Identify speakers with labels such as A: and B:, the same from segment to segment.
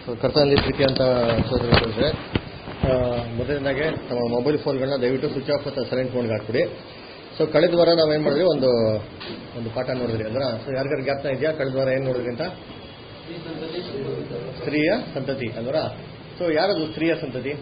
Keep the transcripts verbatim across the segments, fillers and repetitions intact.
A: So ಕರ್ತನಲ್ಲಿ ಪ್ರೀತಿ ಅಂತ ಸೋದರಿದ್ರೆ ಮೊದಲನೇದಾಗೆ ನಮ್ಮ ಮೊಬೈಲ್ ಫೋನ್ಗಳನ್ನ ದಯವಿಟ್ಟು ಸ್ವಿಚ್ ಆಫ್ ಅಥವಾ ಸೈಲೆಂಟ್ ಮೋಡ್ಗೆ ಹಾಕ್ಬಿಡಿ. ಸೊ ಕಳೆದ ವಾರ ನಾವೇನು ಮಾಡಿದ್ವಿ, ಒಂದು ಒಂದು ಪಾಠ ನೋಡಿದ್ರಿ ಅಲ್ವಾ? ಸೊ ಯಾರಿಗಾರು ಜ್ಞಾಪನ ಇದೆಯಾ ಕಳೆದ ವಾರ ಏನು ನೋಡಿದ್ರಿ ಅಂತ? ಸ್ತ್ರೀಯ ಸಂತತಿ ಅಲ್ವರ. ಸೊ ಯಾರದು ಸ್ತ್ರೀಯ ಸಂತತಿ?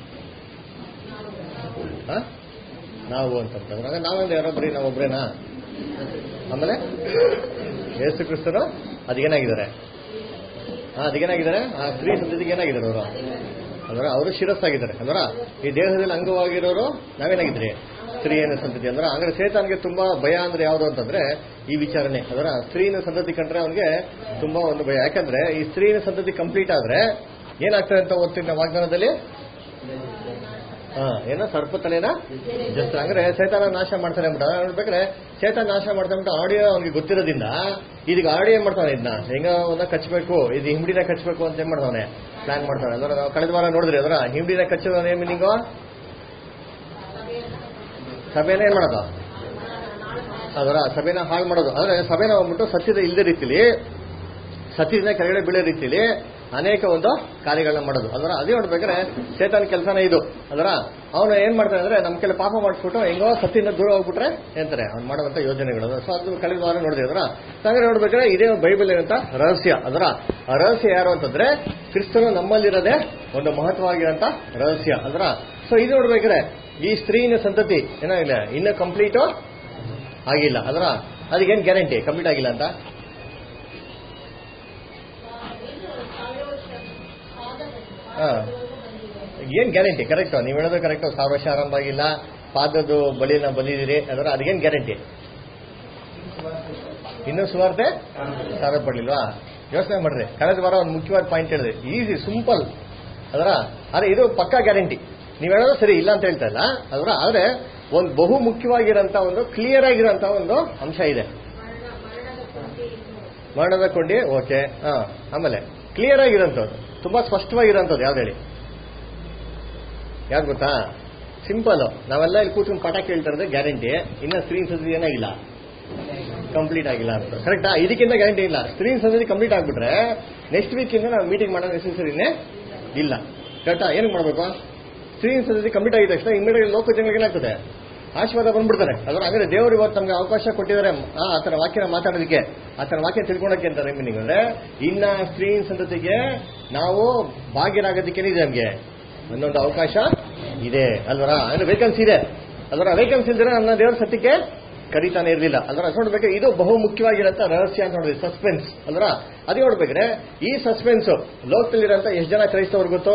A: ಹಾಂ ನಾವು ಅಂತಂದ್ರೆ ನಾವೊಂದು ಯಾರೋ ಬರೀ ನಾವೊಬ್ಬರೇನಾ? ಆಮೇಲೆ ಯೇಸು ಕ್ರಿಸ್ತರು ಅದಕ್ಕೇನಾಗಿದ್ದಾರೆ? ಹಾಂ ಅದಕ್ಕೇನಾಗಿದ್ದಾರೆ? ಆ ಸ್ತ್ರೀ ಸಂತತಿಗೆ ಏನಾಗಿದ್ದಾರೆ ಅವರು? ಅಲ್ವರ ಅವರು ಶಿರಸ್ಸಾಗಿದ್ದಾರೆ ಅಲ್ವರ. ಈ ದೇಹದಲ್ಲಿ ಅಂಗವಾಗಿರೋರು ನಾವೇನಾಗಿದ್ರಿ? ಸ್ತ್ರೀಯನ ಸಂತತಿ ಅಂದ್ರೆ. ಅಂದ್ರೆ ಸೇತಾನ್ಗೆ ತುಂಬಾ ಭಯ ಅಂದ್ರೆ ಯಾವುದು ಅಂತಂದ್ರೆ ಈ ವಿಚಾರಣೆ ಅದರ. ಸ್ತ್ರೀನ ಸಂತತಿ ಕಂಡ್ರೆ ಅವನಿಗೆ ತುಂಬಾ ಒಂದು ಭಯ. ಯಾಕಂದ್ರೆ ಈ ಸ್ತ್ರೀನ ಸಂತತಿ ಕಂಪ್ಲೀಟ್ ಆದ್ರೆ ಏನಾಗ್ತದೆ ಅಂತ ಓದ್ತೀನಿ ನಾವು ವಾಗ್ದಾನದಲ್ಲಿ. ಹಾ ಏನೋ ಸರ್ಪ ತಲೆನ ಜಸ್ಟ್ ಅಂದ್ರೆ ಚೇತನ ನಾಶ ಮಾಡ್ತಾನೆ ಅಂದ್ಬಿಟ್ಟು ನೋಡ್ಬೇಕ್ರೆ ಚೇತನ ನಾಶ ಮಾಡ್ತಾನೆ ಅಂದ್ಬಿಟ್ಟು ಆಡಿಯೋ ಅವ್ನಿಗೆ ಗೊತ್ತಿರೋದ್ರಿಂದ ಇದೀಗ ಆಡಿಯೋ ಏನ್ ಮಾಡ್ತಾನೆ, ಇದನ್ನ ಹೆಂಗ ಒಂದ ಕಚ್ಚಬೇಕು, ಇದು ಹಿಂಬಡಿನ ಕಚ್ಚಬೇಕು ಅಂತ ಏನ್ ಮಾಡ್ತಾನೆ, ಪ್ಲಾನ್ ಮಾಡ್ತಾನೆ. ಅದರ ನಾವು ಕಳೆದ ವಾರ ನೋಡಿದ್ರಿ ಅದರ ಹಿಂಬಡಿನ ಕಚ್ಚೋದ ಏನ್ ಮೀನಿಂಗು? ಸಭೆನ ಏನ್ ಮಾಡೋದು? ಅದರ ಸಭೆನ ಹಾಳು ಮಾಡೋದು. ಆದ್ರೆ ಸಭೆನ ಹೋಗ್ಬಿಟ್ಟು ಸತ್ಯದ ಇಲ್ಲದ ರೀತಿಲಿ, ಸತ್ಯದಿಂದ ಕೆಳಗಡೆ ಬೀಳೋ ರೀತಿಲಿ ಅನೇಕ ಒಂದು ಕಾರ್ಯಗಳನ್ನ ಮಾಡೋದು. ಅದರ ಅದೇ ನೋಡ್ಬೇಕಾದ್ರೆ ಚೇತನ ಕೆಲಸನೇ ಇದು. ಅದರ ಅವನು ಏನ್ ಮಾಡ್ತಾನೆ ಅಂದ್ರೆ ನಮ್ ಕೆಲ ಪಾಪ ಮಾಡಿಸ್ಬಿಟ್ಟು ಹೆಂಗೋ ಸತ್ಯದಿಂದ ದೂರ ಹೋಗ್ಬಿಟ್ರೆ ಏನಂತಾರೆ ಅವ್ನು ಮಾಡುವಂತ ಯೋಜನೆಗಳು. ಸೊ ಅದು ಕಳೆದ ವಾರ ನೋಡಿದ್ರಿ. ಅದರ ಹಾಗೆ ನೋಡ್ಬೇಕಾದ್ರೆ ಇದೇ ಬೈಬಲ್ ಏನಂತ ರಹಸ್ಯ. ಅದರ ಆ ರಹಸ್ಯ ಯಾರು ಅಂತಂದ್ರೆ ಕ್ರಿಸ್ತನು ನಮ್ಮಲ್ಲಿರೋದೇ ಒಂದು ಮಹತ್ವವಾಗಿರೋಂತ ರಹಸ್ಯ. ಅದರ ಸೊ ಇದು ನೋಡ್ಬೇಕಾದ್ರೆ ಈ ಸ್ತ್ರೀನ ಸಂತತಿ ಏನಾಗಿಲ್ಲ, ಇನ್ನೂ ಕಂಪ್ಲೀಟು ಆಗಿಲ್ಲ. ಅದರ ಅದಕ್ಕೇನು ಗ್ಯಾರಂಟಿ ಕಂಪ್ಲೀಟ್ ಆಗಿಲ್ಲ ಅಂತ? ಏನ್ ಗ್ಯಾರಂಟಿ? ಕರೆಕ್ಟ್ ನೀವು ಹೇಳೋದು ಕರೆಕ್ಟ್. ಸಾವಿರ ವರ್ಷ ಆರಂಭ ಆಗಿಲ್ಲ, ಪಾದದ್ದು ಬಲಿನ ಬಲಿದಿರಿ ಅದರ ಅದಕ್ಕೇನು ಗ್ಯಾರಂಟಿ? ಇನ್ನೂ ಸುವಾರ್ತೆ ಸಾರ ಪಡ್ಲಿಲ್ವಾ? ಯೋಚನೆ ಮಾಡ್ರಿ. ಕಳೆದ ವಾರ ಒಂದು ಮುಖ್ಯವಾದ ಪಾಯಿಂಟ್ ಹೇಳಿದೆ, ಈಸಿ ಸಿಂಪಲ್ ಅದರ. ಆದ್ರೆ ಇದು ಪಕ್ಕಾ ಗ್ಯಾರಂಟಿ. ನೀವು ಹೇಳೋದು ಸರಿ ಇಲ್ಲ ಅಂತ ಹೇಳ್ತಾ ಇಲ್ಲ ಅದರ. ಆದ್ರೆ ಒಂದು ಬಹು ಮುಖ್ಯವಾಗಿರೋಂಥ ಒಂದು ಕ್ಲಿಯರ್ ಆಗಿರೋಂಥ ಒಂದು ಅಂಶ ಇದೆ. ಮರಣದ ಕೊಂಡಿ ಓಕೆ. ಹಾ ಆಮೇಲೆ ಕ್ಲಿಯರ್ ಆಗಿರೋಂಥದ್ದು, ತುಂಬಾ ಸ್ಪಷ್ಟವಾಗಿರೋಂಥದ್ದು ಯಾವ್ದು ಹೇಳಿ? ಯಾವ್ದು ಗೊತ್ತಾ? ಸಿಂಪಲ್. ನಾವೆಲ್ಲ ಇಲ್ಲಿ ಕೂತ್ಕೊಂಡು ಪಾಠ ಕೇಳ್ತಾ ಇರೋದೇ ಗ್ಯಾರಂಟಿ. ಇನ್ನ ಸ್ಕ್ರೀನ್ ಸಂತತಿ ಏನಾಗಿಲ್ಲ, ಕಂಪ್ಲೀಟ್ ಆಗಿಲ್ಲ ಅಂತ. ಕರೆಕ್ಟಾ? ಇದಕ್ಕಿಂತ ಗ್ಯಾರಂಟಿ ಇಲ್ಲ. ಸ್ಕ್ರೀನ್ ಸಂತತಿ ಕಂಪ್ಲೀಟ್ ಆಗ್ಬಿಟ್ರೆ ನೆಕ್ಸ್ಟ್ ವೀಕ್ ಇಂದ ನಾವು ಮೀಟಿಂಗ್ ಮಾಡೋ ನೆಸೆಸರಿನೇ ಇಲ್ಲ. ಕರೆಕ್ಟಾ? ಏನಕ್ಕೆ ಮಾಡ್ಬೇಕು? ಸ್ಕ್ರೀನ್ ಸಂತತಿ ಕಂಪ್ಲೀಟ್ ಆಗಿದ ತಕ್ಷಣ ಇಮ್ಮಿಡಿಯೇಟ್ ಲೋಕ ಜನಗಳಿಗೆ ಏನಾಗ್ತದೆ, ಆಶೀರ್ವಾದ ಬಂದ್ಬಿಡ್ತಾರೆ. ಅದರ ಹಾಗಾದ್ರೆ ದೇವರು ಇವತ್ತು ನಮ್ಗೆ ಅವಕಾಶ ಕೊಟ್ಟಿದ್ದಾರೆ ಆ ಥರ ವಾಕ್ಯನ ಮಾತಾಡೋದಕ್ಕೆ, ಆ ಥರ ವಾಕ್ಯ ತಿಳ್ಕೊಳಕ್ಕೆ ಅಂತಾರೆ. ಮೀನಿಂಗ್ ಅಂದ್ರೆ ಇನ್ನ ಸ್ಕ್ರೀನ್ ಸಂತತಿಗೆ ನಾವು ಭಾಗ್ಯರಾಗೋದಕ್ಕೇನಿದೆ, ನಮ್ಗೆ ಒಂದೊಂದು ಅವಕಾಶ ಇದೆ ಅಲ್ವರ. ಅಂದ್ರೆ ವೇಕೆನ್ಸಿ ಇದೆ ಅಲ್ವರ. ವೇಕೆನ್ಸಿ ಇದ್ರೆ ನಮ್ಮ ದೇವರ ಸತ್ಯಕ್ಕೆ ಕರೀತಾನೆ ಇರಲಿಲ್ಲ ಅಲ್ವರ. ನೋಡ್ಬೇಕು ಇದು ಬಹು ಮುಖ್ಯವಾಗಿರಂತ ರಹಸ್ಯ ಅಂತ ನೋಡಿದ್ವಿ, ಸಸ್ಪೆನ್ಸ್ ಅಲ್ವರ. ಅದೇ ನೋಡ್ಬೇಕ್ರೆ ಈ ಸಸ್ಪೆನ್ಸ್ ಲೋಕದಲ್ಲಿರೋಂಥ ಎಷ್ಟು ಜನ ಕ್ರೈಸ್ತವ್ರು ಗೊತ್ತೋ?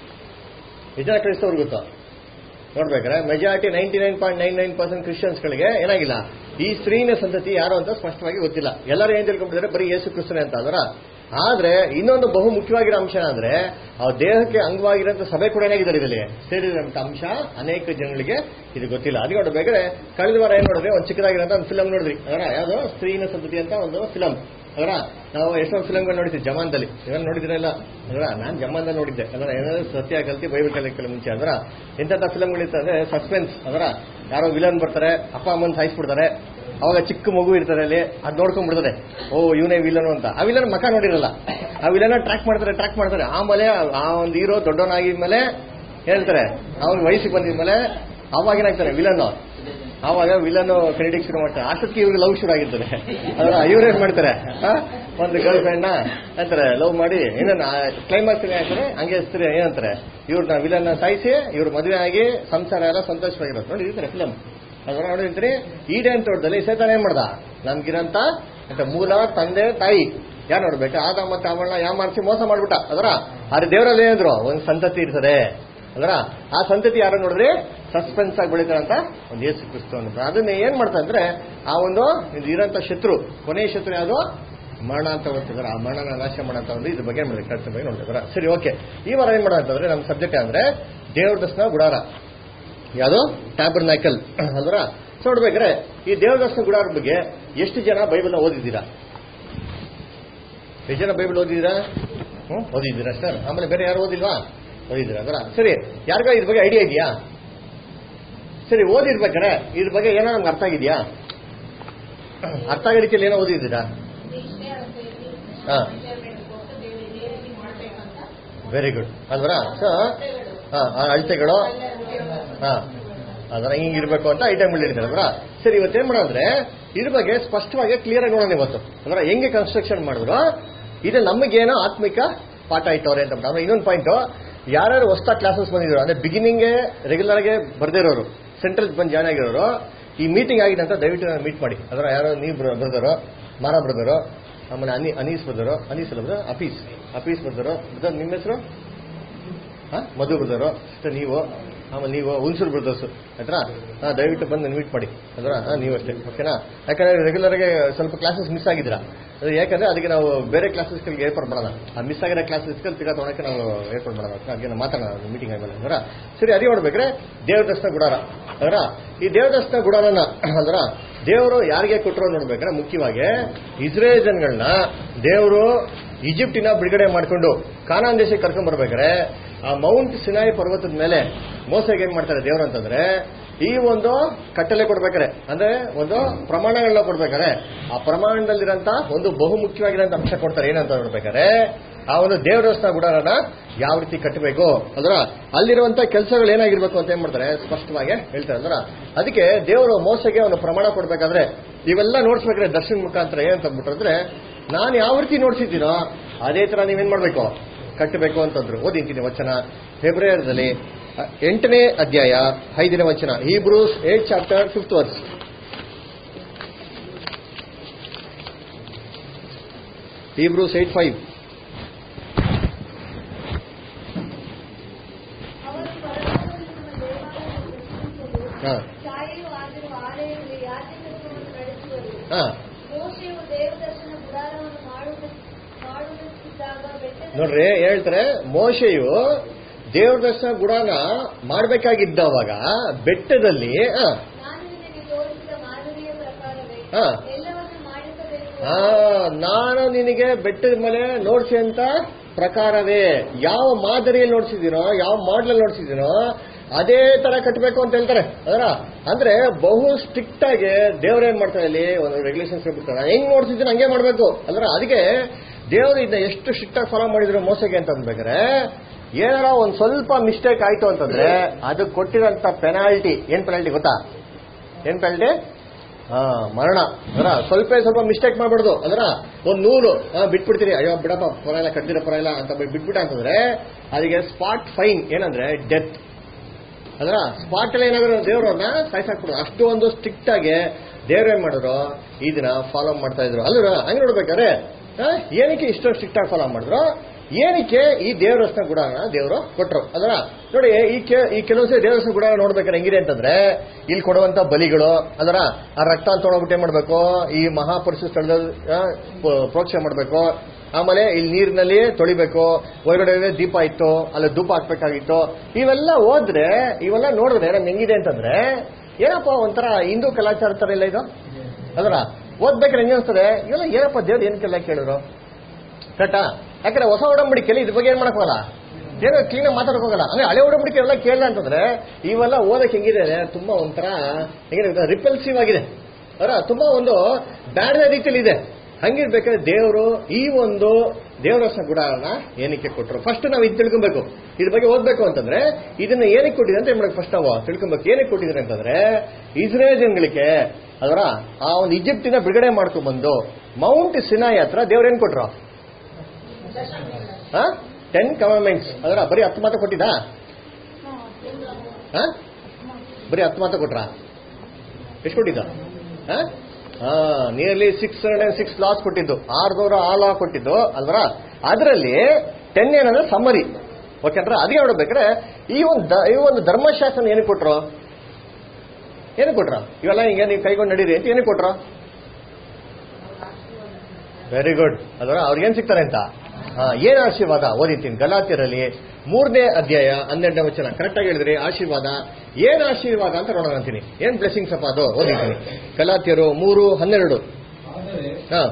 A: ಎಷ್ಟು ಜನ ಕ್ರೈಸ್ತವ್ರು ಗೊತ್ತೋ ನೋಡ್ಬೇಕಾರೆ majority ninety nine point nine nine percent ಕ್ರಿಶ್ಚಿಯನ್ಸ್ಗಳಿಗೆ ಏನಾಗಿಲ್ಲ, ಈ ಸ್ತ್ರೀನ ಸಂತತಿ ಯಾರು ಅಂತ ಸ್ಪಷ್ಟವಾಗಿ ಗೊತ್ತಿಲ್ಲ. ಎಲ್ಲರೂ ಏನ್ ತಿಳ್ಕೊಂಡಿದ್ದಾರೆ, ಬರೀ ಯೇಸು ಕ್ರಿಸ್ತನೇ ಅಂತ ಅದರ. ಆದ್ರೆ ಇನ್ನೊಂದು ಬಹು ಮುಖ್ಯವಾಗಿರೋ ಅಂಶ ಅಂದ್ರೆ ಆ ದೇಹಕ್ಕೆ ಅಂಗವಾಗಿರೋಂಥ ಸಭೆ ಕೂಡ ಏನಾಗಿದ್ದಾರೆ ಇದರಲ್ಲಿ ಸೇರಿದಂತ ಅಂಶ ಅನೇಕ ಜನಗಳಿಗೆ ಇದು ಗೊತ್ತಿಲ್ಲ. ಅದಕ್ಕೆ ನೋಡ್ಬೇಕಾದ್ರೆ ಕಳೆದ ವಾರ ಏನ್ ನೋಡಿದ್ರೆ ಒಂದು ಚಿಕ್ಕದಾಗಿರೋಂಥ ಒಂದು ಫಿಲಂ ನೋಡಿದ್ರಿ ಅದರ. ಯಾವುದು? ಸ್ತ್ರೀನ ಸಂತತಿ ಅಂತ ಒಂದು ಫಿಲಂ ಅದರ. ನಾವು ಎಷ್ಟೊಂದು ಫಿಲಂಗಳು ನೋಡಿದ್ವಿ ಜಮಾನ್ದಲ್ಲಿ. ಇವೆಲ್ಲ ನೋಡಿದ್ರಲ್ಲ ಅದರ. ನಾನು ಜಮಾನ್ದಲ್ಲಿ ನೋಡಿದ್ದೆ ಅದರ. ಏನಾದ್ರು ಸತ್ಯ ಕಲ್ತಿ ಬೈಬಲ್ ಕಲಿಯಕ್ಕೆಲ್ಲ ಮುಂಚೆ ಅದರ. ಎಂತೆಂಥ ಫಿಲಂಗಳಿತ್ತು ಅಂದ್ರೆ ಸಸ್ಪೆನ್ಸ್ ಅದರ. ಯಾರೋ ವಿಲನ್ ಬರ್ತಾರೆ, ಅಪ್ಪ ಅಮ್ಮನ ಸಾಯಿಸ್ಬಿಡ್ತಾರೆ, ಅವಾಗ ಚಿಕ್ಕ ಮಗು ಇರ್ತಾರೆ ಅಲ್ಲಿ, ಅದ್ ನೋಡ್ಕೊಂಡ್ಬಿಡ್ತಾರೆ, ಓ ಇವನೇ ವಿಲನು ಅಂತ. ಆ ವಿಲನ್ ಮಕ ನೋಡಿರಲ್ಲ, ಆ ವಿಲನ್ ಟ್ರ್ಯಾಕ್ ಮಾಡ್ತಾರೆ ಟ್ರ್ಯಾಕ್ ಮಾಡ್ತಾರೆ ಆಮೇಲೆ ಆ ಒಂದು ಹೀರೋ ದೊಡ್ಡವನಾಗಿದ್ಮೇಲೆ ಹೇಳ್ತಾರೆ, ಅವ್ನ ವಯಸ್ಸಿಗೆ ಬಂದಿದ್ಮೇಲೆ ಅವಾಗ ಏನಾಗ್ತಾರೆ ವಿಲನ್. ಆವಾಗ ವಿಲನ್ ಕ್ರೆಡಿಟ್ ಶುರು ಮಾಡ್ತಾರೆ. ಅಷ್ಟೊತ್ತಿಗೆ ಇವ್ರಿಗೆ ಲವ್ ಶುರು ಆಗಿರ್ತದೆ ಅದರ. ಇವ್ರೇನ್ ಮಾಡ್ತಾರೆ, ಒಂದು ಗರ್ಲ್ ಫ್ರೆಂಡ್ ನ ಅಂತಾರೆ ಲವ್ ಮಾಡಿ ಏನನ್ನ ಕ್ಲೈಮ್ಯಾಕ್ಸ್ ಆಗ್ತಾರೆ. ಹಂಗೆ ಸ್ತ್ರೀ ಏನಂತಾರೆ, ಇವ್ರನ್ನ ವಿಲನ್ ಸಾಯಿಸಿ ಇವ್ರ ಮದುವೆ ಆಗಿ ಸಂಸಾರ ಎಲ್ಲ ಸಂತೋಷವಾಗಿರೋದು ನೋಡಿ ಇರ್ತಾರೆ ಫಿಲಂ ಅದರ. ನೋಡಿರ್ತೀರಿ ಈಡೇನ್ ತೋಟದಲ್ಲಿ ಸೇತಾನ ಏನ್ ಮಾಡ್ದ, ನಮ್ಗಿರಂತ ಅಂತ ಮೂಲ ತಂದೆ ತಾಯಿ ಯಾರು ನೋಡ್ಬೇಕು, ಆದ ಮತ್ತೆ ಅವಳನ್ನ ಯಾವ ಮಾಡಿಸಿ ಮೋಸ ಮಾಡ್ಬಿಟ್ಟ ಅದರ. ಆದ್ರೆ ದೇವರಲ್ಲಿ ಏನಿದ್ರು ಒಂದು ಸಂತತಿ ಇರ್ತದೆ ಅದರ. ಆ ಸಂತತಿ ಯಾರು ನೋಡಿದ್ರೆ ಸಸ್ಪೆನ್ಸ್ ಆಗಿ ಬೆಳೀತಾರಂತ ಒಂದು ಯೇಸು ಕ್ರಿಸ್ತ ಅಂತ. ಅದನ್ನ ಏನ್ ಮಾಡ್ತಾ ಅಂದ್ರೆ ಆ ಒಂದು ಇರೋಂಥ ಶತ್ರು, ಕೊನೆಯ ಶತ್ರು ಯಾವುದು? ಮರಣ ಅಂತ ಓದ್ತಿದಾರೆ. ಆ ಮರಣನ ನಾಶ ಮಾಡಂತ ಒಂದು ಇದ್ರ ಬಗ್ಗೆ ಮಾಡಿದ್ರೆ ಕಷ್ಟ ಬಗ್ಗೆ ನೋಡ್ತಿದಾರೆ. ಸರಿ ಓಕೆ. ಈ ವಾರ ಏನ್ ಮಾಡೋದಂತಂದ್ರೆ ನಮ್ಮ ಸಬ್ಜೆಕ್ಟ್ ಅಂದ್ರೆ ದೇವ್ರ ದರ್ಶನ ಗುಡಾರ, ಯಾವುದು? ಟ್ಯಾಬರ್ನಾಕಲ್ ಅಲ್ವರ. ನೋಡ್ಬೇಕ್ರೆ ಈ ದೇವ್ರ ದರ್ಶನ ಗುಡಾರ ಬಗ್ಗೆ ಎಷ್ಟು ಜನ ಬೈಬಲ್ನ ಓದಿದ್ದೀರಾ? ಎಷ್ಟು ಜನ ಬೈಬಲ್ ಓದಿದ್ದೀರಾ? ಹ್ಮ್ ಓದಿದ್ದೀರಾ ಸರ್? ಆಮೇಲೆ ಬೇರೆ ಯಾರು ಓದಿಲ್ವಾ? ಓದಿದ್ದೀರಾ ಅದರ. ಸರಿ, ಯಾರಿಗ ಇದ್ರ ಬಗ್ಗೆ ಐಡಿಯಾ ಇದೆಯಾ? ಸರಿ, ಓದಿರ್ಬೇಕಾರೆ ಇದ್ರ ಬಗ್ಗೆ ಏನೋ ನಮ್ಗೆ ಅರ್ಥ ಆಗಿದ್ಯಾ? ಅರ್ಥ ಆಗೋ ರೀತಿಯಲ್ಲಿ ಏನೋ ಓದಿದ್ದೀರಾ? ಹಾ ವೆರಿ ಗುಡ್ ಅಲ್ವರ. ಸೊ ಅಳತೆಗಳು ಹಾ ಅದರ ಹಿಂಗಿರ್ಬೇಕು ಅಂತ ಐಟಮ್ಗಳು ಇರ್ತಾರೆ ಅಲ್ವರ. ಸರಿ, ಇವತ್ತೇನ್ ಮಾಡೋದ್ರೆ ಇದ್ರ ಬಗ್ಗೆ ಸ್ಪಷ್ಟವಾಗಿ ಕ್ಲಿಯರ್ ಆಗಿ ನೋಡೋಣ ಇವತ್ತು ಅಲ್ವರ. ಹೆಂಗೆ ಕನ್ಸ್ಟ್ರಕ್ಷನ್ ಮಾಡಿದ್ರು ಇದು ನಮಗೇನೋ ಆತ್ಮಿಕ ಪಾಠ ಆಯ್ತವ್ರೆ ಅಂತ. ಅಂದ್ರೆ ಇನ್ನೊಂದು ಪಾಯಿಂಟ್, ಯಾರ್ಯಾರು ಹೊಸ ಕ್ಲಾಸಸ್ ಬಂದಿದ್ರು ಅಂದ್ರೆ ಬಿಗಿನಿಂಗ್ ರೆಗ್ಯುಲರ್ ಆಗಿ ಬರ್ದಿರೋರು, ಸೆಂಟ್ರಲ್ ಬಂದು ಜಾಯ್ನ್ ಆಗಿರೋರು, ಈ ಮೀಟಿಂಗ್ ಆಗಿದೆ ಅಂತ ದಯವಿಟ್ಟು ಮೀಟ್ ಮಾಡಿ. ಅದರ ಯಾರೋ ನೀವು ಬ್ರದರು, ಮಾರ ಬ್ರದರು, ಆಮೇಲೆ ಅನಿ ಅನೀಸ್ ಬ್ರದರು, ಅನೀಸ್ ಅಲ್ಲ brother, Afees Afees brother, brother ನಿಮ್ಮ ಹೆಸರು ಹಾ ಮಧು ಬ್ರದರು, ಅಷ್ಟೇ ನೀವು, ಆಮೇಲೆ ನೀವು ಹುಣಸೂರು ಬ್ರದರ್ಸ್ ಆಯ್ತಾ. ಹಾಂ, ದಯವಿಟ್ಟು ಬಂದು ಮೀಟ್ ಮಾಡಿ ಅದರ. ಹಾಂ, ನೀವು ಅಷ್ಟೇ ಓಕೆನಾ. ಯಾಕಂದ್ರೆ ರೆಗ್ಯುಲರ್ ಆಗಿ ಸ್ವಲ್ಪ ಕ್ಲಾಸಸ್ ಮಿಸ್ ಆಗಿದ್ದೀರಾ. ಅದು ಯಾಕಂದ್ರೆ ಅದಕ್ಕೆ ನಾವು ಬೇರೆ ಕ್ಲಾಸಸ್ಗಳಿಗೆ ಏರ್ಪಾಡು ಮಾಡೋಣ. ಆ ಮಿಸ್ ಆಗಿರೋ ಕ್ಲಾಸಸ್ಗೆ ತಿರ್ಗಾ ತೊಗೊಳಕ್ಕೆ ನಾವು ಏರ್ಪಾಡು ಮಾಡೋಣ. ಅದಕ್ಕೆ ನಾವು ಮಾತಾಡೋಣ ಮೀಟಿಂಗ್ ಆದ್ಮೇಲೆ ಅದರ. ಸರಿ, ಅದೇ ನೋಡ್ಬೇಕ್ರೆ ದೇವ್ರ ದರ್ಶನ ಗುಡಾರ ಅದರ. ಈ ದೇವ್ರ ದರ್ಶನ ಗುಡಾರನ ಅದರ ದೇವರು ಯಾರಿಗೆ ಕೊಟ್ಟರು ನೋಡ್ಬೇಕ್ರೆ ಮುಖ್ಯವಾಗಿ ಇಸ್ರೇಲ್ ಜನಗಳನ್ನ ದೇವರು ಈಜಿಪ್ಟಿನ ಬಿಡುಗಡೆ ಮಾಡ್ಕೊಂಡು ಕಾನಾನ್ ದೇಶಕ್ಕೆ ಕರ್ಕೊಂಡ್ ಬರ್ಬೇಕಾರೆ ಆ ಮೌಂಟ್ ಸಿನಾಯಿ ಪರ್ವತದ ಮೇಲೆ ಮೋಸೆಗೆ ಏನ್ ಮಾಡ್ತಾರೆ ದೇವ್ರು ಅಂತಂದ್ರೆ ಈ ಒಂದು ಕಟ್ಟಲೆ ಕೊಡ್ಬೇಕಾರೆ, ಅಂದ್ರೆ ಒಂದು ಪ್ರಮಾಣಗಳನ್ನ ಕೊಡ್ಬೇಕಾರೆ ಆ ಪ್ರಮಾಣದಲ್ಲಿರಂತ ಒಂದು ಬಹು ಮುಖ್ಯವಾಗಿರೋಂಥ ಅಂಶ ಕೊಡ್ತಾರೆ. ಏನಂತ ನೋಡ್ಬೇಕಾರೆ ಆ ಒಂದು ದೇವರಸ್ನ ಗುಡಾರನ ಯಾವ ರೀತಿ ಕಟ್ಟಬೇಕು ಅದರ ಅಲ್ಲಿರುವಂತ ಕೆಲಸಗಳು ಏನಾಗಿರ್ಬೇಕು ಅಂತ ಏನ್ ಮಾಡ್ತಾರೆ ಸ್ಪಷ್ಟವಾಗಿ ಹೇಳ್ತಾರೆ ಅಂದ್ರ. ಅದಕ್ಕೆ ದೇವರು ಮೋಸೆಗೆ ಒಂದು ಪ್ರಮಾಣ ಕೊಡ್ಬೇಕಾದ್ರೆ ಇವೆಲ್ಲ ನೋಡ್ಸ್ಬೇಕಾದ್ರೆ ದರ್ಶನ ಮುಖಾಂತರ ಏನಂತ ಅಂದ್ಬಿಟ್ರೆ, ನಾನು ಯಾವ ರೀತಿ ನೋಡ್ಸಿದ್ದೀನೋ ಅದೇ ತರ ನೀವೇನ್ ಮಾಡ್ಬೇಕು ಕಟ್ಟಬೇಕು ಅಂತಂದ್ರು. ಓದಿಂತೀನಿ ವಚನ ಫೆಬ್ರವರಿದಲ್ಲಿ ಎಂಟನೇ ಅಧ್ಯಾಯ ಐದನೇ ವಚನ, Hebrews eight chapter fifth verse. Hebrews eight five. ಹಾ ಹಾ ನೋಡ್ರಿ ಹೇಳ್ತಾರೆ, ಮೋಶೆಯು ದೇವ್ರ ದರ್ಶನ ಗುಡಾನ ಮಾಡ್ಬೇಕಾಗಿದ್ದವಾಗ ಬೆಟ್ಟದಲ್ಲಿ ನಾನು ನಿನಗೆ ಬೆಟ್ಟದ ಮೇಲೆ ನೋಡ್ಸಿ ಅಂತ ಪ್ರಕಾರವೇ, ಯಾವ ಮಾದರಿಯಲ್ಲಿ ನೋಡ್ಸಿದ್ದೀನೋ, ಯಾವ ಮಾಡಲ್ ನೋಡ್ಸಿದ್ದೀನೋ ಅದೇ ತರ ಕಟ್ಟಬೇಕು ಅಂತ ಹೇಳ್ತಾರೆ ಅದರ. ಅಂದ್ರೆ ಬಹು ಸ್ಟ್ರಿಕ್ಟ್ ಆಗಿ ದೇವ್ರೇನ್ ಮಾಡ್ತಾರೆ, ಇಲ್ಲಿ ಒಂದು ರೆಗ್ಯುಲೇಷನ್ಸ್ ಬಿಡ್ತಾರೆ, ಹೆಂಗ್ ನೋಡ್ಸಿದ್ದೀನಿ ಹಂಗೆ ಮಾಡ್ಬೇಕು ಅಲ್ರ. ಅದಕ್ಕೆ ದೇವರು ಇದನ್ನ ಎಷ್ಟು ಸ್ಟ್ರಿಕ್ಟ್ ಆಗಿ ಫಾಲೋ ಮಾಡಿದ್ರು ಮೋಸಗೆ ಅಂತ ಅಂದ್ಬೇಕಾರೆ, ಏನಾರ ಒಂದ್ ಸ್ವಲ್ಪ ಮಿಸ್ಟೇಕ್ ಆಯ್ತು ಅಂತಂದ್ರೆ ಅದಕ್ಕೆ ಕೊಟ್ಟಿರೋಂತ ಪೆನಾಲ್ಟಿ ಏನ್ ಪೆನಾಲ್ಟಿ ಗೊತ್ತಾ? ಏನ್ ಪೆನಾಲ್ಟಿ? ಹಾ ಮರಣ. ಅದರ ಸ್ವಲ್ಪ ಸ್ವಲ್ಪ ಮಿಸ್ಟೇಕ್ ಮಾಡ್ಬಿಡುದು. ಅದರ ಒಂದ್ ನೂರು ಬಿಟ್ಬಿಡ್ತೀರಿ, ಅಯ್ಯೋ ಬಿಡಪ್ಪ ಪರವಾಗಿಲ್ಲ ಕಟ್ಟಿರೋ ಪರವಾಗಿಲ್ಲ ಅಂತ ಬಿಟ್ಬಿಟ್ಟ ಅಂತಂದ್ರೆ ಅದಕ್ಕೆ ಸ್ಪಾಟ್ ಫೈನ್, ಏನಂದ್ರೆ ಡೆತ್. ಅದರ ಸ್ಪಾಟ್ ಅಲ್ಲಿ ಏನಾದ್ರು ದೇವ್ರನ್ನ ಸಾಯ್ಸಾಕ್ಬಿಡೋದು. ಅಷ್ಟು ಒಂದು ಸ್ಟ್ರಿಕ್ಟ್ ಆಗಿ ದೇವ್ರೇನ್ ಮಾಡಿದ್ರು ಇದನ್ನ ಫಾಲೋ ಮಾಡ್ತಾ ಇದ್ರು ಅಲ್ರ. ಹಂಗೆ ನೋಡ್ಬೇಕಾದ್ರೆ ಏನಕ್ಕೆ ಇಷ್ಟೊಂದು ಸ್ಟ್ರಿಕ್ಟ್ ಆಗಿ ಫಾಲೋ ಮಾಡಿದ್ರು, ಏನಕ್ಕೆ ಈ ದೇವರಸ್ನ ಗುಡಾನ ದೇವರು ಕೊಟ್ರು ಅದರ. ನೋಡಿ ಈ ಈ ಕೆಲವು ಸರಿ ದೇವರಸ್ನ ಗುಡಾನ ನೋಡ್ಬೇಕಾದ್ರೆ ಹೆಂಗಿದೆ ಅಂತಂದ್ರೆ, ಇಲ್ಲಿ ಕೊಡುವಂತ ಬಲಿಗಳು ಅದರ ಆ ರಕ್ತ ಅಂತ ತೊಗೊಂಡ್ಬಿಟ್ಟು ಏನ್ ಮಾಡ್ಬೇಕು, ಈ ಮಹಾಪುರುಷ ಸ್ಥಳದಲ್ಲಿ ಪ್ರೋಕ್ಷಣೆ ಮಾಡ್ಬೇಕು. ಆಮೇಲೆ ಇಲ್ಲಿ ನೀರಿನಲ್ಲಿ ತೊಳಿಬೇಕು, ಹೊರಗಡೆ ದೀಪ ಇತ್ತು, ಅಲ್ಲಿ ಧೂಪ ಹಾಕ್ಬೇಕಾಗಿತ್ತು. ಇವೆಲ್ಲ ಹೋದ್ರೆ ಇವೆಲ್ಲ ನೋಡಿದ್ರೆ ನಮ್ಗೆ ಹೆಂಗಿದೆ ಅಂತಂದ್ರೆ, ಏನಪ್ಪ ಒಂಥರ ಹಿಂದೂ ಕಲಾಚಾರ ತರ ಇಲ್ಲ ಇದು ಅದರ. ಓದ್ಬೇಕಾದ್ರೆ ಹೆಂಗೆ ಅನ್ಸ್ತದೆ, ಇವೆಲ್ಲ ಏನಪ್ಪ ದೇವ್ರು ಏನಕ್ಕೆಲ್ಲ ಕೇಳಿದ್ರು ಕರೆಕ್ಟಾ? ಯಾಕಂದ್ರೆ ಹೊಸ ಒಡಂಬಡಿಕೆಯಲ್ಲಿ ಇದ್ರ ಬಗ್ಗೆ ಏನ್ ಮಾಡಕ್ ಹೋಗಲ್ಲ, ಏನೋ ಕ್ಲೀನ್ ಆಗಿ ಮಾತಾಡಕ್ ಹೋಗಲ್ಲ. ಅಂದ್ರೆ ಹಳೆ ಒಡಂಬಡಿಕೆ ಎಲ್ಲ ಕೇಳಲ್ಲ ಅಂತಂದ್ರೆ ಇವೆಲ್ಲ ಓದಕ್ಕೆ ಹೆಂಗಿದೆ, ತುಂಬಾ ಒಂಥರ ಹೆಂಗಿದೆ ರಿಪಲ್ಸಿವ್ ಆಗಿದೆ ಅವರ, ತುಂಬಾ ಒಂದು ಬ್ಯಾಡ ರೀತಿಯಲ್ಲಿ ಇದೆ. ಹಂಗಿರ್ಬೇಕಾದ್ರೆ ದೇವರು ಈ ಒಂದು ದೇವರಸ್ನ ಗುಡಾರನ ಏನಕ್ಕೆ ಕೊಟ್ಟರು ಫಸ್ಟ್ ನಾವು ಇದು ತಿಳ್ಕೊಬೇಕು. ಇದ್ರ ಬಗ್ಗೆ ಓದ್ಬೇಕು ಅಂತಂದ್ರೆ ಇದನ್ನ ಏನಕ್ಕೆ ಕೊಟ್ಟಿದೆ ಅಂತ ಏನ್ ಫಸ್ಟ್ ನಾವು ತಿಳ್ಕೊಬೇಕು. ಏನಕ್ಕೆ ಕೊಟ್ಟಿದ್ರೆ ಅಂತಂದ್ರೆ ಇಸ್ರೇಲ್ ಜನಗಳಿಗೆ ಅದರ ಆ ಒಂದು ಈಜಿಪ್ಟಿನ ಬಿಡುಗಡೆ ಮಾಡ್ಕೊಂಡ್ ಬಂದು ಮೌಂಟ್ ಸಿನಾಯಿ ಹತ್ರ ದೇವ್ರೇನ್ ಕೊಟ್ರು, ಟೆನ್ ಕಮಾಂಡ್ಮೆಂಟ್ಸ್ ಅದರ. ಬರೀ ಹತ್ತು ಮಾತ್ರ ಕೊಟ್ಟಿದ್ದ, ಬರೀ ಹತ್ತು ಮಾತ್ರ ಕೊಟ್ರ? ಎಷ್ಟು ಕೊಟ್ಟಿದ್ದ? Nearly six hundred and six lakhs ಕೊಟ್ಟಿದ್ದು, ಆರ್ನೂರ ಆ ಲಾ ಕೊಟ್ಟಿದ್ದು ಅಲ್ವರ. ಅದರಲ್ಲಿ ಟೆನ್ ಏನಂದ್ರೆ ಸಮ್ಮರಿ ಓಕೆಂದ್ರ. ಅದಕ್ಕೆ ನೋಡ್ಬೇಕಾದ್ರೆ ಈ ಒಂದು ಈ ಒಂದು ಧರ್ಮಶಾಸ್ತ್ರ ಏನಕ್ಕೆ ಕೊಟ್ರು, ಏನಕ್ಕೆ ಕೊಟ್ರ? ಇವೆಲ್ಲ ಹಿಂಗೆ ನೀವು ಕೈಗೊಂಡು ನಡೀರಿ ಅಂತ ಏನಕ್ಕೆ ಕೊಟ್ರು? ವೆರಿ ಗುಡ್ ಅಲ್ವರ. ಅವ್ರಿಗೇನ್ ಸಿಗ್ತಾರೆ ಅಂತ ಏನ್ ಆಶೀರ್ವಾದ ಓದಿತೀನಿ. ಗಲಾತ್ಯರಲ್ಲಿ ಮೂರನೇ ಅಧ್ಯಾಯ ಹನ್ನೆರಡನೇ ವಚನ ಕರೆಕ್ಟ್ ಆಗಿ ಹೇಳಿದ್ರಿ. ಆಶೀರ್ವಾದ ಏನ್ ಆಶೀರ್ವಾದ ಅಂತ ನೋಡೋಣ ಅಂತೀನಿ. ಏನ್ ಬ್ಲೆಸ್ಸಿಂಗ್ಸ್ ಅಪ್ಪ ಅದು ಓದಿದ್ದೀನಿ. ಗಲಾತ್ಯರು ಮೂರು ಹನ್ನೆರಡು. ಹಾ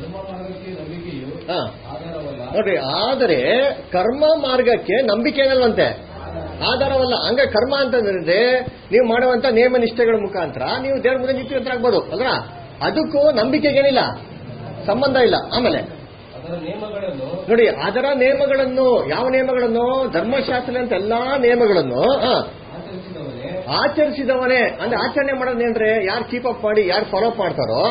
A: ಹಾ ನೋಡ್ರಿ, ಆದರೆ ಕರ್ಮ ಮಾರ್ಗಕ್ಕೆ ನಂಬಿಕೆ ಏನಲ್ವಂತೆ, ಆಧಾರವಲ್ಲ. ಹಂಗ ಕರ್ಮ ಅಂತಂದ್ರೆ ನೀವು ಮಾಡುವಂತ ನೇಮ ನಿಷ್ಠೆಗಳ ಮುಖಾಂತರ ನೀವು ದೇವ್ರ ಮುಂದೆ ನಿಂತು ಆಗ್ಬೋದು ಅಲ್ರ. ಅದಕ್ಕೂ ನಂಬಿಕೆಗೇನಿಲ್ಲ ಸಂಬಂಧ ಇಲ್ಲ. ಆಮೇಲೆ ನೋಡಿ ಅದರ ನಿಯಮಗಳನ್ನು, ಯಾವ ನಿಯಮಗಳನ್ನು? ಧರ್ಮಶಾಸ್ತ್ರ ಅಂತ ಎಲ್ಲಾ ನಿಯಮಗಳನ್ನು ಆಚರಿಸಿದವನೇ. ಅಂದ್ರೆ ಆಚರಣೆ ಮಾಡೋದೇನ್ರಿ? ಯಾರು ಕೀಪ್ ಅಪ್ ಮಾಡಿ ಯಾರು ಫಾಲೋ ಅಪ್ ಮಾಡ್ತಾರೋ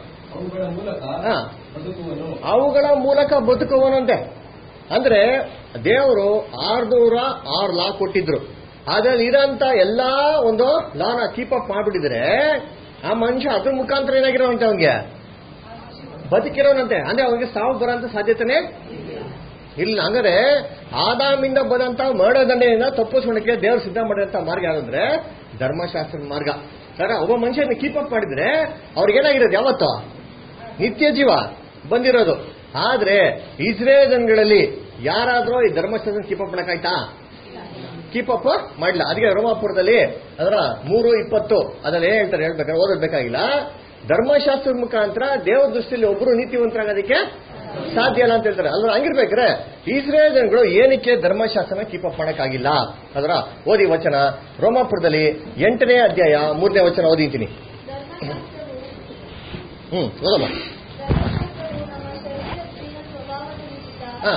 A: ಅವುಗಳ ಮೂಲಕ ಬದುಕುವನಂತೆ. ಅಂದ್ರೆ ದೇವರು ಆರ್ನೂರ ಆರು ಲಾ ಕೊಟ್ಟಿದ್ರು, ಅದ್ರಲ್ಲಿ ಇರೋಂತ ಎಲ್ಲಾ ಒಂದು ಲಾನ ಕೀಪ್ ಅಪ್ ಮಾಡ್ಬಿಟ್ಟಿದ್ರೆ ಆ ಮನುಷ್ಯ ಅದ್ರ ಮುಖಾಂತರ ಏನಾಗಿರೋಂತೆ ಅವನಿಗೆ ಬದುಕಿರೋನಂತೆ. ಅಂದ್ರೆ ಅವನಿಗೆ ಸಾವು ಬರೋಂತ ಸಾಧ್ಯತೆನೇ ಇಲ್ಲ. ಹಂಗಾರೆ ಆದಾಮಿಂದ ಬಂದಂತ ಮರಣದಂಡೆಯಿಂದ ತಪ್ಪಿಸ್ಕೊಳ್ಳಕ್ಕೆ ದೇವರು ಸಿದ್ಧ ಮಾಡಿದಂತ ಮಾರ್ಗ ಯಾವಂದ್ರೆ ಧರ್ಮಶಾಸ್ತ್ರದ ಮಾರ್ಗ. ಸರ ಒಬ್ಬ ಮನುಷ್ಯನ ಕೀಪ್ ಅಪ್ ಮಾಡಿದ್ರೆ ಅವ್ರಿಗೇನಾಗಿರೋದು? ಯಾವತ್ತೋ ನಿತ್ಯ ಜೀವ ಬಂದಿರೋದು. ಆದ್ರೆ ಇಸ್ರೇಲ್ ಜನಗಳಲ್ಲಿ ಯಾರಾದ್ರೂ ಈ ಧರ್ಮಶಾಸ್ತ್ರ ಕೀಪ್ ಅಪ್ ಮಾಡಕ್ಕಾಯ್ತಾ? ಕೀಪ್ ಅಪ್ ಮಾಡಿಲ್ಲ. ಅದಕ್ಕೆ ರೋಮಾಪುರದಲ್ಲಿ ಅದರ ಮೂರು ಇಪ್ಪತ್ತು ಅದ್ರಲ್ಲಿ ಏನ್ ಹೇಳ್ತಾರೆ ಹೇಳ್ಬೇಕಾದ್ರೆ ಓದೋದ್ ಬೇಕಾಗಿಲ್ಲ. ಧರ್ಮಶಾಸ್ತ್ರದ ಮುಖಾಂತರ ದೇವ್ರ ದೃಷ್ಟಿಯಲ್ಲಿ ಒಬ್ರು ನೀತಿವಂತರಾಗೋದಕ್ಕೆ ಸಾಧ್ಯ ಇಲ್ಲ ಅಂತ ಹೇಳ್ತಾರೆ. ಅಲ್ವಾ? ಹಂಗಿರ್ಬೇಕ್ರೆ ಇಸ್ರೇಲ್ ಜನಗಳು ಏನಕ್ಕೆ ಧರ್ಮಶಾಸ್ತ್ರನ ಕೀಪ್ ಅಪ್ ಮಾಡಕ್ಕಾಗಿಲ್ಲ? ಅದರ ಓದಿ ವಚನ ರೋಮಾಪುರದಲ್ಲಿ ಎಂಟನೇ ಅಧ್ಯಾಯ ಮೂರನೇ ವಚನ ಓದಿತೀನಿ. ಹ್ಮ್ ಓದಮ್ಮ. ಹಾ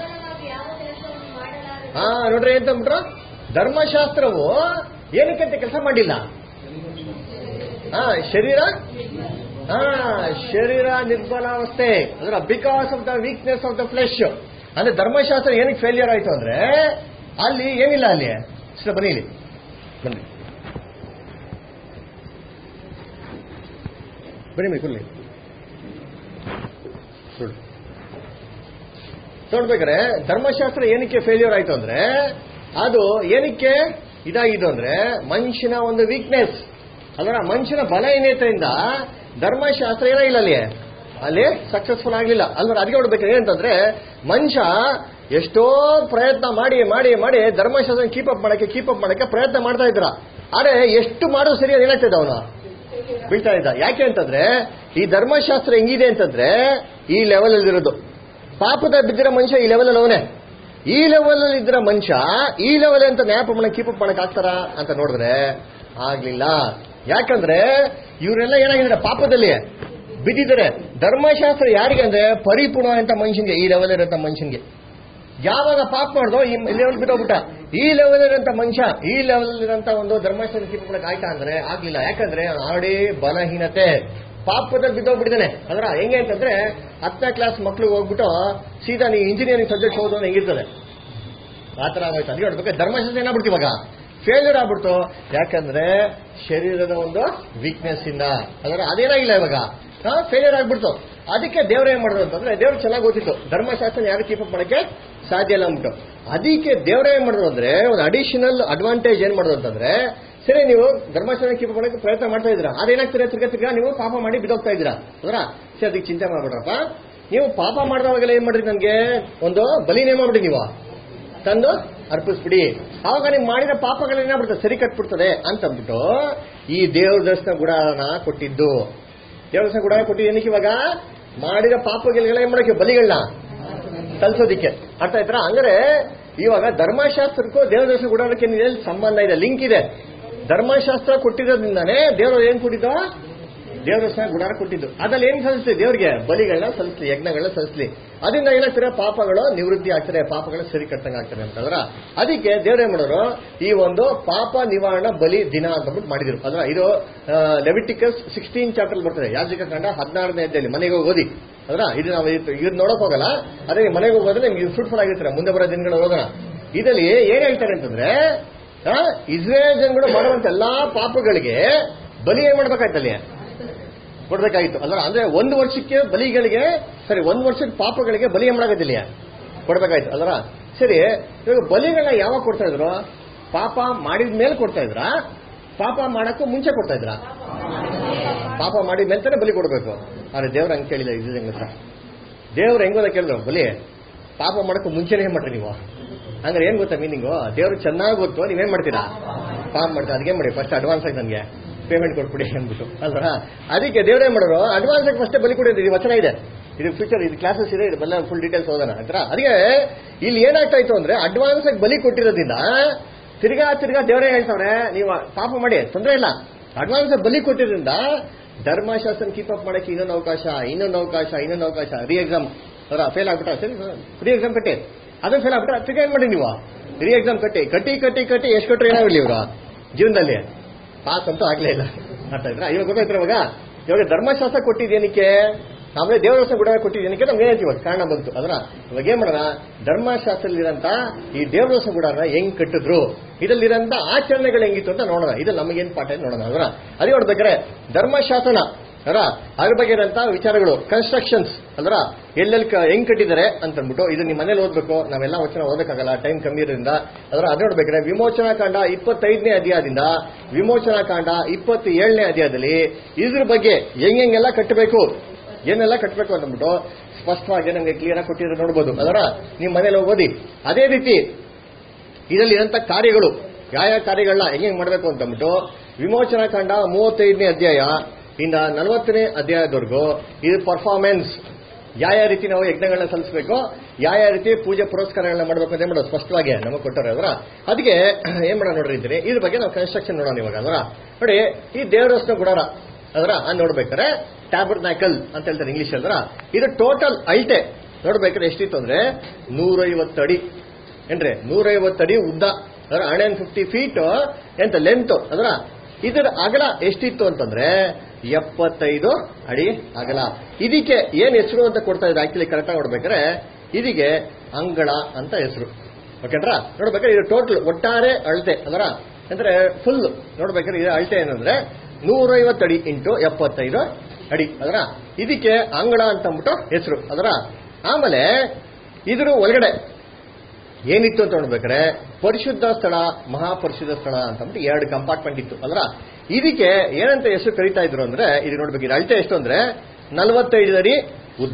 A: ಹಾ ನೋಡ್ರಿ ಅಂತ ಬಿಟ್ರು ಧರ್ಮಶಾಸ್ತ್ರವು ಏನಕ್ಕೆ ಕೆಲಸ ಮಾಡಿಲ್ಲ? ಹಾ ಶರೀರ ಹಾ ಶರೀರ ನಿರ್ಬಲಾವಸ್ಥೆ ಅಂದ್ರೆ because of the weakness of the flesh. ಅಂದ್ರೆ ಧರ್ಮಶಾಸ್ತ್ರ ಏನಕ್ಕೆ ಫೇಲ್ಯೂರ್ ಆಯ್ತು ಅಂದ್ರೆ ಅಲ್ಲಿ ಏನಿಲ್ಲ. ಅಲ್ಲಿ ಬನ್ನಿ ಇಲ್ಲಿ ಬನ್ನಿ ಬನ್ನಿ ಕುಲ್ಲಿ ನೋಡ್ಬೇಕಾರೆ ಧರ್ಮಶಾಸ್ತ್ರ ಏನಕ್ಕೆ ಫೇಲ್ಯೂರ್ ಆಯ್ತು ಅಂದ್ರೆ ಅದು ಏನಕ್ಕೆ ಇದಾಗಿದ್ದು ಅಂದ್ರೆ ಮನುಷ್ಯನ ಒಂದು ವೀಕ್ನೆಸ್. ಅದರ ಮನುಷ್ಯನ ಬಲ ಏನೇತರಿಂದ ಧರ್ಮಶಾಸ್ತ್ರ ಏನೋ ಇಲ್ಲ ಅಲ್ಲಿ ಅಲ್ಲಿ ಸಕ್ಸಸ್ಫುಲ್ ಆಗ್ಲಿಲ್ಲ ಅಲ್ವ? ಅದಕ್ಕೆ ನೋಡ್ಬೇಕಾದ್ರೆ ಏನಂತಂದ್ರೆ ಮನುಷ್ಯ ಎಷ್ಟೋ ಪ್ರಯತ್ನ ಮಾಡಿ ಮಾಡಿ ಮಾಡಿ ಧರ್ಮಶಾಸ್ತ್ರ ಕೀಪ್ ಅಪ್ ಮಾಡಕ್ಕೆ ಕೀಪ್ ಅಪ್ ಮಾಡಕ್ಕೆ ಪ್ರಯತ್ನ ಮಾಡ್ತಾ ಇದ್ರ. ಆದ್ರೆ ಎಷ್ಟು ಮಾಡೋದು ಸರಿ ಅದು ಏನಾಗ್ತದೆ ಅವನು ಬೀಳ್ತಾ ಇದ್ದ. ಯಾಕೆ ಅಂತಂದ್ರೆ ಈ ಧರ್ಮಶಾಸ್ತ್ರ ಹೆಂಗಿದೆ ಅಂತಂದ್ರೆ ಈ ಲೆವೆಲ್ ಅಲ್ಲಿ ಇರೋದು. ಪಾಪದ ಬಿದ್ದಿರೋ ಮನುಷ್ಯ ಈ ಲೆವೆಲ್ ಅಲ್ಲಿ ಅವನೇ. ಈ ಲೆವೆಲ್ ಅಲ್ಲಿ ಇದ್ರ ಮನುಷ್ಯ ಈ ಲೆವೆಲ್ ಅಂತ ನ್ಯಾಯ ಪ್ರಮಾಣ ಕೀಪ್ ಅಪ್ ಮಾಡಕ್ ಆಗ್ತಾರ ಅಂತ ನೋಡಿದ್ರೆ ಆಗ್ಲಿಲ್ಲ. ಯಾಕಂದ್ರೆ ಇವರೆಲ್ಲ ಏನಾಗಿದ್ದಾರೆ? ಪಾಪದಲ್ಲಿ ಬಿದ್ದಿದ್ದಾರೆ. ಧರ್ಮಶಾಸ್ತ್ರ ಯಾರಿಗೆ ಅಂದ್ರೆ ಪರಿಪೂರ್ಣ ಅಂತ ಮನುಷ್ಯನ್ಗೆ, ಈ ಲೆವೆಲ್ ಇರೋಂಥ ಮನುಷ್ಯನ್ಗೆ. ಯಾವಾಗ ಪಾಪ ಮಾಡ್ದೋ ಈ ಲೆವೆಲ್ ಬಿದ್ದೋಗ್ಬಿಟ್ಟ. ಈ ಲೆವೆಲ್ ಇರೋಂಥ ಮನುಷ್ಯ ಈ ಲೆವೆಲ್ ಇರೋಂಥ ಒಂದು ಧರ್ಮಶಾಸ್ತ್ರ ಕೀಪ್ ಮಾಡಕ್ ಆಯ್ತಾ ಅಂದ್ರೆ ಆಗ್ಲಿಲ್ಲ. ಯಾಕಂದ್ರೆ ಆಲ್ರೆಡಿ ಬಲಹೀನತೆ ಪಾಪದಲ್ಲಿ ಬಿದ್ದೋಗ್ಬಿಟ್ಟಿದ್ದಾನೆ. ಅದರ ಹೆಂಗೆ ಅಂತಂದ್ರೆ ಹತ್ತನೇ ಕ್ಲಾಸ್ ಮಕ್ಳು ಹೋಗ್ಬಿಟ್ಟು ಸೀದಾ ನೀವು ಇಂಜಿನಿಯರಿಂಗ್ ಸಬ್ಜೆಕ್ಟ್ ಹೋದ್ರು ಅಂತ ಹೆಂಗಿರ್ತದೆ ಆತರ ಆಗೋಯ್ತು. ಅದಕ್ಕೆ ನೋಡ್ಬೇಕು ಧರ್ಮಶಾಸ್ತ್ರ ಏನಾಗ್ಬಿಡ್ತು ಇವಾಗ ಫೇಲ್ಯೂರ್ ಆಗ್ಬಿಡ್ತು. ಯಾಕಂದ್ರೆ ಶರೀರದ ಒಂದು ವೀಕ್ನೆಸ್ ಇಂದ ಅದರ ಅದೇನಾಗಿಲ್ಲ ಇವಾಗ ಫೇಲ್ಯೂರ್ ಆಗ್ಬಿಡ್ತು. ಅದಕ್ಕೆ ದೇವ್ರ ಏನ್ ಮಾಡಿದ್ರು ಅಂತಂದ್ರೆ ದೇವ್ರು ಚೆನ್ನಾಗಿ ಗೊತ್ತಿತ್ತು ಧರ್ಮಶಾಸ್ತ್ರ ಯಾರು ಕೀಪ್ ಅಪ್ ಮಾಡಕ್ಕೆ ಸಾಧ್ಯ ಇಲ್ಲ ಅಂದ್ಬಿಟ್ಟು. ಅದಕ್ಕೆ ದೇವ್ರ ಏನ್ ಮಾಡಿದ್ರು ಅಂದ್ರೆ ಒಂದು ಅಡಿಷನಲ್ ಅಡ್ವಾಂಟೇಜ್ ಏನ್ ಮಾಡಿದ್ರು ಅಂತಂದ್ರೆ ಸರಿ ನೀವು ಧರ್ಮಶಾಸ್ತ್ರ ಕೀಪ್ ಮಾಡಕ್ಕೆ ಪ್ರಯತ್ನ ಮಾಡ್ತಾ ಇದ್ದೀರಾ, ಅದೇನಾಗ್ತೀರಾ ತಿರ್ಗಾ ತಿರ್ಗಾ ನೀವು ಪಾಪ ಮಾಡಿ ಬಿದ್ದೋಗ್ತಾ ಇದ್ದೀರಾ ಅದರ. ಸರಿ ಅದಕ್ಕೆ ಚಿಂತೆ ಮಾಡ್ಬಿಡ್ರಪ್ಪ. ನೀವು ಪಾಪ ಮಾಡಿದವಾಗೆಲ್ಲ ಏನ್ ಮಾಡ್ರಿ ನನ್ಗೆ ಒಂದು ಬಲಿ ನೇಮ ಮಾಡ್ಬಿಡಿ, ನೀವು ತಂದು ಅರ್ಪಿಸ್ಬಿಡಿ. ಆವಾಗ ನೀವು ಮಾಡಿದ ಪಾಪಗಳೇನಾಗ್ಬಿಡ್ತದೆ ಸರಿ ಕಟ್ಬಿಡ್ತದೆ ಅಂತಂದ್ಬಿಟ್ಟು ಈ ದೇವ್ರ ದರ್ಶನ ಗುಡಾರನ ಕೊಟ್ಟಿದ್ದು. ದೇವ್ರ ದರ್ಶನ ಗುಡಾರ ಕೊಟ್ಟಿದ್ದು ಏನಕ್ಕೆ? ಇವಾಗ ಮಾಡಿದ ಪಾಪಗಳಿಗೆಲ್ಲ ಏನ್ ಮಾಡಕ್ಕೆ ಬಲಿಗಳನ್ನ ತಲ್ಸೋದಿಕ್ಕೆ. ಅರ್ಥ ಆಯ್ತಾ? ಅಂದ್ರೆ ಇವಾಗ ಧರ್ಮಶಾಸ್ತ್ರಕ್ಕೂ ದೇವ್ರ ದರ್ಶನ ಗುಡಾರಕ್ಕೆ ಸಂಬಂಧ ಇದೆ, ಲಿಂಕ್ ಇದೆ. ಧರ್ಮಶಾಸ್ತ್ರ ಕೊಟ್ಟಿರೋದ್ರಿಂದಾನೇ ದೇವರು ಏನ್ ಕೊಟ್ಟಿದ್ದು? ದೇವ್ರ ದರ್ಶನ ಗುಡಾರ ಕೊಟ್ಟಿದ್ದು. ಅದ್ರಲ್ಲಿ ಏನ್ ಸಲ್ಲಿಸ್ಲಿ? ದೇವ್ರಿಗೆ ಬಲಿಗಳನ್ನ ಸಲ್ಲಿಸ್ಲಿ, ಯಜ್ಞಗಳನ್ನ ಸಲ್ಲಿಸ್ಲಿ. ಅದರಿಂದ ಏನಾಗ್ತಾರೆ? ಪಾಪಗಳು ನಿವೃತ್ತಿ ಆಗ್ತಾರೆ, ಪಾಪಗಳು ಸರಿ ಕಟ್ಟಂಗ ಆಗ್ತಾರೆ ಅಂತಂದ್ರ. ಅದಕ್ಕೆ ದೇವ್ರ ಏನ್ ಮಾಡೋರು ಈ ಒಂದು ಪಾಪ ನಿವಾರಣಾ ಬಲಿ ದಿನ ಅಂತ ಮಾಡಿದ್ರು. ಅದ್ರ ಇದು ಲೆವಿಟಿಕಸ್ ಸಿಕ್ಸ್ಟೀನ್ ಚಾಪ್ಟರ್ ಬರ್ತದೆ, ಯಾಜಕ ಕಾಂಡ ಹದಿನಾರನೇ ಅಧ್ಯಾಯದಲ್ಲಿ. ಮನೆಗೆ ಹೋಗಿ ಓದಿ ಅದ್ರ. ಇದು ನಾವು ಇದು ನೋಡಕ್ ಹೋಗಲ್ಲ, ಅದೇ ಮನೆಗೆ ಹೋಗೋದ್ರೆ ನಿಮ್ಗೆ ಫ್ರೂಟ್ಫುಲ್ ಆಗಿರ್ತಾರೆ ಮುಂದೆ ಬರೋ ದಿನಗಳು ಹೋಗೋಣ. ಇದರಲ್ಲಿ ಏನ್ ಹೇಳ್ತಾರೆ ಅಂತಂದ್ರೆ ಇಸ್ರೇಲ್ ಜನಗಳು ಮಾಡುವಂತ ಎಲ್ಲಾ ಪಾಪಗಳಿಗೆ ಬಲಿ ಏನ್ ಮಾಡ್ಬೇಕಾಯ್ತಲ್ಲಿ ಕೊಡ್ಬೇಕಾಗಿತ್ತು ಅಲ್ವ? ಅಂದ್ರೆ ಒಂದು ವರ್ಷಕ್ಕೆ ಬಲಿಗಳಿಗೆ ಸರಿ ಒಂದು ವರ್ಷಕ್ಕೆ ಪಾಪಗಳಿಗೆ ಬಲಿ ಏನ್ ಮಾಡಾಕತ್ತಿಲ್ಲ ಕೊಡ್ಬೇಕಾಯ್ತು ಅಲ್ವ? ಸರಿ, ಇವಾಗ ಬಲಿಗಳನ್ನ ಯಾವಾಗ ಕೊಡ್ತಾ ಇದ್ರು? ಪಾಪ ಮಾಡಿದ ಮೇಲೆ ಕೊಡ್ತಾ ಇದ್ರ? ಪಾಪ ಮಾಡಕ್ಕೂ ಮುಂಚೆ ಕೊಡ್ತಾ ಇದ್ರ? ಪಾಪ ಮಾಡಿದ ಮೇಲೆ ತಾನೇ ಬಲಿ ಕೊಡ್ಬೇಕು. ಆದ್ರೆ ದೇವ್ರ ಹಂಗೆ ಕೇಳಿಲ್ಲ ಇದು ಹೆಂಗ ದೇವ್ರು ಹೆಂಗೋದ ಕೇಳಿದ್ರು ಬಲಿ ಪಾಪ ಮಾಡಕ್ಕೂ ಮುಂಚೆನೇ ಏನ್ ಮಾಡ್ರಿ ನೀವು? ಹಂಗಾರೆ ಏನ್ ಗೊತ್ತಾ ಮೀನಿಂಗು? ದೇವ್ರು ಚೆನ್ನಾಗಿ ಗೊತ್ತು, ನೀವೇನ್ ಮಾಡ್ತೀರಾ? ಪಾಪ ಮಾಡ್ತೀರಾ. ಅದಕ್ಕೆ ಮಾಡಿ ಫಸ್ಟ್ ಅಡ್ವಾನ್ಸ್ ಆಗಿ ನನಗೆ ಪೇಮೆಂಟ್ ಕೊಟ್ಬಿಡಿ ಅಂದ್ಬಿಟ್ಟು ಅಲ್ವಾ? ಅದಕ್ಕೆ ದೇವ್ರೇ ಮಾಡೋರು ಅಡ್ವಾನ್ಸ್ ಆಗಿ ಫಸ್ಟ್ ಬಲಿ ಕೊಡೋದು. ಇದು ವಚನ ಇದೆ, ಇದು ಫ್ಯೂಚರ್ ಇದು ಕ್ಲಾಸಸ್ ಇದೆ, ಇದೆಲ್ಲ ಫುಲ್ ಡೀಟೇಲ್ಸ್ ಹೋಗೋಣ ಆಯ್ತಾ? ಅದಕ್ಕೆ ಇಲ್ಲಿ ಏನಾಗ್ತಾ ಇತ್ತು ಅಂದ್ರೆ ಅಡ್ವಾನ್ಸ್ ಆಗಿ ಬಲಿ ಕೊಟ್ಟಿರೋದ್ರಿಂದ ತಿರ್ಗಾ ತಿರ್ಗಾ ದೇವರೇ ಹೇಳ್ತಾವ್ರೆ ನೀವು ಪಾಪ ಮಾಡಿ ತೊಂದರೆ ಇಲ್ಲ. ಅಡ್ವಾನ್ಸ್ ಆಗಿ ಬಲಿ ಕೊಟ್ಟಿರೋದ್ರಿಂದ ಧರ್ಮಶಾಸ್ತ್ರ ಕೀಪ್ ಅಪ್ ಮಾಡಕ್ಕೆ ಇನ್ನೊಂದು ಅವಕಾಶ ಇನ್ನೊಂದು ಅವಕಾಶ ಇನ್ನೊಂದು ಅವಕಾಶ ರೀ ಎಕ್ಸಾಮ್ ಅದರ ಫೇಲ್ ಆಗ್ಬಿಟ್ಟ ಸರಿ ರೀ ಎಕ್ಸಾಮ್ ಕಟ್ಟಿ ಅದು ಫೇಲ್ ಆಗ್ಬಿಟ್ರೆ ಅದಕ್ಕೆ ಏನ್ ಮಾಡಿ ನೀವು ರೀ ಎಕ್ಸಾಮ್ ಕಟ್ಟಿ ಕಟ್ಟಿ ಕಟ್ಟಿ ಕಟ್ಟಿ ಎಷ್ಟು ಕೊಟ್ಟರು ಏನಾಗಲಿ ಇವರು ಜೀವನದಲ್ಲಿ ಪಾಸ್ ಅಂತೂ ಆಗ್ಲೇ ಇಲ್ಲ ಅರ್ಥ ಇದ್ರ ಇವಾಗ ಗೊತ್ತಾಯ್ತು ಇವಾಗ ಇವಾಗ ಧರ್ಮಶಾಸ್ತ್ರ ಕೊಟ್ಟಿದ್ದೇನಕ್ಕೆ ಆಮೇಲೆ ದೇವರಸ ಗುಡ ಕೊಟ್ಟಿದ್ದೇನಕ್ಕೆ ನಮ್ಗೆ ಏನೈತಿ ಇವಾಗ ಕಾರಣ ಬಂತು ಅದರ ಇವಾಗ ಏನ್ ಮಾಡೋಣ ಧರ್ಮಶಾಸ್ತ್ರದಲ್ಲಿರಂತ ಈ ದೇವರಸ ಗುಡನ ಹೆಂಗ್ ಕಟ್ಟಿದ್ರು ಇದರಲ್ಲಿರಂತ ಆಚರಣೆಗಳು ಹೆಂಗಿತ್ತು ಅಂತ ನೋಡೋಣ ಇದು ನಮಗೇನ್ ಪಾಠ ನೋಡೋಣ ಅದರ ಅದೇ ನೋಡ್ಬೇಕಾರೆ ಧರ್ಮಶಾಸನ ಅರ ಅದ್ರ ಬಗ್ಗೆ ಇರೋಂತ ವಿಚಾರಗಳು ಕನ್ಸ್ಟ್ರಕ್ಷನ್ಸ್ ಅಂದ್ರ ಎಲ್ಲೆಲ್ಲಿ ಹೆಂಗ್ ಕಟ್ಟಿದ್ದಾರೆ ಅಂತ ಅಂದ್ಬಿಟ್ಟು ಇದು ನಿಮ್ಮ ಮನೇಲಿ ಓದ್ಬೇಕು ನಾವೆಲ್ಲ ವಚನ ಓದಕ್ಕಾಗಲ್ಲ ಟೈಮ್ ಕಮ್ಮಿ ಇರೋದ್ರಿಂದ ಅದರ ಅದ್ ನೋಡ್ಬೇಕಾದ್ರೆ ವಿಮೋಚನಾ ಕಾಂಡ ಇಪ್ಪತ್ತೈದನೇ ಅಧ್ಯಾಯದಿಂದ ವಿಮೋಚನಾ ಕಾಂಡ ಇಪ್ಪತ್ತ ಏಳನೇ ಅಧ್ಯಾಯದಲ್ಲಿ ಇದ್ರ ಬಗ್ಗೆ ಹೆಂಗೆಲ್ಲ ಕಟ್ಟಬೇಕು ಏನೆಲ್ಲ ಕಟ್ಟಬೇಕು ಅಂತಂದ್ಬಿಟ್ಟು ಸ್ಪಷ್ಟವಾಗಿ ನಮ್ಗೆ ಕ್ಲಿಯರ್ ಆಗಿ ಕೊಟ್ಟಿದ್ರೆ ನೋಡ್ಬೋದು ಅದರ ನಿಮ್ ಮನೇಲಿ ಓದಿ ಅದೇ ರೀತಿ ಇದರಲ್ಲಿ ಇರೋಂಥ ಕಾರ್ಯಗಳು ಯಾವ ಯಾವ ಕಾರ್ಯಗಳನ್ನ ಹೆಂಗೆ ಮಾಡ್ಬೇಕು ಅಂತಂದ್ಬಿಟ್ಟು ವಿಮೋಚನಾ ಕಾಂಡ ಮೂವತ್ತೈದನೇ ಅಧ್ಯಾಯ ಇಂದ ನಲವತ್ತನೇ ಅಧ್ಯಾಯದವರೆಗೂ ಇದು ಪರ್ಫಾರ್ಮೆನ್ಸ್ ಯಾವ ಯಾವ ರೀತಿ ನಾವು ಯಜ್ಞಗಳನ್ನ ಸಲ್ಲಿಸಬೇಕು ಯಾವ ಯಾವ ರೀತಿ ಪೂಜೆ ಪುರಸ್ಕಾರಗಳನ್ನ ಮಾಡಬೇಕು ಅಂತ ಮಾಡೋದು ಸ್ಪಷ್ಟವಾಗಿ ನಮಗೆ ಕೊಟ್ಟರೆ ಅದರ ಅದಕ್ಕೆ ಏನ್ ಮಾಡೋಣ ನೋಡ್ರಿ ಇದ್ರೆ ಇದ್ರ ಬಗ್ಗೆ ನಾವು ಕನ್ಸ್ಟ್ರಕ್ಷನ್ ನೋಡೋಣ ಇವಾಗ ಅದರ ನೋಡಿ ಈ ದೇವರಸ್ನ ಗುಡಾರ ಅದರ ನೋಡ್ಬೇಕಾರೆ ಟ್ಯಾಬರ್ನಾಕಲ್ ಅಂತ ಹೇಳ್ತಾರೆ ಇಂಗ್ಲಿಷ್ ಅಲ್ರ ಇದು ಟೋಟಲ್ ಅಳತೆ ನೋಡ್ಬೇಕಾದ್ರೆ ಎಷ್ಟಿತ್ತು ಅಂದ್ರೆ ನೂರೈವತ್ತು ಅಡಿ ಏನ್ರಿ ನೂರೈವತ್ತು ಅಡಿ ಉದ್ದ ಅದರ ಹಂಡ್ರೆಡ್ ಫಿಫ್ಟಿ ಫೀಟ್ ಎಂತ ಲೆಂತ್ ಅದರ ಇದರ ಅಗಲ ಎಷ್ಟಿತ್ತು ಅಂತಂದ್ರೆ ಎಪ್ಪತ್ತೈದು ಅಡಿ ಅಗಲ ಇದಕ್ಕೆ ಏನ್ ಹೆಸರು ಅಂತ ಕೊಡ್ತಾ ಇದ್ದಾರೆ ಆಕ್ಚುಲಿ ಕರೆಕ್ಟಾಗಿ ನೋಡ್ಬೇಕಾದ್ರೆ ಇದಕ್ಕೆ ಅಂಗಳ ಅಂತ ಹೆಸರು ಓಕೆನ್ರಾ ನೋಡ್ಬೇಕಾದ್ರೆ ಇದು ಟೋಟಲ್ ಒಟ್ಟಾರೆ ಅಳತೆ ಅದರ ಅಂದ್ರೆ ಫುಲ್ ನೋಡ್ಬೇಕಾದ್ರೆ ಇದು ಅಳತೆ ಏನಂದ್ರೆ ನೂರೈವತ್ತು ಅಡಿ ಇಂಟು ಎಪ್ಪತ್ತೈದು ಅಡಿ ಅದರ ಇದಕ್ಕೆ ಅಂಗಳ ಅಂತ ಅಂದ್ಬಿಟ್ಟು ಹೆಸರು ಅದರ ಆಮೇಲೆ ಇದ್ರ ಒಳಗಡೆ ಏನಿತ್ತು ಅಂತ ನೋಡ್ಬೇಕಾರೆ ಪರಿಶುದ್ಧ ಸ್ಥಳ ಮಹಾಪರಿಶುದ್ಧ ಸ್ಥಳ ಅಂತ ಅಂದ್ಬಿಟ್ಟು ಎರಡು ಕಂಪಾರ್ಟ್ಮೆಂಟ್ ಇತ್ತು ಅಲ್ರ ಇದಕ್ಕೆ ಏನಂತ ಹೆಸರು ಕರೀತಾ ಇದ್ರು ಅಂದ್ರೆ ಇದು ನೋಡ್ಬೇಕು ಅಳತೆ ಎಷ್ಟು ಅಂದ್ರೆ ನಲವತ್ತೈದು ಅಡಿ ಉದ್ದ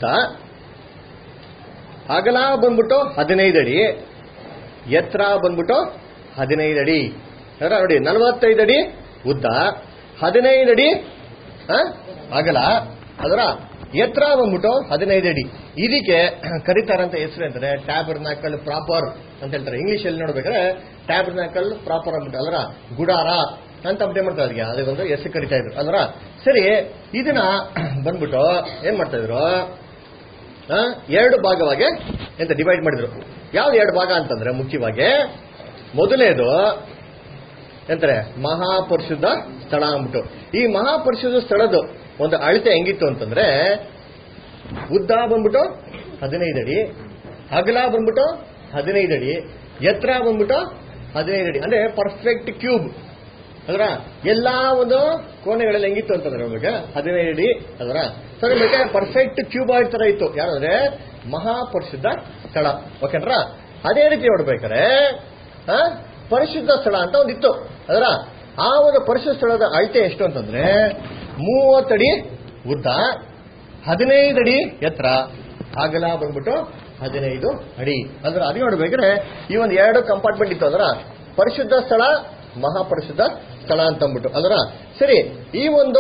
A: ಅಗಲ ಬಂದ್ಬಿಟ್ಟು ಹದಿನೈದು ಅಡಿ ಎತ್ತರ ಬಂದ್ಬಿಟ್ಟು ಹದಿನೈದು ಅಡಿ ಅದರ ನೋಡಿ ನಲವತ್ತೈದು ಅಡಿ ಉದ್ದ ಹದಿನೈದು ಅಡಿ ಅಗಲ ಅದರ ಎತ್ತರ ಬಂದ್ಬಿಟ್ಟು ಹದಿನೈದು ಅಡಿ ಇದಕ್ಕೆ ಕರೀತಾರಂತ ಹೆಸರು ಅಂತಂದ್ರೆ ಟ್ಯಾಬರ್ನಾಕಲ್ ಪ್ರಾಪರ್ ಅಂತ ಹೇಳ್ತಾರೆ ಇಂಗ್ಲಿಷ್ ಅಲ್ಲಿ ನೋಡ್ಬೇಕಾದ್ರೆ ಟ್ಯಾಬರ್ನಾಕಲ್ ಪ್ರಾಪರ್ ಅಂದ್ಬಿಟ್ಟು ಅಲ್ರ ಗುಡಾರ ಅಂತ ಅಪ್ಡೇಟ್ ಮಾಡ್ತಾರೆ ಅದಕ್ಕೆ ಅದಕ್ಕೊಂದು ಹೆಸರು ಕರಿತಾ ಇದ್ರು ಅಲ್ರ ಸರಿ ಇದನ್ನ ಬಂದ್ಬಿಟ್ಟು ಏನ್ ಮಾಡ್ತಾ ಇದ್ರು ಎರಡು ಭಾಗವಾಗಿ ಎಂತ ಡಿವೈಡ್ ಮಾಡಿದ್ರು ಯಾವ್ದು ಎರಡು ಭಾಗ ಅಂತಂದ್ರೆ ಮುಖ್ಯವಾಗಿ ಮೊದಲನೇದು ಎಂತಾರೆ ಮಹಾಪರಿಶುದ್ಧ ಸ್ಥಳ ಅಂದ್ಬಿಟ್ಟು ಈ ಮಹಾಪರಿಶುದ್ಧ ಸ್ಥಳದ ಒಂದು ಅಳತೆ ಹೆಂಗಿತ್ತು ಅಂತಂದ್ರೆ ಉದ್ದ ಬಂದ್ಬಿಟ್ಟು ಹದಿನೈದು ಅಡಿ ಅಗಲ ಬಂದ್ಬಿಟ್ಟು ಹದಿನೈದು ಅಡಿ ಎತ್ತರ ಬಂದ್ಬಿಟ್ಟು ಹದಿನೈದು ಅಡಿ ಅಂದ್ರೆ ಪರ್ಫೆಕ್ಟ್ ಕ್ಯೂಬ್ ಅದರ ಎಲ್ಲಾ ಒಂದು ಕೋಣೆಗಳಲ್ಲಿ ಹೆಂಗಿತ್ತು ಅಂತಂದ್ರೆ ನಮಗೆ ಹದಿನೈದು ಅಡಿ ಅದರ ಸರಿ ಬೇಕಾದ್ರೆ ಪರ್ಫೆಕ್ಟ್ ಕ್ಯೂಬ್ ಆಗಿ ತರ ಇತ್ತು ಯಾರಂದ್ರೆ ಮಹಾಪರಿಶುದ್ಧ ಸ್ಥಳ ಓಕೆನ್ರ ಅದೇ ರೀತಿ ನೋಡ್ಬೇಕಾರೆ ಪರಿಶುದ್ಧ ಸ್ಥಳ ಅಂತ ಒಂದಿತ್ತು ಅದರ ಆ ಒಂದು ಪರಿಶುದ್ಧ ಸ್ಥಳದ ಅಳತೆ ಎಷ್ಟು ಅಂತಂದ್ರೆ ಮೂವತ್ತಡಿ ಉದ್ದ ಹದಿನೈದು ಅಡಿ ಎತ್ತರ ಅಗಲ ಬಂದ್ಬಿಟ್ಟು ಹದಿನೈದು ಅಡಿ ಅಂದ್ರೆ ಅದು ನೋಡ್ಬೇಕಾದ್ರೆ ಈ ಒಂದು ಎರಡು ಕಂಪಾರ್ಟ್ಮೆಂಟ್ ಇತ್ತು ಅದರ ಪರಿಶುದ್ಧ ಸ್ಥಳ ಮಹಾಪರಿಶುದ್ಧ ಸ್ಥಳ ಅಂತ ಅಂದ್ಬಿಟ್ಟು ಅದರ ಸರಿ ಈ ಒಂದು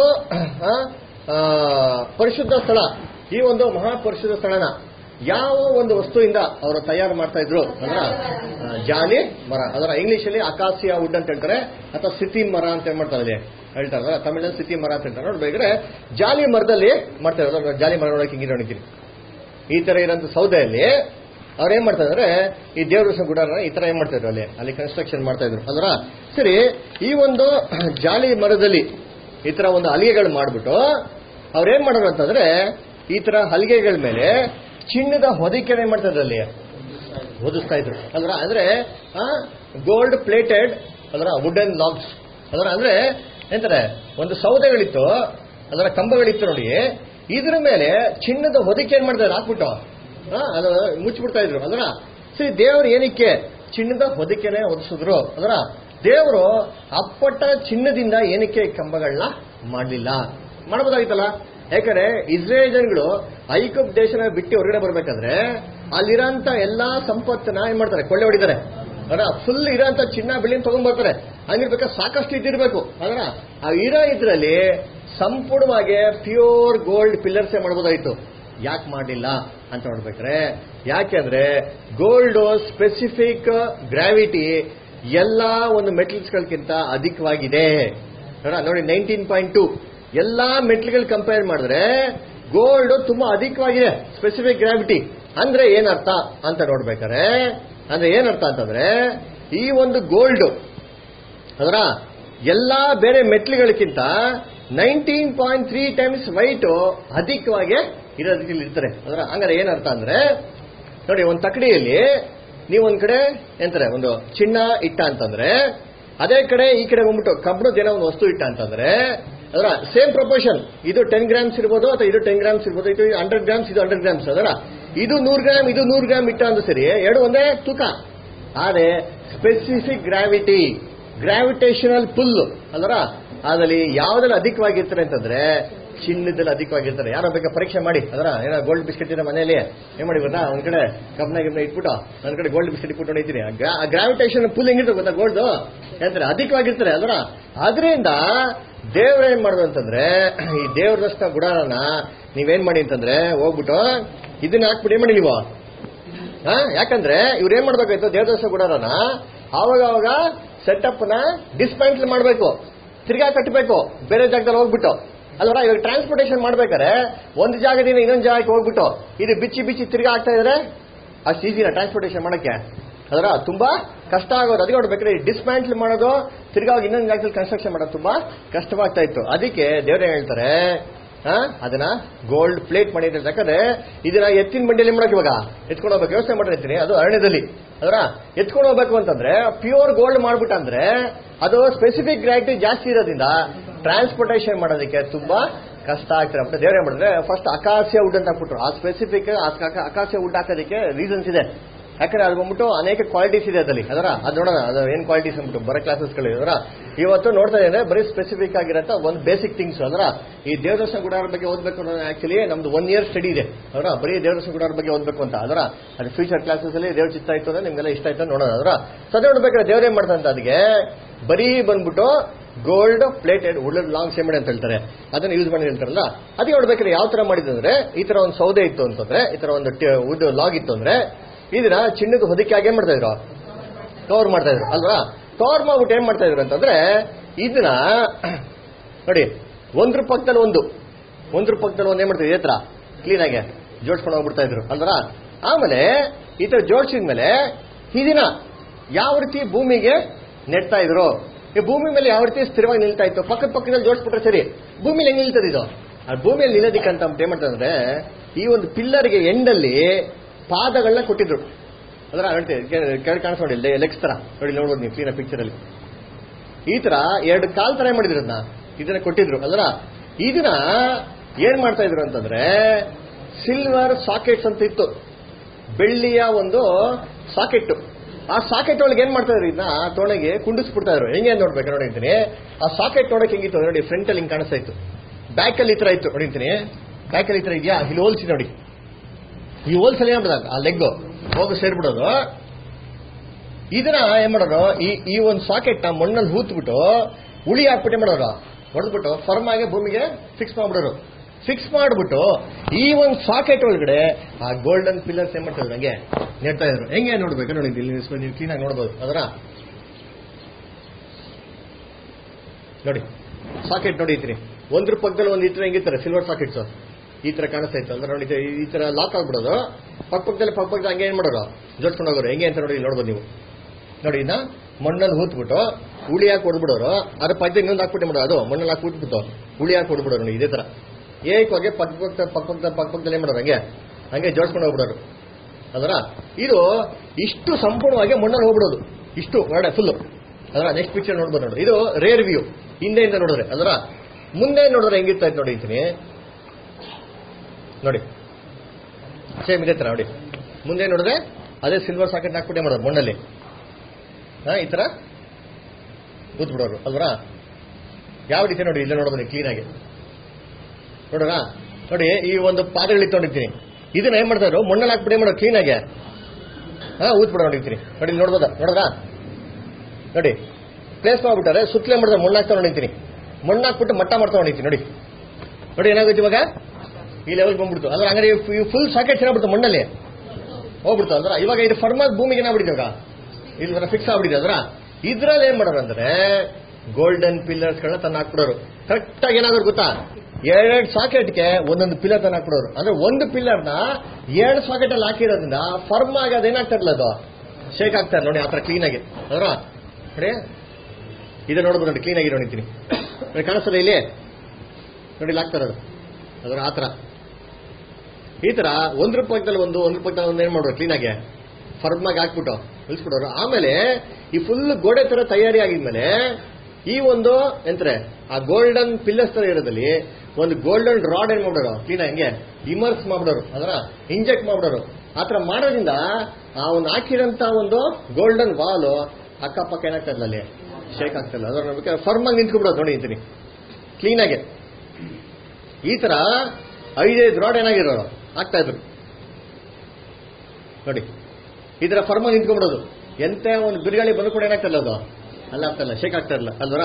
A: ಪರಿಶುದ್ಧ ಸ್ಥಳ ಈ ಒಂದು ಮಹಾಪರಿಶುದ್ಧ ಸ್ಥಳನ ಯಾವ ಒಂದು ವಸ್ತುವಿಂದ ಅವರು ತಯಾರು ಮಾಡ್ತಾ ಇದ್ರು ಅಂದ್ರ ಜಾಲಿ ಮರ ಅದರ ಇಂಗ್ಲಿಷ್ ಅಲ್ಲಿ ಅಕಾಸಿಯಾ ವುಡ್ ಅಂತ ಹೇಳ್ತಾರೆ ಅಥವಾ ಸಿತಿ ಮರ ಅಂತ ಏನ್ ಮಾಡ್ತಾರೆ ಹೇಳ್ತಾರೆ ತಮಿಳಲ್ಲಿ ಸಿತಿ ಮರ ಅಂತ ಹೇಳ್ತಾರೆ ನೋಡ್ಬೇಕ್ರೆ ಜಾಲಿ ಮರದಲ್ಲಿ ಮಾಡ್ತಾ ಇದ್ರು ಜಾಲಿ ಮರ ನೋಡಕ್ಕೆ ಹಿಂಗಿರೋ ನೋಡಿತೀನಿ ಈ ತರ ಇರೋಂಥ ಸೌದೆಯಲ್ಲಿ ಅವ್ರು ಏನ್ ಮಾಡ್ತಾ ಇದ್ರೆ ಈ ದೇವ್ರ ಗುಡಾರ ಈ ತರ ಏನ್ ಮಾಡ್ತಾ ಇದ್ರು ಅಲ್ಲಿ ಅಲ್ಲಿ ಕನ್ಸ್ಟ್ರಕ್ಷನ್ ಮಾಡ್ತಾ ಇದ್ರು ಅದರ ಸರಿ ಈ ಒಂದು ಜಾಲಿ ಮರದಲ್ಲಿ ಈ ತರ ಒಂದು ಹಲಿಗೆಗಳು ಮಾಡ್ಬಿಟ್ಟು ಅವ್ರೇನ್ ಮಾಡೋರು ಅಂತಂದ್ರೆ ಈ ತರ ಹಲಿಗೆಗಳ ಮೇಲೆ ಚಿನ್ನದ ಹೊದಿಕೆನೆ ಮಾಡ್ತಾ ಇದ್ರು ಅಲ್ಲಿ ಓದಿಸ್ತಾ ಇದ್ರು ಅಲ್ರ ಅಂದ್ರೆ ಗೋಲ್ಡ್ ಪ್ಲೇಟೆಡ್ ಅದರ ವುಡನ್ ಲಾಗ್ಸ್ ಅದರ ಅಂದ್ರೆ ಎಂತಾರೆ ಒಂದು ಸೌದೆಗಳಿತ್ತು ಅದರ ಕಂಬಗಳಿತ್ತು ನೋಡಿ ಇದ್ರ ಮೇಲೆ ಚಿನ್ನದ ಹೊದಿಕೆ ಏನ್ ಮಾಡ್ತಾರೆ ಹಾಕ್ಬಿಟ್ಟು ಅದು ಮುಚ್ಚಿಬಿಡ್ತಾ ಇದ್ರು ಅದರ ಸರಿ ದೇವರು ಏನಕ್ಕೆ ಚಿನ್ನದ ಹೊದಿಕೆನೆ ಹೊದಿಸಿದ್ರು ಅದರ ದೇವರು ಅಪ್ಪಟ ಚಿನ್ನದಿಂದ ಏನಕ್ಕೆ ಕಂಬಗಳನ್ನ ಮಾಡಲಿಲ್ಲ ಮಾಡಬಹುದಾಗಿತ್ತಲ್ಲ ಯಾಕಂದ್ರೆ ಇಸ್ರೇಲ್ ಜನಗಳು ಐಗುಪ್ತ ದೇಶನ ಬಿಟ್ಟು ಹೊರಗಡೆ ಬರ್ಬೇಕಾದ್ರೆ ಅಲ್ಲಿರೋಂತ ಎಲ್ಲಾ ಸಂಪತ್ತನ್ನ ಏನ್ ಮಾಡ್ತಾರೆ ಕೊಳ್ಳೆ ಹೊಡಿತಾರೆ ಅದರ ಫುಲ್ ಇರೋಂತ ಚಿನ್ನ ಬೆಳ್ಳಿನ ತಗೊಂಡ್ಬರ್ತಾರೆ ಹಂಗಿರ್ಬೇಕಾದ್ರೆ ಸಾಕಷ್ಟು ಇದ್ದಿರ್ಬೇಕು ಅದರ ಆ ಇರೋ ಇದ್ರಲ್ಲಿ ಸಂಪೂರ್ಣವಾಗಿ ಪ್ಯೂರ್ ಗೋಲ್ಡ್ ಪಿಲ್ಲರ್ಸ್ ಮಾಡಬಹುದಾಯ್ತು ಯಾಕೆ ಮಾಡಲಿಲ್ಲ ಅಂತ ನೋಡ್ಬೇಕ್ರೆ ಯಾಕೆಂದ್ರೆ ಗೋಲ್ಡ್ ಸ್ಪೆಸಿಫಿಕ್ ಗ್ರಾವಿಟಿ ಎಲ್ಲಾ ಒಂದು ಮೆಟಲ್ಸ್ ಗಳಿಗಿಂತ ಅಧಿಕವಾಗಿದೆ ನೋಡಿ ನೈನ್ಟೀನ್ ಪಾಯಿಂಟ್ ಟೂ ಎಲ್ಲಾ ಮೆಟಲ್ಗಳು ಕಂಪೇರ್ ಮಾಡಿದ್ರೆ ಗೋಲ್ಡ್ ತುಂಬಾ ಅಧಿಕವಾಗಿದೆ ಸ್ಪೆಸಿಫಿಕ್ ಗ್ರಾವಿಟಿ ಅಂದ್ರೆ ಏನರ್ಥ ಅಂತ ನೋಡ್ಬೇಕಾರೆ, ಅಂದ್ರೆ ಏನರ್ಥ ಅಂತಂದ್ರೆ ಈ ಒಂದು ಗೋಲ್ಡ್ ಅದರ ಎಲ್ಲಾ ಬೇರೆ ಮೆಟ್ಲುಗಳಿಗಿಂತ nineteen point three times weight ಅಧಿಕವಾಗಿ ಇರೋದಕ್ಕೆ ಇರ್ತಾರೆ. ಅದರ ಹಂಗಾರೆ ಏನರ್ಥ ಅಂದ್ರೆ ನೋಡಿ, ಒಂದು ತಕಡಿಯಲ್ಲಿ ನೀವೊಂದ್ ಕಡೆ ಎಂತಾರೆ ಒಂದು ಚಿನ್ನ ಇಟ್ಟ ಅಂತಂದ್ರೆ, ಅದೇ ಕಡೆ ಈ ಕಡೆ ಬಂದ್ಬಿಟ್ಟು ಕಬ್ಬಣದ ಏನೋ ಒಂದು ವಸ್ತು ಇಟ್ಟ ಅಂತಂದ್ರೆ ಅದರ ಸೇಮ್ ಪ್ರಪೋರ್ಷನ್, ಇದು ಟೆನ್ ಗ್ರಾಮ್ಸ್ ಇರ್ಬೋದು ಅಥವಾ ಇದು ಟೆನ್ ಗ್ರಾಮ್ಸ್ ಇರ್ಬೋದು, ಇದು ಹಂಡ್ರೆಡ್ ಗ್ರಾಮ್ಸ್ ಇದು ಹಂಡ್ರೆಡ್ ಗ್ರಾಮ್ಸ್ ಅದರ ಇದು ನೂರು ಗ್ರಾಮ್ ಇದು ನೂರು ಗ್ರಾಮ್ ಇಟ್ಟ ಅಂದ್ರೆ ಸರಿ, ಎರಡು ಒಂದೇ ತೂಕ. ಆದ್ರೆ ಸ್ಪೆಸಿಫಿಕ್ ಗ್ರಾವಿಟಿ, ಗ್ರಾವಿಟೇಷನಲ್ ಪುಲ್ ಅಲ್ವರ ಅದ್ರಲ್ಲಿ ಯಾವ್ದ್ರಲ್ಲಿ ಅಧಿಕವಾಗಿರ್ತಾರೆ ಅಂತಂದ್ರೆ ಚಿನ್ನದಲ್ಲಿ ಅಧಿಕವಾಗಿರ್ತಾರೆ. ಯಾರೋ ಬೇಕಾ ಪರೀಕ್ಷೆ ಮಾಡಿ ಅದರ ಏನೋ ಗೋಲ್ಡ್ ಬಿಸ್ಕೆಟ್ ಇದೆ ಮನೆಯಲ್ಲಿ ಏನ್ ಮಾಡಿ ಗೊತ್ತಾ, ಒಂದ್ ಕಡೆ ಕಬ್ನ ಗಿಬ್ನ ಇಟ್ಬಿಟ್ಟು ಒಂದ್ ಕಡೆ ಗೋಲ್ಡ್ ಬಿಸ್ಕೆಟ್ ಇಟ್ಬಿಟ್ಟು ಹೊಡಿತೀರಿ. ಗ್ರಾವಿಟೇಷನ್ ಪುಲ್ ಹೆಂಗಿರ್ತದೆ ಗೊತ್ತಾ, ಗೋಲ್ಡ್ ಹೇಳ್ತಾರೆ ಅಧಿಕವಾಗಿರ್ತಾರೆ ಅದರ. ಅದರಿಂದ ದೇವ್ರ ಏನ್ ಮಾಡೋದು ಅಂತಂದ್ರೆ ಈ ದೇವ್ರ ದರ್ಶನ ಗುಡಾರನ ನೀವೇನ್ ಮಾಡಿ ಅಂತಂದ್ರೆ ಹೋಗ್ಬಿಟ್ಟು ಇದನ್ನ ಹಾಕ್ಬಿಟ್ಟು ಏನ್ ಮಾಡಿ ನೀವು, ಯಾಕಂದ್ರೆ ಇವ್ರು ಏನ್ ಮಾಡ್ಬೇಕಾಯ್ತು, ದೇವ್ರ ದರ್ಶನ ಗುಡಾರನ ಆವಾಗ ಅವಾಗ ಸೆಟಪ್ ನ ಡಿಸ್ಮ್ಯಾಂಟಲ್ ಮಾಡ್ಬೇಕು, ತಿರ್ಗಾ ಕಟ್ಟಬೇಕು ಬೇರೆ ಜಾಗದಲ್ಲಿ ಹೋಗ್ಬಿಟ್ಟು ಅಲ್ವರ. ಇವಾಗ ಟ್ರಾನ್ಸ್ಪೋರ್ಟೇಷನ್ ಮಾಡ್ಬೇಕಾರೆ ಒಂದು ಜಾಗದಿಂದ ಇನ್ನೊಂದು ಜಾಗಕ್ಕೆ ಹೋಗ್ಬಿಟ್ಟು ಇದು ಬಿಚ್ಚಿ ಬಿಚ್ಚಿ ತಿರ್ಗಾ ಆಗ್ತಾ ಇದ್ರೆ ಅಷ್ಟು ಈಸಿನ ಟ್ರಾನ್ಸ್ಪೋರ್ಟೇಷನ್ ಮಾಡಕ್ಕೆ ಅದರ ತುಂಬಾ ಕಷ್ಟ ಆಗೋದು. ಅದಕ್ಕೆ ನೋಡ್ಬೇಕಾದ್ರೆ ಡಿಸ್ಮ್ಯಾಂಟಲ್ ಮಾಡೋದು ತಿರ್ಗಾ ಇನ್ನೊಂದು ಜಾಗದಲ್ಲಿ ಕನ್ಸ್ಟ್ರಕ್ಷನ್ ಮಾಡೋದು ತುಂಬಾ ಕಷ್ಟವಾಗ್ತಾ ಇತ್ತು. ಅದಕ್ಕೆ ದೇವ್ರೇ ಹೇಳ್ತಾರೆ ಅದನ್ನ ಗೋಲ್ಡ್ ಪ್ಲೇಟ್ ಮಾಡಿದ್ರೆ, ಯಾಕಂದ್ರೆ ಇದನ್ನ ಎತ್ತಿನ ಬಂಡಿಯಲ್ಲಿ ಮಾಡಕ್ ಇವಾಗ ಎತ್ಕೊಂಡು ಹೋಗ್ಬೇಕು, ವ್ಯವಸ್ಥೆ ಮಾಡಿರ್ತೀನಿ ಅದು ಅರಣ್ಯದಲ್ಲಿ ಅದರ ಎತ್ಕೊಂಡು ಹೋಗ್ಬೇಕು ಅಂತಂದ್ರೆ ಪ್ಯೂರ್ ಗೋಲ್ಡ್ ಮಾಡ್ಬಿಟ್ಟು ಅಂದ್ರೆ ಅದು ಸ್ಪೆಸಿಫಿಕ್ ಗ್ರಾವಿಟಿ ಜಾಸ್ತಿ ಇರೋದ್ರಿಂದ ಟ್ರಾನ್ಸ್ಪೋರ್ಟೇಷನ್ ಮಾಡೋದಕ್ಕೆ ತುಂಬಾ ಕಷ್ಟ ಆಗ್ತಾರೆ. ಮತ್ತೆ ದೇವ್ರೇ ಮಾಡಿದ್ರೆ ಫಸ್ಟ್ ಅಕಾಸಿಯಾ ವುಡ್ ಅಂತ ಹಾಕ್ಬಿಟ್ರು. ಆ ಸ್ಪೆಸಿಫಿಕ್ ಅಕಾಸಿಯಾ ವುಡ್ ಹಾಕೋದಕ್ಕೆ ರೀಸನ್ಸ್ ಇದೆ, ಯಾಕಂದ್ರೆ ಅದು ಬಂದ್ಬಿಟ್ಟು ಅನೇಕ ಕ್ವಾಲಿಟೀಸ್ ಇದೆ ಅದಲ್ಲಿ ಅದರ. ಅದು ನೋಡೋಣ ಅದು ಏನ್ ಕ್ವಾಲಿಟೀಸ್ ಅಂದ್ಬಿಟ್ಟು ಬರೋ ಕ್ಲಾಸಸ್ಗಳು ಅದರ ಇವತ್ತು ನೋಡ್ತಾ ಇದ್ರೆ ಬರೀ ಸ್ಪೆಸಿಫಿಕ್ ಆಗಿರತ್ತ ಒಂದು ಬೇಸಿಕ್ ಥಿಂಗ್ಸ್ ಅದರ. ಈ ದೇವದರ್ಶನ ಗುಡಾರ ಬಗ್ಗೆ ಓದ್ಬೇಕು ಅನ್ನೋದು ಆಕ್ಚುಲಿ ನಮ್ದು ಒನ್ ಇಯರ್ ಸ್ಟಡಿ ಇದೆ ಅದರ, ಬರೀ ದೇವದರ್ಶನ ಗುಡಾರ ಬಗ್ಗೆ ಓದ್ಬೇಕು ಅಂತ ಅದರ. ಅದು ಫ್ಯೂಚರ್ ಕ್ಲಾಸಸ್ ಅಲ್ಲಿ ದೇವ್ರ ಚಿತ್ತ ಆಯ್ತು ಅಂದ್ರೆ ನಿಮ್ಗೆಲ್ಲ ಇಷ್ಟ ಆಯ್ತು ನೋಡೋಣ ಅದರ. ಸದ್ಯ ನೋಡ್ಬೇಕಾದ್ರೆ ದೇವ್ರೇನ್ ಮಾಡ್ತಾರಂತ ಅದಕ್ಕೆ ಬರೀ ಬಂದ್ಬಿಟ್ಟು ಗೋಲ್ಡ್ ಪ್ಲೇಟೆಡ್ ವುಡ್ ಲಾಂಗ್ ಸೆಮಿಡ್ ಅಂತ ಹೇಳ್ತಾರೆ, ಅದನ್ನ ಯೂಸ್ ಮಾಡಿ ಹೇಳ್ತಾರಲ್ಲ. ಅದಕ್ಕೆ ನೋಡ್ಬೇಕಾದ್ರೆ ಯಾವ ತರ ಮಾಡಿದ್ರೆ ಈ ತರ ಒಂದು ಸೌದೆ ಇತ್ತು ಅಂತಂದ್ರೆ, ಈ ತರ ಒಂದು ವುಡ್ ಲಾಗ್ ಇತ್ತು ಅಂದ್ರೆ ಇದನ್ನ ಚಿನ್ನದ ಹೊದಿಕೆ ಆಗಿ ಏನ್ ಮಾಡ್ತಾ ಇದ್ರು, ಕವರ್ ಮಾಡ್ತಾ ಇದ್ರು ಅಲ್ವಾ. ಕವರ್ ಮಾಡ್ಬಿಟ್ಟು ಏನ್ ಮಾಡ್ತಾ ಇದ್ರು ಅಂತಂದ್ರೆ ಇದನ್ನ ನೋಡಿ ಒಂದ್ರ ಪಕ್ಕದಲ್ಲಿ ಒಂದು ಒಂದ್ರ ಪಕ್ಕದಲ್ಲಿ ಒಂದು ಏನ್ ಮಾಡ್ತಾ ಇದ್ರು, ಎತ್ತರ ಕ್ಲೀನ್ ಆಗಿ ಜೋಡಿಸ್ಕೊಂಡು ಹೋಗ್ಬಿಡ್ತಾ ಇದ್ರು ಅಲ್ವಾ. ಆಮೇಲೆ ಈ ತರ ಜೋಡಿಸಿದ್ಮೇಲೆ ಇದನ್ನ ಯಾವ ರೀತಿ ಭೂಮಿಗೆ ನೆಡ್ತಾ ಇದ್ರು, ಈ ಭೂಮಿ ಮೇಲೆ ಯಾವ ರೀತಿ ಸ್ಥಿರವಾಗಿ ನಿಲ್ತಾ ಇತ್ತು, ಪಕ್ಕದ ಪಕ್ಕದಲ್ಲಿ ಜೋಡಿಸ್ಬಿಟ್ರೆ ಸರಿ ಭೂಮಿಲಿ ಹೆಂಗ್ ನಿಲ್ತದೆ ಇದು. ಆ ಭೂಮಿಯಲ್ಲಿ ನಿಲ್ಲೋದಿಕ್ಕೆ ಅಂತ ಏನ್ ಮಾಡ್ತಂದ್ರೆ ಈ ಒಂದು ಪಿಲ್ಲರ್ಗೆ ಎಂಡಲ್ಲಿ ಪಾದಗಳನ್ನ ಕೊಟ್ಟಿದ್ರು ಅದರ ಕೆಳಗೆ ಕಾಣಿಸ್ ನೋಡಿ ಲೆಗ್ಸ್ ತರ ನೋಡಿ, ನೋಡ್ಬೋದು ನೀವು ಕ್ಲೀನ್ ಪಿಕ್ಚರ್ ಅಲ್ಲಿ ಈ ತರ ಎರಡು ಕಾಲ್ ತರ ಏನ್ ಮಾಡಿದ್ರು, ಅದನ್ನ ಇದನ್ನ ಕೊಟ್ಟಿದ್ರು ಅದರ. ಇದನ್ನ ಏನ್ ಮಾಡ್ತಾ ಇದ್ರು ಅಂತಂದ್ರೆ ಸಿಲ್ವರ್ ಸಾಕೆಟ್ಸ್ ಅಂತ ಇತ್ತು, ಬೆಳ್ಳಿಯ ಒಂದು ಸಾಕೆಟ್. ಆ ಸಾಕೆಟ್ ಒಳಗೆ ಏನ್ ಮಾಡ್ತಾ ಇದ್ರು, ಇದನ್ನ ತೊಣಗೆ ಕುಂಡಿಸ್ಬಿಡ್ತಾ ಇದ್ರು. ಹೆಂಗೆ ನೋಡ್ಬೇಕು ನೋಡಿರ್ತೀನಿ, ಆ ಸಾಕೆಟ್ ನೋಡಕ್ ಹೆಂಗಿತ್ತು ನೋಡಿ, ಫ್ರಂಟ್ ಅಲ್ಲಿ ಹಿಂಗ್ ಕಾಣಿಸ್ತಾ ಇತ್ತು, ಬ್ಯಾಕ್ ಅಲ್ಲಿ ಈ ತರ ಇತ್ತು ನೋಡಿರ್ತೀನಿ, ಬ್ಯಾಕ್ ಅಲ್ಲಿ ಈ ತರ ಇದೆಯಾ, ಇಲ್ಲಿ ಹೋಲ್ಸಿ ನೋಡಿ, ಈ ಹೋಲ್ಸಲ್ಲಿ ಏನ್ ಮಾಡೋದು ಆ ಲೆಗ್ ಹೋಗಿ ಸೇರ್ಬಿಡೋದು. ಇದನ್ನ ಏನ್ ಮಾಡೋರು, ಈ ಈ ಒಂದು ಸಾಕೆಟ್ ನ ಮಣ್ಣಲ್ಲಿ ಹೂತ್ಬಿಟ್ಟು ಉಳಿ ಹಾಕ್ಬಿಟ್ಟೆ ಮಾಡೋರು, ಹೊಡೆದ್ಬಿಟ್ಟು ಫರ್ಮ್ ಆಗಿ ಭೂಮಿಗೆ ಫಿಕ್ಸ್ ಮಾಡ್ಬಿಡೋರು. ಫಿಕ್ಸ್ ಮಾಡ್ಬಿಟ್ಟು ಈ ಒಂದು ಸಾಕೆಟ್ ಒಳಗಡೆ ಆ ಗೋಲ್ಡನ್ ಪಿಲ್ಲರ್ಸ್ ಏನ್ ಮಾಡ್ತಾ ಇದ್ರು ಹಂಗೆ ನೆಡ್ತಾ ಇದ್ರು. ಹೆಂಗೆ ನೋಡ್ಬೇಕು ನೋಡಿ, ನೀವು ಕ್ಲೀನ್ ಆಗಿ ನೋಡ್ಬೋದು ಅದರ ನೋಡಿ. ಸಾಕೆಟ್ ನೋಡಿ ಇತ್ರಿ ಒಂದ್ರ ಪಕ್ಕದಲ್ಲಿ ಒಂದು ಇತರ ಹೆಂಗಿರ್ತಾರೆ ಸಿಲ್ವರ್ ಸಾಕೆಟ್ಸ್ ಈ ತರ ಕಾಣಿಸ್ತಾ ಇತ್ತು ಅಂದ್ರೆ ನೋಡಿ, ಈ ತರ ಲಾಕ್ ಆಗ್ಬಿಡೋದು, ಪಕ್ಕ ಪಕ್ಕದಲ್ಲಿ ಪಕ್ಕ ಪಕ್ಕದಲ್ಲಿ ಹಂಗೆ ಏನ್ ಮಾಡೋರು ಜೋಡ್ಸ್ಕೊಂಡು ಹೋಗೋರು. ಹೆಂಗೆ ಅಂತ ನೋಡಿ ನೋಡ್ಬೋದು ನೀವು ನೋಡಿ, ಇದನ್ನ ಮಣ್ಣಲ್ಲಿ ಹೂತ್ಬಿಟ್ಟು ಉಳಿ ಹಾಕಿ ಹೊಡ್ಬಿಡೋರು, ಅದ್ರ ಪಕ್ಕ ಇನ್ನೊಂದು ಹಾಕ್ಬಿಟ್ಟು ಮಾಡೋದು, ಅದು ಮಣ್ಣಲ್ಲಿ ಹಾಕಿ ಹೂತ್ಬಿಟ್ಟು ಉಳಿ ಹಾಕಿ ಹೊಡ್ಬಿಡೋರು ನೋಡಿ. ಇದೇ ತರ ಏಕವಾಗಿ ಪಕ್ಕ ಪಕ್ಕ ಪಕ್ಕ ಪಕ್ಕ ಪಕ್ಕ ಪಕ್ಕದಲ್ಲಿ ಏನ್ ಮಾಡೋರು ಹಂಗೆ ಹಂಗೆ ಜೋಡ್ಸ್ಕೊಂಡು ಹೋಗ್ಬಿಡೋರು ಅದರ. ಇದು ಇಷ್ಟು ಸಂಪೂರ್ಣವಾಗಿ ಮಣ್ಣಲ್ಲಿ ಹೋಗ್ಬಿಡೋದು, ಇಷ್ಟು ಹೊರಡೆ ಫುಲ್ ಅದರ. ನೆಕ್ಸ್ಟ್ ಪಿಕ್ಚರ್ ನೋಡ್ಬೋದು ನೋಡ್ರಿ, ಇದು ರೇರ್ ವ್ಯೂ ಹಿಂದೆಯಿಂದ ನೋಡಿದ್ರೆ ಅದರ. ಮುಂದೆ ನೋಡಿದ್ರೆ ಹೆಂಗಿರ್ತಾ ಇತ್ತು ನೋಡಿ ಅಂತೀನಿ ನೋಡಿ, ಸೇಮ್ ಇದೇ ತರ ನೋಡಿ. ಮುಂದೆ ನೋಡಿದ್ರೆ ಅದೇ ಸಿಲ್ವರ್ ಸಾಕೆಟ್ ಹಾಕ್ಬಿಟ್ಟೆ ಮಾಡೋದು ಮಣ್ಣಲ್ಲಿ ಈ ತರ ಕೂತ್ಬಿಡೋರು ಅಲ್ವರಾ. ಯಾವ ರೀತಿ ನೋಡಿ ಇಲ್ಲೇ ನೋಡ್ಬೋದು ಕ್ಲೀನ್ ಆಗಿ ನೋಡೋಣ ನೋಡಿ. ಈ ಒಂದು ಪಾತ್ರೆಗಳು ಇಟ್ಕೊಂಡಿರ್ತೀನಿ, ಇದನ್ನ ಏನ್ ಮಾಡ್ತಾ ಇದ್ರು ಮಣ್ಣಲ್ಲಿ ಹಾಕ್ಬಿಟ್ಟೆ ಮಾಡೋದು ಕ್ಲೀನ್ ಆಗಿ ಹಾ ಊದ್ಬಿಡೋ ನೋಡಿರ್ತೀನಿ ನೋಡಿ. ಇಲ್ಲಿ ನೋಡ್ಬೋದಾ ನೋಡ್ರಾ ನೋಡಿ, ಪ್ಲೇಸ್ ಮಾಡ್ಬಿಟ್ಟಾರೆ ಸುತ್ತಲೇ ಮಾಡಿದ್ರೆ ಮಣ್ಣು ಹಾಕ್ತಾ ನೋಡಿರ್ತೀನಿ, ಮಣ್ಣು ಹಾಕ್ಬಿಟ್ಟು ಮಟ್ಟ ಮಾಡ್ತಾ ನೋಡಿರ್ತೀನಿ ನೋಡಿ. ನೋಡಿ ಏನಾಗುತ್ತೆ ಇವಾಗ ಈ ಲೆವೆಲ್ ಬಂದ್ಬಿಡ್ತು ಅಂದ್ರೆ, ಹಂಗಾರೆ ಫುಲ್ ಸಾಕೆಟ್ ಏನಾಗ್ಬಿಡ್ತು ಮಣ್ಣಲ್ಲಿ ಹೋಗ್ಬಿಡ್ತು ಅಂದ್ರೆ. ಇವಾಗ ಇದು ಫರ್ಮಾಗಿ ಭೂಮಿಗೆ ಏನಾಗ್ಬಿಟ್ಟಿದೆ ಇವಾಗ ಇಲ್ಲಿ ಫಿಕ್ಸ್ ಆಗ್ಬಿಟ್ಟಿದೆ ಅದ್ರ. ಇದ್ರಲ್ಲಿ ಏನ್ ಮಾಡೋರು ಅಂದ್ರೆ ಗೋಲ್ಡನ್ ಪಿಲ್ಲರ್ಸ್ ಗಳನ್ನ ತಂದು ಹಾಕ್ಬಿಡೋರು. ಕರೆಕ್ಟ್ ಆಗಿ ಏನಾದ್ರು ಗೊತ್ತಾ ಎರಡೆರಡು ಸಾಕೆಟ್ಗೆ ಒಂದೊಂದು ಪಿಲ್ಲರ್ ತನ ಹಾಕ್ಬಿಡೋರು. ಅಂದ್ರೆ ಒಂದು ಪಿಲ್ಲರ್ನ ಎರಡು ಸಾಕೆಟ್ ಅಲ್ಲಿ ಹಾಕಿರೋದ್ರಿಂದ ಫರ್ಮ್ ಆಗಿ ಅದೇನಾಗ್ತಾ ಇರಲ್ಲ, ಅದು ಶೇಕ್ ಆಗ್ತಾ ನೋಡಿ ಆತರ ಕ್ಲೀನ್ ಆಗಿ. ಅದರ ನೋಡಿ ಇದು ನೋಡ್ಬೋದು ನೋಡಿ, ಕ್ಲೀನ್ ಆಗಿ ನೋಡಿದ್ದೀನಿ ಕಾಣಿಸ್ತದೆ ಇಲ್ಲಿ ನೋಡಿ, ಇಲ್ಲಿ ಆಗ್ತಾ ಇರೋದು ಅದರ ಆತರ. ಈ ತರ ಒಂದ್ ರೂಪಾಯಿದಲ್ಲಿ ಒಂದು ಒಂದ್ ರೂಪಾಯಿದಲ್ಲಿ ಒಂದು ಏನ್ ಮಾಡೋರು, ಕ್ಲೀನ್ ಆಗಿ ಫರ್ಮ್ ಆಗಿ ಹಾಕ್ಬಿಟ್ಟು ನಿಲ್ಸ್ಬಿಡೋರು. ಆಮೇಲೆ ಈ ಫುಲ್ ಗೋಡೆ ತರ ತಯಾರಿ ಆಗಿದ್ಮೇಲೆ ಈ ಒಂದು ಎಂದ್ರೆ ಆ ಗೋಲ್ಡನ್ ಪಿಲ್ಲರ್ಸ್ ತರ ಇರೋದಲ್ಲಿ ಒಂದು ಗೋಲ್ಡನ್ ರಾಡ್ ಏನ್ ಮಾಡೋರು, ಕ್ಲೀನ್ ಹಂಗೆ ಇಮರ್ಸ್ ಮಾಡ್ಬಿಡೋರು, ಅದರ ಇಂಜೆಕ್ಟ್ ಮಾಡ್ಬಿಡೋರು. ಆತರ ಮಾಡೋದ್ರಿಂದ ಆ ಒಂದು ಹಾಕಿರಂತ ಒಂದು ಗೋಲ್ಡನ್ ವಾಲ್ ಅಕ್ಕಪಕ್ಕ ಏನಾಗ್ತಾ ಇಲ್ಲ, ಅಲ್ಲಿ ಶೇಕ್ ಆಗ್ತಾ ಇಲ್ಲ. ಅದರ ಫರ್ಮ್ ಆಗಿ ನಿಂತ್ಕೊಬಿಡೋದು ನೋಡಿ ಅಂತೀನಿ ಕ್ಲೀನ್ ಆಗಿ. ಈ ತರ ಐದೈದು ರಾಡ್ ಏನಾಗಿರೋರು ಆಗ್ತಾ ಇದ್ರು ನೋಡಿ. ಈ ತರ ಫರ್ಮ್ ಆಗಿ ನಿಂತ್ಕೊಂಡ್ಬಿಡೋದು. ಎಂತ ಒಂದು ಬಿರುಗಾಳಿ ಬಂದು ಕೂಡ ಏನಾಗ್ತಾ ಇಲ್ಲ, ಅದು ಅಲ್ಲ ಆಗ್ತಾ ಇಲ್ಲ, ಶೇಕ್ ಆಗ್ತಾ ಇಲ್ಲ ಅಲ್ವರ.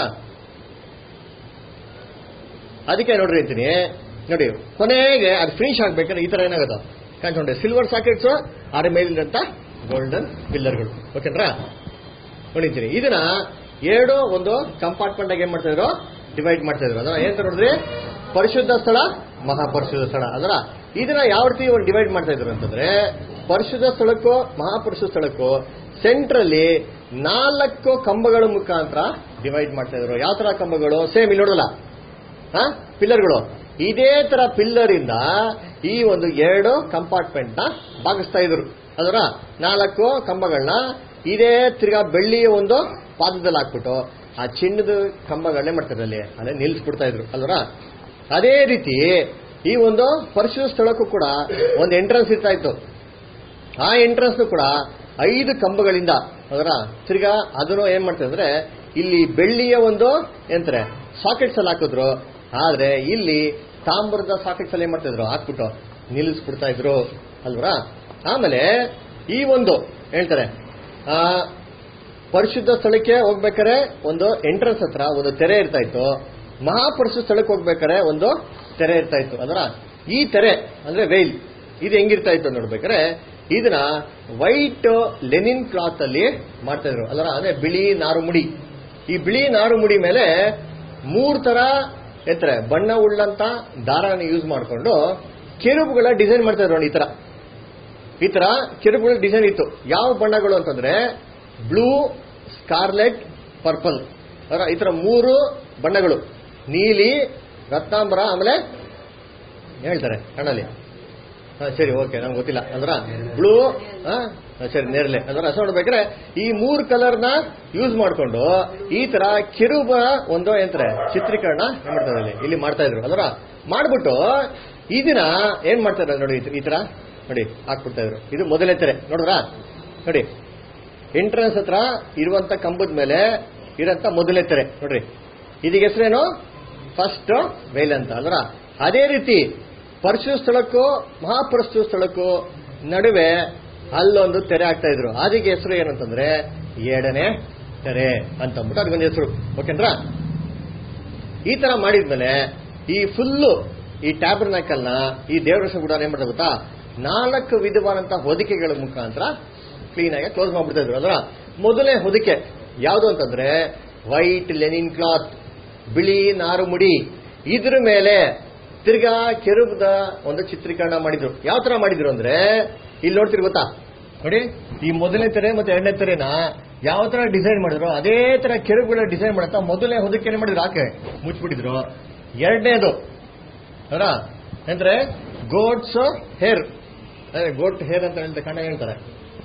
A: ಅದಕ್ಕೆ ನೋಡ್ರಿ ಅಂತೀನಿ ನೋಡಿ, ಕೊನೆಗೆ ಅದು ಫಿನಿಶ್ ಆಗ್ಬೇಕಾದ್ರೆ ಈ ತರ ಏನಾಗುತ್ತೆ ಕಾಣಿಸ್ಕೊಂಡ್ರೆ ಸಿಲ್ವರ್ ಸಾಕೆಟ್ಸ್ ಅದ್ರ ಮೇಲಿಂದಂತ ಗೋಲ್ಡನ್ ಪಿಲ್ಲರ್ಗಳು. ಓಕೆನ್ರಾ ನೋಡಿದ್ದೀನಿ. ಇದನ್ನ ಎರಡು ಒಂದು ಕಂಪಾರ್ಟ್ಮೆಂಟ್ ಆಗಿ ಏನ್ ಮಾಡ್ತಾ ಇದ್ರು, ಡಿವೈಡ್ ಮಾಡ್ತಾ ಇದ್ರು. ಅದರ ಏನ್ ನೋಡಿದ್ರಿ, ಪರಿಶುದ್ಧ ಸ್ಥಳ, ಮಹಾಪರಿಶುದ್ಧ ಸ್ಥಳ. ಅದರ ಇದನ್ನ ಯಾವ ರೀತಿ ಡಿವೈಡ್ ಮಾಡ್ತಾ ಇದ್ರು ಅಂತಂದ್ರೆ, ಪರಿಶುದ್ಧ ಸ್ಥಳಕ್ಕೂ ಮಹಾಪರಿಶುದ್ಧ ಸ್ಥಳಕ್ಕೂ ಸೆಂಟ್ರಲ್ಲಿ ನಾಲ್ಕು ಕಂಬಗಳ ಮುಖಾಂತರ ಡಿವೈಡ್ ಮಾಡ್ತಾ ಇದ್ರು. ಯಾವ ತರ ಕಂಬಗಳು, ಸೇಮ್ ಇಲ್ಲಿ ನೋಡಲ್ಲ ಹಾ ಪಿಲ್ಲರ್ಗಳು. ಇದೇ ತರ ಪಿಲ್ಲರ್ ಇಂದ ಈ ಒಂದು ಎರಡು ಕಂಪಾರ್ಟ್ಮೆಂಟ್ ನ ಭಾಗಿಸ್ತಾ ಇದ್ರು. ಅದರ ನಾಲ್ಕು ಕಂಬಗಳನ್ನ ಇದೇ ತಿರ್ಗಾ ಬೆಳ್ಳಿಯ ಒಂದು ಪಾದದಲ್ಲಿ ಹಾಕ್ಬಿಟ್ಟು ಆ ಚಿನ್ನದ ಕಂಬಗಳನ್ನೇ ಮಾಡ್ತಾರೆ ಅಲ್ಲಿ ಅಲ್ಲೇ ನಿಲ್ಸ್ಬಿಡ್ತಾ ಇದ್ರು ಅಲ್ವರ. ಅದೇ ರೀತಿ ಈ ಒಂದು ಪರಿಶುದ್ಧ ಸ್ಥಳಕ್ಕೂ ಕೂಡ ಒಂದು ಎಂಟ್ರೆನ್ಸ್ ಇರ್ತಾ ಇತ್ತು. ಆ ಎಂಟ್ರೆನ್ಸ್ ಕೂಡ ಐದು ಕಂಬಗಳಿಂದ ಅದರ ತಿರ್ಗಾ ಅದನ್ನು ಏನ್ ಮಾಡ್ತಾ ಇದ್ರೆ ಇಲ್ಲಿ ಬೆಳ್ಳಿಯ ಒಂದು ಎಂತಾರೆ ಸಾಕೆಟ್ಸ್ ಅಲ್ಲಿ ಹಾಕಿದ್ರು. ಆದ್ರೆ ಇಲ್ಲಿ ತಾಮ್ರದ ಸಾಕೆಟ್ಸ್ ಅಲ್ಲಿ ಏನ್ ಮಾಡ್ತಾ ಇದ್ರು, ಹಾಕ್ಬಿಟ್ಟು ನಿಲ್ಲಿಸ್ಬಿಡ್ತಾ ಇದ್ರು ಅಲ್ವರ. ಆಮೇಲೆ ಈ ಒಂದು ಹೇಳ್ತಾರೆ ಆ ಪರಿಶುದ್ಧ ಸ್ಥಳಕ್ಕೆ ಹೋಗ್ಬೇಕಾರೆ ಒಂದು ಎಂಟ್ರೆನ್ಸ್ ಹತ್ರ ಒಂದು ತೆರೆ ಇರ್ತಾ ಇತ್ತು. ಮಹಾಪರಿಶುದ್ಧ ಸ್ಥಳಕ್ಕೆ ಹೋಗ್ಬೇಕಾರೆ ಒಂದು ತೆರೆ ಇರ್ತಾ ಇತ್ತು. ಅದರ ಈ ತೆರೆ ಅಂದ್ರೆ ವೇಲ್ ಇದು ಹೆಂಗಿರ್ತಾ ಇತ್ತು ನೋಡ್ಬೇಕಾರೆ, ಇದನ್ನ ವೈಟ್ ಲೆನಿನ್ ಕ್ಲಾತ್ ಅಲ್ಲಿ ಮಾಡ್ತಾ ಇದ್ರು ಅಲ್ಲರ. ಅಂದ್ರೆ ಬಿಳಿ ನಾರು ಮುಡಿ. ಈ ಬಿಳಿ ನಾರು ಮುಡಿ ಮೇಲೆ ಮೂರ್ ತರ ಎತ್ತರ ಬಣ್ಣ ಉಳ್ಳಂತ ದಾರನ ಯೂಸ್ ಮಾಡ್ಕೊಂಡು ಕೆರುಬುಗಳ ಡಿಸೈನ್ ಮಾಡ್ತಾ ಇದ್ರು ನೋಡಿ. ಈ ತರ ಈ ತರ ಕೆರುಬುಗಳ ಡಿಸೈನ್ ಇತ್ತು. ಯಾವ ಬಣ್ಣಗಳು ಅಂತಂದ್ರೆ ಬ್ಲೂ, ಸ್ಕಾರ್ಲೆಟ್, ಪರ್ಪಲ್. ಅದರ ಈ ತರ ಮೂರು ಬಣ್ಣಗಳು, ನೀಲಿ, ರತ್ನಾಂಬರ, ಆಮೇಲೆ ಹೇಳ್ತಾರೆ ಕಣ್ಣಲ್ಲಿ ಸರಿ ಓಕೆ ನಮ್ಗೆ ಗೊತ್ತಿಲ್ಲ ಅಂದ್ರ ಬ್ಲೂ ಸರಿ ನೇರಳೆ ಅಂದ್ರೆ ರಸ ನೋಡ್ಬೇಕಾದ್ರೆ ಈ ಮೂರ್ ಕಲರ್ ನ ಯೂಸ್ ಮಾಡ್ಕೊಂಡು ಈ ತರ ಕಿರುಬ ಒಂದು ಯಂತ್ರ ಚಿತ್ರೀಕರಣ ಏನ್ ಮಾಡ್ತಾ ಇದ್ದಾರೆ ಇಲ್ಲಿ ಮಾಡ್ತಾ ಇದ್ರು. ಅದರ ಮಾಡ್ಬಿಟ್ಟು ಇದನ್ನ ಏನ್ ಮಾಡ್ತಾ ಇದ್ದಾರೆ ನೋಡಿ, ಈ ತರ ನೋಡಿ ಹಾಕ್ಬಿಡ್ತಾ ಇದ್ರು. ಇದು ಮೊದಲನೇ ತೆರೆ ನೋಡ್ರ ನೋಡಿ, ಎಂಟ್ರೆನ್ಸ್ ಹತ್ರ ಇರುವಂತ ಕಂಬದ ಮೇಲೆ ಇರಂತ ಮೊದಲನೇ ತೆರೆ ನೋಡ್ರಿ. ಇದಕ್ಕೆ ಹೆಸರೇನು, ಫಸ್ಟ್ ವೇಲ್ ಅಂತ. ಅದರ ಅದೇ ರೀತಿ ಪರಿಶುದ್ಧ ಸ್ಥಳಕ್ಕೂ ಮಹಾಪರಿಶುದ್ಧ ಸ್ಥಳಕ್ಕೂ ನಡುವೆ ಅಲ್ಲೊಂದು ತೆರೆ ಆಗ್ತಾ ಇದ್ರು. ಅದಕ್ಕೆ ಹೆಸರು ಏನಂತಂದ್ರೆ ಎರಡನೇ ತೆರೆ ಅಂತ ಅಂದ್ಬಿಟ್ಟು ಅದಕ್ಕೊಂದು ಹೆಸರು. ಓಕೆನ್ರಾ? ಈ ತರ ಮಾಡಿದ್ಮೇಲೆ ಈ ಫುಲ್ಲು ಈ ಟ್ಯಾಬರ್ನಾಕಲ್ ನ ಈ ದೇವರ ಕೂಡ ಏನ್ ಮಾಡ್ತಾ ಗೊತ್ತಾ, ನಾಲ್ಕು ವಿಧವಾದಂತಹ ಹೊದಿಕೆಗಳ ಮುಖಾಂತರ ಕ್ಲೀನ್ ಆಗಿ ಕ್ಲೋಸ್ ಮಾಡ್ಬಿಡ್ತಾ ಇದ್ರು. ಅದರ ಮೊದಲನೇ ಹೊದಿಕೆ ಯಾವುದು ಅಂತಂದ್ರೆ ವೈಟ್ ಲೆನಿನ್ ಕ್ಲಾತ್, ಬಿಳಿ ನಾರು ಮುಡಿ. ಇದ್ರ ಮೇಲೆ ತಿರ್ಗಾ ಕೆರುಬದ ಒಂದು ಚಿತ್ರೀಕರಣ ಮಾಡಿದ್ರು. ಯಾವ ತರ ಮಾಡಿದ್ರು ಅಂದ್ರೆ ಇಲ್ಲಿ ನೋಡ್ತಿರ್ ಗೊತ್ತಾ ನೋಡಿ, ಈ ಮೊದಲನೇ ತೆರೆ ಮತ್ತೆ ಎರಡನೇ ತೆರೆನ ಯಾವ ತರ ಡಿಸೈನ್ ಮಾಡಿದ್ರು ಅದೇ ತರ ಕೆರುಬುಗಳ ಡಿಸೈನ್ ಮಾಡತ್ತಾ ಮೊದಲನೇ ಹೊದಿಕೆ ಮಾಡಿದ್ರು, ಆಕೆ ಮುಚ್ಚಿಬಿಟ್ಟಿದ್ರು. ಎರಡನೇದು ಅವರ ಅಂದ್ರೆ ಗೋಟ್ಸ್ ಹೇರ್, ಗೋಟ್ ಹೇರ್ ಅಂತ ಹೇಳ್ತಾರೆ ಕನ್ನಡ ಹೇಳ್ತಾರೆ,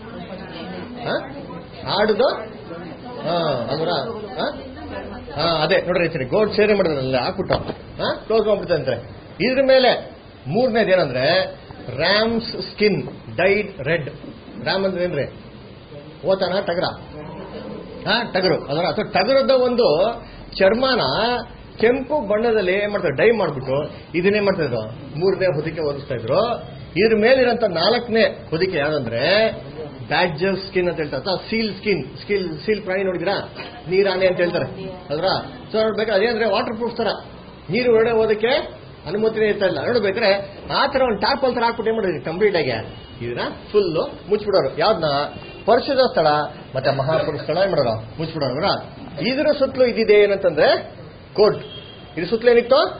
A: ಆಡುದು ಅಂದ್ರ ಹಾ ಅದೇ ನೋಡ್ರಿ ಸರಿ ಗೋಟ್ ಸೇರೆ ಮಾಡಿದ್ರಲ್ಲ ಹಾಕ್ಬಿಟ್ಟು ಹಾ ಕ್ಲೋಸ್ ಮಾಡ್ಬಿಡ್ತಾರೆ ಅಂತಾರೆ. ಇದ್ರ ಮೇಲೆ ಮೂರನೇದು ಏನಂದ್ರೆ ram's skin dyed red. Ram ಅಂದ್ರೆ ಏನ್ರಿ, ಓತಾನ ಟಗರ, ಹಾ ಟಗರು. ಅದರ ಅಥವಾ ಟಗರದ ಒಂದು ಚರ್ಮನ ಕೆಂಪು ಬಣ್ಣದಲ್ಲಿ ಏನ್ ಮಾಡ್ತಾರೆ ಡೈ ಮಾಡ್ಬಿಟ್ಟು ಇದನ್ನೇ ಮಾಡ್ತಾ ಇದ್ರು, ಮೂರನೇ ಹೊದಿಕೆ ಒದಿಸ್ತಾ ಇದ್ರು. ಇದ್ರ ಮೇಲಿರಂತ ನಾಲ್ಕನೇ ಹೊದಿಕೆ ಯಾವ್ದಂದ್ರೆ ಬ್ಯಾಡ್ಜರ್ ಸ್ಕಿನ್ ಅಂತ ಹೇಳ್ತಾರೆ, ಅಥವಾ ಸೀಲ್ ಸ್ಕಿನ್. ಸ್ಕಿಲ್ ಸೀಲ್ ಪ್ರಾಣಿ ನೋಡಿದಿರಾ, ನೀರಾನೆ ಅಂತ ಹೇಳ್ತಾರೆ. ಅದ್ರ ಸೊ ನೋಡ್ಬೇಕು ಅದೇಂದ್ರೆ ವಾಟರ್ ಪ್ರೂಫ್ ತರ, ನೀರು ಹೊರಡೆ ಹೋದಕ್ಕೆ ಅನುಮತಿನೇ ಇರ್ತಾ ಇಲ್ಲ. ನೋಡ್ಬೇಕ್ರೆ ಆ ತರ ಒಂದು ಟಾರ್ಪಲ್ ತರ ಹಾಕ್ಬಿಟ್ಟು ಏನ್ ಮಾಡಿದ್ರಿ ಕಂಪ್ಲೀಟ್ ಆಗಿ ಇದನ್ನ ಫುಲ್ ಮುಚ್ಚಿಬಿಡೋರು. ಯಾವ್ದನ್ನ ಪರಿಶುದ್ಧ ಸ್ಥಳ ಮತ್ತೆ ಮಹಾಪುರುಷ ಸ್ಥಳ ಏನ್ ಮಾಡೋರು ಮುಚ್ಚಿಬಿಡೋರು. ಇದರ ಸುತ್ತಲೂ ಇದಿದೆ ಏನಂತಂದ್ರೆ ಕೋಟ್. ಇದ್ರ ಸುತ್ತಲೂ ಏನಿತ್ತು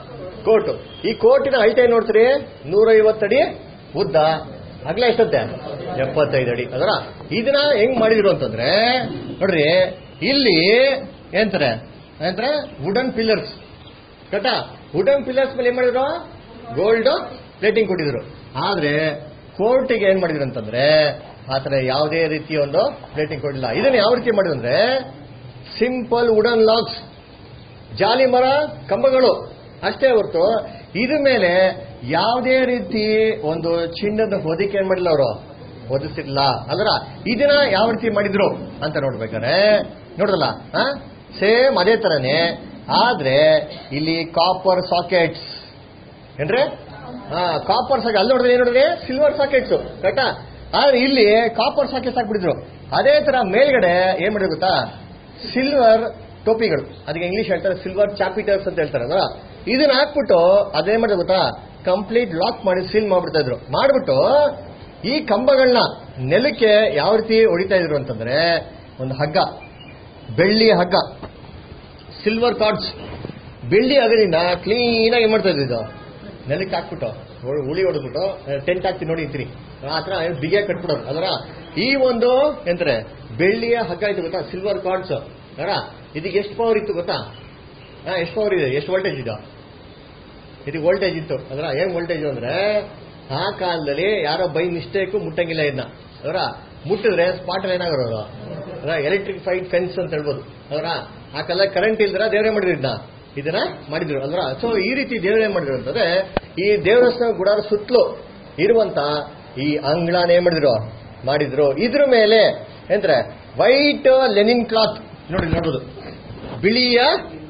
A: ಕೋಟು. ಈ ಕೋಟಿನ ಹೈಟ್ ಏನ್ ನೋಡ್ತೀರಿ, ನೂರೈವತ್ತಡಿ ಉದ್ದ, ಅಗಲ ಎಷ್ಟಂತೆ ಎಪ್ಪತ್ತೈದು ಅಡಿ. ಅದರ ಇದನ್ನ ಹೆಂಗ್ ಮಾಡಿದ್ರು ಅಂತಂದ್ರೆ ನೋಡ್ರಿ, ಇಲ್ಲಿ ಏನಂತಾರೆ ಏನಂತಾರೆ ವುಡನ್ ಪಿಲ್ಲರ್ಸ್ ಕರೆಕ್ಟಾ. ವುಡನ್ ಪಿಲ್ಲರ್ಸ್ ಮೇಲೆ ಏನ್ ಮಾಡಿದ್ರು, ಗೋಲ್ಡ್ ಪ್ಲೇಟಿಂಗ್ ಕೊಟ್ಟಿದ್ರು. ಆದ್ರೆ ಕೋರ್ಟಿಗೆ ಏನ್ ಮಾಡಿದ್ರು ಅಂತಂದ್ರೆ ಆತರ ಯಾವುದೇ ರೀತಿಯ ಒಂದು ಪ್ಲೇಟಿಂಗ್ ಕೊಟ್ಟಿಲ್ಲ. ಇದನ್ನ ಯಾವ ರೀತಿ ಮಾಡಿದ್ರು ಅಂದ್ರೆ ಸಿಂಪಲ್ ವುಡನ್ ಲಾಗ್ಸ್, ಜಾಲಿ ಮರ ಕಂಬಗಳು ಅಷ್ಟೇ ಹೊರತು ಇದ್ರ ಮೇಲೆ ಯಾವುದೇ ರೀತಿ ಒಂದು ಚಿನ್ನದ ಹೊದಿಕೆ ಏನ್ ಮಾಡಿಲ್ಲ ಅವರು, ಹೊದಿಸಿಲ್ಲ. ಅಲ್ರ ಇದನ್ನ ಯಾವ ರೀತಿ ಮಾಡಿದ್ರು ಅಂತ ನೋಡ್ಬೇಕಾರೆ ನೋಡ್ರಲ್ಲ, ಸೇಮ್ ಅದೇ ತರನೇ. ಆದ್ರೆ ಇಲ್ಲಿ ಕಾಪರ್ ಸಾಕೆಟ್ಸ್ ಏನ್ರಿ, ಕಾಪರ್ ಸಾಕೆಟ್ ಅಲ್ಲಿ ನೋಡಿದ್ರೆ ಏನ್ ನೋಡಿದ್ರೆ ಸಿಲ್ವರ್ ಸಾಕೆಟ್ಸ್ ಕರೆಕ್ಟಾ. ಆದ್ರೆ ಇಲ್ಲಿ ಕಾಪರ್ ಸಾಕೆಟ್ಸ್ ಹಾಕ್ಬಿಟ್ಟಿದ್ರು. ಅದೇ ತರ ಮೇಲ್ಗಡೆ ಏನ್ ಮಾಡಿದ್ರು ಗೊತ್ತಾ, ಸಿಲ್ವರ್ ಟೋಪಿಗಳು, ಅದಕ್ಕೆ ಇಂಗ್ಲಿಷ್ ಹೇಳ್ತಾರೆ ಸಿಲ್ವರ್ ಚಾಪಿಟರ್ಸ್ ಅಂತ ಹೇಳ್ತಾರೆ. ಅಲ್ವಾ, ಇದನ್ನ ಹಾಕ್ಬಿಟ್ಟು ಅದೇನ್ ಮಾಡಿದ್ರು ಗೊತ್ತಾ, ಕಂಪ್ಲೀಟ್ ಲಾಕ್ ಮಾಡಿ ಸೀಲ್ ಮಾಡ್ಬಿಡ್ತಾ ಇದ್ರು. ಮಾಡ್ಬಿಟ್ಟು ಈ ಕಂಬಗಳನ್ನ ನೆಲಕ್ಕೆ ಯಾವ ರೀತಿ ಹೊಡಿತಾ ಇದ್ರು ಅಂತಂದ್ರೆ ಒಂದು ಹಗ್ಗ, ಬೆಳ್ಳಿ ಹಗ್ಗ, ಸಿಲ್ವರ್ ಕಾರ್ಡ್ಸ್, ಬೆಳ್ಳಿ ಹಗ್ಗದಿಂದ ಕ್ಲೀನ್ ಆಗಿ ಮಾಡ್ತಾ ಇದ್ದು ನೆಲಕ್ಕೆ ಹಾಕ್ಬಿಟ್ಟು ಉಳಿ ಹೊಡೆದ್ಬಿಟ್ಟು ಟೆಂಟ್ ಹಾಕ್ತಿ ನೋಡಿ ಇರ್ತೀರಿ ಆತರ ಬಿಗಿಯಾಗಿ ಕಟ್ಬಿಡೋರು. ಅದರ ಈ ಒಂದು ಎಂತಾರೆ ಬೆಳ್ಳಿಯ ಹಗ್ಗ ಇತ್ತು ಗೊತ್ತಾ, ಸಿಲ್ವರ್ ಕಾರ್ಡ್ಸ್. ಅರ ಇದಕ್ಕೆ ಎಷ್ಟು ಪವರ್ ಇತ್ತು ಗೊತ್ತಾ, ಎಷ್ಟು ಪವರ್ ಇದೆ, ಎಷ್ಟು ವೋಲ್ಟೇಜ್ ಇದು, ಇದಕ್ಕೆ ವೋಲ್ಟೇಜ್ ಇತ್ತು. ಅದರ ಏನ್ ವೋಲ್ಟೇಜ್ ಅಂದ್ರೆ ಆ ಕಾಲದಲ್ಲಿ ಯಾರೋ ಬೈ ಮಿಸ್ಟೇಕ್ ಮುಟ್ಟಂಗಿಲ್ಲ ಇದನ್ನ. ಅದರ ಮುಟ್ಟಿದ್ರೆ ಸ್ಪಾಟ್ ಏನಾಗಿರೋದು, ಅದರ ಎಲೆಕ್ಟ್ರಿಫೈಡ್ ಫೆನ್ಸ್ ಅಂತ ಹೇಳ್ಬೋದು. ಅದರ ಆ ಕಾಲ ಕರೆಂಟ್ ಇಲ್ದ್ರ ದೇವರೇ ಮಾಡಿದ್ರು ಇದನ್ನ ಇದನ್ನ ಮಾಡಿದ್ರು ಅಲ್ರ. ಸೊ ಈ ರೀತಿ ದೇವರೇ ಮಾಡಿದ್ರು ಅಂತಂದ್ರೆ ಈ ದೇವರಸ್ಥ ಗುಡಾರ ಸುತ್ತಲೂ ಇರುವಂತ ಈ ಅಂಗಳಾನ ಏನ್ ಮಾಡಿದ್ರು ಮಾಡಿದ್ರು. ಇದ್ರ ಮೇಲೆ ಎಂದ್ರೆ ವೈಟ್ ಲೆನಿನ್ ಕ್ಲಾತ್ ನೋಡಿ ನೋಡೋದು, ಬಿಳಿಯ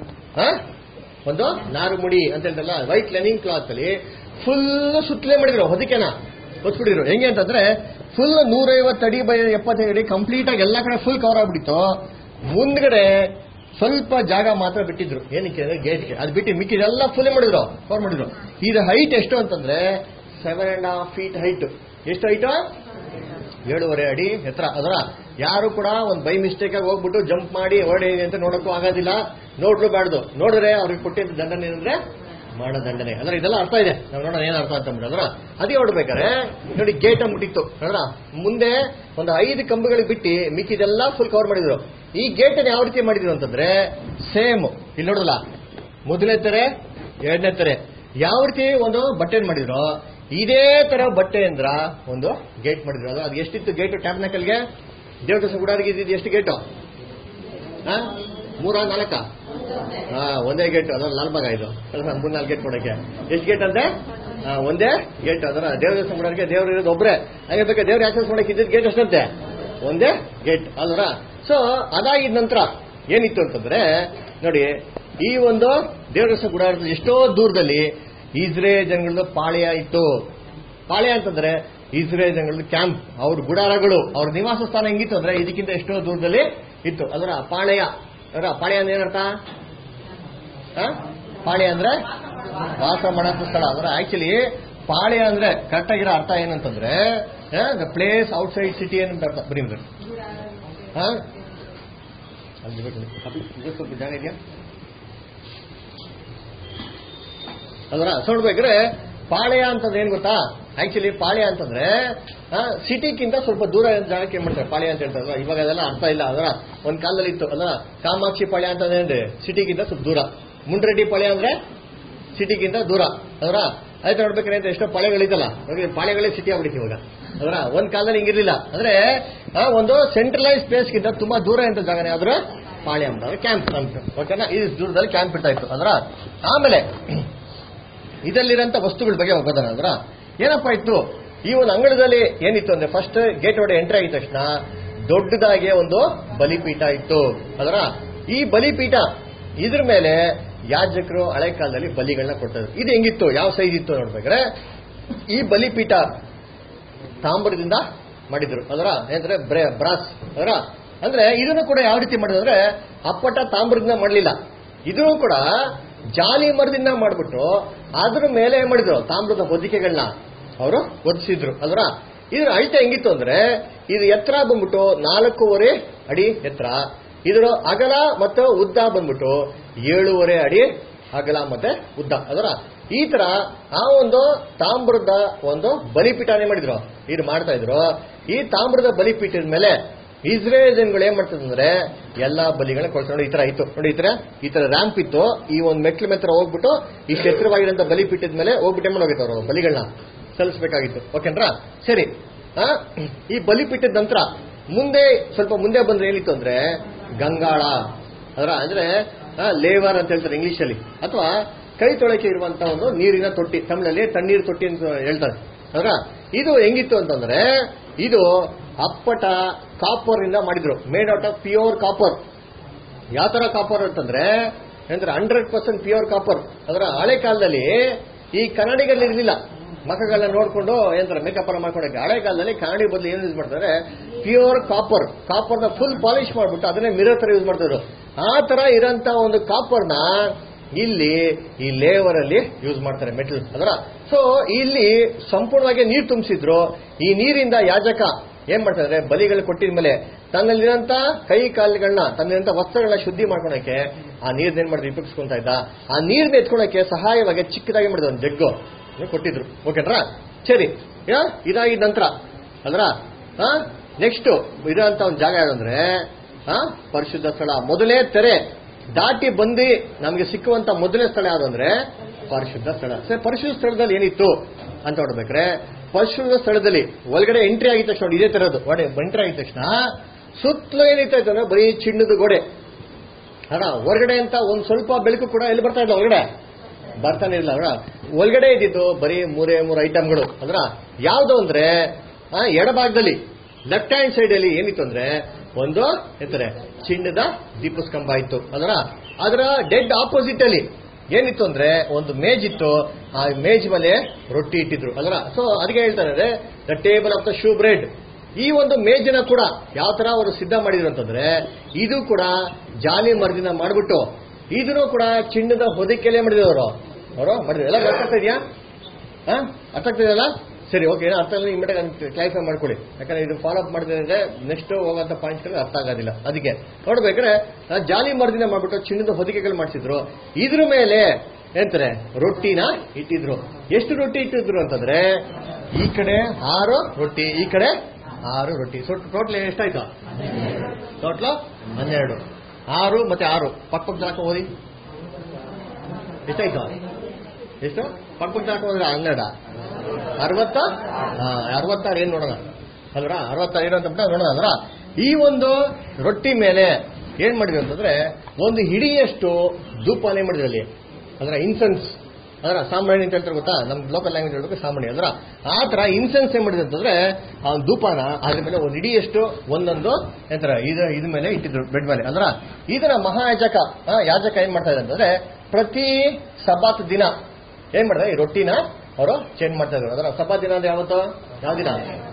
A: ಒಂದು ನಾರು ಮುಡಿ ಅಂತ ಹೇಳ್ತಾರಲ್ಲ, ವೈಟ್ ಲೆನಿನ್ ಕ್ಲಾತ್ ಅಲ್ಲಿ ಫುಲ್ ಸುತ್ತಲೇ ಮಾಡಿದ್ರು, ಹೊದಿಕೆನ ಹೊತ್ಬಿಟ್ಟಿದ್ರು. ಹೆಂಗೆ ಅಂತಂದ್ರೆ ಫುಲ್ ನೂರೈವತ್ತು ಅಡಿ ಬೈ ಎಪ್ಪತ್ತೈದು ಅಡಿ ಕಂಪ್ಲೀಟ್ ಆಗಿ ಎಲ್ಲಾ ಕಡೆ ಫುಲ್ ಕವರ್ ಆಗ್ಬಿಟ್ಟಿತ್ತು. ಮುಂದ್ಗಡೆ ಸ್ವಲ್ಪ ಜಾಗ ಮಾತ್ರ ಬಿಟ್ಟಿದ್ರು, ಏನಕ್ಕೆ ಅಂದ್ರೆ ಗೇಟ್ಗೆ, ಅದು ಬಿಟ್ಟು ಮಿಕ್ಕಿದೆಲ್ಲ ಫುಲ್ ಮಾಡಿದ್ರು, ಕವರ್ ಮಾಡಿದ್ರು. ಇದು ಹೈಟ್ ಎಷ್ಟು ಅಂತಂದ್ರೆ seven and half feet height. ಎಷ್ಟು ಹೈಟ್, ಏಳುವರೆ ಅಡಿ ಎತ್ತರ. ಅದರ ಯಾರು ಕೂಡ ಒಂದು ಬೈ ಮಿಸ್ಟೇಕ್ ಆಗಿ ಹೋಗ್ಬಿಟ್ಟು ಜಂಪ್ ಮಾಡಿ ಓಡಿ ಅಂತ ನೋಡಕ್ಕೂ ಆಗೋದಿಲ್ಲ, ನೋಡ್ಲು ಬಾರ್ದು. ನೋಡಿದ್ರೆ ಅವ್ರಿಗೆ ಕೊಟ್ಟಿದ್ದ ದಂಡನೆ ಏನಂದ್ರೆ ಮಾಡ ದಂಡನೆ. ಅಂದ್ರೆ ಇದೆಲ್ಲ ಅರ್ಥ ಇದೆ, ನಾವು ನೋಡೋಣ ಏನ್ ಅರ್ಥ ಅಂತ ಅಂದ್ಬಿಟ್ಟು. ಅದ್ರ ಅದೇ ಹೊಡ್ಬೇಕಾರೆ ನೋಡಿ ಗೇಟ್ ಮುಟ್ಟಿತ್ತು ಅದ್ರ ಮುಂದೆ ಒಂದು ಐದು ಕಂಬಗಳಿಗೆ ಬಿಟ್ಟು ಮಿಕ್ಕಿದೆಲ್ಲ ಫುಲ್ ಕವರ್ ಮಾಡಿದ್ರು. ಈ ಗೇಟ್ ಯಾವ ರೀತಿ ಮಾಡಿದ್ರು ಅಂತಂದ್ರೆ ಸೇಮ್ ಇಲ್ಲಿ ನೋಡಲ್ಲ, ಮೊದಲನೇ ತೆರೆ ಎರಡನೇ ತೆರೆ ಯಾವ ರೀತಿ ಒಂದು ಬಟ್ಟೆ ಮಾಡಿದ್ರು, ಇದೇ ತರ ಬಟ್ಟೆ ಅಂದ್ರ ಒಂದು ಗೇಟ್ ಮಾಡಿದ್ರು. ಅದು ಅದು ಎಷ್ಟಿತ್ತು ಗೇಟ್ ಟ್ಯಾಬ್ನಕಲ್ಗೆ, ದೇವರ ಗುಡಾರಿಗೆ ಇದ್ದಿದ್ದು ಎಷ್ಟು ಗೇಟು, ಮೂರ ನಾಲ್ಕ ಹಾ ಒಂದೇ ಗೇಟ್. ಅದರ ಲಾಲ್ಬಾಗ ಇದು ಮೂರ್ ನಾಲ್ಕು ಗೇಟ್ ಕೊಡಕ್ಕೆ ಎಷ್ಟು ಗೇಟ್ ಅಂದ್ರೆ ಒಂದೇ ಗೇಟ್. ಅದರ ದೇವರ ಗುಡಾರಿಗೆ ದೇವ್ರು ಇರೋದು ಒಬ್ರೆ, ಹಾಗೆ ಬೇಕಾ ದೇವ್ರ ಆಕ್ಸೆಸ್ ಮಾಡಕ್ಕೆ ಇದ್ದಿದ್ದು ಗೇಟ್ ಎಷ್ಟಂತೆ ಒಂದೇ ಗೇಟ್ ಅಲ್ವರ. ಸೊ ಅದಾಗಿದ ನಂತರ ಏನಿತ್ತು ಅಂತಂದ್ರೆ ನೋಡಿ, ಈ ಒಂದು ದೇವರ ಗುಡಾರದ ಎಷ್ಟೋ ದೂರದಲ್ಲಿ ಇಸ್ರೇಲ್ ಜನಗಳದ್ದು ಪಾಳ್ಯ ಇತ್ತು. ಪಾಳ್ಯ ಅಂತಂದ್ರೆ ಇಸ್ರೇಲ್ ಜನಗಳದ್ದು ಕ್ಯಾಂಪ್, ಅವ್ರ ಗುಡಾರಗಳು, ಅವ್ರ ನಿವಾಸ ಸ್ಥಾನ ಹೆಂಗಿತ್ತು ಅಂದ್ರೆ ಇದಕ್ಕಿಂತ ಎಷ್ಟೋ ದೂರದಲ್ಲಿ ಇತ್ತು. ಅದರ ಪಾಳ್ಯ, ಅದರ ಪಾಳ್ಯ ಅಂದ್ರೆ ಏನರ್ಥ, ಪಾಳ್ಯ ಅಂದ್ರೆ ವಾಸ ಮಾಡೋ ಸ್ಥಳ. ಅದರ ಆಕ್ಚುಲಿ ಪಾಳ್ಯ ಅಂದ್ರೆ ಕರೆಕ್ಟ್ ಆಗಿರೋ ಅರ್ಥ ಏನಂತಂದ್ರೆ the place outside city ಏನಂತ ಅರ್ಥ. ಬರೀ ಹಾ ಸ್ವಲ್ಪ ಜಾಗ ಇದೆಯಾ ಅದರ ನೋಡ್ಬೇಕ್ರೆ ಪಾಳ್ಯ ಅಂತಂದ್ರೆ ಏನ್ ಗೊತ್ತಾ, ಆಕ್ಚುಲಿ ಪಾಳ್ಯ ಅಂತಂದ್ರೆ ಸಿಟಿಗಿಂತ ಸ್ವಲ್ಪ ದೂರ ಜಾಗಕ್ಕೆ ಏನ್ ಮಾಡ್ತಾರೆ ಪಾಳ್ಯ ಅಂತ ಹೇಳ್ತಾರೆ. ಇವಾಗ ಅದೆಲ್ಲ ಅರ್ಥ ಇಲ್ಲ. ಅದರ ಒಂದ್ ಕಾಲದಲ್ಲಿ ಇತ್ತು ಅಲ್ಲ, ಕಾಮಾಕ್ಷಿ ಪಾಳ್ಯ ಅಂತಂದ್ರೆ ಸಿಟಿಗಿಂತ ಸ್ವಲ್ಪ ದೂರ, ಮುಂಡ್ರೆಡ್ಡಿ ಪಾಳ್ಯ ಅಂದ್ರೆ ಸಿಟಿಗಿಂತ ದೂರ. ಅದರ ಆಯ್ತು ನೋಡ್ಬೇಕ್ರೆ ಅಂತ ಎಷ್ಟೋ ಪಾಳ್ಯಗಳಿತ್ತಲ್ಲ, ಪಾಳ್ಯಗಳೇ ಸಿಟಿ ಆಗ್ಬಿಟ್ಟಿತ್ತು ಇವಾಗ. ಅದರ ಒಂದ್ ಕಾಲದಲ್ಲಿ ಹಿಂಗಿರ್ಲಿಲ್ಲ. ಅಂದ್ರೆ ಒಂದು ಸೆಂಟ್ರಲೈಸ್ ಪ್ಲೇಸ್ ಗಿಂತ ತುಂಬಾ ದೂರ ಅಂತ ಜಾಗನೇ ಆದ್ರೆ ಪಾಳ್ಯ ಅಂತ ಕ್ಯಾಂಪ್ ಅಂತ. ಓಕೆನಾ, ಈ ದೂರದಲ್ಲಿ ಕ್ಯಾಂಪ್ ಇರ್ತಾ ಇತ್ತು. ಅದರ ಆಮೇಲೆ ಇದರಲ್ಲಿರಂತ ವಸ್ತುಗಳ ಬಗ್ಗೆ ಹೋಗೋದನ ಅಂದ್ರ ಏನಪ್ಪಾ ಇತ್ತು, ಈ ಒಂದು ಅಂಗಳದಲ್ಲಿ ಏನಿತ್ತು ಅಂದ್ರೆ ಫಸ್ಟ್ ಗೇಟ್ ಒಡೆ ಎಂಟ್ರಿ ಆಗಿದ ತಕ್ಷಣ ದೊಡ್ಡದಾಗಿ ಒಂದು ಬಲಿಪೀಠ ಇತ್ತು. ಅದರ ಈ ಬಲಿಪೀಠ ಇದ್ರ ಮೇಲೆ ಯಾಜಕರು ಹಳೆ ಕಾಲದಲ್ಲಿ ಬಲಿಗಳನ್ನ ಕೊಡ್ತಾರೆ. ಇದು ಹೆಂಗಿತ್ತು, ಯಾವ ಸೈಜ್ ಇತ್ತು ನೋಡ್ಬೇಕ್ರೆ, ಈ ಬಲಿಪೀಠ ತಾಮ್ರದಿಂದ ಮಾಡಿದ್ರು. ಅದರ ಏನಂದ್ರೆ ಬ್ರಾಸ್. ಅದರ ಅಂದ್ರೆ ಇದನ್ನು ಕೂಡ ಯಾವ ರೀತಿ ಮಾಡಿದ್ರು ಅಂದ್ರೆ ಅಪ್ಪಟ ತಾಮ್ರದಿಂದ ಮಾಡಲಿಲ್ಲ, ಇದನ್ನು ಕೂಡ ಜಾಲಿ ಮರದಿಂದ ಮಾಡ್ಬಿಟ್ಟು ಅದ್ರ ಮೇಲೆ ಏನ್ ಮಾಡಿದ್ರು ತಾಮ್ರದ ಹೊದಿಕೆಗಳನ್ನ ಅವರು ಒದಿಸಿದ್ರು. ಅದರ ಇದ್ರ ಅಳತೆ ಹೆಂಗಿತ್ತು ಅಂದ್ರೆ ಇದು ಎತ್ತರ ಬಂದ್ಬಿಟ್ಟು ನಾಲ್ಕೂವರೆ ಅಡಿ ಎತ್ತರ, ಇದರ ಅಗಲ ಮತ್ತು ಉದ್ದ ಬಂದ್ಬಿಟ್ಟು ಏಳೂವರೆ ಅಡಿ ಅಗಲ ಮತ್ತೆ ಉದ್ದ. ಅದರ ಈ ತರ ಆ ಒಂದು ತಾಮ್ರದ ಒಂದು ಬಲಿಪೀಠನೇ ಮಾಡಿದ್ರು, ಇದು ಮಾಡ್ತಾ ಇದ್ರು. ಈ ತಾಮ್ರದ ಬಲಿಪೀಠದ ಮೇಲೆ ಇಸ್ರೇಲ್ ಜನಗಳು ಏನ್ ಮಾಡ್ತದಂದ್ರೆ ಎಲ್ಲಾ ಬಲಿಗಳನ್ನ ಕೊಡ್ತಾರೆ. ನೋಡಿ ಈ ತರ ಇತ್ತು, ನೋಡಿ ಈ ತರ ಈ ತರ ರ್ಯಾಂಪ್ ಇತ್ತು. ಈ ಒಂದು ಮೆಟ್ಲ ಮೆತ್ರ ಹೋಗ್ಬಿಟ್ಟು ಈ ಎತ್ತರವಾಗಿರೋಂಥ ಬಲಿಪೀಠದ ಮೇಲೆ ಹೋಗ್ಬಿಟ್ಟು ಏನ್ ಮಾಡೋಗಿತ್ತು ಅವರು ಬಲಿಗಳನ್ನ ಸಲ್ಲಿಸಬೇಕಾಗಿತ್ತು. ಓಕೆನ್ರಾ? ಸರಿ, ಆ ಈ ಬಲಿಪೀಠದ ನಂತರ ಮುಂದೆ ಸ್ವಲ್ಪ ಮುಂದೆ ಬಂದ್ರೆ ಏನಿತ್ತು ಅಂದ್ರೆ ಗಂಗಾಳ, ಅದರ ಅಂದ್ರೆ ಲೇವರ್ ಅಂತ ಹೇಳ್ತಾರೆ ಇಂಗ್ಲಿಷ್ ಅಲ್ಲಿ, ಅಥವಾ ಕೈ ತೊಳಕೆ ಇರುವಂತ ಒಂದು ನೀರಿನ ತೊಟ್ಟಿ, ತಮಿಳಲ್ಲಿ ತಣ್ಣೀರು ತೊಟ್ಟಿ ಅಂತ ಹೇಳ್ತಾರೆ. ಅದರ ಇದು ಹೆಂಗಿತ್ತು ಅಂತಂದ್ರೆ ಇದು ಅಪ್ಪಟ ಕಾಪರ್ ಇಂದ ಮಾಡಿದ್ರು, made out of pure copper. ಯಾವ ತರ ಕಾಪರ್ ಅಂತಂದ್ರೆ ಅಂದ್ರೆ ಹಂಡ್ರೆಡ್ ಪರ್ಸೆಂಟ್ ಪ್ಯೂರ್ ಕಾಪರ್. ಅದರ ಹಳೆ ಕಾಲದಲ್ಲಿ ಈ ಕನ್ನಡಿಗಲ್ಲಿ ಇರಲಿಲ್ಲ, ಮಖಗಳನ್ನ ನೋಡ್ಕೊಂಡು ಏನಂತಾರೆ ಮೇಕಪ್ ಮಾಡ್ಕೊಳಕ್ಕೆ. ಹಳೆ ಕಾಲದಲ್ಲಿ ಕನ್ನಡಿ ಬದಲು ಏನು ಯೂಸ್ ಮಾಡ್ತಾರೆ, ಪ್ಯೂರ್ ಕಾಪರ್. ಕಾಪರ್ನ ಫುಲ್ ಪಾಲಿಶ್ ಮಾಡ್ಬಿಟ್ಟು ಅದನ್ನೇ ಮಿರರ್ ತರ ಯೂಸ್ ಮಾಡ್ತಿದ್ರು. ಆ ತರ ಇರೋಂತ ಒಂದು ಕಾಪರ್ನ ಇಲ್ಲಿ ಈ ಲೇವರ್ ಅಲ್ಲಿ ಯೂಸ್ ಮಾಡ್ತಾರೆ, ಮೆಟಲ್. ಅದರ ಸೊ ಇಲ್ಲಿ ಸಂಪೂರ್ಣವಾಗಿ ನೀರು ತುಂಬಿಸಿದ್ರು. ಈ ನೀರಿಂದ ಯಾಜಕ ಏನ್ ಮಾಡ್ತಾರೆ, ಬಲಿಗಳು ಕೊಟ್ಟಿದ ಮೇಲೆ ತನ್ನಲ್ಲಿರಂತ ಕೈ ಕಾಲುಗಳನ್ನ ತನ್ನಲ್ಲಿರಂತ ವಸ್ತ್ರಗಳನ್ನ ಶುದ್ಧಿ ಮಾಡ್ಕೊಳಕ್ಕೆ ಆ ನೀರ್ನ ಏನ್ ಮಾಡಿದ್ರು ಉಪಯೋಗಿಸ್ಕೊಂತ ಇದ್ದ. ಆ ನೀರ್ನ ಎತ್ಕೊಳಕ್ಕೆ ಸಹಾಯವಾಗಿ ಚಿಕ್ಕದಾಗಿ ಮಾಡಿದ್ರು ಒಂದು ಜಗ್ಗು ಕೊಟ್ಟಿದ್ರು. ಓಕೆನ್ರಾ? ಸರಿ, ಇದಾಗಿದ ನಂತರ ಅಲ್ರ ನೆಕ್ಸ್ಟ್ ಇರೋಂತ ಒಂದು ಜಾಗ ಯಾವ್ದಂದ್ರೆ ಪರಿಶುದ್ಧ ಸ್ಥಳ. ಮೊದಲೇ ತೆರೆ ದಾಟಿ ಬಂದು ನಮಗೆ ಸಿಕ್ಕುವಂತ ಮೊದಲನೇ ಸ್ಥಳ ಯಾವ್ದಂದ್ರೆ ಪರಿಶುದ್ಧ ಸ್ಥಳ. ಸರಿ, ಪರಿಶುದ್ಧ ಸ್ಥಳದಲ್ಲಿ ಏನಿತ್ತು ಅಂತ ನೋಡ್ಬೇಕ್ರೆ, ಪರಿಶುದ್ಧ ಸ್ಥಳದಲ್ಲಿ ಒಳಗಡೆ ಎಂಟ್ರಿ ಆಗಿದ ತಕ್ಷಣ ಇದೇ ತರದ್ದು ಒಡೆ ಎಂಟ್ರಿ ಆಗಿದ ತಕ್ಷಣ ಸುತ್ತಲೂ ಏನಿತ್ತು ಅಂದ್ರೆ ಬರೀ ಚಿನ್ನದ ಗೋಡೆ. ಅಲ್ಲ, ಹೊರಗಡೆ ಅಂತ ಒಂದ್ ಸ್ವಲ್ಪ ಬೆಳಕು ಕೂಡ ಎಲ್ಲಿ ಬರ್ತಾ ಇಲ್ಲ, ಹೊರಗಡೆ ಬರ್ತಾನೆ ಇಲ್ಲ. ಅಲ್ಲ, ಒಳಗಡೆ ಇದ್ದಿದ್ದು ಬರೀ ಮೂರೇ ಮೂರು ಐಟಮ್ಗಳು. ಅದ್ರ ಯಾವ್ದು ಅಂದ್ರೆ ಎಡಭಾಗದಲ್ಲಿ ಲೆಫ್ಟ್ ಹ್ಯಾಂಡ್ ಸೈಡ್ ಅಲ್ಲಿ ಏನಿತ್ತು ಅಂದ್ರೆ ಒಂದು ಎಂತಾರೆ ಚಿನ್ನದ ದೀಪಸ್ತಂಭ ಇತ್ತು. ಅದರ ಅದರ ಡೆಡ್ ಆಪೋಸಿಟ್ ಅಲ್ಲಿ ಏನಿತ್ತು ಅಂದ್ರೆ ಒಂದು ಮೇಜ್ ಇತ್ತು. ಆ ಮೇಜ್ ಮೇಲೆ ರೊಟ್ಟಿ ಇಟ್ಟಿದ್ರು. ಅದರ ಸೊ ಅದಕ್ಕೆ ಹೇಳ್ತಾರೆ the table of the showbread. ಈ ಒಂದು ಮೇಜಿನ ಕೂಡ ಯಾವ ತರ ಅವರು ಸಿದ್ಧ ಮಾಡಿದ್ರು ಅಂತಂದ್ರೆ ಇದು ಕೂಡ ಜಾಲಿ ಮರದಿಂದ ಮಾಡ್ಬಿಟ್ಟು ಇದನ್ನು ಕೂಡ ಚಿನ್ನದ ಹೊದಿಕೆಲೆ ಮಾಡಿದ್ರು ಅವರು ಅವರು ಮಾಡಿದ್ರು. ಎಲ್ಲ ಅರ್ಥ ಆಗ್ತಾ ಇದೆಯಾ? ಅರ್ಥ ಆಗ್ತಿದೆಯಲ್ಲ? ಸರಿ, ಓಕೆ. ಅರ್ಥ ಇಮಿಡಿಯೇಟ್ ಕ್ಲಾರಿಫೈ ಮಾಡ್ಕೊಡಿ, ಯಾಕಂದ್ರೆ ಇದು ಫಾಲೋ ಅಪ್ ಮಾಡಿದ್ರೆ ನೆಕ್ಸ್ಟ್ ಹೋಗೋಂಥ ಪಾಯಿಂಟ್ಸ್ ಅರ್ಥ ಆಗೋದಿಲ್ಲ. ಅದಕ್ಕೆ ನೋಡ್ಬೇಕಾದ್ರೆ ಜಾಲಿ ಮರದಿಂದ ಮಾಡ್ಬಿಟ್ಟು ಚಿನ್ನದ ಹೊದಿಕೆಗಳು ಮಾಡಿಸಿದ್ರು. ಇದ್ರ ಮೇಲೆ ಎಂತಾರೆ ರೊಟ್ಟಿನ ಇಟ್ಟಿದ್ರು. ಎಷ್ಟು ರೊಟ್ಟಿ ಇಟ್ಟಿದ್ರು ಅಂತಂದ್ರೆ ಈ ಕಡೆ ಆರು ರೊಟ್ಟಿ, ಈ ಕಡೆ ಆರು ರೊಟ್ಟಿ. ಸೊ ಟೋಟಲ್ ಎಷ್ಟಾಯ್ತು? ಟೋಟಲ್ ಹನ್ನೆರಡು. ಆರು ಮತ್ತೆ ಆರು ಪಕ್ಕ ಪಕ್ಕ ಹಾಕೋ ಓದಿ ಎಷ್ಟಾಯ್ತು? ಎಷ್ಟು ಪಕ್ಕ ಪಕ್ಕ ಹಾಕೋ ಹೋದ್ರೆ ಹನ್ನೆರಡ ಅರವತ್ತ ಅರವತ್ತಾರು ಏನ್ ನೋಡೋಣ ಅಲ್ರ? ಅರವತ್ತಾರು ಏನು ಅಂತ ನೋಡೋಣ ಅಲ್ರ? ಈ ಒಂದು ರೊಟ್ಟಿ ಮೇಲೆ ಏನ್ ಮಾಡಿದ್ರು ಅಂತಂದ್ರೆ ಒಂದು ಹಿಡಿಯಷ್ಟು ಧೂಪನೇ ಮಾಡಿದ್ರು ಅಲ್ಲಿ. ಅದರ ಇನ್ಸೆನ್ಸ್, ಅದರ ಸಾಮಾನ್ಯ ಅಂತ ಹೇಳ್ತಾರೆ ಗೊತ್ತಾ, ನಮ್ ಲೋಕಲ್ ಲ್ಯಾಂಗ್ವೇಜ್ ಹೇಳ್ಬೇಕು ಸಾಮಾನ್ಯ. ಅದರ ಆ ತರ ಇನ್ಸೆನ್ಸ್ ಏನ್ ಮಾಡಿದ್ರು ಅಂತಂದ್ರೆ ಆ ಧೂಪನ ಅದ್ರ ಮೇಲೆ ಒಂದು ಹಿಡಿಯಷ್ಟು ಒಂದೊಂದು ಎಂತರ ಇದು ಇದ್ರ ಮೇಲೆ ಇಟ್ಟಿದ್ರು, ಬೆಡ್ ಮೇಲೆ. ಅಂದ್ರ ಇದನ್ನ ಮಹಾಯಾಜಕ ಯಾಜಕ ಏನ್ ಮಾಡ್ತಾ ಇದ್ದಾರೆ ಅಂತಂದ್ರೆ ಪ್ರತಿ ಸಬಾತ್ ದಿನ ಏನ್ ಮಾಡ್ತಾರೆ ಈ ರೊಟ್ಟಿನ ಅವರು ಚೇಂಜ್ ಮಾಡ್ತಾ ಇದ್ರು. ಅದರ ಸಬಾತ್ ದಿನ ಅಂದ್ರೆ ಯಾವತ್ತು? ಯಾವ ದಿನ?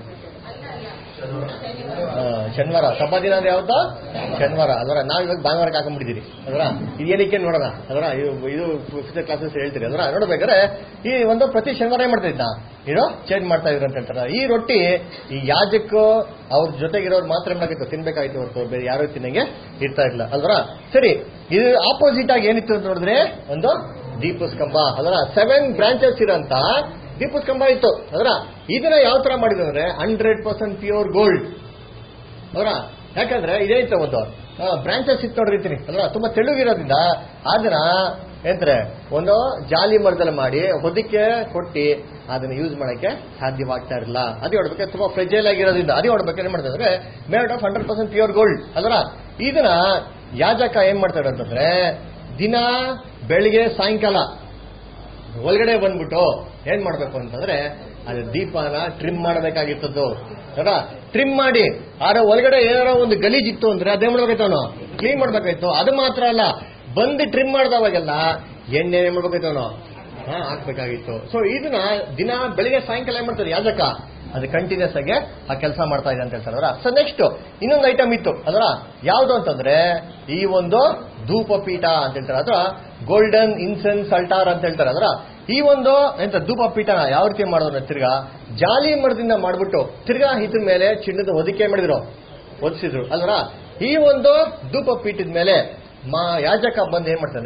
A: ಶನಿವಾರ. ಸಬ್ಬಾ ದಿನ ಅಂದ್ರೆ ಯಾವತ್ತ? ಶನಿವಾರ. ಅದರ ನಾವ್ ಇವಾಗ ಭಾನುವಾರಕ್ಕೆ ಹಾಕೊಂಡ್ಬಿಟ್ಟಿದ್ದೀರಿ. ಅದರ ಇದು ಏನಕ್ಕೆ ನೋಡೋಣ, ಅದರ ಇದು ಫಿಸಿಕಲ್ ಕ್ಲಾಸಸ್ ಹೇಳ್ತೀರಿ. ಅದರ ನೋಡ್ಬೇಕಾದ್ರೆ ಈ ಒಂದು ಪ್ರತಿ ಶನಿವಾರ ಏನ್ ಮಾಡ್ತಾ ಇದ್ದ ಇದು ಚೇಂಜ್ ಮಾಡ್ತಾ ಇದ್ರು ಅಂತ ಹೇಳ್ತಾರೆ. ಈ ರೊಟ್ಟಿ ಈ ಯಾಜಕ್ಕೂ ಅವ್ರ ಜೊತೆಗಿರೋರು ಮಾತ್ರ ಮಾಡಾಕಿತ್ತು, ತಿನ್ಬೇಕಾಯ್ತು ಹೊರತು ಬೇರೆ ಯಾರು ತಿನ್ನಂಗೆ ಇರ್ತಾ ಇಲ್ಲ ಅಲ್ವರ. ಸರಿ, ಇದು ಆಪೋಸಿಟ್ ಆಗಿ ಏನಿತ್ತು ಅಂತ ನೋಡಿದ್ರೆ ಒಂದು ದೀಪಸ್ತಂಭ. ಅದರ ಸೆವೆನ್ ಬ್ರಾಂಚಸ್ ಇರೋಂತ ದೀಪಸ್ತಂಭ ಇತ್ತು. ಅದರ ಇದನ್ನ ಯಾವ ತರ ಮಾಡಿದ್ರು ಅಂದ್ರೆ ಹಂಡ್ರೆಡ್ ಪರ್ಸೆಂಟ್ ಪ್ಯೂರ್ ಗೋಲ್ಡ್. ಅವರ ಯಾಕಂದ್ರೆ ಇದೇ ಇತ್ತು ಒಂದು ಬ್ರಾಂಚಸ್ ಇತ್ತು ನೋಡಿರ್ತೀನಿ. ಅದರ ತುಂಬಾ ತೆಳುಗಿರೋದ್ರಿಂದ ಅದನ್ನ ಎಂದ್ರೆ ಒಂದು ಜಾಲಿ ಮರದಲ್ಲಿ ಮಾಡಿ ಹೊದಿಕೆ ಕೊಟ್ಟಿ ಅದನ್ನ ಯೂಸ್ ಮಾಡಕ್ಕೆ ಸಾಧ್ಯವಾಗ್ತಾ ಇರಲಿಲ್ಲ. ಅದೇ ಹೊಡ್ಬೇಕು ತುಂಬಾ ಫ್ರೆಜೈಲ್ ಆಗಿರೋದ್ರಿಂದ ಅದೇ ಹೊಡ್ಬೇಕು ಏನ್ ಮಾಡ್ತಾರೆ ಅಂದ್ರೆ made of hundred percent pure gold. ಅದರ ಇದನ್ನ ಯಾಜಕ ಏನ್ ಮಾಡ್ತಾರೆ ಅಂತಂದ್ರೆ ದಿನ ಬೆಳಿಗ್ಗೆ ಸಾಯಂಕಾಲ ಒಳಗಡೆ ಬಂದ್ಬಿಟ್ಟು ಏನ್ ಮಾಡ್ಬೇಕು ಅಂತಂದ್ರೆ ಅದು ದೀಪನ ಟ್ರಿಮ್ ಮಾಡಬೇಕಾಗಿತ್ತದ್ದು. ಟ್ರಿಮ್ ಮಾಡಿ ಆದ್ರೆ ಒಳಗಡೆ ಏನಾರ ಒಂದು ಗಲೀಜಿತ್ತು ಅಂದ್ರೆ ಅದೇ ಮಾಡ್ಬೇಕಾಯ್ತು, ಅವನು ಕ್ಲೀನ್ ಮಾಡ್ಬೇಕಾಯ್ತು. ಅದು ಮಾತ್ರ ಅಲ್ಲ, ಬಂದು ಟ್ರಿಮ್ ಮಾಡಿದವಾಗೆಲ್ಲ ಎಣ್ಣೆ ಏನ್ ಮಾಡ್ಬೇಕಾಯ್ತು ಅವನು ಹಾ ಹಾಕ್ಬೇಕಾಗಿತ್ತು. ಸೊ ಇದನ್ನ ದಿನ ಬೆಳಿಗ್ಗೆ ಸಾಯಂಕಾಲ ಏನ್ ಮಾಡ್ತಾರೆ ಯಾಜಕ, ಅದು ಕಂಟಿನ್ಯೂಸ್ ಆಗಿ ಆ ಕೆಲಸ ಮಾಡ್ತಾ ಇದೆ ಅಂತ ಹೇಳ್ತಾರೆ ಅವರ. ಸೊ ನೆಕ್ಸ್ಟ್ ಇನ್ನೊಂದು ಐಟಮ್ ಇತ್ತು ಅದರ ಯಾವ್ದು ಅಂತಂದ್ರೆ ಈ ಒಂದು ಧೂಪಪೀಠ ಅಂತ ಹೇಳ್ತಾರೆ. ಅದರ ಗೋಲ್ಡನ್ ಇನ್ಸೆನ್ಸ್ ಅಲ್ಟಾರ್ ಅಂತ ಹೇಳ್ತಾರೆ. ಅದರ ಈ ಒಂದು ಎಂತ ಧೂಪಪೀಠನ ಯಾವ ರೀತಿ ಮಾಡೋದು ತಿರ್ಗಾ ಜಾಲಿ ಮರದಿಂದ ಮಾಡ್ಬಿಟ್ಟು ತಿರ್ಗಾ ಇದ್ರ ಮೇಲೆ ಚಿನ್ನದ ಹೊದಿಕೆ ಮಾಡಿದ್ರು, ಹೊದಿಸಿದ್ರು ಅಲ್ವರ. ಈ ಒಂದು ಧೂಪಪೀಠದ ಮೇಲೆ ಮಾ ಯಾಜಕ ಬಂದು ಏನ್ ಮಾಡ್ತಾನೆ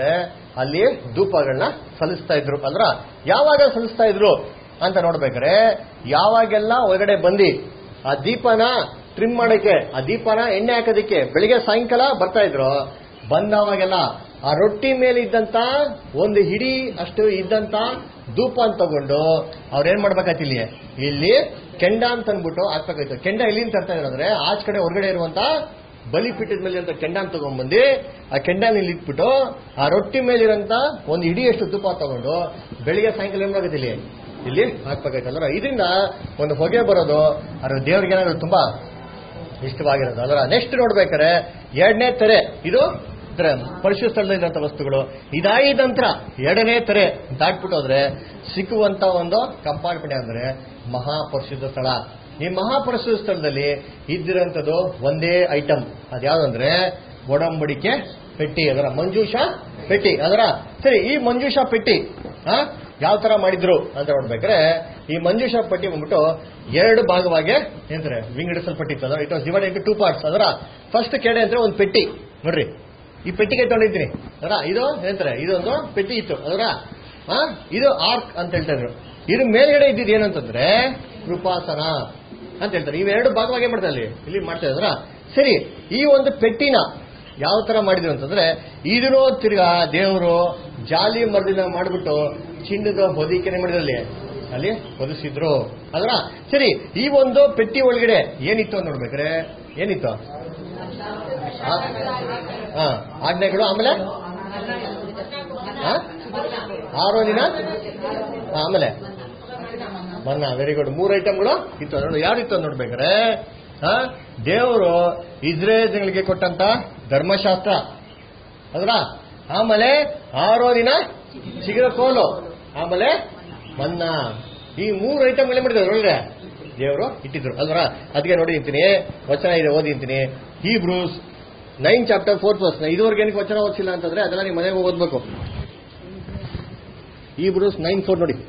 A: ಅಲ್ಲಿ ಧೂಪಗಳನ್ನ ಸಲ್ಲಿಸ್ತಾ ಇದ್ರು. ಅಂದ್ರ ಯಾವಾಗ ಸಲ್ಲಿಸ್ತಾ ಇದ್ರು ಅಂತ ನೋಡ್ಬೇಕಾರೆ, ಯಾವಾಗೆಲ್ಲ ಒಳಗಡೆ ಬಂದು ಆ ದೀಪನ ಟ್ರಿಮ್ ಮಾಡಕ್ಕೆ, ಆ ದೀಪನ ಎಣ್ಣೆ ಹಾಕೋದಿಕ್ಕೆ ಬೆಳಿಗ್ಗೆ ಸಾಯಂಕಾಲ ಬರ್ತಾ ಇದ್ರು, ಬಂದವಾಗೆಲ್ಲ ಆ ರೊಟ್ಟಿ ಮೇಲೆ ಇದ್ದಂತ ಒಂದು ಹಿಡಿ ಅಷ್ಟು ಇದ್ದಂತ ಧೂಪ ಅಂತ ತಗೊಂಡು ಅವ್ರೇನ್ ಮಾಡ್ಬೇಕಾಯ್ತು, ಇಲ್ಲಿ ಇಲ್ಲಿ ಕೆಂಡ ಅಂತ ಅಂದ್ಬಿಟ್ಟು ಹಾಕ್ಬೇಕಾಯ್ತು. ಕೆಂಡ ಎಲ್ಲಿಂದ ತರ್ತಾ ಇರೋದ್ರೆ ಆಚ ಕಡೆ ಹೊರಗಡೆ ಇರುವಂತ ಬಲಿಪೀಠದ ಮೇಲೆ ಅಂತ ಕೆಂಡ ಅಂತ ತಗೊಂಡ್ಬಂದು ಆ ಕೆಂಡನ ಇಲ್ಲಿ ಇಟ್ಬಿಟ್ಟು ಆ ರೊಟ್ಟಿ ಮೇಲಿರಂತ ಒಂದು ಹಿಡಿಯಷ್ಟು ಧೂಪ ತಗೊಂಡು ಬೆಳಿಗ್ಗೆ ಸಾಯಂಕಾಲ ಏನ್ ಮಾಡೋದು ಇಲ್ಲಿ ಇಲ್ಲಿ ಹಾಕ್ಬೇಕಾಯ್ತಲ್ಲ. ಇದರಿಂದ ಒಂದು ಹೊಗೆ ಬರೋದು ಅದ್ರ ದೇವ್ರಿಗೆ ಏನಾದ್ರು ತುಂಬಾ ಇಷ್ಟವಾಗಿರೋದು. ಅದರ ನೆಕ್ಸ್ಟ್ ನೋಡ್ಬೇಕಾರೆ ಎರಡನೇ ತೆರೆ, ಇದು ಪರಿಶುದ್ಧ ಸ್ಥಳದಲ್ಲಿರುವಂತ ವಸ್ತುಗಳು. ಇದಾದ ನಂತರ ಎರಡನೇ ತೆರೆ ದಾಟ್ಬಿಟ್ಟು ಹೋದ್ರೆ ಸಿಕ್ಕುವಂತ ಒಂದು ಕಂಪಾರ್ಟ್ಮೆಂಟ್ ಅಂದ್ರೆ ಮಹಾಪರಿಶುದ್ಧ ಸ್ಥಳ. ಈ ಮಹಾಪರಿಶುದ್ಧ ಸ್ಥಳದಲ್ಲಿ ಇದ್ದಿರೋಂಥದ್ದು ಒಂದೇ ಐಟಮ್, ಅದ್ಯಾವ್ದಂದ್ರೆ ಒಡಂಬಡಿಕೆ ಪೆಟ್ಟಿ, ಅದರ ಮಂಜೂಷ ಪೆಟ್ಟಿ. ಅದರ ಸರಿ, ಈ ಮಂಜೂಷ ಪೆಟ್ಟಿ ಯಾವ ತರ ಮಾಡಿದ್ರು ಅಂತ ನೋಡ್ಬೇಕ್ರೆ, ಈ ಮಂಜೂಷ ಪಟ್ಟಿ ಬಂದ್ಬಿಟ್ಟು ಎರಡು ಭಾಗವಾಗಿ ಏನಂತಾರೆ ವಿಂಗಡಿಸಲ್ಪಟ್ಟಿತ್ತು. ಅದರ it was divided into two parts. ಅದರ ಫಸ್ಟ್ ಕೆಡೆ ಅಂದ್ರೆ ಒಂದು ಪೆಟ್ಟಿ ನೋಡ್ರಿ, ಈ ಪೆಟ್ಟಿಗೆ ತಗೊಂಡಿದ್ದೀನಿ ಅದರ, ಇದು ಏನಂತಾರೆ ಇದೊಂದು ಪೆಟ್ಟಿ ಇತ್ತು. ಅದರ ಇದು ಆರ್ಕ್ ಅಂತ ಹೇಳ್ತಾ ಇದ್ರು. ಇದು ಮೇಲ್ಗಡೆ ಇದ್ದಿದ್ದು ಏನಂತಂದ್ರೆ ಕೃಪಾಸನ ಅಂತ ಹೇಳ್ತಾರೆ. ಇವೆರಡು ಭಾಗವಾಗಿ ಮಾಡ್ತಾರೆ ಅಲ್ಲಿ ಇಲ್ಲಿ ಮಾಡ್ತಾ ಇದ್ರ. ಸರಿ, ಈ ಒಂದು ಪೆಟ್ಟಿನ ಯಾವ ತರ ಮಾಡಿದ್ರು ಅಂತಂದ್ರೆ, ಇದನ್ನು ತಿರ್ಗಾ ದೇವರು ಜಾಲಿ ಮರದಿಂದ ಮಾಡ್ಬಿಟ್ಟು ಚಿನ್ನದ ಹೊದಿಕೆನೆ ಮಾಡಿದ್ರಲ್ಲಿ ಅಲ್ಲಿ ಹೊದಿಸಿದ್ರು. ಅದರ ಸರಿ, ಈ ಒಂದು ಪೆಟ್ಟಿ ಒಳಗಡೆ ಏನಿತ್ತು ಅಂತ ನೋಡ್ಬೇಕ್ರೆ, ಏನಿತ್ತು ಹಾ ಆಜ್ಞೆಗಳು, ಆಮೇಲೆ ಆರೋನಿನ, ಆಮೇಲೆ ಮನ್ನ, ವೆರಿ ಗುಡ್, ಮೂರು ಐಟಮ್ಗಳು ಇತ್ತು ನೋಡಿ. ಯಾರಿತ್ತು ಅಂತ ನೋಡ್ಬೇಕಾರೆ ದೇವರು ಇಸ್ರೇಲ್ಗಳಿಗೆ ಕೊಟ್ಟಂತ ಧರ್ಮಶಾಸ್ತ್ರ, ಅದರ ಆಮೇಲೆ ಆರೋನಿನ ಚಿಗುರ ಕೋಲು, ಆಮೇಲೆ ಮನ್ನ, ಈ ಮೂರು ಐಟಮ್ ಎಲ್ಲ ಮಾಡಿದ್ರು ಒಳ್ಳೆ ದೇವರು ಇಟ್ಟಿದ್ರು ಅಲ್ವರ. ಅದಕ್ಕೆ ನೋಡಿ ಅಂತೀನಿ, ವಚನ ಇದೆ ಓದಿ ಅಂತೀನಿ. Hebrews nine chapter fourth verse. ಇದುವರೆಗೆ ಏನಕ್ಕೆ ವಚನ ಓದಿಸಿಲ್ಲ ಅಂತಂದ್ರೆ ಅದೆಲ್ಲ ನೀವು ಮನೆಗೆ ಓದ್ಬೇಕು. ಹೀಬ್ರೂಸ್ ನೈನ್ ಫೋರ್ ನೋಡಿ.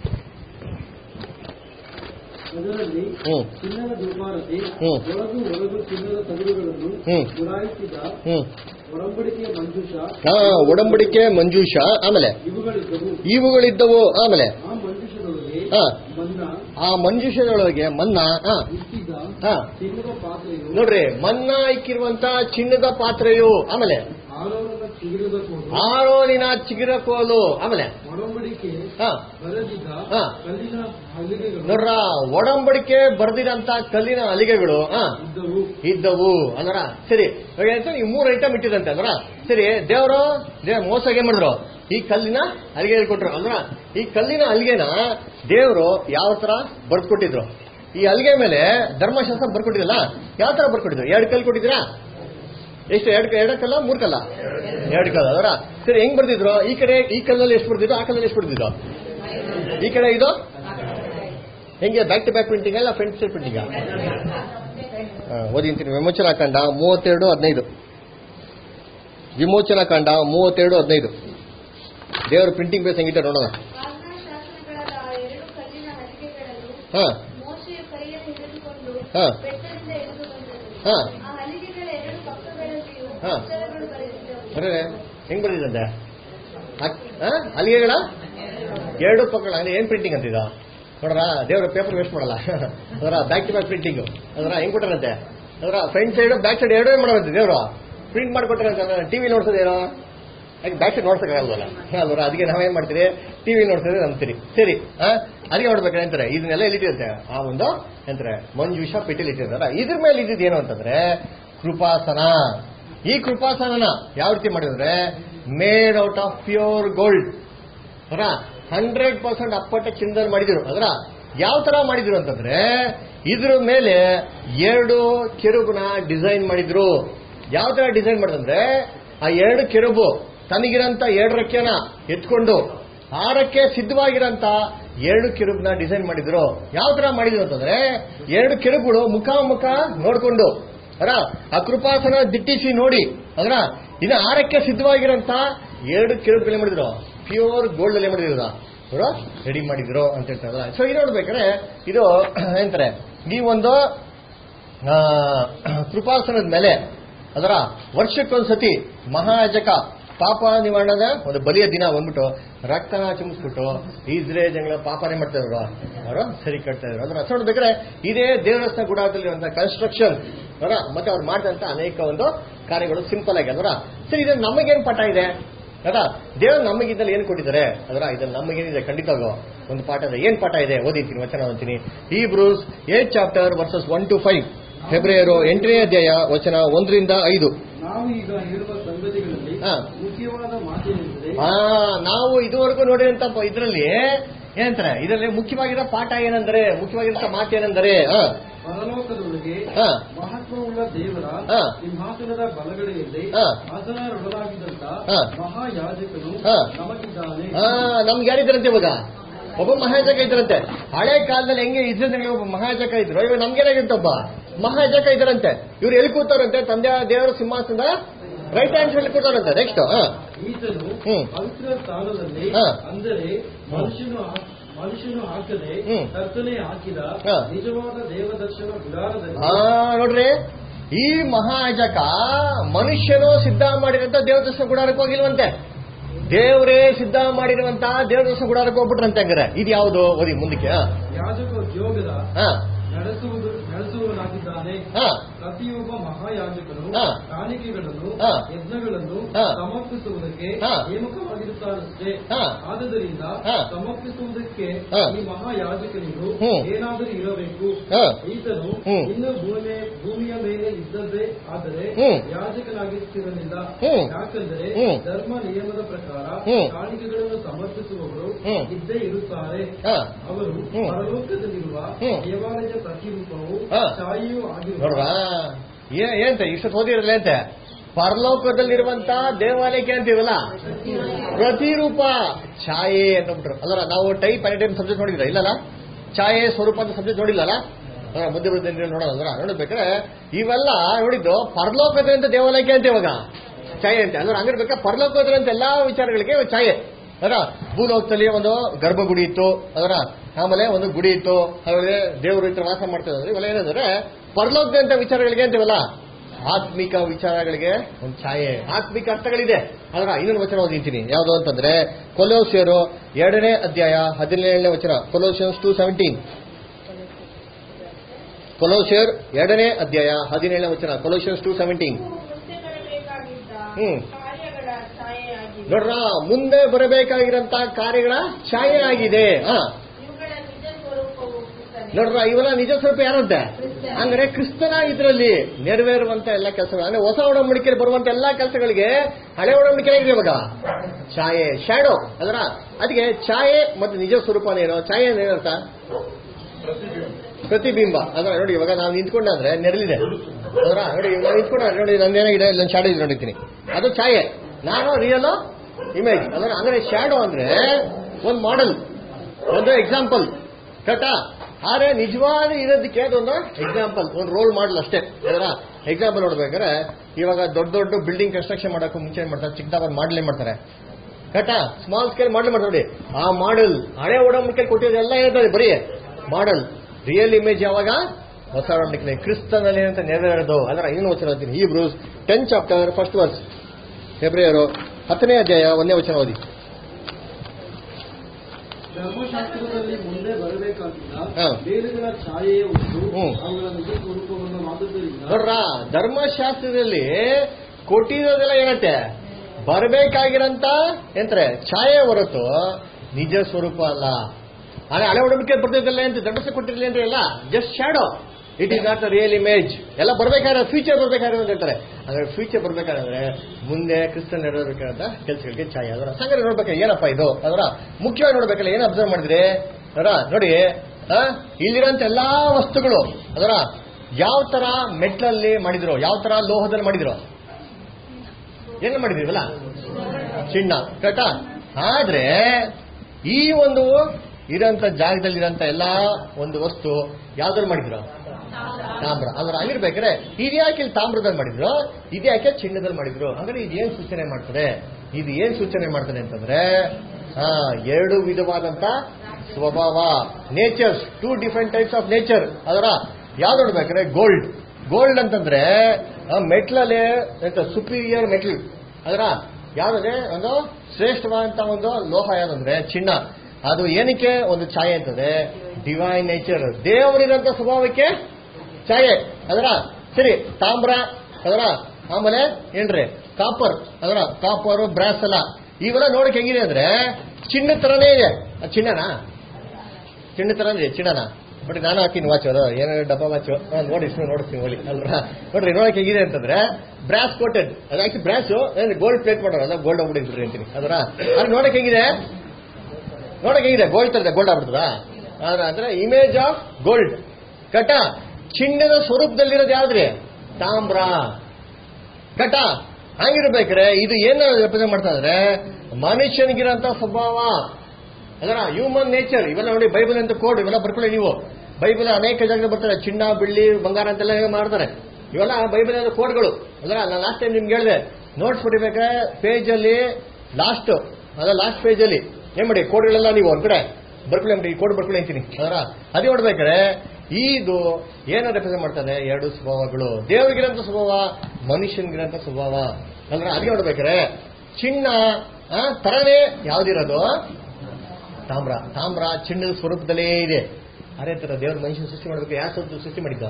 B: ಅದರಲ್ಲಿ ಚಿನ್ನದ ದುರ್ಮಾರತೆ, ಒಳಗು ಹೊರಗು ಚಿನ್ನದ ತಗಡುಗಳನ್ನು ಗುರಾಯಿಸಿದ ಒಡಂಬಡಿಕೆಯ ಮಂಜೂಷ,
A: ಒಡಂಬಡಿಕೆ ಮಂಜೂಷ, ಆಮೇಲೆ
B: ಇವುಗಳಿದ್ದವು
A: ಇವುಗಳಿದ್ದವು ಆಮೇಲೆ
B: ಆ ಮಂಜೂಷದೊಳಗೆ ಮನ್ನ,
A: ಆ ಮಂಜೂಷದೊಳಗೆ ಮನ್ನ
B: ಚಿನ್ನದ ಪಾತ್ರೆಯು
A: ನೋಡ್ರಿ, ಮನ್ನ ಇಕ್ಕಿರುವಂತ ಚಿನ್ನದ ಪಾತ್ರೆಯು, ಆಮೇಲೆ
B: ಆರೋನನ ಚಿಗುರದ ಕೋಲು,
A: ಆರೋನಿನ ಚಿಗುರ ಕೋಲು, ಆಮೇಲೆ
B: ಒಡಂಬಡಿಕೆ ಬರೆದಿದ್ದ ಕಲ್ಲಿನ ಹಲಿಗೆಗಳು,
A: ನೋಡ್ರ ಒಡಂಬಡಿಕೆ ಬರೆದಿರಂತ ಕಲ್ಲಿನ ಹಲಿಗೆಗಳು
B: ಇದ್ದವು
A: ಇದ್ದವು ಅಂದ್ರ. ಸರಿ, ಈ ಮೂರು ಐಟಮ್ ಇಟ್ಟಿದಂತೆ ಅಂದ್ರ. ಸರಿ, ದೇವರು ದೇವ್ ಮೋಸಗೆ ಮಾಡಿದ್ರು, ಈ ಕಲ್ಲಿನ ಹಲಿಗೆ ಕೊಟ್ರು ಅಂದ್ರ. ಈ ಕಲ್ಲಿನ ಹಲಿಗೆನ ದೇವರು ಯಾವ ತರ ಬರ್ಕೊಟ್ಟಿದ್ರು, ಈ ಹಲಿಗೆ ಮೇಲೆ ಧರ್ಮಶಾಸ್ತ್ರ ಬರ್ಕೊಟ್ಟಿದ್ರಲ್ಲ, ಯಾವ ತರ ಬರ್ಕೊಟ್ಟಿದ್ರು? ಎರಡು ಕಲ್ಲು ಕೊಟ್ಟಿದ್ರಾ? ಎಷ್ಟು? ಎರಡು ಎರಡು ಕಲ್ಲ ಮೂರು ಕಲ್ಲ ಎರಡು ಕಲ್ಲ ಅದರ. ಸರಿ, ಹೆಂಗ್ ಬರ್ದಿದ್ರು? ಈ ಕಡೆ ಈ ಕಲ್ಲಲ್ಲಿ ಎಷ್ಟು ಬರ್ದಿದ್ರು, ಆ ಕಲ್ಲಲ್ಲಿ ಎಷ್ಟು ಬರ್ದಿದ್ರು? ಈ ಕಡೆ ಇದು ಹೆಂಗೆ ಬ್ಯಾಕ್ ಟು ಬ್ಯಾಕ್ ಪ್ರಿಂಟಿಂಗ್ ಅಲ್ಲ ಫ್ರಂಟ್ ಸೈಡ್ ಪ್ರಿಂಟಿಂಗ್? ಓದಿಂತೀನಿ. ವಿಮೋಚನಾ ಕಾಂಡ ಮೂವತ್ತೆರಡು ಹದಿನೈದು ವಿಮೋಚನಾ ಕಾಂಡ ಮೂವತ್ತೆರಡು ಹದಿನೈದು ದೇವರ ಪ್ರಿಂಟಿಂಗ್ ಬೇಸ್ ಹೆಂಗಿಟ್ಟ ನೋಡೋಣ. ಹಾ ಹಾ ಹಾ ಹಾ ಅರೆ ಹೆಂಗ್ ಬರ್ದಿದಂತೆ ಹಲಿಗೆಗಳ ಎರಡು ಪಕ್ಕಗಳ ಏನ್ ಪ್ರಿಂಟಿಂಗ್ ಅಂತಿದ ನೋಡ್ರ. ದೇವ್ರ ಪೇಪರ್ ವೇಸ್ಟ್ ಮಾಡಲ್ಲ ಅದರ, ಬ್ಯಾಕ್ ಟು ಬ್ಯಾಕ್ ಪ್ರಿಂಟಿಂಗ್ ಅದರ. ಹೆಂಗ್ ಕೊಟ್ಟಾರಂತೆ ಅದರ, ಫ್ರಂಟ್ ಸೈಡ್ ಬ್ಯಾಕ್ ಸೈಡ್ ಎರಡೇ ಮಾಡೋರಂತೆ ದೇವ್ರು ಪ್ರಿಂಟ್ ಮಾಡ್ಕೊಟ್ಟಾರಂತೆ. ಟಿವಿ ನೋಡ್ಸೋದೇನೋ ಯಾಕೆ ಬ್ಯಾಕ್ ಸೈಡ್ ನೋಡ್ಸಕ್ಕಾಗಲ್ವಲ್ಲ ಅಲ್ವರ. ಅದಕ್ಕೆ ನಾವೇನ್ ಮಾಡ್ತೀರಿ, ಟಿವಿ ನೋಡ್ಸೋದೇ ನಂಬ್ತೀರಿ. ಸರಿ, ಅದಕ್ಕೆ ನೋಡ್ಬೇಕಾರೆ ಅಂತಾರೆ ಇದನ್ನೆಲ್ಲ ಎಲ್ಲಿಟ್ಟಿರುತ್ತೆ, ಆ ಒಂದು ಎಂತಾರೆ ಮಂಜೂಷ ಪೆಟ್ಟಿಲಿ ಇಟ್ಟಿರ್ತಾರ. ಇದ್ರ ಮೇಲೆ ಇದ್ದಿದ್ದು ಏನು ಅಂತಂದ್ರೆ ಕೃಪಾಸನ. ಈ ಕೃಪಾಸನ ಯಾವ ರೀತಿ ಮಾಡಿದ್ರೆ made out of pure gold ಅದರ, ಹಂಡ್ರೆಡ್ ಪರ್ಸೆಂಟ್ ಅಪ್ಪಟ್ಟ ಚಿನ್ನದಲ್ಲಿ ಮಾಡಿದ್ರು. ಅದರ ಯಾವ ತರ ಮಾಡಿದ್ರು ಅಂತಂದ್ರೆ ಇದ್ರ ಮೇಲೆ ಎರಡು ಕೆರುಬನ ಡಿಸೈನ್ ಮಾಡಿದ್ರು. ಯಾವ ತರ ಡಿಸೈನ್ ಮಾಡಿದ್ರೆ ಆ ಎರಡು ಕೆರುಬು ತನಗಿರಂತ ಎರಡು ರೆಕ್ಕೆನ ಎತ್ಕೊಂಡು ಆರಕ್ಕೆ ಸಿದ್ಧವಾಗಿರಂತ ಎರಡು ಕೆರುಬ್ನ ಡಿಸೈನ್ ಮಾಡಿದ್ರು. ಯಾವ ತರ ಮಾಡಿದ್ರು ಅಂತಂದ್ರೆ ಎರಡು ಕೆರುಬುಗಳು ಮುಖ ಮುಖ ನೋಡ್ಕೊಂಡು ಅರ ಆ ಕೃಪಾಸನ ದಿಟ್ಟಿಸಿ ನೋಡಿ ಅದರ ಇನ್ನು ಆರಕ್ಕೆ ಸಿದ್ಧವಾಗಿರಂತ ಎರಡು ಕೆರುಬುಗಳೇ ಮಾಡಿದ್ರು, ಪ್ಯೂರ್ ಗೋಲ್ಡ್ ಅಲ್ಲೇ ಮಾಡಿದ್ರು ಅವರು ರೆಡಿ ಮಾಡಿದ್ರು ಅಂತ ಹೇಳ್ತಾರೆ. ಸೊ ಇದು ನೋಡ್ಬೇಕಾದ್ರೆ ಇದು ಏನಂತಾರೆ, ಈ ಒಂದು ಕೃಪಾಸನದ ಮೇಲೆ ಅದರ ವರ್ಷಕ್ಕೊಂದ್ಸತಿ ಮಹಾಯಾಜಕ ಪಾಪ ನಿವಾರಣದ ಒಂದು ಬಲಿಯ ದಿನ ಬಂದ್ಬಿಟ್ಟು ರಕ್ತನ ಚಿಮ್ಮಿಸ್ಬಿಟ್ಟು ಇಸ್ರೇಲ್ ಜನಗಳ ಪಾಪನೇ ಮಾಡ್ತಾ ಇದ್ರು, ಅವರು ಸರಿ ಕಟ್ತಾ ಇದ್ರು. ಅದ್ರ ಹಸ ನೋಡ್ಬೇಕಾದ್ರೆ ಇದೇ ದೇವರಸ್ಥ ಗುಡಾರದಲ್ಲಿರುವಂತಹ ಕನ್ಸ್ಟ್ರಕ್ಷನ್ ಅವರ ಮತ್ತೆ ಅವ್ರು ಮಾಡಿದಂತ ಅನೇಕ ಒಂದು ಕಾರ್ಯಗಳು ಸಿಂಪಲ್ ಆಗಿ ಅದರ. ಸರಿ, ಇದು ನಮಗೇನ್ ಪಾಠ ಇದೆ ಅದ ದೇವರು ನಮಗಿದ್ದಲ್ಲಿ ಏನ್ ಕೊಟ್ಟಿದ್ದಾರೆ ಅದರ, ಇದ್ರಲ್ಲಿ ನಮಗೇನಿದೆ ಖಂಡಿತವಾಗೋ ಒಂದು ಪಾಠ ಇದೆ. ಏನ್ ಪಾಠ ಇದೆ ಓದಿತೀನಿ, ವಚನ ಓದ್ತೀನಿ. Hebrews eight chapter verses one two five. ಫೆಬ್ರವರಿ ಎಂಟನೇ ಅಧ್ಯಾಯ ವಚನ ಒಂದರಿಂದ ಐದು.
B: ನಾವು ಈಗ ಹೇಳುವ ಸಂಗತಿಗಳಲ್ಲಿ ಮುಖ್ಯವಾದ ಮಾತೇನೆಂದರೆ,
A: ನಾವು ಇದುವರೆಗೂ ನೋಡಿದಂತ ಇದರಲ್ಲಿ ಏನಂತಾರೆ, ಇದರಲ್ಲಿ ಮುಖ್ಯವಾಗಿರೋ ಪಾಠ ಏನಂದರೆ, ಮುಖ್ಯವಾಗಿರೋ ಮಾತು ಏನಂದರೆ,
B: ಪರಲೋಕದೊಳಗೆ ಮಹತ್ವವುಳ್ಳ ದೇವರ ಸಿಂಹಾಸನದ ಬಲಗಡೆಯಲ್ಲಿ ಆಸನರೊಡಲಾಗಿದ್ದಂತ ಮಹಾಯಾಜಕನು ನಮಗಿದ್ದಾನೆ.
A: ನಮ್ಗೆ ಯಾರಿದ್ರಂತೆ ಇವಾಗ? ಒಬ್ಬ ಮಹಾಯಾಜಕ ಇದ್ರಂತೆ. ಹಳೆ ಕಾಲದಲ್ಲಿ ಹೆಂಗೆ ಇಸ್ರೇಲ್ ಒಬ್ಬ ಮಹಾಯಾಜಕ ಇದ್ರು, ಇವಾಗ ನಮ್ಗೇನಾಗಿತ್ತು ಒಬ್ಬ ಮಹಾಯಾಜಕ ಇದ್ರಂತೆ. ಇವ್ರು ಎಲ್ಲಿ ಕೂತಾರಂತೆ? ತಂದೆ ದೇವರ ಸಿಂಹಾಸನದ ರೈಟ್ ಹ್ಯಾಂಡ್ ಸೈಡ್ ಕೂತಾರಂತೆ. ನೆಕ್ಸ್ಟ್
B: ಈತನು ಪವಿತ್ರ ಸ್ಥಾನದಲ್ಲಿ, ಅಂದರೆ ಮನುಷ್ಯನು ಮನುಷ್ಯನು ಹಾಕದೆ ಕರ್ತನೆ ಹಾಕಿದ ನಿಜವಾದ ದೇವದರ್ಶನ ಗುಡಾರದಲ್ಲಿ.
A: ನೋಡ್ರಿ, ಈ ಮಹಾಯಾಜಕ ಮನುಷ್ಯನು ಸಿದ್ಧ ಮಾಡಿದಂತ ದೇವದರ್ಶನ ಗುಡಾರಕ್ಕೆ ಹೋಗಿಲ್ವಂತೆ, ದೇವರೇ ಸಿದ್ಧ ಮಾಡಿರುವಂತಹ ದೇವದರ್ಶನ ಗುಡಾರಕ್ಕೆ ಹೋಗ್ಬಿಟ್ರಂತೆ. ಹಂಗಾರೆ ಇದು ಯಾವುದು? ಓದಿ ಮುಂದಕ್ಕೆ.
B: ಯಾಜಕೋದ್ಯೋಗದ ನಡೆಸುವುದು ನಡೆಸುವನಾಗಿದ್ದಾನೆ. ಪ್ರತಿಯೊಬ್ಬ ಮಹಾಯಾಜಕನು ಕಾಣಿಕೆಗಳನ್ನು ಯಜ್ಞಗಳನ್ನು ಸಮರ್ಪಿಸುವುದಕ್ಕೆ ನೇಮಕವಾಗಿರುತ್ತಾರಷ್ಟೇ. ಆದ್ದರಿಂದ ಸಮರ್ಪಿಸುವುದಕ್ಕೆ ಈ ಮಹಾಯಾಜಕನಿಗೂ ಏನಾದರೂ ಇರಬೇಕು. ಈತನು ಇನ್ನು ಭೂಮಿ ಭೂಮಿಯ ಮೇಲೆ ಇದ್ದದ್ದೇ ಆದರೆ ಯಾಜಕನಾಗಿರುತ್ತಿರಲಿಲ್ಲ. ಯಾಕಂದರೆ ಧರ್ಮ ನಿಯಮದ ಪ್ರಕಾರ ಕಾಣಿಕೆಗಳನ್ನು ಸಮರ್ಪಿಸುವವರು ಇದ್ದೇ ಇರುತ್ತಾರೆ. ಅವರು ಪರಲೋಕದಲ್ಲಿರುವ ದೇವಾಲಯದ ಪ್ರತಿರೂಪವು ಛಾಯೆಯೂ ಆಗಿರುವ.
A: ಏನಂತೆ ಇಷ್ಟು ಓದಿರಲ್ಲ ಅಂತೆ, ಪರಲೋಕದಲ್ಲಿರುವಂತ ದೇವಾಲಯಕ್ಕೆ ಅಂತೀವಲ್ಲ ಪ್ರತಿರೂಪ ಛಾಯೆ ಅಂತ ಬಿಟ್ರು. ಅಲ್ಲ, ನಾವು ಟೈಪ್ ಅಂಡ್ ಟೈಮ್ ಸಬ್ಜೆಕ್ಟ್ ನೋಡಿದ್ರ ಇಲ್ಲಲ್ಲ, ಛಾಯೆ ಸ್ವರೂಪ ಅಂತ ಸಬ್ಜೆಕ್ಟ್ ನೋಡಿಲ್ಲಲ್ಲ, ಮಧ್ಯ ನೋಡೋದ್ರ ನೋಡ್ಬೇಕಾದ್ರೆ ಇವೆಲ್ಲ ನೋಡಿದ್ದು ಪರಲೋಕದಂತ ದೇವಾಲಯಕ್ಕೆ ಅಂತ ಇವಾಗ ಛಾಯೆ ಅಂತೆ. ಅಂದ್ರೆ ಹಂಗಿರ್ಬೇಕಾ ಪರಲೋಕದಂತ ಎಲ್ಲಾ ವಿಚಾರಗಳಿಗೆ ಛಾಯೆ. ಅದರ ಭೂಲೋಕದಲ್ಲಿ ಒಂದು ಗರ್ಭಗುಡಿ ಇತ್ತು, ಅದರ ಆಮೇಲೆ ಒಂದು ಗುಡಿ ಇತ್ತು, ಆಮೇಲೆ ದೇವರು ಇತರ ವಾಸ ಮಾಡ್ತಾ ಇದ್ದಾರೆ. ಇವೆಲ್ಲ ಏನಂದ್ರೆ ಪರಲೋಕದಂತ ವಿಚಾರಗಳಿಗೆ ಅಂತೀವಲ್ಲ, ಆತ್ಮಿಕ ವಿಚಾರಗಳಿಗೆ ಒಂದು ಛಾಯೆ, ಆತ್ಮಿಕ ಅರ್ಥಗಳಿದೆ. ಅದರ ಇನ್ನೊಂದು ವಚನ ಓದಿದ್ದೀನಿ, ಯಾವುದು ಅಂತಂದ್ರೆ ಕೊಲೋಸ್ಯರು ಎರಡನೇ ಅಧ್ಯಾಯ ಹದಿನೇಳನೇ ವಚನ. ಕೊಲೋಸಿಯನ್ಸ್ ಟೂ ಸೆವೆಂಟೀನ್ ಕೊಲೋಸಿಯರ್ ಎರಡನೇ ಅಧ್ಯಾಯ ಹದಿನೇಳನೇ ವಚನ. ಕೊಲೋಸಿಯನ್ಸ್ ಟೂ ಸೆವೆಂಟೀನ್ ಹ್ಮ್ ನೋಡ್ರ, ಮುಂದೆ ಬರಬೇಕಾಗಿರಂತ ಕಾರ್ಯಗಳ ಛಾಯೆ ಆಗಿದೆ. ಹ ನೋಡ್ರ, ಇವೆಲ್ಲ ನಿಜ ಸ್ವರೂಪ ಯಾರಂತೆ? ಅಂದ್ರೆ ಕ್ರಿಸ್ತನ ಇದರಲ್ಲಿ ನೆರವೇರುವಂತ ಎಲ್ಲ ಕೆಲಸಗಳು, ಅಂದ್ರೆ ಹೊಸ ಒಡಂಬಡಿಕೆಯಲ್ಲಿ ಬರುವಂತ ಎಲ್ಲಾ ಕೆಲಸಗಳಿಗೆ ಹಳೆ ಒಡಂಬಡಿಕೆ ಆಗಿದೆ ಇವಾಗ ಛಾಯೆ, ಶ್ಯಾಡೋ. ಅದರ ಅದಕ್ಕೆ ಛಾಯೆ ಮತ್ತು ನಿಜ ಸ್ವರೂಪನೇನೋ, ಛಾಯೆ ಏನರ್ಥ? ಪ್ರತಿಬಿಂಬ. ಅದರ ನೋಡಿ, ಇವಾಗ ನಾವು ನಿಂತ್ಕೊಂಡ್ರೆ ನೆರಳಿದೆ, ಅದರ ನೋಡಿ ನಾವು ನಿಂತ್ಕೊಂಡ್ರೆ ನೋಡಿ ನಂದೇನಾಗಿದೆ, ಇಲ್ಲ ಶಾಡೋ ಇದೆ ನೋಡಿದ್ದೀನಿ, ಅದು ಛಾಯೆ. ನಾನು ರಿಯಲ್ ಇಮೇಜ್. ಅದರ ಅಂದ್ರೆ ಶ್ಯಾಡೋ ಅಂದ್ರೆ ಒಂದು ಮಾಡೆಲ್, ಒಂದು ಎಕ್ಸಾಂಪಲ್, ಕರೆಕ್ಟಾ? ಆದ್ರೆ ನಿಜವಾದ ಇರೋದಕ್ಕೆ ಅದೊಂದು ಎಕ್ಸಾಂಪಲ್, ಒಂದು ರೋಲ್ ಮಾಡಲ್ ಅಷ್ಟೇ. ಅದರ ಎಕ್ಸಾಂಪಲ್ ನೋಡ್ಬೇಕಾದ್ರೆ ಇವಾಗ ದೊಡ್ಡ ದೊಡ್ಡ ಬಿಲ್ಡಿಂಗ್ ಕನ್ಸ್ಟ್ರಕ್ಷನ್ ಮಾಡಕ್ಕೂ ಮುಂಚೆ ಏನ್ ಮಾಡ್ತಾರೆ, ಚಿಕ್ಕದಾಗಿ ಮಾಡಲ್ ಮಾಡ್ತಾರೆ, ಕರೆಕ್ಟಾ? ಸ್ಮಾಲ್ ಸ್ಕೇಲ್ ಮಾಡಲ್ ಮಾಡ್ತಾರೆ ನೋಡಿ. ಆ ಮಾಡಲ್ ಹಳೆ ಒಡಂಬಡಿಕೆ ಕೊಟ್ಟಿದ್ದೆಲ್ಲ ಹೇಳ್ತಾರೆ, ಬರೀ ಮಾಡಲ್. ರಿಯಲ್ ಇಮೇಜ್ ಯಾವಾಗ? ಹೊಸ ಒಡಂಬಡಿಕೆ ಕ್ರಿಸ್ತನಲ್ಲಿ ಅಂತ ನೆರವೇರೋದು. ಅದರ ಇನ್ನೊಂದು ವಚನ ಓದ್ತೀನಿ, Hebrews ten chapter first verse. ಫೆಬ್ರವರಿ ಹತ್ತನೇ ಅಧ್ಯಾಯ ಒಂದೇ ವಚನ ಓದಿ.
B: ಧರ್ಮಶಾಸ್ತ್ರದಲ್ಲಿ ಮುಂದೆ ಬರಬೇಕಾಗಿಲ್ಲ ಬೇರೆಗಳ ಛಾಯೆಯ ಉಂಟು ಅವುಗಳ ನಿಜ ಸ್ವರೂಪವನ್ನು ಮಾಡುವುದರಿಂದ.
A: ನೋಡ್ರ, ಧರ್ಮಶಾಸ್ತ್ರದಲ್ಲಿ ಕೊಟ್ಟಿರೋದೆಲ್ಲ ಏನಂತೆ, ಬರಬೇಕಾಗಿರಂತ ಎಂತಾರೆ ಛಾಯೆ ಹೊರತು ನಿಜ ಸ್ವರೂಪ ಅಲ್ಲ. ಆದ್ರೆ ಹಳೆ ಒಡಂಬಡಿಕೆ ಬರ್ತಿದ್ದಲ್ಲ ಅಂತ ಧರ್ಮಸ್ಥಳ ಕೊಟ್ಟಿರಲಿ ಅಂದ್ರೆ ಇಲ್ಲ, just shadow, it is not the real image. ಎಲ್ಲ ಬರ್ಬೇಕಾದ್ರೆ ಫ್ಯೂಚರ್ ಬರ್ಬೇಕಾದ್ರೆ ಅಂತ ಹೇಳ್ತಾರೆ. ಅಂದ್ರೆ ಫ್ಯೂಚರ್ ಬರ್ಬೇಕಾದ್ರೆ ಮುಂದೆ ಕ್ರಿಸ್ತನ್ ನೆರವೇರಬೇಕಾದ ಕೆಲಸಗಳಿಗೆ ಛಾಯೆ. ಅದರ ಸಂಗತಿ ನೋಡ್ಬೇಕಾದ್ರೆ ಏನಪ್ಪ ಇದು, ಅದರ ಮುಖ್ಯವಾಗಿ ನೋಡ್ಬೇಕಲ್ಲ, ಏನ್ ಅಬ್ಸರ್ವ್ ಮಾಡಿದ್ರಿ ಅದರ ನೋಡಿ, ಇಲ್ಲಿರೋಂತ ಎಲ್ಲಾ ವಸ್ತುಗಳು ಅದರ ಯಾವ ತರ ಮೆಟ್ಲಲ್ಲಿ ಮಾಡಿದ್ರು, ಯಾವ ತರ ಲೋಹದಲ್ಲಿ ಮಾಡಿದ್ರು, ಏನು ಮಾಡಿದ್ರಿವಲ್ಲ ಚಿನ್ನ, ಕರೆಕ್ಟಾ? ಆದ್ರೆ ಈ ಒಂದು ಇರೋಂಥ ಜಾಗದಲ್ಲಿರೋಂಥ ಎಲ್ಲಾ ಒಂದು ವಸ್ತು ಯಾವ್ದ್ರಲ್ಲಿ ಮಾಡಿದ್ರು? ತಾಮ್ರ. ಅಂದ್ರೆ ಆಗಿರ್ಬೇಕಾದ್ರೆ ಇದ್ಯಾಕೆ ಇಲ್ಲಿ ತಾಮ್ರದಲ್ಲಿ ಮಾಡಿದ್ರು, ಇದ್ಯಾಕೆ ಚಿನ್ನದಲ್ಲಿ ಮಾಡಿದ್ರು? ಅಂದ್ರೆ ಇದೇನ್ ಸೂಚನೆ ಮಾಡ್ತದೆ? ಇದು ಏನ್ ಸೂಚನೆ ಮಾಡ್ತದೆ ಅಂತಂದ್ರೆ, ಹಾ ಎರಡು ವಿಧವಾದಂತ ಸ್ವಭಾವ, natures, two different types of nature. ಅದರ ಯಾವ್ದು ನೋಡ್ಬೇಕಾದ್ರೆ ಗೋಲ್ಡ್. ಗೋಲ್ಡ್ ಅಂತಂದ್ರೆ ಮೆಟ್ಲಲ್ಲಿ ಸುಪೀರಿಯರ್ ಮೆಟ್ಲ್. ಅದರ ಯಾವ್ದಂದ್ರೆ ಒಂದು ಶ್ರೇಷ್ಠವಾದಂತ ಒಂದು ಲೋಹ ಯಾವ್ದಂದ್ರೆ ಚಿನ್ನ. ಅದು ಏನಕ್ಕೆ ಒಂದು ಛಾಯೆ ಅಂತಂದ್ರೆ ಡಿವೈನ್ ನೇಚರ್, ದೇವರಿರಂತ ಸ್ವಭಾವಕ್ಕೆ ಛಾಯೆ ಅದರ. ಸರಿ, ತಾಮ್ರ ಅದರ, ಆಮೇಲೆ ಏನ್ರಿ ಕಾಪರ್ ಅದರ, ಕಾಪರ್ ಬ್ರಾಸ್ ಎಲ್ಲ ಇವೆಲ್ಲ ನೋಡಕ್ ಹೆಂಗಿದೆ ಅಂದ್ರೆ ಚಿನ್ನ ತರನೇ ಇದೆ. ಚಿನ್ನನಾ ಚಿನ್ನ ತರ ಇದೆ, ಚಿನ್ನನಾ ನೋಡಿ. ನಾನು ಹಾಕಿನ ವಾಚ್, ಅದು ಏನೋ ಡಬ್ಬ ವಾಚ್ ನೋಡಿ ನೋಡ್ತೀನಿ ಹೋಗಿ ಅಲ್ವಾ. ನೋಡ್ರಿ ನೋಡಕ್ ಹೇಗಿದೆ ಅಂತಂದ್ರೆ ಬ್ರಾಸ್ ಕೋಟೆಡ್, ಅದು ಹಾಕಿ ಬ್ರಾಸ್ ಗೋಲ್ಡ್ ಪ್ಲೇಟ್ ಮಾಡೋರು, ಅದ ಗೋಲ್ಡ್ ಆಗ್ಬಿಟ್ಟಿದ್ರಿ ಅಂತೀನಿ ಅದರ. ಅದು ನೋಡಕ್ ಹೇಗಿದೆ, ನೋಡಕ್ ಹೇಗಿದೆ ಗೋಲ್ಡ್ ತರ ಗೋಲ್ಡ್ ಆಗ್ಬಿಡ್ತದ ಅಂದ್ರೆ ಇಮೇಜ್ ಆಫ್ ಗೋಲ್ಡ್. ಕಟ ಚಿನ್ನದ ಸ್ವರೂಪದಲ್ಲಿರೋದು ಯಾವ್ದ್ರಿ? ತಾಮ್ರ. ಕಟ ಹಂಗಿರ್ಬೇಕ್ರೆ ಇದು ಏನ ರೆಪ್ರೆಸೆಂಟ್ ಮಾಡ್ತಾ ಇದ್ರೆ ಮನುಷ್ಯನಿಗಿರಂತ ಸ್ವಭಾವ ಅದರ, ಹ್ಯೂಮನ್ ನೇಚರ್. ಇವೆಲ್ಲ ನೋಡಿ ಬೈಬಲ್ ಅಂತ ಕೋಡ್ ಇವೆಲ್ಲ ಬರ್ಕೊಳ್ಳಿ ನೀವು. ಬೈಬಲ್ ಅನೇಕ ಜಾಗದಲ್ಲಿ ಬರ್ತಾರೆ, ಚಿನ್ನ ಬೆಳ್ಳಿ ಬಂಗಾರ ಅಂತೆಲ್ಲ ಮಾಡ್ತಾರೆ. ಇವೆಲ್ಲ ಬೈಬಲ್ ಕೋಡ್ಗಳು ಅದರ. ನಾನು ಲಾಸ್ಟ್ ಟೈಮ್ ನಿಮ್ಗೆ ಹೇಳಿದೆ, ನೋಟ್ಸ್ ಹೊಡಿಬೇಕಾದ್ರೆ ಪೇಜ್ ಅಲ್ಲಿ ಲಾಸ್ಟ್ ಅದ ಲಾಸ್ಟ್ ಪೇಜ್ ಅಲ್ಲಿ ಏನ್ ಮಾಡಿ ಕೋಡ್ಗಳೆಲ್ಲ ನೀವು ಒಂದ್ ಕಡೆ ಬರ್ಕೊಳ್ಳಿ ಅಂತೀವಿ, ಕೋಡ್ ಬರ್ಕೊಳ್ಳಿ ಅಂತೀನಿ ಅದರ. ಅದೇ ನೋಡ್ಬೇಕಾದ್ರೆ ಇದು ಏನೋ ರೆಪ್ರೆಸೆಂಟ್ ಮಾಡ್ತಾರೆ, ಎರಡು ಸ್ವಭಾವಗಳು, ದೇವರಿಗಿರಂತ ಸ್ವಭಾವ, ಮನುಷ್ಯನಿಗಿರಂತ ಸ್ವಭಾವ ಅಲ್ರ. ಅದೇ ನೋಡ್ಬೇಕಾರೆ ಚಿನ್ನ ತರನೇ ಯಾವ್ದಿರೋದು? ತಾಮ್ರ. ತಾಮ್ರ ಚಿನ್ನದ ಸ್ವರೂಪದಲ್ಲೇ ಇದೆ. ಅದೇ ತರ ದೇವ್ರ ಮನುಷ್ಯನ ಸೃಷ್ಟಿ ಮಾಡ್ಬೇಕು. ಯಾವ ಸ್ವರೂಪ ಸೃಷ್ಟಿ ಮಾಡಿದ್ದ?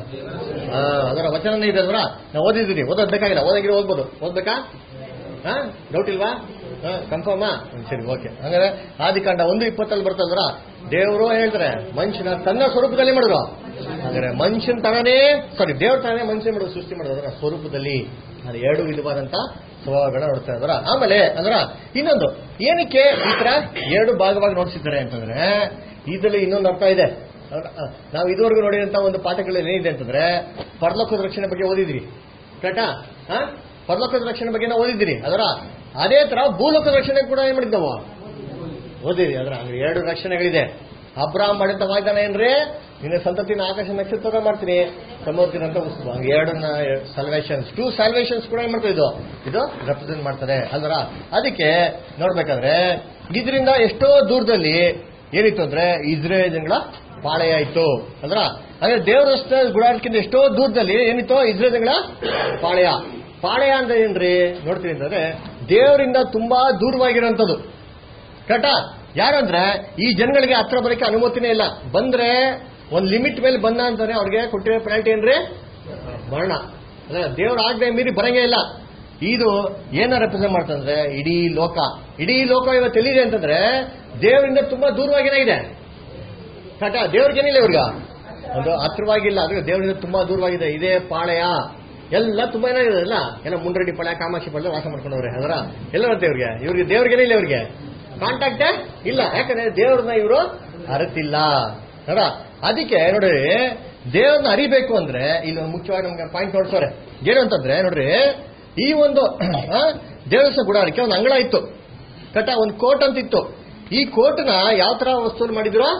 A: ಅದರ ವಚನನೇ ಇದೆ ಅಲ್ವಾ. ನಾವು ಓದಿದ್ದೀವಿ, ಓದೋದ್ ಬೇಕಾಗಿಲ್ಲ, ಓದಾಗಿರೋ ಓದ್ಬೋದು. ಓದ್ಬೇಕಾ? ಹಾ ಡೌಟ್ ಇಲ್ವಾ? ಕನ್ಫರ್ಮಾ? ಸರಿ, ಓಕೆ. ಹಂಗಾದ್ರೆ ಆದಿಕಾಂಡ ಒಂದು ಇಪ್ಪತ್ತಲ್ಲಿ ಬರ್ತಲ್ರ, ದೇವರು ಹೇಳ್ತಾರೆ ಮನುಷ್ಯನ ತನ್ನ ಸ್ವರೂಪದಲ್ಲಿ ಮಾಡಿದ್ರು. ಹಾಗಾದ್ರೆ ಮನುಷ್ಯನ ತರನೇ ಸಾರಿ ದೇವ್ರ ತರನೇ ಮನುಷ್ಯನ ಮಾಡೋದು, ಸೃಷ್ಟಿ ಮಾಡೋದು ಅದರ ಸ್ವರೂಪದಲ್ಲಿ. ಅದು ಎರಡು ವಿಧವಾದಂತ ಸ್ವಭಾವಗಳನ್ನ ನೋಡ್ತಾ ಇದಾರ. ಆಮೇಲೆ ಅಂದ್ರ ಇನ್ನೊಂದು ಏನಕ್ಕೆ ಈ ತರ ಎರಡು ಭಾಗವಾಗಿ ನೋಡ್ಸಿದ್ದಾರೆ ಅಂತಂದ್ರೆ ಇದರಲ್ಲಿ ಇನ್ನೊಂದು ಅರ್ಥ ಇದೆ. ನಾವು ಇದುವರೆಗೂ ನೋಡಿದಂತ ಒಂದು ಪಾಠಗಳಲ್ಲಿ ಏನಿದೆ ಅಂತಂದ್ರೆ ಪರಲೋಕದ ರಕ್ಷಣೆ ಬಗ್ಗೆ ಓದಿದ್ರಿ, ಕರೆಕ್ಟಾ? ಪರಲೋಕದ ರಕ್ಷಣೆ ಬಗ್ಗೆ ನಾವು ಓದಿದ್ದೀರಿ ಅದರ. ಅದೇ ತರ ಭೂಲೋಕದ ರಕ್ಷಣೆ ಕೂಡ ಏನ್ ಮಾಡಿದ್ ನಾವು ಓದಿದ್ರಿ ಅದರ. ಎರಡು ರಕ್ಷಣೆಗಳಿದೆ. ಅಬ್ರಾಹಂ ಮಾಡಿದ ವಾಗ್ದಾನ ಏನ್ರಿ? ನಿನ್ನ ಸಂತತಿನ ಆಕಾಶ ನಕ್ಷತ್ರ ಮಾಡ್ತೀನಿ, ಸಮುದ್ರದಂತ ಉತ್ಸವ. ಎರಡು ಸಲ್ವೇಷನ್ಸ್, ಟೂ ಸಲ್ವೇಷನ್ಸ್ ಕೂಡ ಏನ್ ಮಾಡ್ತಾ ಇದು ಇದು ರೆಪ್ರೆಸೆಂಟ್ ಮಾಡ್ತಾರೆ ಅಲ್ವರ. ಅದಕ್ಕೆ ನೋಡ್ಬೇಕಾದ್ರೆ ಇದರಿಂದ ಎಷ್ಟೋ ದೂರದಲ್ಲಿ ಏನಿತ್ತು ಅಂದ್ರೆ ಇಸ್ರೇಲ್ ಜನಗಳ ಪಾಳೆಯ ಇತ್ತು ಅಲ್ರ. ಅಂದ್ರೆ ದೇವರಷ್ಟ ಗುಡಾರಕ್ಕಿಂತ ಎಷ್ಟೋ ದೂರದಲ್ಲಿ ಏನಿತ್ತು ಇಸ್ರೇಲ್ ಜನಗಳ ಪಾಳೆಯ. ಪಾಳೆಯ ಅಂದ್ರೆ ಏನ್ರಿ ನೋಡ್ತೀನಿ ಅಂತಂದ್ರೆ ದೇವರಿಂದ ತುಂಬಾ ದೂರವಾಗಿರೋಂಥದ್ದು. ಕರೆಕ್ಟಾ? ಯಾರಂದ್ರೆ ಈ ಜನಗಳಿಗೆ ಹತ್ರ ಬರೋಕೆ ಅನುಮತಿನೇ ಇಲ್ಲ. ಬಂದ್ರೆ ಒಂದ್ ಲಿಮಿಟ್ ಮೇಲೆ ಬಂದ ಅಂತಾನೆ ಅವ್ರಿಗೆ ಕೊಟ್ಟಿರೋ ಪೆನಾಲ್ಟಿ ಏನ್ರಿ? ಮರಣ. ಅಲ್ಲ, ದೇವ್ರ ಆಜ್ಞೆ ಮೀರಿ ಬರಂಗೇ ಇಲ್ಲ. ಇದು ಏನ ರೆಪ್ರೆಸೆಂಟ್ ಮಾಡ್ತಂದ್ರೆ ಇಡೀ ಲೋಕ. ಇಡೀ ಲೋಕ ಇವತ್ತು ಎಲ್ಲಿದೆ ಅಂತಂದ್ರೆ ದೇವರಿಂದ ತುಂಬಾ ದೂರವಾಗಿನೇ ಇದೆ. ಕರೆಕ್ಟಾ? ದೇವ್ರಿಗೇನಿಲ್ಲ ಇವ್ರಿಗ ಒಂದು ಹತ್ರವಾಗಿಲ್ಲ, ಅದಕ್ಕೆ ದೇವರಿಂದ ತುಂಬಾ ದೂರವಾಗಿದೆ. ಇದೇ ಪಾಳೆಯ ಎಲ್ಲ ತುಂಬಾ ಏನಾಗಿದೆ ಅಲ್ಲ, ಎಲ್ಲ ಮುಂಡ್ರೆಡ್ಡಿ ಪಾಳ್ಯ, ಕಾಮಾಕ್ಷಿ ಪಾಳ್ಯ ವಾಸ ಮಾಡ್ಕೊಂಡವ್ರೆ ಅದರ. ಎಲ್ಲ ಬರುತ್ತೆ ಇವ್ರಿಗೆ. ಇವ್ರಿಗೆ ದೇವ್ರಿಗೇನಿಲ್ಲ, ಇವ್ರಿಗೆ ಕಾಂಟ್ಯಾಕ್ಟೇ ಇಲ್ಲ. ಯಾಕಂದ್ರೆ ದೇವ್ರನ್ನ ಇವರು ಅರಿತಿಲ್ಲ ಅದ. ಅದಕ್ಕೆ ನೋಡ್ರಿ ದೇವ್ರನ್ನ ಅರಿಬೇಕು ಅಂದ್ರೆ ಇಲ್ಲಿ ಒಂದು ಮುಖ್ಯವಾಗಿ ನಮ್ಗೆ ಪಾಯಿಂಟ್ ನೋಡ್ಸೋರೆ ಏನು ಅಂತಂದ್ರೆ ನೋಡ್ರಿ, ಈ ಒಂದು ದೇವಸ್ಥಾನ ಗುಡಾರಕ್ಕೆ ಒಂದು ಅಂಗಳ ಇತ್ತು, ಕಟ ಒಂದು ಕೋಟ್ ಅಂತ ಇತ್ತು. ಈ ಕೋಟ್ನ ಯಾವ ತರ ವಸ್ತು ಮಾಡಿದ್ರು?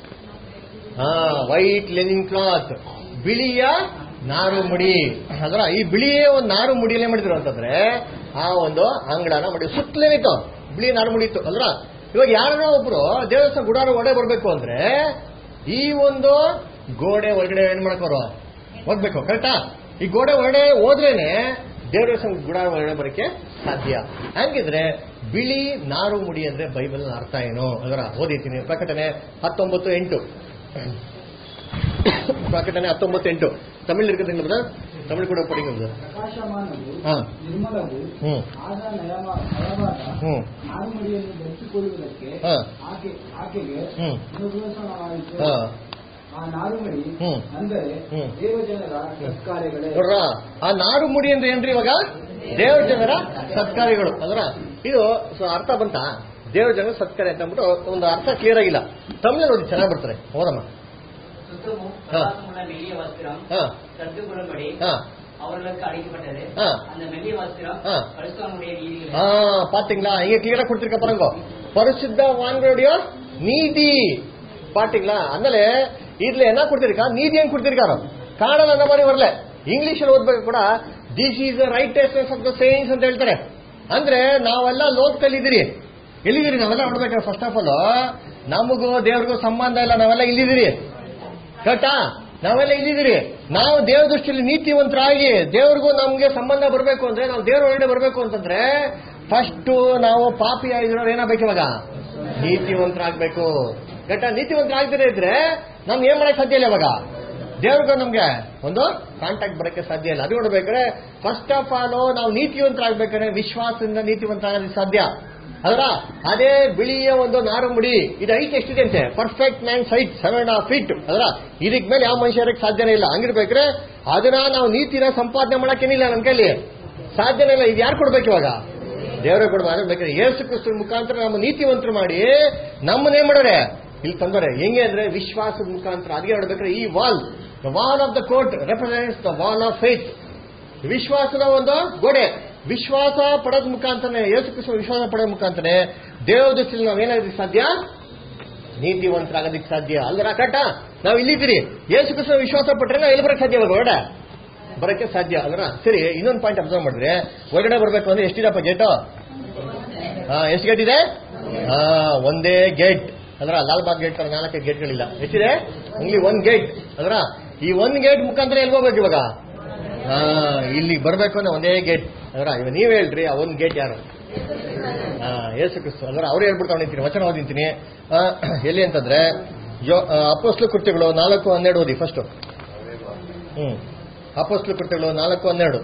A: ಹಾ ವೈಟ್ ಲೆನಿನ್ ಕ್ಲಾತ್, ಬಿಳಿಯ ನಾರು ಮುಡಿ ಅದರ. ಈ ಬಿಳಿಯ ಒಂದು ನಾರು ಮುಡಿಯಲ್ಲೇ ಮಾಡಿದ್ರು ಅಂತಂದ್ರೆ ಆ ಒಂದು ಅಂಗಳನ ಮಾಡಿ ಸುತ್ತಲೇನಿತ್ತು ಬಿಳಿ ನಾರು ಮುಡಿತ್ತು ಅಲ್ರ. ಇವಾಗ ಯಾರೋ ಒಬ್ರು ದೇವಸ್ಥಾನ ಗುಡಾರ ಒಡೆ ಬರ್ಬೇಕು ಅಂದ್ರೆ ಈ ಒಂದು ಗೋಡೆ ಒಳಗಡೆ ಏನ್ ಮಾಡ್ಕೋರು ಹೋಗ್ಬೇಕು, ಕರೆಕ್ಟಾ? ಈ ಗೋಡೆ ಒಳಗಡೆ ಹೋದ್ರೇನೆ ದೇವಸ್ಥಾನ ಗುಡಾರ ಒಳಗಡೆ ಬರಕ್ಕೆ ಸಾಧ್ಯ. ಹಂಗಿದ್ರೆ ಬಿಳಿ ನಾರು ಮುಡಿ ಅಂದ್ರೆ ಬೈಬಲ್ ಅರ್ಥ ಏನು ಅದರ ಓದಿತೀನಿ. ಪ್ರಕಟಣೆ ಹತ್ತೊಂಬತ್ತು ಎಂಟು ಪ್ರಕಟಣೆ ಹತ್ತೊಂಬತ್ತು ಎಂಟು ತಮಿಳ್ ಇರ್ಕತೀನಿ ಬದ, ತಮಿಳ್ ಕೂಡ ಪಡಿಂಗ್. ಹಾ ಹ್ಮ್ ಹ್ಮ್ ನೋಡ್ರ ಆ ನಾರು ಮುಡಿ ಅಂದ್ರೆ ಏನ್ರಿ? ಇವಾಗ ದೇವ ಜನರ ಸತ್ಕಾರ್ಯಗಳು ಅದರ. ಇದು ಅರ್ಥ ಬಂತ, ದೇವ ಜನರ ಸತ್ಕಾರ್ಯ ಅಂತ ಅಂದ್ಬಿಟ್ಟು ಒಂದು ಅರ್ಥ ಕ್ಲಿಯರ್ ಆಗಿಲ್ಲ. ತಮಿಳು ನೋಡಿ ಚೆನ್ನಾಗಿ ಬರ್ತಾರೆ, ಹೋದಮ್ಮ. பாத்தீங்களா? இங்க கிளியரா கொடுத்திருக்க பாருங்க, பரிசுத்தவான்களுடைய நீதி. பாத்தீங்களா? அதனால இதுல என்ன கொடுத்திருக்கா? நீதி ஏன் கொடுத்திருக்காரு? ಕನ್ನಡ அந்த மாதிரி வரல. ಇಂಗ್ಲಿಷ್ ಅಲ್ಲಿ ಓದ್ಬೇಕು ಕೂಡ this is the righteousness of the sayings ಅಂತ ಹೇಳ್ತಾರೆ. ಅಂದ್ರೆ ನಾವೆಲ್ಲ ಲೋಕದಲ್ಲಿ ಇದ್ದೀರಿ. ಎಲ್ಲಿದ್ದೀರಿ ನಾವೆಲ್ಲ ನೋಡ್ಬೇಕಾದ್ರೆ ಫಸ್ಟ್ ಆಫ್ ಆಲ್ ನಮಗೂ ದೇವ್ರಿಗೂ ಸಂಬಂಧ ಇಲ್ಲ, ನಾವೆಲ್ಲ ಇಲ್ಲಿದ್ದೀರಿ. ಕರೆಕ್ಟಾ? ನಾವೆಲ್ಲ ಇಲ್ಲಿದ್ದೀರಿ. ನಾವು ದೇವ್ರ ದೃಷ್ಟಿಯಲ್ಲಿ ನೀತಿವಂತರಾಗಿ ದೇವ್ರಿಗೂ ನಮ್ಗೆ ಸಂಬಂಧ ಬರಬೇಕು ಅಂದ್ರೆ, ನಾವು ದೇವ್ರ ಒಳಗಡೆ ಬರಬೇಕು ಅಂತಂದ್ರೆ ಫಸ್ಟ್ ನಾವು ಪಾಪಿ ಆಗಿರೋರು ಏನಾಗಬೇಕು ಇವಾಗ? ನೀತಿವಂತರಾಗಬೇಕು. ಗಟ್ಟ ನೀತಿವಂತರಾಗದೇ ಇದ್ರೆ ನಮ್ಗೆ ಏನ್ ಮಾಡಕ್ ಸಾಧ್ಯ ಇಲ್ಲ ಇವಾಗ. ದೇವ್ರಿಗೂ ನಮ್ಗೆ ಒಂದು ಕಾಂಟ್ಯಾಕ್ಟ್ ಬರಕ್ಕೆ ಸಾಧ್ಯ ಇಲ್ಲ. ಅದು ನೋಡ್ಬೇಕಾದ್ರೆ ಫಸ್ಟ್ ಆಫ್ ಆಲ್ ನಾವು ನೀತಿವಂತರಾಗಬೇಕಾದ್ರೆ ವಿಶ್ವಾಸದಿಂದ ನೀತಿವಂತರಾಗೋದಕ್ಕೆ ಸಾಧ್ಯ. ಅದರ ಅದೇ ಬಿಳಿಯ ಒಂದು ನಾರು ಮುಡಿ ಇದು ಐಟ್ ಎಷ್ಟಿದೆ ಅಂತೆ? Perfect man height seven and half feet. ಅದರ ಇದಕ್ ಮೇಲೆ ಯಾವ ಮನುಷ್ಯರಿಗೆ ಸಾಧ್ಯನೇ ಇಲ್ಲ. ಹಂಗಿರ್ಬೇಕ್ರೆ ಅದನ್ನ ನಾವು ನೀತಿನ ಸಂಪಾದನೆ ಮಾಡಕ್ಕೇನಿಲ್ಲ ನಮ್ ಕೈಲಿ, ಸಾಧ್ಯನೇ ಇಲ್ಲ. ಇದು ಯಾರು ಕೊಡ್ಬೇಕು ಇವಾಗ? ದೇವರೇ ಕೊಡ್ಬೇಕು. ಬೇಕಾದ್ರೆ ಯೇಸು ಕ್ರಿಸ್ತನ ಮುಖಾಂತರ ನಮ್ಮ ನೀತಿವಂತರು ಮಾಡಿ ನಮ್ಮನ್ನೇ ಮಾಡೋರೆ ಇಲ್ಲಿ ತಂದೋರೆ. ಹೆಂಗೆ ಅಂದ್ರೆ ವಿಶ್ವಾಸದ ಮುಖಾಂತರ. ಅದಕ್ಕೆ ನೋಡ್ಬೇಕಾದ್ರೆ ಈ wall, the wall of the court represents the wall of faith. ವಿಶ್ವಾಸದ ಒಂದು ಗೋಡೆ. ವಿಶ್ವಾಸ ಪಡೆದ ಮುಖಾಂತರ, ಯೇಸು ಕ್ರಿಸ್ತ ವಿಶ್ವಾಸ ಪಡೆದ ಮುಖಾಂತರ ದೇವ ದೃಷ್ಟಿಯಲ್ಲಿ ನಾವೇನಾಗೋದಕ್ಕೆ ಸಾಧ್ಯ? ನೀತಿವಂತರಾಗೋದಕ್ಕೆ ಸಾಧ್ಯ. ಅಲ್ದ್ರ ಕಟ್ಟ ನಾವು ಇಲ್ಲಿದ್ದೀರಿ, ಯೇಸು ಕ್ರಿಸ್ತ ವಿಶ್ವಾಸ ಪಟ್ಟರೆ ನಾವು ಎಲ್ಲಿ ಬರಕ್ಕೆ ಸಾಧ್ಯ? ಹೊರಗಡೆ ಬರಕ್ಕೆ ಸಾಧ್ಯ ಅಲ್ರ. ಸರಿ, ಇನ್ನೊಂದು ಪಾಯಿಂಟ್ ಅಬ್ಸರ್ವ್ ಮಾಡಿದ್ರೆ ಹೊರಗಡೆ ಬರ್ಬೇಕು ಅಂದ್ರೆ ಎಷ್ಟಿದಪ್ಪ ಗೇಟು? ಹಾ, ಎಷ್ಟು ಗೇಟ್ ಇದೆ? ಹಾ, ಒಂದೇ ಗೇಟ್. ಅದ್ರ ಲಾಲ್ಬಾಗ್ ಗೇಟ್ ತರ ನಾಲ್ಕು ಗೇಟ್ಗಳಿಲ್ಲ. ಎಷ್ಟಿದೆ? Only one gate. ಅದ್ರ ಈ ಒಂದ್ ಗೇಟ್ ಮುಖಾಂತರ ಎಲ್ಲಿ ಹೋಗ್ಬೇಕು ಇವಾಗ? ಹಾ, ಇಲ್ಲಿ ಬರ್ಬೇಕು ಅಂದ್ರೆ ಒಂದೇ ಗೇಟ್. ಅದ್ರ ಇವಾಗ ನೀವ್ ಹೇಳ್ರಿ, ಆ ಒಂದ್ ಗೇಟ್ ಯಾರು? ಹಾ, ಯೇಸು ಕ್ರಿಸ್ತ. ಅದ್ರ ಅವ್ರು ಹೇಳ್ಬಿಡ್ತಾ ಹೊಡಿತೀನಿ, ವಚನ ಓದಿಂತೀನಿ. ಎಲ್ಲಿ ಅಂತಂದ್ರೆ ಅಪೊಸ್ತಲ ಕೃತ್ಯಗಳು ನಾಲ್ಕು ಹನ್ನೆರಡು ಓದಿ ಫಸ್ಟ್. ಹ್ಮ್ ಅಪೊಸ್ತಲ ಕೃತ್ಯಗಳು ನಾಲ್ಕು ಹನ್ನೆರಡು.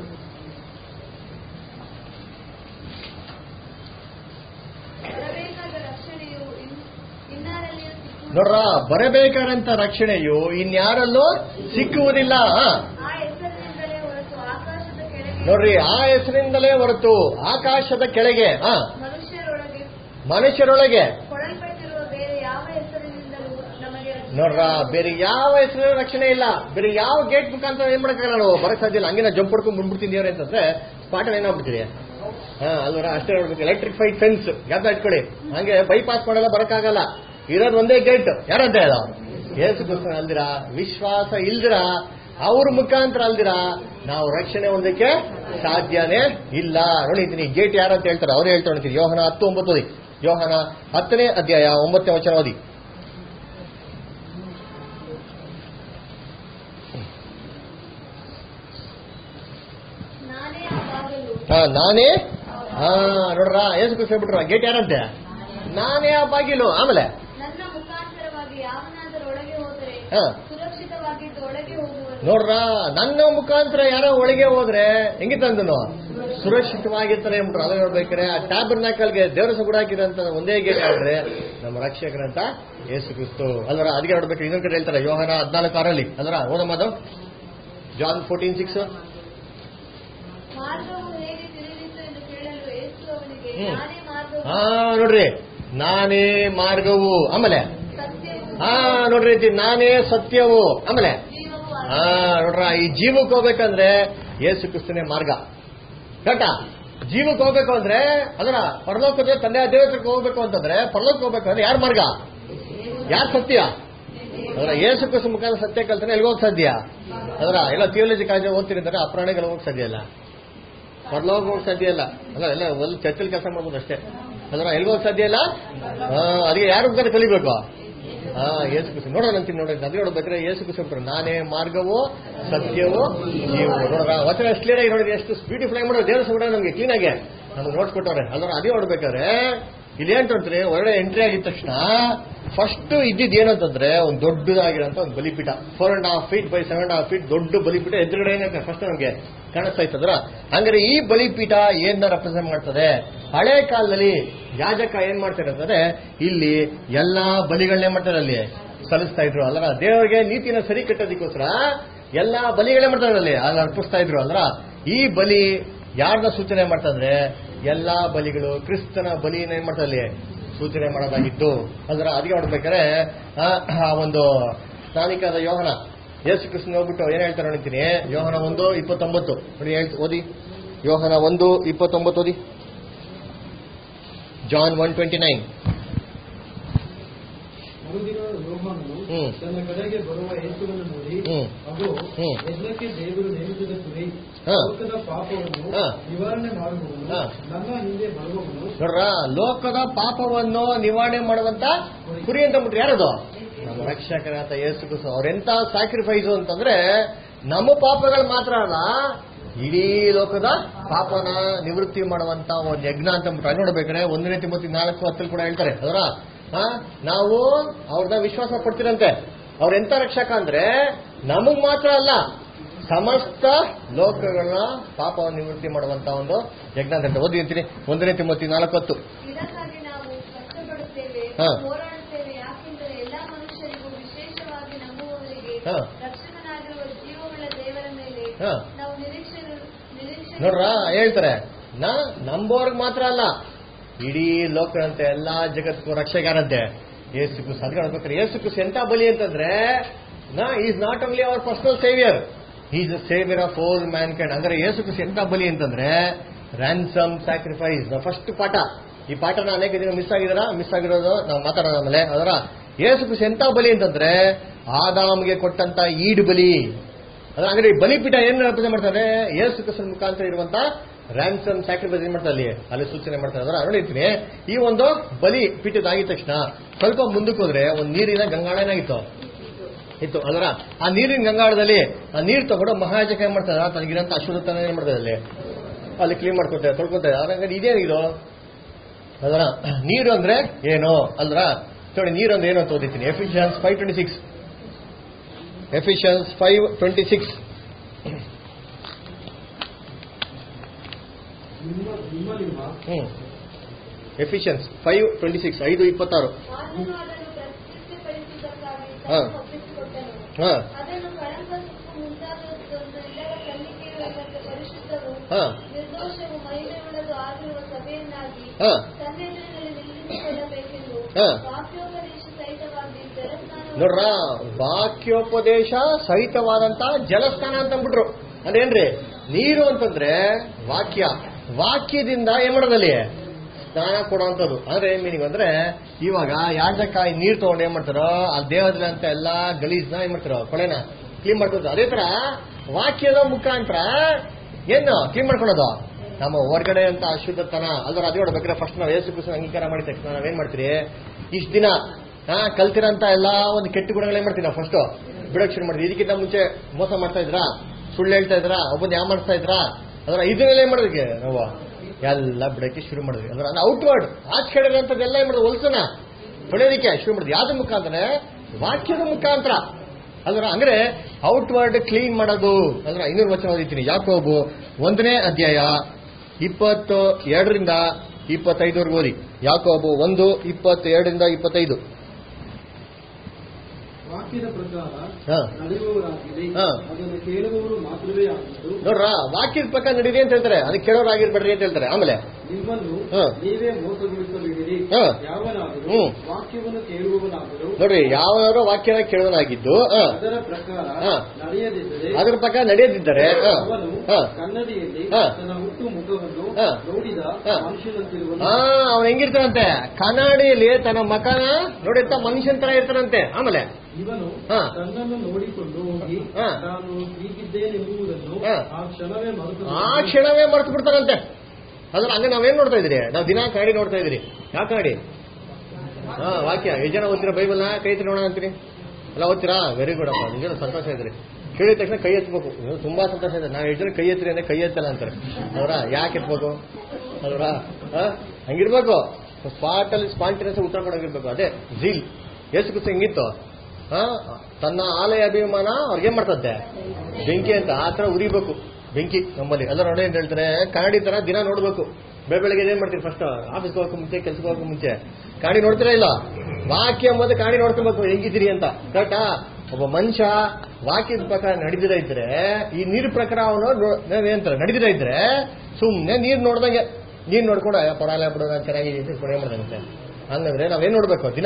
A: ನೋಡ್ರ, ಬರಬೇಕಾದಂತ ರಕ್ಷಣೆಯು ಇನ್ಯಾರಲ್ಲೂ ಸಿಕ್ಕುವುದಿಲ್ಲ. ನೋಡ್ರಿ, ಆ ಹೆಸರಿನಿಂದಲೇ ಹೊರತು ಆಕಾಶದ ಕೆಳಗೆ, ಹ ಮನುಷ್ಯರೊಳಗೆ ನೋಡ್ರ ಬೇರೆ ಯಾವ ಹೆಸರು ರಕ್ಷಣೆ ಇಲ್ಲ. ಬೇರೆ ಯಾವ ಗೇಟ್ ಮುಖಾಂತರ ಏನ್ ಮಾಡಕ್ಕಾಗಲ್ಲ, ನಾವು ಬರಕ್ ಸಾಧ್ಯ ಇಲ್ಲ. ಹಂಗೆ ನಾವು ಜಂಪ್ ಹೊಡ್ಕೊಂಡು ಬಂದ್ಬಿಡ್ತೀನಿ ದೇವ್ರೆ ಅಂತಂದ್ರೆ ಸ್ಪಾಟ್ ಏನಾಗ್ಬಿಡ್ತೀವಿ. ಹಾ ಅಲ್ವರ, ಅಷ್ಟೇ ನೋಡ್ಬೇಕು. ಎಲೆಕ್ಟ್ರಿಫೈಡ್ ಫೆನ್ಸ್ ಯಾವ್ದು ಇಟ್ಕೊಳ್ಳಿ, ಹಂಗೆ ಬೈಪಾಸ್ ಮಾಡಲ್ಲ, ಬರಕ್ಕಾಗಲ್ಲ. ಇರೋದು ಒಂದೇ ಗೇಟ್. ಯಾರಂತ ಹೇಳ? ಯೇಸು ಕ್ರಿಸ್ತ ಅಲ್ದಿರ, ವಿಶ್ವಾಸ ಇಲ್ದಿರ, ಅವ್ರ ಮುಖಾಂತರ ಅಲ್ದಿರ ನಾವು ರಕ್ಷಣೆ ಹೊಂದಕ್ಕೆ ಸಾಧ್ಯನೇ ಇಲ್ಲ. ನೋಡಿದ್ದೀನಿ ಗೇಟ್ ಯಾರಂತ ಹೇಳ್ತಾರೆ, ಅವ್ರು ಹೇಳ್ತಾ ನೋಡ್ತೀವಿ. ಯೋಹನ ಹತ್ತು ಒಂಬತ್ತು ಓದಿ. ಯೋಹನ ಹತ್ತನೇ ಅಧ್ಯಾಯ ಒಂಬತ್ತನೇ ವಚನ ಓದಿ. ಹಾ, ನಾನೇ ಹಾ ನೋಡ್ರ, ಯೇಸು ಕ್ರಿಸ್ತ ಹೇಳ್ಬಿಟ್ರ ಗೇಟ್ ಯಾರಂತೆ? ನಾನೇ ಆ ಬಾಗಿಲು. ಆಮೇಲೆ ನೋಡ್ರ, ನನ್ನ ಮುಖಾಂತರ ಯಾರೋ ಒಳಗೆ ಹೋದ್ರೆ ಹೆಂಗಿತ್ತಂದನು ಸುರಕ್ಷಿತವಾಗಿರ್ತಾರೆ ಅಂದ್ಬಿಟ್ರು. ಅದ ನೋಡ್ಬೇಕಾರೆ ಆ ಟ್ಯಾಬರ್ನಾಕಲ್ಗೆ ದೇವರ ಸಗುಡ ಹಾಕಿರಂತ ಒಂದೇ ಗೇಟ್ ಆದ್ರೆ ನಮ್ಮ ರಕ್ಷಕರಂತ ಯೇಸು ಕ್ರಿಸ್ತು ಅಲ್ವರ. ಅದಕ್ಕೆ ನೋಡ್ಬೇಕು. ಇನ್ನೊಂದ್ ಕಡೆ ಹೇಳ್ತಾರೆ ಯೋಹನ ಹದಿನಾಲ್ಕು ಆರಲ್ಲಿ ಅಲ್ವರ, ಓದಮ್ಮದು ಜಾನ್ ಫೋರ್ಟೀನ್ ಸಿಕ್ಸ್. ಹಾ ನೋಡ್ರಿ, ನಾನೇ ಮಾರ್ಗವು. ಆಮೇಲೆ ಹಾ ನೋಡ್ರಿ, ನಾನೇ ಸತ್ಯವು. ಆಮೇಲೆ ಹಾ ನೋಡ್ರ, ಈ ಜೀವಕ್ಕೆ ಹೋಗ್ಬೇಕಂದ್ರೆ ಯೇಸು ಕ್ರಿಸ್ತನೇ ಮಾರ್ಗ. ಕರೆಕ್ಟಾ? ಜೀವಕ್ಕೆ ಹೋಗ್ಬೇಕು ಅಂದ್ರೆ ಅದರ ಪರಲೋಕದ ತಂದೆ ದೇವತೆಗೆ ಹೋಗ್ಬೇಕು ಅಂತಂದ್ರೆ ಪರಲೋಕಕ್ಕೆ ಹೋಗ್ಬೇಕು ಅಂದ್ರೆ ಯಾರ ಮಾರ್ಗ? ಯಾರು ಸತ್ಯ? ಅದರ ಯೇಸು ಕ್ರಿಸ್ತ ಮುಖಾಂತರ ಸತ್ಯ ಕಲ್ತಾನೆ ಎಲ್ಲಿ ಹೋಗಕ್ ಸಾಧ್ಯ? ಅದರ ಎಲ್ಲ ಥಿಯಾಲಜಿ ಕಾಲೇಜ್ ಓದ್ತಿರ್ತಾರೆ, ಆ ಪ್ರಾಣಿಗಳು ಹೋಗಕ್ ಸಾಧ್ಯ ಇಲ್ಲ, ಪರಲೋಕ ಹೋಗಕ್ ಸಾಧ್ಯ ಇಲ್ಲ. ಅಲ್ಲ ಎಲ್ಲ ಒಂದು ಚರ್ಚಲ್ಲಿ ಕೆಲಸ ಮಾಡ್ಬೋದು ಅಷ್ಟೇ. ಅದರ ಎಲ್ಲಿ ಹೋಗಕ್ ಸಾಧ್ಯ ಇಲ್ಲ. ಅದಕ್ಕೆ ಯಾರು ಮುಖಾಂತರ ಕಲಿಬೇಕು? ಹಾ ಯೇಸು ಕ್ರಿಸ್ತ. ನೋಡೋಣ ಅಂತೀನಿ ನೋಡಿ, ಅದೇ ನೋಡ್ಬೇಕಾದ್ರೆ ಯೇಸು ಕ್ರಿಸ್ತ ನಾನೇ ಮಾರ್ಗವು ಸತ್ಯವು ಜೀವವು. ನೋಡ್ರ ವಚನ ಎಷ್ಟು ಕ್ಲಿಯರ್ ಆಗಿ ನೋಡಿದ್ರೆ, ಎಷ್ಟು ಬ್ಯೂಟಿಫುಲ್ ಆಗಿ ಮಾಡೋದು ದೇವರ ಕೂಡ ನಮ್ಗೆ ಕ್ಲೀನ್ ಆಗಿ ನಮ್ಗೆ ನೋಟ್ಸ್ ಕೊಟ್ಟವ್ರೆ. ಅಲ್ವ ಅದೇ ನೋಡ್ಬೇಕಾದ್ರೆ ಇಲ್ಲಿ ಏನ್ ತೊಂದ್ರೆ, ಒಳ್ಳೆ ಎಂಟ್ರಿ ಆಗಿದ ತಕ್ಷಣ ಫಸ್ಟ್ ಇದ್ದಿದ್ದು ಏನಂತಂದ್ರೆ ಒಂದು ದೊಡ್ಡದಾಗಿರೋಂಥ ಒಂದು ಬಲಿಪೀಠ, four and half feet by seven and half feet ದೊಡ್ಡ ಬಲಿಪೀಠ ಎದುರುಗಡೆ ಏನಂತ ಫಸ್ಟ್ ನಮ್ಗೆ ಕಾಣಿಸ್ತಾ ಇತ್ತಂದ್ರ. ಹಂಗಾರೆ ಈ ಬಲಿಪೀಠ ಏನ ರೆಪ್ರೆಸೆಂಟ್ ಮಾಡ್ತದೆ? ಹಳೆ ಕಾಲದಲ್ಲಿ ಯಾಜಕ ಏನ್ ಮಾಡ್ತಾರೆ ಅಂತಂದ್ರೆ ಇಲ್ಲಿ ಎಲ್ಲಾ ಬಲಿಗಳನ್ನೇ ಮಾಡ್ತಾರೆ, ಅಲ್ಲಿ ಸಲ್ಲಿಸ್ತಾ ಇದ್ರು ಅಲ್ರ. ದೇವರಿಗೆ ನೀತಿನ ಸರಿ ಕಟ್ಟೋದಕ್ಕೋಸ್ಕರ ಎಲ್ಲಾ ಬಲಿಗಳೇ ಮಾಡ್ತಾರೆ, ಅಲ್ಲಿ ಅಲ್ಲಿ ಅರ್ಪಿಸ್ತಾ ಇದ್ರು ಅಲ್ರ. ಈ ಬಲಿ ಯಾರನ್ನ ಸೂಚನೆ ಮಾಡ್ತಂದ್ರೆ ಎಲ್ಲಾ ಬಲಿಗಳು ಕ್ರಿಸ್ತನ ಬಲಿನ ಏನ್ ಮಾಡ್ತಾರೆ, ಅಲ್ಲಿ ಸೂಚನೆ ಮಾಡೋದಾಗಿತ್ತು ಅಲ್ರ. ಅದಕ್ಕೆ ನೋಡ್ಬೇಕಾದ್ರೆ ಆ ಒಂದು ಸ್ನಾನಿಕಾದ ಯೋಹನ ಯೇಸು ಕ್ರಿಸ್ತನ ಹೋಗ್ಬಿಟ್ಟು ಏನ್ ಹೇಳ್ತಾರೆ ನೋಡ್ತೀನಿ. ಯೋಹನ ಒಂದು ಇಪ್ಪತ್ತೊಂಬತ್ತು ನೋಡಿ, ಹೇಳ್ತು ಓದಿ. ಯೋಹನ ಒಂದು ಇಪ್ಪತ್ತೊಂಬತ್ತು ಓದಿ. John one twenty nine.
B: ತನ್ನ ಕಡೆಗೆ ಬರುವ ಯೇಸುವನ್ನು ನೋಡಿ, ಅದು ಯಜ್ಞಕ್ಕೆ ದೇವರು ನೇಮಿಸಿದ ಕುರಿ, ಲೋಕದ ಪಾಪವನ್ನು ನಿವಾರಣೆ ಮಾಡುವವನು, ನನ್ನ ಹಿಂದೆ ಬರುವವನು.
A: ನೋಡ್ರ, ಲೋಕದ ಪಾಪವನ್ನು ನಿವಾರಣೆ ಮಾಡುವಂತ ಕುರಿ ಅಂತ ಬಿಟ್ರೆ ಯಾರದು? ನಮ್ಮ ರಕ್ಷಕರಾದ ಯೇಸು ಕ್ರಿಸ್ತ. ಅವ್ರೆಂತ ಸ್ಯಾಕ್ರಿಫೈಸ್ ಅಂತಂದ್ರೆ ನಮ್ಮ ಪಾಪಗಳು ಮಾತ್ರ ಅಲ್ಲ, ಇಡೀ ಲೋಕದ ಪಾಪನ ನಿವೃತ್ತಿ ಮಾಡುವಂತ ಒಂದು ಯಜ್ಞ ಅಂತ ಅಂದ್ಬಿಟ್ಟು ನೋಡ್ಬೇಕಾದ್ರೆ ಒಂದನೇ ತಿಮೋತಿ ನಾಲ್ಕು ಹತ್ತಲ್ಲಿ ಕೂಡ ಹೇಳ್ತಾರೆ ಅದರ ನಾವು ಅವ್ರನ್ನ ವಿಶ್ವಾಸ ಪಡ್ತಿರಂತೆ. ಅವ್ರ ಎಂತ ರಕ್ಷಕ ಅಂದ್ರೆ ನಮಗ್ ಮಾತ್ರ ಅಲ್ಲ, ಸಮಸ್ತ ಲೋಕಗಳನ್ನ ಪಾಪವನ್ನು ನಿವೃತ್ತಿ ಮಾಡುವಂತ ಒಂದು ಯಜ್ಞ ಅಂತ ಓದಿ ಅಂತೀನಿ. ಒಂದನೇ ತಿಮೋತಿ ನಾಲ್ಕು ಹತ್ತು. ಹಾ ನೋಡ್ರ ಹೇಳ್ತಾರೆ ನಾ ನಂಬೋರ್ಗ್ ಮಾತ್ರ ಅಲ್ಲ, ಇಡೀ ಲೋಕದಂತೆ ಎಲ್ಲಾ ಜಗತ್ತಿಗೂ ರಕ್ಷಗಾರಂತೆ ಯೇಸು ಕ್ರಿಸ್ತ. ಅದಕ್ಕೆ ನೋಡ್ಬೇಕಾದ್ರೆ ಯೇಸು ಕ್ರಿಸ್ತ ಎಂತ ಬಲಿ ಅಂತಂದ್ರೆ ನಾ is not only our personal saviour, is a saviour of whole mankind. ಅಂದ್ರೆ ಯೇಸು ಕ್ರಿಸ್ತ ಎಂತ ಬಲಿ ಅಂತಂದ್ರೆ ರ್ಯಾನ್ಸಮ್ ಸ್ಯಾಕ್ರಿಫೈಸ್. ಫಸ್ಟ್ ಪಾಠ, ಈ ಪಾಠನ ಅನೇಕ ದಿನ ಮಿಸ್ ಆಗಿದಾರ, ಮಿಸ್ ಆಗಿರೋದು ನಾವು ಮಾತಾಡೋಣ ಆಮೇಲೆ. ಅದರ ಯೇಸು ಕ್ರಿಸ್ತ ಎಂತ ಬಲಿ ಅಂತಂದ್ರೆ ಆದಾಮ್ಗೆ ಕೊಟ್ಟಂತ ಈಡು ಬಲಿ. ಅದ್ರ ಅಂದ್ರೆ ಈ ಬಲಿಪೀಠ ಏನ್ ರೆಪ್ರೆಸೆಂಟ್ ಮಾಡ್ತಾರೆ, ಯೇಸು ಕ್ರಿಸ್ತನ ಮುಖಾಂತರ ಇರುವಂತ ರ್ಯಾನ್ಸಮ್ ಸ್ಯಾಕ್ರಿಫೈಸ್ ಏನ್ ಮಾಡ್ತಾರೆ ಅಲ್ಲಿ ಅಲ್ಲಿ ಸೂಚನೆ ಮಾಡ್ತಾರೆ. ಅದರ ನೋಡಿರ್ತೀನಿ ಈ ಒಂದು ಬಲಿ ಪೀಠದ ಆಗಿದ ತಕ್ಷಣ ಸ್ವಲ್ಪ ಮುಂದಕ್ಕೆ ಹೋದ್ರೆ ಒಂದು ನೀರಿನ ಗಂಗಾಳ ಏನಾಗಿತ್ತು ಇತ್ತು. ಅದರ ಆ ನೀರಿನ ಗಂಗಾಳದಲ್ಲಿ ಆ ನೀರು ತಗೊಂಡು ಮಹಾಯಾಜಕ ಏನ್ ಮಾಡ್ತಾರೆ ತನಗಿರಂತ ಅಶುದ್ಧತನ ಏನ್ ಮಾಡ್ತಾರೆ ಅಲ್ಲಿ ಅಲ್ಲಿ ಕ್ಲೀನ್ ಮಾಡ್ಕೊತಾರೆ, ತೊಳ್ಕೊತಾರೆ. ಅದ್ರ ಇದೇನಿದು ಅದರ ನೀರು ಅಂದ್ರೆ ಏನು ಅಲ್ರ ನೋಡಿ, ನೀರು ಅಂದ್ರೆ ಏನು ಅಂತ ಓದಿತೀನಿ. Ephesians five twenty six Ephesians five twenty six hmm Ephesians five twenty six ಐದು ಇಪ್ಪತ್ತಾರು. ಹಾ ಹಾ ಹಾ ನೋಡ್ರ ವಾಕ್ಯೋಪದೇಶ ಸಹಿತವಾದಂತ ಜಲಸ್ನಾನ ಅಂತ ಅಂದ್ಬಿಟ್ರು. ಅದೇನ್ರಿ ನೀರು ಅಂತಂದ್ರೆ ವಾಕ್ಯ, ವಾಕ್ಯದಿಂದ ಏನ್ ಮಾಡೋದಲ್ಲಿ ಸ್ನಾನ ಕೊಡುವಂಥದ್ದು. ಅಂದ್ರೆ ಮೀನಿಂಗ್ ಅಂದ್ರೆ ಇವಾಗ ಯಾಜಕಾಯಿ ನೀರು ತಗೊಂಡು ಏನ್ ಮಾಡ್ತಾರೋ ಆ ದೇಹದಲ್ಲಿ ಅಂತ ಎಲ್ಲಾ ಗಲೀಜ್ನ ಏನ್ ಮಾಡ್ತಾರೋ ಕೊಳೆನ ಕ್ಲೀನ್ ಮಾಡ್ಕೊತ. ಅದೇ ತರ ವಾಕ್ಯದ ಮುಖಾಂತರ ಏನು ಕ್ಲೀನ್ ಮಾಡ್ಕೊಳೋದು ನಮ್ಮ ಹೊರಗಡೆ ಅಂತ ಅಶುದ್ಧತನ ಅಲ್ದ್ರ. ಅದು ನೋಡ್ಬೇಕಾದ್ರೆ ಫಸ್ಟ್ ನಾವು ಯೇಸು ಕ್ರಿಸ್ತನ ಅಂಗೀಕಾರ ಮಾಡಿದ ತಕ್ಷಣ ನಾವೇನ್ ಮಾಡ್ತೀರಿ, ಇಷ್ಟ ದಿನ ಹಾ ಕಲ್ತಿರಂತ ಎಲ್ಲಾ ಒಂದು ಕೆಟ್ಟ ಗುಣಗಳು ಏನ್ ಮಾಡ್ತೀವಿ ನಾವು ಫಸ್ಟ್ ಬಿಡಕ್ ಶುರು ಮಾಡ್ತೀವಿ. ಇದಕ್ಕಿಂತ ಮುಂಚೆ ಮೋಸ ಮಾಡ್ತಾ ಇದ್ರಾ, ಸುಳ್ಳು ಹೇಳ್ತಾ ಇದ್ರಾ, ಒಬ್ಬನ ಯಾವ ಮಾಡ್ತಾ ಇದ್ರಾ, ಅದ್ರ ಇದನ್ನೆಲ್ಲ ಏನ್ ಮಾಡೋದಕ್ಕೆ ನಾವು ಎಲ್ಲ ಬಿಡಕ್ಕೆ ಶುರು ಮಾಡಿದ್ವಿ. ಅಂದ್ರೆ ಔಟ್ವರ್ಡ್ ಆಚೆ ಕಡೆ ಅಂತದೆಲ್ಲ ಏನ್ ಮಾಡೋದು ಹೊಲ್ಸನ ಹೊಳೆಯೋದಕ್ಕೆ ಶುರು ಮಾಡಿದ್ವಿ. ಯಾವ್ದು ಮುಖಾಂತರ ವಾಕ್ಯದ ಮುಖಾಂತರ ಅಲ್ರ. ಅಂದ್ರೆ ಔಟ್ವರ್ಡ್ ಕ್ಲೀನ್ ಮಾಡೋದು ಅಂದ್ರೆ ಇನ್ನೂರು ವಚನ ಓದಿತೀನಿ. ಯಾಕೋಬು ಒಂದನೇ ಅಧ್ಯಾಯ ಇಪ್ಪತ್ತು ಎರಡರಿಂದ ಇಪ್ಪತ್ತೈದವರೆಗೂ ಓದಿ. ಯಾಕೋಬು ಒಂದು ಇಪ್ಪತ್ತೆರಡರಿಂದ ಇಪ್ಪತ್ತೈದು.
B: ವಾಕ್ಯದ ಪ್ರಕಾರ ನಡೆಯುವವರಾಗಿರಿ, ಅದನ್ನು ಕೇಳುವವರು ಮಾತ್ರವೇ ಆಗಿದ್ದು.
A: ನೋಡ್ರ ವಾಕ್ಯದ ಪ್ರಕಾರ ನಡೀರಿ ಅಂತ ಹೇಳ್ತಾರೆ, ಅದಕ್ಕೆ ಕೇಳೋರಾಗಿರ್ಬೇಡ್ರಿ ಅಂತ ಹೇಳ್ತಾರೆ. ಆಮೇಲೆ
B: ನಿಮ್ಮನ್ನು ನೀವೇ ಮೋಸಗೊಳಿಸಬೇಡಿರಿ, ಯಾವನಾದರೂ ವಾಕ್ಯವನ್ನು ಕೇಳುವವನಾದರೂ
A: ನೋಡ್ರಿ ಯಾವನಾದ್ರೂ ವಾಕ್ಯನ ಕೇಳುವನಾಗಿದ್ದು
B: ಅದರ ಪ್ರಕಾರ ನಡೆಯದಿದ್ದರೆ
A: ಅದರ ಪ್ರಕಾರ ನಡೆಯದಿದ್ದರೆ
B: ಅವನು ಕನ್ನಡಿಯಲ್ಲಿ ತನ್ನ ಹುಟ್ಟು ಮುಖವನ್ನು ನೋಡಿದ ಮನುಷ್ಯನಂತಿರುವನು.
A: ಅವನು ಹೆಂಗಿರ್ತಾನಂತೆ, ಕನ್ನಡಿಯಲ್ಲಿ ತನ್ನ ಮಕನ ನೋಡಿರ್ತ ಮನುಷ್ಯನ ತರ ಇರ್ತಾನಂತೆ. ಆಮೇಲೆ
B: ಇವನು ತನ್ನನ್ನು ನೋಡಿಕೊಂಡು ಹೋಗಿ ನಾನು ಹೀಗಿದ್ದೇನೆಂಬುದನ್ನು ಆ ಕ್ಷಣವೇ ಮರೆತು
A: ಆ ಕ್ಷಣವೇ ಮರೆತು ಬಿಡ್ತಾರಂತೆ. ಅದ್ರ ಹಂಗೆ ನಾವೇನ್ ನೋಡ್ತಾ ಇದ್ರಿ, ನಾವು ದಿನ ಕನ್ನಡಿ ನೋಡ್ತಾ ಇದ್ರಿ. ಯಾವ ಕನ್ನಡಿ? ಹಾ ವಾಕ್ಯ. ಎಷ್ಟು ಜನ ಓದ್ತೀರಾ ಬೈಬಲ್ನ? ಕೈ ಎತ್ತಿ ನೋಡೋಣ ಅಂತೀರಿ ಎಲ್ಲ ಓದ್ತೀರಾ? ವೆರಿ ಗುಡ್ ಅಪ್ಪ, ನಿಜ ಸಂತೋಷ ಇದ್ರಿ. ಕೇಳಿದ ತಕ್ಷಣ ಕೈ ಎತ್ತಬೇಕು, ತುಂಬಾ ಸಂತೋಷ ಇದೆ. ನಾವು ಎಷ್ಟು ಜನ ಕೈ ಎತ್ತಿರಿ ಅಂದ್ರೆ ಕೈ ಎತ್ತಲ್ಲ ಅಂತಾರೆ ಅವರ. ಯಾಕೆ ಎತ್ಬೇಕು ಅಲ್ವರ? ಹಂಗಿರ್ಬೇಕು, ಸ್ಪಾಟ್ ಅಲ್ಲಿ ಸ್ಪಾಂಟಿನಿಯಸ್ ಉತ್ತರ ಕೊಡೋಗಿರ್ಬೇಕು. ಅದೇ ಝೀಲ್. ಯೇಸು ಕ್ರಿಸ್ತ ಹೆಂಗಿತ್ತು, ತನ್ನ ಆಲಯ ಅಭಿಮಾನ ಅವ್ರಿಗೇನ್ ಮಾಡ್ತದೆ ಬೆಂಕಿ ಅಂತ, ಆ ತರ ಉರಿಬೇಕು ಬೆಂಕಿ ನಮ್ಮಲ್ಲಿ. ಎಲ್ಲ ನೋಡಿ ಅಂತ ಹೇಳ್ತಾರೆ, ಕನ್ನಡಿ ತರ ದಿನ ನೋಡ್ಬೇಕು. ಬೆಳ ಬೆಳಗ್ಗೆ ಏನ್ ಮಾಡ್ತೀರಿ, ಫಸ್ಟ್ ಆಫೀಸ್ಗೆ ಹೋಗಕ್ಕೆ ಮುಂಚೆ, ಕೆಲ್ಸಕ್ಕೆ ಹೋಗಕ್ಕೆ ಮುಂಚೆ ಕನ್ನಡಿ ನೋಡ್ತೀರಾ ಇಲ್ಲ? ವಾಕ್ಯ ಮತ್ತೆ ಕನ್ನಡಿ ನೋಡ್ಕೊಬೇಕು ಹೆಂಗಿದ್ದೀರಿ ಅಂತ. ಕರೆಕ್ಟಾ? ಒಬ್ಬ ಮನುಷ್ಯ ವಾಕ್ಯದ ಪ್ರಕಾರ ನಡೆದಿರ ಇದ್ರೆ, ಈ ನೀರ್ ಪ್ರಕಾರ ಅವನು ಏನಂತಾರೆ ನಡೆದಿರ ಇದ್ರೆ, ಸುಮ್ನೆ ನೀರ್ ನೋಡ್ದಂಗೆ ನೀರ್ ನೋಡ್ಕೊಂಡು ಪಡಾಲ ಬಿಡೋಣ ಚೆನ್ನಾಗಿದೆ ಕೊಡೆ ಮಾಡ್ದಂತೆ. ಹಂಗಂದ್ರೆ ನಾವೇನ್ ನೋಡ್ಬೇಕು ದಿನ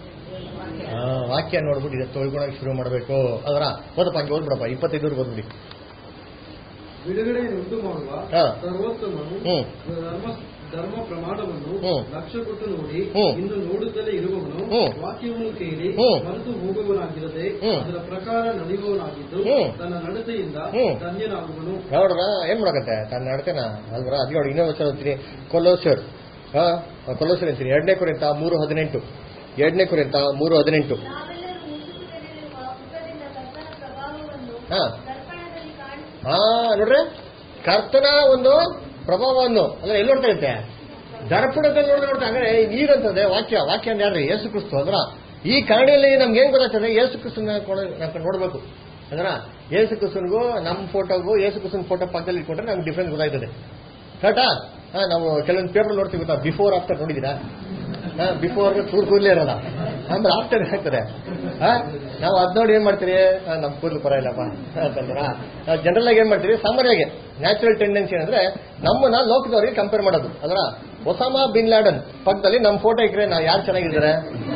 A: ವಾಕ್ಯ ನೋಡ್ಬಿಟ್ಟು ಇದೆ ತೊಳ್ಕೊಳಕ್ ಶುರು ಮಾಡ್ಬೇಕು. ಅದರ ಓದಪ್ಪ ಹಂಗೆ ಓದ್ಬಿಡಪ್ಪ, ಇಪ್ಪತ್ತೈದವ್ರಿಗೆ ಓದ್ಬಿಡಿ.
B: ಬಿಡುಗಡೆಯನ್ನುಂಟು ಮಾಡುವ ಸರ್ವೋತ್ತಮನು ಧರ್ಮ ಪ್ರಮಾಣವನ್ನು ಲಕ್ಷ್ಯ ಕೊಟ್ಟು ನೋಡಿ ಇನ್ನು ನೋಡುತ್ತಲೇ ಇರುವವನು ವಾಕ್ಯವನ್ನು ಕೇಳಿ ಮರೆತು ಹೋಗುವವನಾಗಿರದೆ ಅದರ ಪ್ರಕಾರ ನಡೆಯುವವನಾಗಿದ್ದು ತನ್ನ ನಡತೆಯಿಂದ ಧನ್ಯನಾಗುವನು.
A: ನೋಡ್ರ ಏನ್ ಮಾಡಕತ್ತೆ ತನ್ನ ನಡತೆನ ಅಲ್ವರ. ಅದ್ ನೋಡಿ ಇನ್ನೂ ವಚನ ಅಂತೀನಿ, ಕೊಲೋಸರ್ ಕೊಲೋಸರ್ ಅಂತೀನಿ ಎರಡನೇ ಕುರಿತ ಮೂರು ಹದಿನೆಂಟು ಎರಡನೇ ಕುರಿತ ಮೂರು ಹದಿನೆಂಟು. ಹಾ ಹಾ ನೋಡ್ರಿ ಕರ್ತನ ಒಂದು ಪ್ರಭಾವವನ್ನು ಅಂದ್ರೆ ಎಲ್ಲಿ ನೋಡ್ತಾ ಇರುತ್ತೆ, ದರ್ಪಣದಲ್ಲಿ ನೋಡ್ತಾ ನೋಡ್ತಾ ಅಂದ್ರೆ ನೀರಂತದೆ ವಾಕ್ಯ ವಾಕ್ಯ ಅಂದ್ರೆ ಯಾರ್ರಿ ಯೇಸು ಕ್ರಿಸ್ತು ಅಂದ್ರ ಈ ಕಾರಣೆಯಲ್ಲಿ ನಮ್ಗೆ ಏನ್ ಗೊತ್ತಾಗ್ತದೆ, ಯೇಸು ಕ್ರಿಸ್ತನ ನಾವು ನೋಡ್ಬೇಕು ಅಂದ್ರ ಯೇಸು ಕ್ರಿಸ್ತನ್ಗೂ ನಮ್ಮ ಫೋಟೋಗೂ ಯೇಸು ಕ್ರಿಸ್ತನ ಫೋಟೋ ಪಕ್ಕದಲ್ಲಿ ಇಟ್ಕೊಂಡ್ರೆ ನಮ್ಗೆ ಡಿಫ್ರೆನ್ಸ್ ಗೊತ್ತಾಗ್ತದೆ. ಕರೆಕ್ಟಾ? ನಾವು ಕೆಲವೊಂದು ಪೇಪರ್ ನೋಡ್ತೀವಿ ಗೊತ್ತಾ, ಬಿಫೋರ್ ಆಫ್ಟರ್ ನೋಡಿದೀರಾ? ಬಿಫೋರ್ ಕೂರ್ ಕೂದಲೇ ಇರೋಲ್ಲ, ಆಮೇಲೆ ಆಫ್ಟರ್ ಆಗ್ತದೆ. ನಾವು ಅದ್ ನೋಡಿ ಏನ್ ಮಾಡ್ತೀರಿ, ನಮ್ ಕೂದಲು ಪರ ಇಲ್ಲಪ್ಪ ಅಂತಂದ್ರ ಜನರಲ್ ಆಗಿ ಏನ್ ಮಾಡ್ತೀರಿ, ಸಾಮಾನ್ಯವಾಗಿ ನ್ಯಾಚುರಲ್ ಟೆಂಡೆನ್ಸಿ ಏನಂದ್ರೆ ನಮ್ಮನ್ನ ಲೋಕದವ್ರಿಗೆ ಕಂಪೇರ್ ಮಾಡೋದು. ಅದ್ರ ಒಸಾಮಾ ಬಿನ್ ಲಾಡನ್ ಪಕ್ಕದಲ್ಲಿ ನಮ್ ಫೋಟೋ ಇಕ್ರೆ ನಾವು ಯಾರು ಚೆನ್ನಾಗಿದ್ದಾರೆ,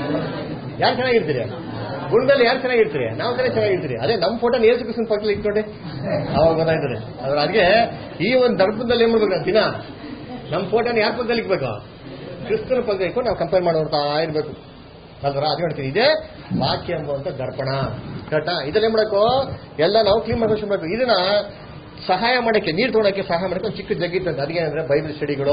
A: ಯಾರು ಚೆನ್ನಾಗಿರ್ತೀರಿ, ಗುಣದಲ್ಲಿ ಯಾರು ಚೆನ್ನಾಗಿರ್ತೀರಿ, ನಾವು ತಾನೇ ಚೆನ್ನಾಗಿರ್ತೀರಿ. ಅದೇ ನಮ್ ಫೋಟೋ ಯೇಸು ಕ್ರಿಸ್ತನ ಪಕ್ಕದಲ್ಲಿ ಇಟ್ಕೊಂಡೆ ಅವಾಗ ಗೊತ್ತಾಯ್ತದೆ. ಅದ್ರ ಅದಕ್ಕೆ ಈ ಒಂದು ದರ್ಪಣದಲ್ಲಿ ಏನ್ ಮಾಡ್ಬೇಕು, ದಿನ ನಮ್ ಫೋಟೋನ ಯಾರ ಪಕ್ಕದಲ್ಲಿ ಇಕ್ಬೇಕು, ಕ್ರಿಸ್ತನ ಪಕ್ಕದಲ್ಲಿ ಇಟ್ಕೊಂಡು ನಾವು ಕಂಪೇರ್ ಮಾಡೋರ್ತಾ ಇರ್ಬೇಕು ಅಲ್ವರ. ಅದು ಹೇಳ್ತೀನಿ, ಇದೇ ವಾಕ್ಯ ಎಂಬುವಂತ ದರ್ಪಣ. ಕರೆಕ್ಟಾ? ಇದನ್ನ ಏನ್ ಮಾಡಬೇಕು, ಎಲ್ಲ ನಾವು ಕ್ಲೀನ್ ಮಾಡ್ಬೇಕು. ಇದನ್ನ ಸಹಾಯ ಮಾಡಕ್ಕೆ, ನೀರು ತೊಗೊಳಕ್ಕೆ ಸಹಾಯ ಮಾಡಕ್ಕೆ ಒಂದು ಚಿಕ್ಕ ಜಗ್ಗಿತ್ತಂತೆ. ಅದಕ್ಕೇನಂದ್ರೆ ಬೈಬಲ್ ಸ್ಟಡಿಗಳು,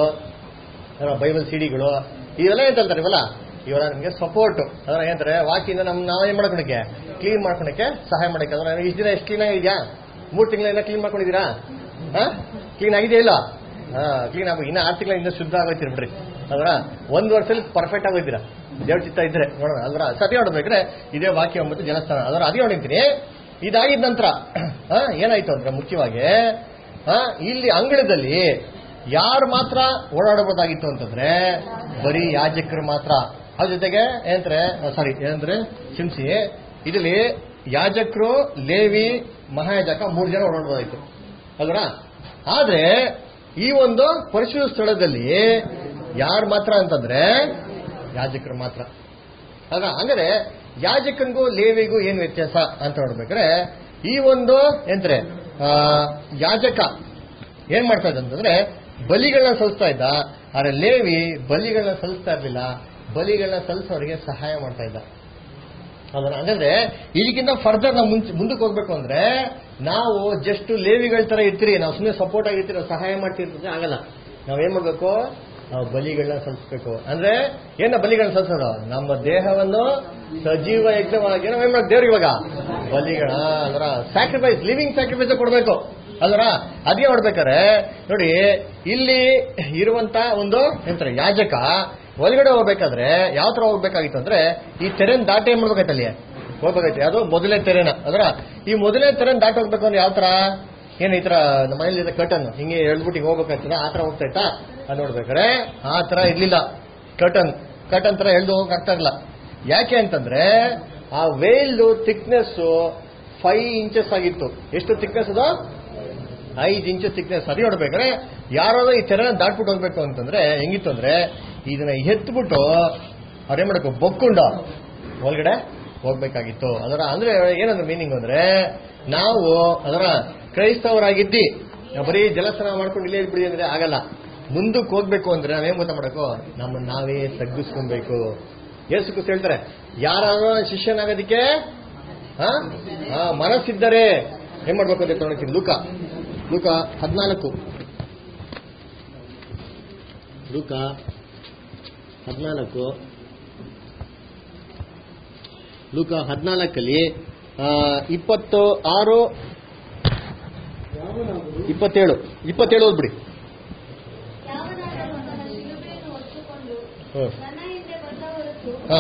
A: ಬೈಬಲ್ ಸಿಡಿಗಳು ಇವೆಲ್ಲ ಏನ್ ಅಂತಾರೆ ಇವಲ್ಲ, ಇವೆಲ್ಲ ನಮಗೆ ಸಪೋರ್ಟ್. ಅದನ್ನ ಏನಂತಾರೆ, ವಾಕ್ಯದಿಂದ ನಮ್ ನಾವ್ ಏನ್ ಮಾಡ್ಕೊಳಕ್ಕೆ, ಕ್ಲೀನ್ ಮಾಡ್ಕೊಳಕ್ಕೆ ಸಹಾಯ ಮಾಡಕ್ಕೆ. ಅದ್ರ ಇಷ್ಟು ದಿನ ಎಷ್ಟು ಕ್ಲೀನ್ ಆಗಿದ್ಯಾ, ಮೂರ್ ತಿಂಗಳಿಂದ ಕ್ಲೀನ್ ಮಾಡ್ಕೊಂಡಿದ್ದೀರಾ? ಕ್ಲೀನ್ ಆಗಿದೆಯಾ ಇಲ್ಲ? ಹಾ, ಕ್ಲೀನ್ ಆಗ ಇನ್ನ ಆರು ತಿಂಗಳ ಇನ್ನ ಶುದ್ಧ ಆಗೋಯ್ತೀರಿ ಬಿಡ್ರಿ. ಅದ್ರ ಒಂದ್ ವರ್ಷದಲ್ಲಿ ಪರ್ಫೆಕ್ಟ್ ಆಗೋಯ್ತೀರಾ ದೇವ್ರ ಚಿತ್ತ ಇದ್ರೆ ನೋಡೋಣ. ಅಲ್ರ ಸತಿ ನೋಡ್ಬೇಕ್ರೆ ಇದೇ ವಾಕ್ಯ ಒಂಬತ್ತು ಜನಸ್ಥಾನ. ಅದರ ಅದೇ ನೋಡಿರ್ತೀನಿ. ಇದಾಗಿದ ನಂತರ ಏನಾಯ್ತು ಅಂದ್ರೆ ಮುಖ್ಯವಾಗಿ ಇಲ್ಲಿ ಅಂಗಳದಲ್ಲಿ ಯಾರು ಮಾತ್ರ ಓಡಾಡಬಹುದಾಗಿತ್ತು ಅಂತಂದ್ರೆ ಬರೀ ಯಾಜಕರು ಮಾತ್ರ. ಅದ್ರ ಜೊತೆಗೆ ಏನಂದ್ರೆ ಸಾರಿ ಏನಂದ್ರೆ ಶಿಂಸಿ ಇದರಲ್ಲಿ ಯಾಜಕರು, ಲೇವಿ, ಮಹಾಯಾಜಕ ಮೂರು ಜನ ಓಡಾಡಬಹುದಾಯ್ತು ಅಲ್ರ. ಆದ್ರೆ ಈ ಒಂದು ಪರಿಶುದ್ಧ ಸ್ಥಳದಲ್ಲಿ ಯಾರು ಮಾತ್ರ ಅಂತಂದ್ರೆ ಯಾಜಕರು ಮಾತ್ರ ಅಲ್ಲ. ಅಂದ್ರೆ ಯಾಜಕನಿಗೂ ಲೇವಿಗೂ ಏನ್ ವ್ಯತ್ಯಾಸ ಅಂತ ನೋಡ್ಬೇಕ್ರೆ, ಈ ಒಂದು ಎಂದ್ರೆ ಯಾಜಕ ಏನ್ ಮಾಡ್ತಾ ಇದ್ದ ಅಂತಂದ್ರೆ ಬಲಿಗಳನ್ನ ಸಲ್ಲಿಸ್ತಾ ಇದ್ದ. ಆದ್ರೆ ಲೇವಿ ಬಲಿಗಳನ್ನ ಸಲ್ಲಿಸ್ತಾ ಇರ್ಲಿಲ್ಲ, ಬಲಿಗಳನ್ನ ಸಲ್ಲಿಸೋರಿಗೆ ಸಹಾಯ ಮಾಡ್ತಾ ಇದ್ದ. ಅದನ್ನ ಹಂಗಂದ್ರೆ ಇದಕ್ಕಿಂತ ಫರ್ದರ್ ನಾವು ಮುಂಚೆ ಮುಂದಕ್ಕೆ ಹೋಗ್ಬೇಕು ಅಂದ್ರೆ ನಾವು ಜಸ್ಟ್ ಲೇವಿಗಳ ತರ ಇರ್ತೀರಿ, ನಾವು ಸುಮ್ಮನೆ ಸಪೋರ್ಟ್ ಆಗಿರ್ತೀರಿ, ನಾವು ಸಹಾಯ ಮಾಡ್ತಿರ್ತದೆ ಆಗಲ್ಲ. ನಾವೇನ್ ಮಾಡ್ಬೇಕು, ನಾವು ಬಲಿಗಳನ್ನ ಸಲ್ಲಿಸ್ಬೇಕು. ಅಂದ್ರೆ ಏನ ಬಲಿಗಳನ್ನ ಸಲ್ಲಿಸೋದು, ನಮ್ಮ ದೇಹವನ್ನು ಸಜೀವ ಯಜ್ಞವಾಗಿ ನಾವೇನ್ ಮಾಡ್ಬೇಕು ದೇವ್ರಿಗೆ ಇವಾಗ ಬಲಿಗಳ ಅದರ ಸ್ಯಾಕ್ರಿಫೈಸ್, ಲಿವಿಂಗ್ ಸ್ಯಾಕ್ರಿಫೈಸ್ ಕೊಡ್ಬೇಕು ಅಲ್ರ. ಅದೇ ಮಾಡ್ಬೇಕಾರೆ ನೋಡಿ ಇಲ್ಲಿ ಇರುವಂತ ಒಂದು ಎಂತಾರೆ ಯಾಜಕ ಒಳಗಡೆ ಹೋಗ್ಬೇಕಾದ್ರೆ ಯಾವ ತರ ಹೋಗ್ಬೇಕಾಗಿತ್ತು ಅಂದ್ರೆ ಈ ತೆರೆನ್ ದಾಟಿ ಏನ್ ಮಾಡ್ಬೇಕಾಯ್ತು ಅಲ್ಲಿ ಹೋಗ್ಬೇಕಾಯ್ತು. ಅದು ಮೊದಲನೇ ತೆರೆನ ಅದರ ಈ ಮೊದಲನೇ ತೆರೆನ್ ದಾಟಿ ಹೋಗ್ಬೇಕು ಅಂದ್ರೆ ಯಾವ ತರ ಏನ್ ಈ ತರ ನಮ್ಮ ಮನೇಲಿ ಕಟನ್ ಹಿಂಗೆ ಎಳ್ಬಿಟ್ಟು ಹಿಂಗೆ ಹೋಗ್ಬೇಕಾಯ್ತದ ಆ ತರ ಹೋಗ್ತಾಯ್ತಾ ಅದು ನೋಡ್ಬೇಕಾರೆ ಆ ತರ ಇರ್ಲಿಲ್ಲ. ಕಟನ್ ಕಟನ್ ತರ ಎಳ್ದು ಹೋಗಕ್ ಆಗ್ತಾ ಇರ್ಲಿಲ್ಲ. ಯಾಕೆ ಅಂತಂದ್ರೆ ಆ ವೇಲ್ದು ಥಿಕ್ನೆಸ್ ಫೈವ್ ಇಂಚಸ್ ಆಗಿತ್ತು. ಎಷ್ಟು ಥಿಕ್ನೆಸ್ ಅದು? ಐದು ಇಂಚು ಥಿಕ್ನೆಸ್. ಅದೇ ನೋಡ್ಬೇಕಾದ್ರೆ ಯಾರಾದ್ರೂ ಈ ತೆರೆನ ದಾಟ್ಬಿಟ್ಟು ಹೋಗ್ಬೇಕು ಅಂತಂದ್ರೆ ಹೆಂಗಿತ್ತು ಅಂದ್ರೆ ಇದನ್ನ ಎತ್ಬಿಟ್ಟು ಅವ್ರೇನ್ ಮಾಡಬೇಕು, ಬೊಕ್ಕೊಂಡು ಒಳಗಡೆ ಹೋಗ್ಬೇಕಾಗಿತ್ತು. ಅದರ ಅಂದ್ರೆ ಏನಂದ್ರೆ ಮೀನಿಂಗ್ ಅಂದ್ರೆ ನಾವು ಅದರ ಕ್ರೈಸ್ತವರಾಗಿದ್ದಿ ಬರೀ ಜಲಸ್ನಾನ ಮಾಡ್ಕೊಂಡು ಇಲ್ಲೇ ಬಿಡಿ ಅಂದ್ರೆ ಆಗಲ್ಲ. ಮುಂದಕ್ಕೆ ಹೋಗ್ಬೇಕು ಅಂದ್ರೆ ನಾವೇನ್ ಗೊತ್ತಾ ಮಾಡಬೇಕು, ನಮ್ಮನ್ನ ನಾವೇ ತಗ್ಗಿಸ್ಕೊಬೇಕು. ಯೇಸು ಕ್ರಿಸ್ತ ಹೇಳ್ತಾರೆ, ಯಾರು ಶಿಷ್ಯನಾಗೋದಕ್ಕೆ ಮನಸ್ಸಿದ್ದರೆ ಏನ್ ಮಾಡ್ಬೇಕು ಅಂತ ತೊಗೊಳ್ತೀನಿ. ಲೂಕ ಲೂಕ ಹದಿನಾಲ್ಕು ಲೂಕ ಹದಿನಾಲ್ಕು ಲೂಕ ಹದಿನಾಲ್ಕಲ್ಲಿ ಇಪ್ಪತ್ತು ಆರು ಇಪ್ಪತ್ತೇಳು ಇಪ್ಪತ್ತೇಳು ಓದ್ಬಿಡಿ. ಹಾ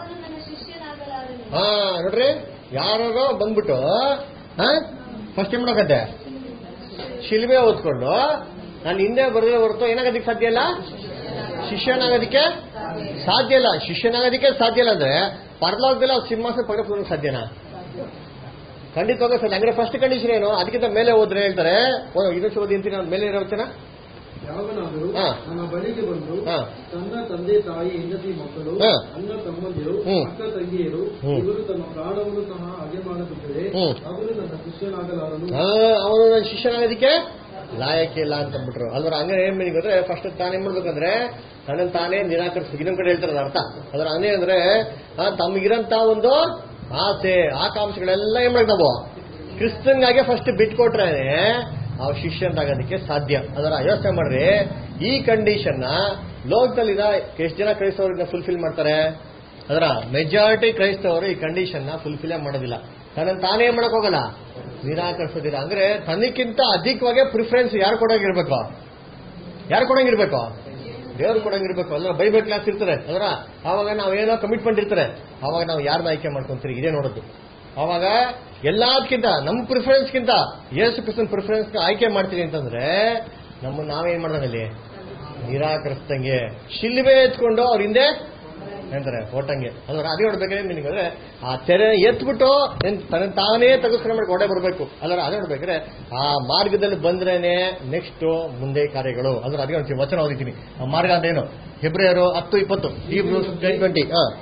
A: ಹಾ ನೋಡ್ರಿ, ಯಾರೋ ಬಂದ್ಬಿಟ್ಟು ಹಾ ಫಸ್ಟ್ ಏನ್ ಮಾಡಕತ್ತೆ, ಶಿಲ್ಬೆ ಓದ್ಕೊಂಡು ನಾನು ಹಿಂದೆ ಬರದೇ ಹೊರತು ಏನಾಗೋದಕ್ಕೆ ಸಾಧ್ಯ ಇಲ್ಲ, ಶಿಷ್ಯನಾಗೋದಕ್ಕೆ ಸಾಧ್ಯ ಇಲ್ಲ. ಶಿಷ್ಯನಾಗೋದಕ್ಕೆ ಸಾಧ್ಯ ಇಲ್ಲ ಅಂದ್ರೆ ಪರಲೋಕದಲ್ಲಿ ಅವ್ರು ಸಿಂಹಾಸನ ಪಡೆದುಕೊಳ್ಳೋಕೆ ಸಾಧ್ಯನಾ? ಖಂಡಿತವಾಗ ಸಾಧ್ಯ. ಅಂದ್ರೆ ಫಸ್ಟ್ ಕಂಡೀಷನ್ ಏನು, ಅದಕ್ಕಿಂತ ಮೇಲೆ ಹೋದ್ರೆ ಹೇಳ್ತಾರೆ ಇದಕ್ಕೆ ಓದಿ ಅಂತೀನಿ ಮೇಲೆ ಇರೋ ವಚನ.
B: ಯಾವನಾದರೂ ನಮ್ಮ ಬಳಿಗೆ ಬಂದು ತನ್ನ ತಂದೆ ತಾಯಿ ಹೆಂಡತಿ ಮಕ್ಕಳು ಅಣ್ಣ ತಮ್ಮಂದಿರು ಅಕ್ಕ ತಂಗಿಯರು ಇವರು ತಮ್ಮ ಪ್ರಾಣವನ್ನು ಸಹ ಹಾಗೆ ಮಾಡಬಿಟ್ಟರೆ ಅವರು ನನ್ನ ಶಿಷ್ಯನಾಗಲಾರನು,
A: ಅವನು ನನ್ನ ಶಿಷ್ಯನಾಗೋದಕ್ಕೆ ಲಾಯಕ್ಕೆ ಇಲ್ಲ ಅಂತ ಅಂದ್ಬಿಟ್ರು ಅಲ್ವರ. ಹಂಗೆ ಏನ್ ಮೀನಿಂಗ್ ಅಂದ್ರೆ ಫಸ್ಟ್ ತಾನೇನ್ ಮಾಡ್ಬೇಕಂದ್ರೆ ತನ್ನನ್ನು ತಾನೇ ನಿರಾಕರಿಸ್ಬೇಕು. ಇನ್ನೊಂದ್ ಕಡೆ ಹೇಳ್ತಾರ ಅರ್ಥ ಅದ್ರ ಹಂಗೆ ಅಂದ್ರೆ ತಮಗಿರಂತ ಒಂದು ಆಸೆ ಆಕಾಂಕ್ಷೆಗಳೆಲ್ಲ ಏನ್ ಮಾಡ್ಬೇಕು, ನಾವು ಕ್ರಿಸ್ತನ್ಗಾಗೆ ಫಸ್ಟ್ ಬಿಟ್ಕೊಟ್ರೆ ಅವ್ರ ಶಿಷ್ಯನಾಗೋದಕ್ಕೆ ಸಾಧ್ಯ. ಅದರ ಯೋಚನೆ ಮಾಡ್ರಿ, ಈ ಕಂಡೀಷನ್ ಲೋಕದಲ್ಲಿನ ಎಷ್ಟು ಜನ ಕ್ರೈಸ್ತವರನ್ನ ಫುಲ್ಫಿಲ್ ಮಾಡ್ತಾರೆ? ಅದರ ಮೆಜಾರಿಟಿ ಕ್ರೈಸ್ತವರು ಈ ಕಂಡೀಷನ್ ಫುಲ್ಫಿಲ್ ಮಾಡೋದಿಲ್ಲ. ತನ್ನ ತಾನೇ ಮಾಡಕ್ ಹೋಗಲ್ಲ, ನಿರಾಕರಿಸೋದಿಲ್ಲ. ಅಂದ್ರೆ ತನಕ್ಕಿಂತ ಅಧಿಕವಾಗಿ ಪ್ರಿಫರೆನ್ಸ್ ಯಾರು ಕೊಡೋಗಿರ್ಬೇಕು? ಯಾರು ಕೊಡಂಗಿರ್ಬೇಕು? ದೇವ್ರು ಕೊಡಂಗಿರ್ಬೇಕು. ಅಲ್ಲ ಬೈಬಲ್ ಕ್ಲಾಸ್ ಇರ್ತಾರೆ ಅದರ ಅವಾಗ ನಾವೇನೋ ಕಮಿಟ್ಮೆಂಟ್ ಇರ್ತಾರೆ, ಅವಾಗ ನಾವು ಯಾರನ್ನ ಆಯ್ಕೆ ಮಾಡ್ಕೊಂತೀರಿ? ಇದೇ ನೋಡೋದು. ಅವಾಗ ಎಲ್ಲದಕ್ಕಿಂತ ನಮ್ಮ ಪ್ರಿಫರೆನ್ಸ್ಗಿಂತ ಯೇಸು ಕ್ರಿಸ್ತನ ಪ್ರಿಫರೆನ್ಸ್ ಆಯ್ಕೆ ಮಾಡ್ತೀವಿ ಅಂತಂದ್ರೆ ನಮ್ಮನ್ನ ನಾವೇನ್ ಮಾಡೋದಲ್ಲಿ ನಿರಾಕರಿಸ್ದಂಗೆ ಶಿಲ್ಬೆ ಎತ್ಕೊಂಡು ಅವ್ರ ಹಿಂದೆ ಏನಂತಾರೆ ಹೊಟ್ಟಂಗೆ. ಅಲ್ವ ಅದೇ ಹೊಡ್ಬೇಕಾದ್ರೆ ನಿನಗಂದ್ರೆ ಆ ತೆರೆ ಎತ್ಬಿಟ್ಟು ತನ್ನ ತಾನೇ ತೆಗೆಸ್ಕೊಂಡು ಮಾಡಿ ಹೊಡೆ ಬರಬೇಕು. ಅಲ್ವ ಅದೇ ಹೊಡ್ಬೇಕಾದ್ರೆ ಆ ಮಾರ್ಗದಲ್ಲಿ ಬಂದ್ರೇನೆ ನೆಕ್ಸ್ಟ್ ಮುಂದೆ ಕಾರ್ಯಗಳು. ಅಂದ್ರೆ ಅದೇ ಹೇಳ್ತೀವಿ ವಚನ ಓದಿದ್ದೀನಿ. ಆ ಮಾರ್ಗ ಅಂತ ಏನು? ಹೆಬ್ರಿಯರು ಹತ್ತು ಇಪ್ಪತ್ತು ಟ್ವೆಂಟಿ.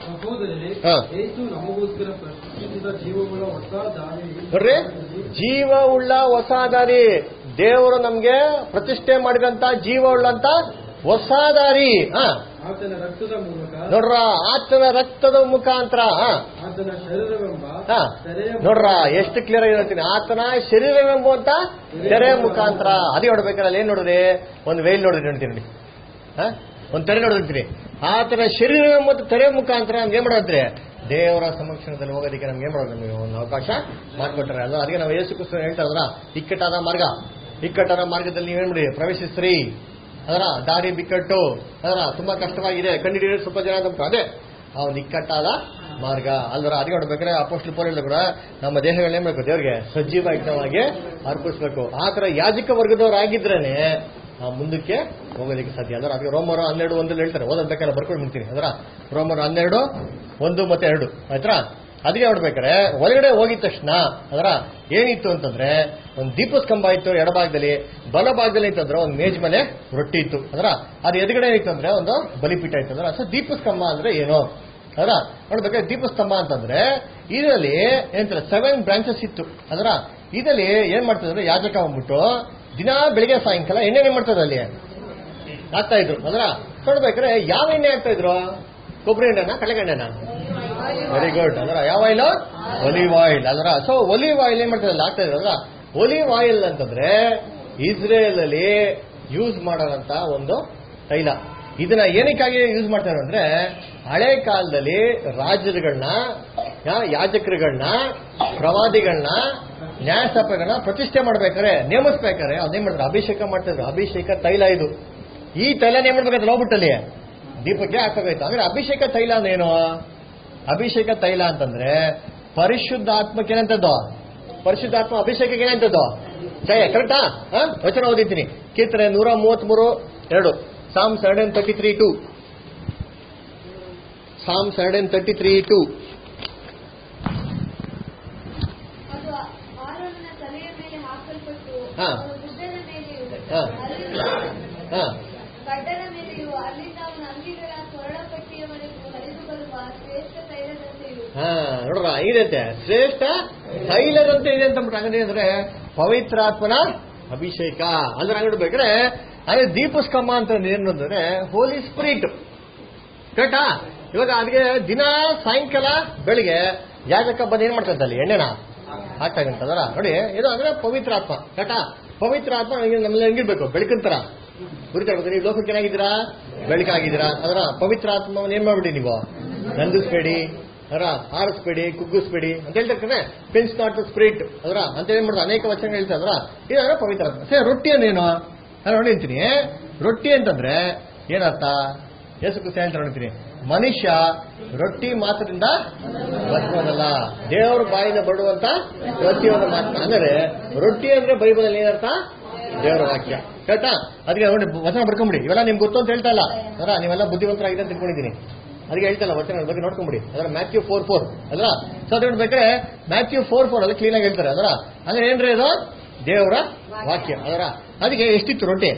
A: ನೋಡ್ರಿ, ಜೀವ ಉಳ್ಳ ಹೊಸ ದಾರಿ. ದೇವರು ನಮ್ಗೆ ಪ್ರತಿಷ್ಠೆ ಮಾಡಿದಂತ ಜೀವ ಉಳ್ಳಂತ ಹೊಸ ದಾರಿ. ಹ
B: ಆತನ ರಕ್ತದ ಮೂಲಕ
A: ನೋಡ್ರ, ಆತನ ರಕ್ತದ ಮುಖಾಂತರ.
B: ಆತನ ಶರೀರವೆಂಬ
A: ನೋಡ್ರ ಎಷ್ಟು ಕ್ಲಿಯರ್ ಆಗಿ ಹೇಳ್ತೀನಿ. ಆತನ ಶರೀರವೆಂಬುವಂತ ತೆರೆ ಮುಖಾಂತರ. ಅದೇ ನೋಡ್ಬೇಕಾದ್ರೆ ಏನ್ ನೋಡ್ರಿ? ಒಂದು ವೇಲ್ ನೋಡ್ರಿ ನೋಡ್ತೀನಿ ನೋಡಿ, ಹ ಒಂದ್ ತೆರೆ ನೋಡಿರ್ತೀನಿ. ಆತನ ಶರೀರವೆಂಬ ತೆರೆ ಮುಖಾಂತರ ನಮ್ಗೆ ಏನ್ ಮಾಡೋದ್ರಿ? ದೇವರ ಸಮಕ್ಷಣದಲ್ಲಿ ಹೋಗೋದಕ್ಕೆ ನಮ್ಗೆ ಏನ್ ಮಾಡೋದು? ನಮಗೆ ಒಂದು ಅವಕಾಶ ಮಾಡ್ಕೊಟ್ಟಾರೆ. ಅಲ್ಲ ಅದಕ್ಕೆ ನಾವು ಯೇಸು ಕ್ರಿಸ್ತನ ಹೇಳ್ತಾರಲ್ಲ, ಇಕ್ಕಟ್ಟಾದ ಮಾರ್ಗ, ಇಕ್ಕಟ್ಟಾದ ಮಾರ್ಗದಲ್ಲಿ ನೀವೇನ್ ಮಾಡಿ ಪ್ರವೇಶಿಸ್ರಿ. ಅದರ ದಾರಿ ಬಿಕ್ಕಟ್ಟು, ಅದರ ತುಂಬಾ ಕಷ್ಟವಾಗಿದೆ, ಕಂಡುಹಿಡಿಯೋದು ಸ್ವಲ್ಪ ಜನ ಅಂತ. ಅದೇ ಆ ಒಂದು ಇಕ್ಕಟ್ಟಾದ ಮಾರ್ಗ ಅಲ್ವರ. ಅದಕ್ಕೆ ನೋಡ್ಬೇಕಾದ್ರೆ ಅಪೊಸ್ತಲ ಪೌಲನು ಕೂಡ ನಮ್ಮ ದೇಹಗಳನ್ನೇ ಬೇಕು ದೇವ್ರಿಗೆ ಸಜೀವಯುತವಾಗಿ ಅರ್ಪಿಸ್ಬೇಕು. ಆ ತರ ಯಾಜಕ ವರ್ಗದವರಾಗಿದ್ರೇನೆ ನಾವು ಮುಂದಕ್ಕೆ ಹೋಗೋದಕ್ಕೆ ಸಾಧ್ಯ. ಅದರ ಅದಕ್ಕೆ ರೋಮರು ಹನ್ನೆರಡು ಒಂದಲ್ಲಿ ಹೇಳ್ತಾರೆ, ಓದೋದಕ್ಕೆಲ್ಲ ಬರ್ಕೊಂಡು ಬಿಡ್ತೀನಿ. ಅದರ ರೋಮರು ಹನ್ನೆರಡು ಒಂದು ಮತ್ತೆ ಎರಡು ಆಯ್ತಾ. ಅದಕ್ಕೆ ನೋಡ್ಬೇಕಾರೆ ಒಳಗಡೆ ಹೋಗಿದ ತಕ್ಷಣ ಅದರ ಏನಿತ್ತು ಅಂತಂದ್ರೆ ಒಂದು ದೀಪಸ್ತಂಭ ಇತ್ತು ಎಡಭಾಗದಲ್ಲಿ, ಬಲಭಾಗದಲ್ಲಿ ಇತ್ತಂದ್ರೆ ಒಂದು ಮೇಜ್ ಮೇಲೆ ರೊಟ್ಟಿ ಇತ್ತು. ಅದರ ಅದು ಎದುರುಗಡೆ ಇತ್ತು ಅಂದ್ರೆ ಒಂದು ಬಲಿಪೀಠ ಇತ್ತು. ಅದರ ಸೊ ದೀಪಸ್ತಂಭ ಅಂದ್ರೆ ಏನು? ಅದರ ನೋಡ್ಬೇಕಾದ್ರೆ ದೀಪಸ್ತಂಭ ಅಂತಂದ್ರೆ ಇದರಲ್ಲಿ ಏನಂತಾರೆ ಸೆವೆನ್ ಬ್ರಾಂಚಸ್ ಇತ್ತು. ಅದರ ಇದರಲ್ಲಿ ಏನ್ ಮಾಡ್ತಿದ್ರೆ ಯಾಜಕ ಹೋಗ್ಬಿಟ್ಟು ದಿನ ಬೆಳಿಗ್ಗೆ ಸಾಯಂಕಾಲ ಎಣ್ಣೆನೆ ಮಾಡ್ತಾರೆ, ಅಲ್ಲಿ ಆಗ್ತಾ ಇದ್ರು. ಅದರ ನೋಡ್ಬೇಕಾದ್ರೆ ಯಾವ ಎಣ್ಣೆ ಆಗ್ತಾ ಇದ್ರು? ಕೊಬ್ಬರಿ ಎಣ್ಣೆನ ಕಡಲೆಎಣ್ಣೆನ? Very good. ಅದರ ಯಾವ ಆಯಿಲ್? Olive oil. ಅದರ ಸೊ ಒಲಿವ್ ಆಯಿಲ್ ಏನ್ ಮಾಡ್ತಾರೆ ಆಗ್ತಾ ಇದ್ರು. ಅದರ ಒಲಿವ್ ಆಯಿಲ್ ಅಂತಂದ್ರೆ ಇಸ್ರೇಲ್ ಅಲ್ಲಿ ಯೂಸ್ ಮಾಡೋಂತ ಒಂದು ತೈಲ. ಇದನ್ನ ಏನಕ್ಕಾಗಿ ಯೂಸ್ ಮಾಡ್ತಾರೆ ಅಂದ್ರೆ ಹಳೆ ಕಾಲದಲ್ಲಿ ರಾಜರುಗಳನ್ನ, ಯಾಜಕರುಗಳನ್ನ, ಪ್ರವಾದಿಗಳನ್ನ, ನ್ಯಾಯಸ್ಥಾಪಕಗಳನ್ನ ಪ್ರತಿಷ್ಠೆ ಮಾಡ್ಬೇಕಾರೆ, ನೇಮಿಸ್ಬೇಕಾರೆ ಅದೇನ್ ಮಾಡ್ತಾರೆ? ಅಭಿಷೇಕ ಮಾಡ್ತಿದ್ರು. ಅಭಿಷೇಕ ತೈಲ ಇದು. ಈ ತೈಲ ಏನ್ ಮಾಡ್ಬೇಕಾದ್ರೆ ಹೋಗ್ಬಿಟ್ಟಲ್ಲಿ ದೀಪಕ್ಕೆ ಹಾಕಬೇಕಾಯ್ತು. ಅಂದ್ರೆ ಅಭಿಷೇಕ ತೈಲ ಅಂದ್ರೇನು? ಅಭಿಷೇಕ ತೈಲ ಅಂತಂದ್ರೆ ಪರಿಶುದ್ಧಾತ್ಮಕ್ಕೆ ಏನಂತದ್ದು? ಪರಿಶುದ್ಧಾತ್ಮ ಅಭಿಷೇಕಕ್ಕೆ ಏನಂತದ್ದು? ಜಯ. ಕರೆಕ್ಟಾ? ವಚನ ಓದಿದ್ದೀನಿ. ಕೀರ್ತನೆ ನೂರ ಮೂವತ್ತ್ ಮೂರು ಎರಡು, Psalms hundred thirty three two Psalms hundred thirty three two ಹಾ ಹಾ ಹಾ ಹಾ ನೋಡ್ರ ಇದೈತೆ ಶ್ರೇಷ್ಠ ತೈಲದಂತೆ ಇದೆ ಅಂತ ಅಂದ್ಬಿಟ್ಟು ಅಂದ್ರೆ ಪವಿತ್ರಾತ್ಮನ ಅಭಿಷೇಕ ಅಂದ್ರೆ ನೋಡ್ಬೇಕ್ರೆ ಅದೇ ದೀಪಸ್ತಂಭ ಅಂತ ಏನು ಅಂದ್ರೆ ಹೋಲಿ ಸ್ಪಿರಿಟ್. ಕರೆಕ್ಟಾ? ಇವಾಗ ಅದಕ್ಕೆ ದಿನ ಸಾಯಂಕಾಲ ಬೆಳಿಗ್ಗೆ ಯಾಜಕ ಬಂದು ಏನ್ ಮಾಡ್ತಂತ ಅಲ್ಲಿ ಎಣ್ಣೆನ ಹಾಕ್ತಾ ಇದಂತಂದ್ರ ನೋಡಿ, ಇದು ಅಂದ್ರೆ ಪವಿತ್ರಾತ್ಮ. ಕರೆಕ್ಟಾ? ಪವಿತ್ರಾತ್ಮ ನಮ್ಮೆಲ್ಲ ಹೆಂಗಿರ್ಬೇಕು? ಬೆಳಕಿನ ತರ ಗುರುತಾ ಇರ್ಬೇಕು. ನೀವು ಲೋಕಕ್ಕೆ ಏನಾಗಿದ್ದೀರಾ? ಬೆಳಕಾಗಿದ್ದೀರಾ. ಅದರ ಪವಿತ್ರಾತ್ಮವನ್ನು ಏನ್ ಮಾಡ್ಬಿಡಿ ನೀವು? ನಂದಿಸ್ಬೇಡಿ, ಅದರ ಆರಿಸ್ಬೇಡಿ, ಕುಗ್ಗಿಸ್ಬೇಡಿ ಅಂತ ಹೇಳ್ತಾರೆ. ಪಿನ್ಸ್ ನಾಟ್ ಸ್ಪಿರಿಟ್ ಅದರ ಅಂತ ಏನ್ ಮಾಡೋದು ಅನೇಕ ವಚನಗಳು ಹೇಳ್ತಾರೆ. ಅದರ ಇದಾದ್ರೆ ಪವಿತ್ರಾತ್ಮ. ಸೇ ರೊಟ್ಟಿ ಅಂದೇನು ನಾನು ನೋಡಿ ಅಂತೀನಿ. ರೊಟ್ಟಿ ಅಂತಂದ್ರೆ ಏನರ್ಥ? ಯೇಸು ಕ್ರಿಸ್ತ ಹೇಳ್ತಾರೆ ನೋಡ್ತೀನಿ, ಮನುಷ್ಯ ರೊಟ್ಟಿ ಮಾತ್ರದಿಂದ ಬದುಕೋದಲ್ಲ, ದೇವರ ಬಾಯಿಂದ ಬರುವಂತ ಪ್ರತಿಯೊಂದು ಮಾತ್ರ. ಅಂದ್ರೆ ರೊಟ್ಟಿ ಅಂದ್ರೆ ಬೈಬಲ್ ಅಲ್ಲಿ ಏನರ್ಥ? ದೇವರ ವಾಕ್ಯ. ಕರೆಕ್ಟಾ? ಅದಕ್ಕೆ ನೋಡಿ ವಚನ ಬರ್ಕೊಂಬಿಡಿ. ಇವೆಲ್ಲ ನಿಮ್ಗೆ ಗೊತ್ತು ಅಂತ ಹೇಳ್ತಾ ಇಲ್ಲ ಅದರ, ನೀವೆಲ್ಲ ಬುದ್ಧಿವಂತರಾಗಿದೆ ಅಂತ ತಿಳ್ಕೊಂಡಿದ್ದೀನಿ. ಅದಕ್ಕೆ ಹೇಳ್ತಲ್ಲ ವಚನ ಬಗ್ಗೆ ನೋಡ್ಕೊಂಬಿಡಿ. ಅದರ ಮ್ಯಾಥ್ಯೂ ಫೋರ್ ಫೋರ್ ಅದ್ರ ಸೊ ಅದ್ ನೋಡ್ಬೇಕಾದ್ರೆ ಮ್ಯಾಥ್ಯೂ ಫೋರ್ ಫೋರ್ ಅಲ್ಲಿ ಕ್ಲೀನ್ ಆಗಿ ಹೇಳ್ತಾರೆ. ಅದರ ಅಂದ್ರೆ ಏನ್ರಿ ಅದು? ದೇವರ ವಾಕ್ಯ. ಅದರ ಅದಕ್ಕೆ ಎಷ್ಟಿತ್ತು ರೊಟ್ಟಿ?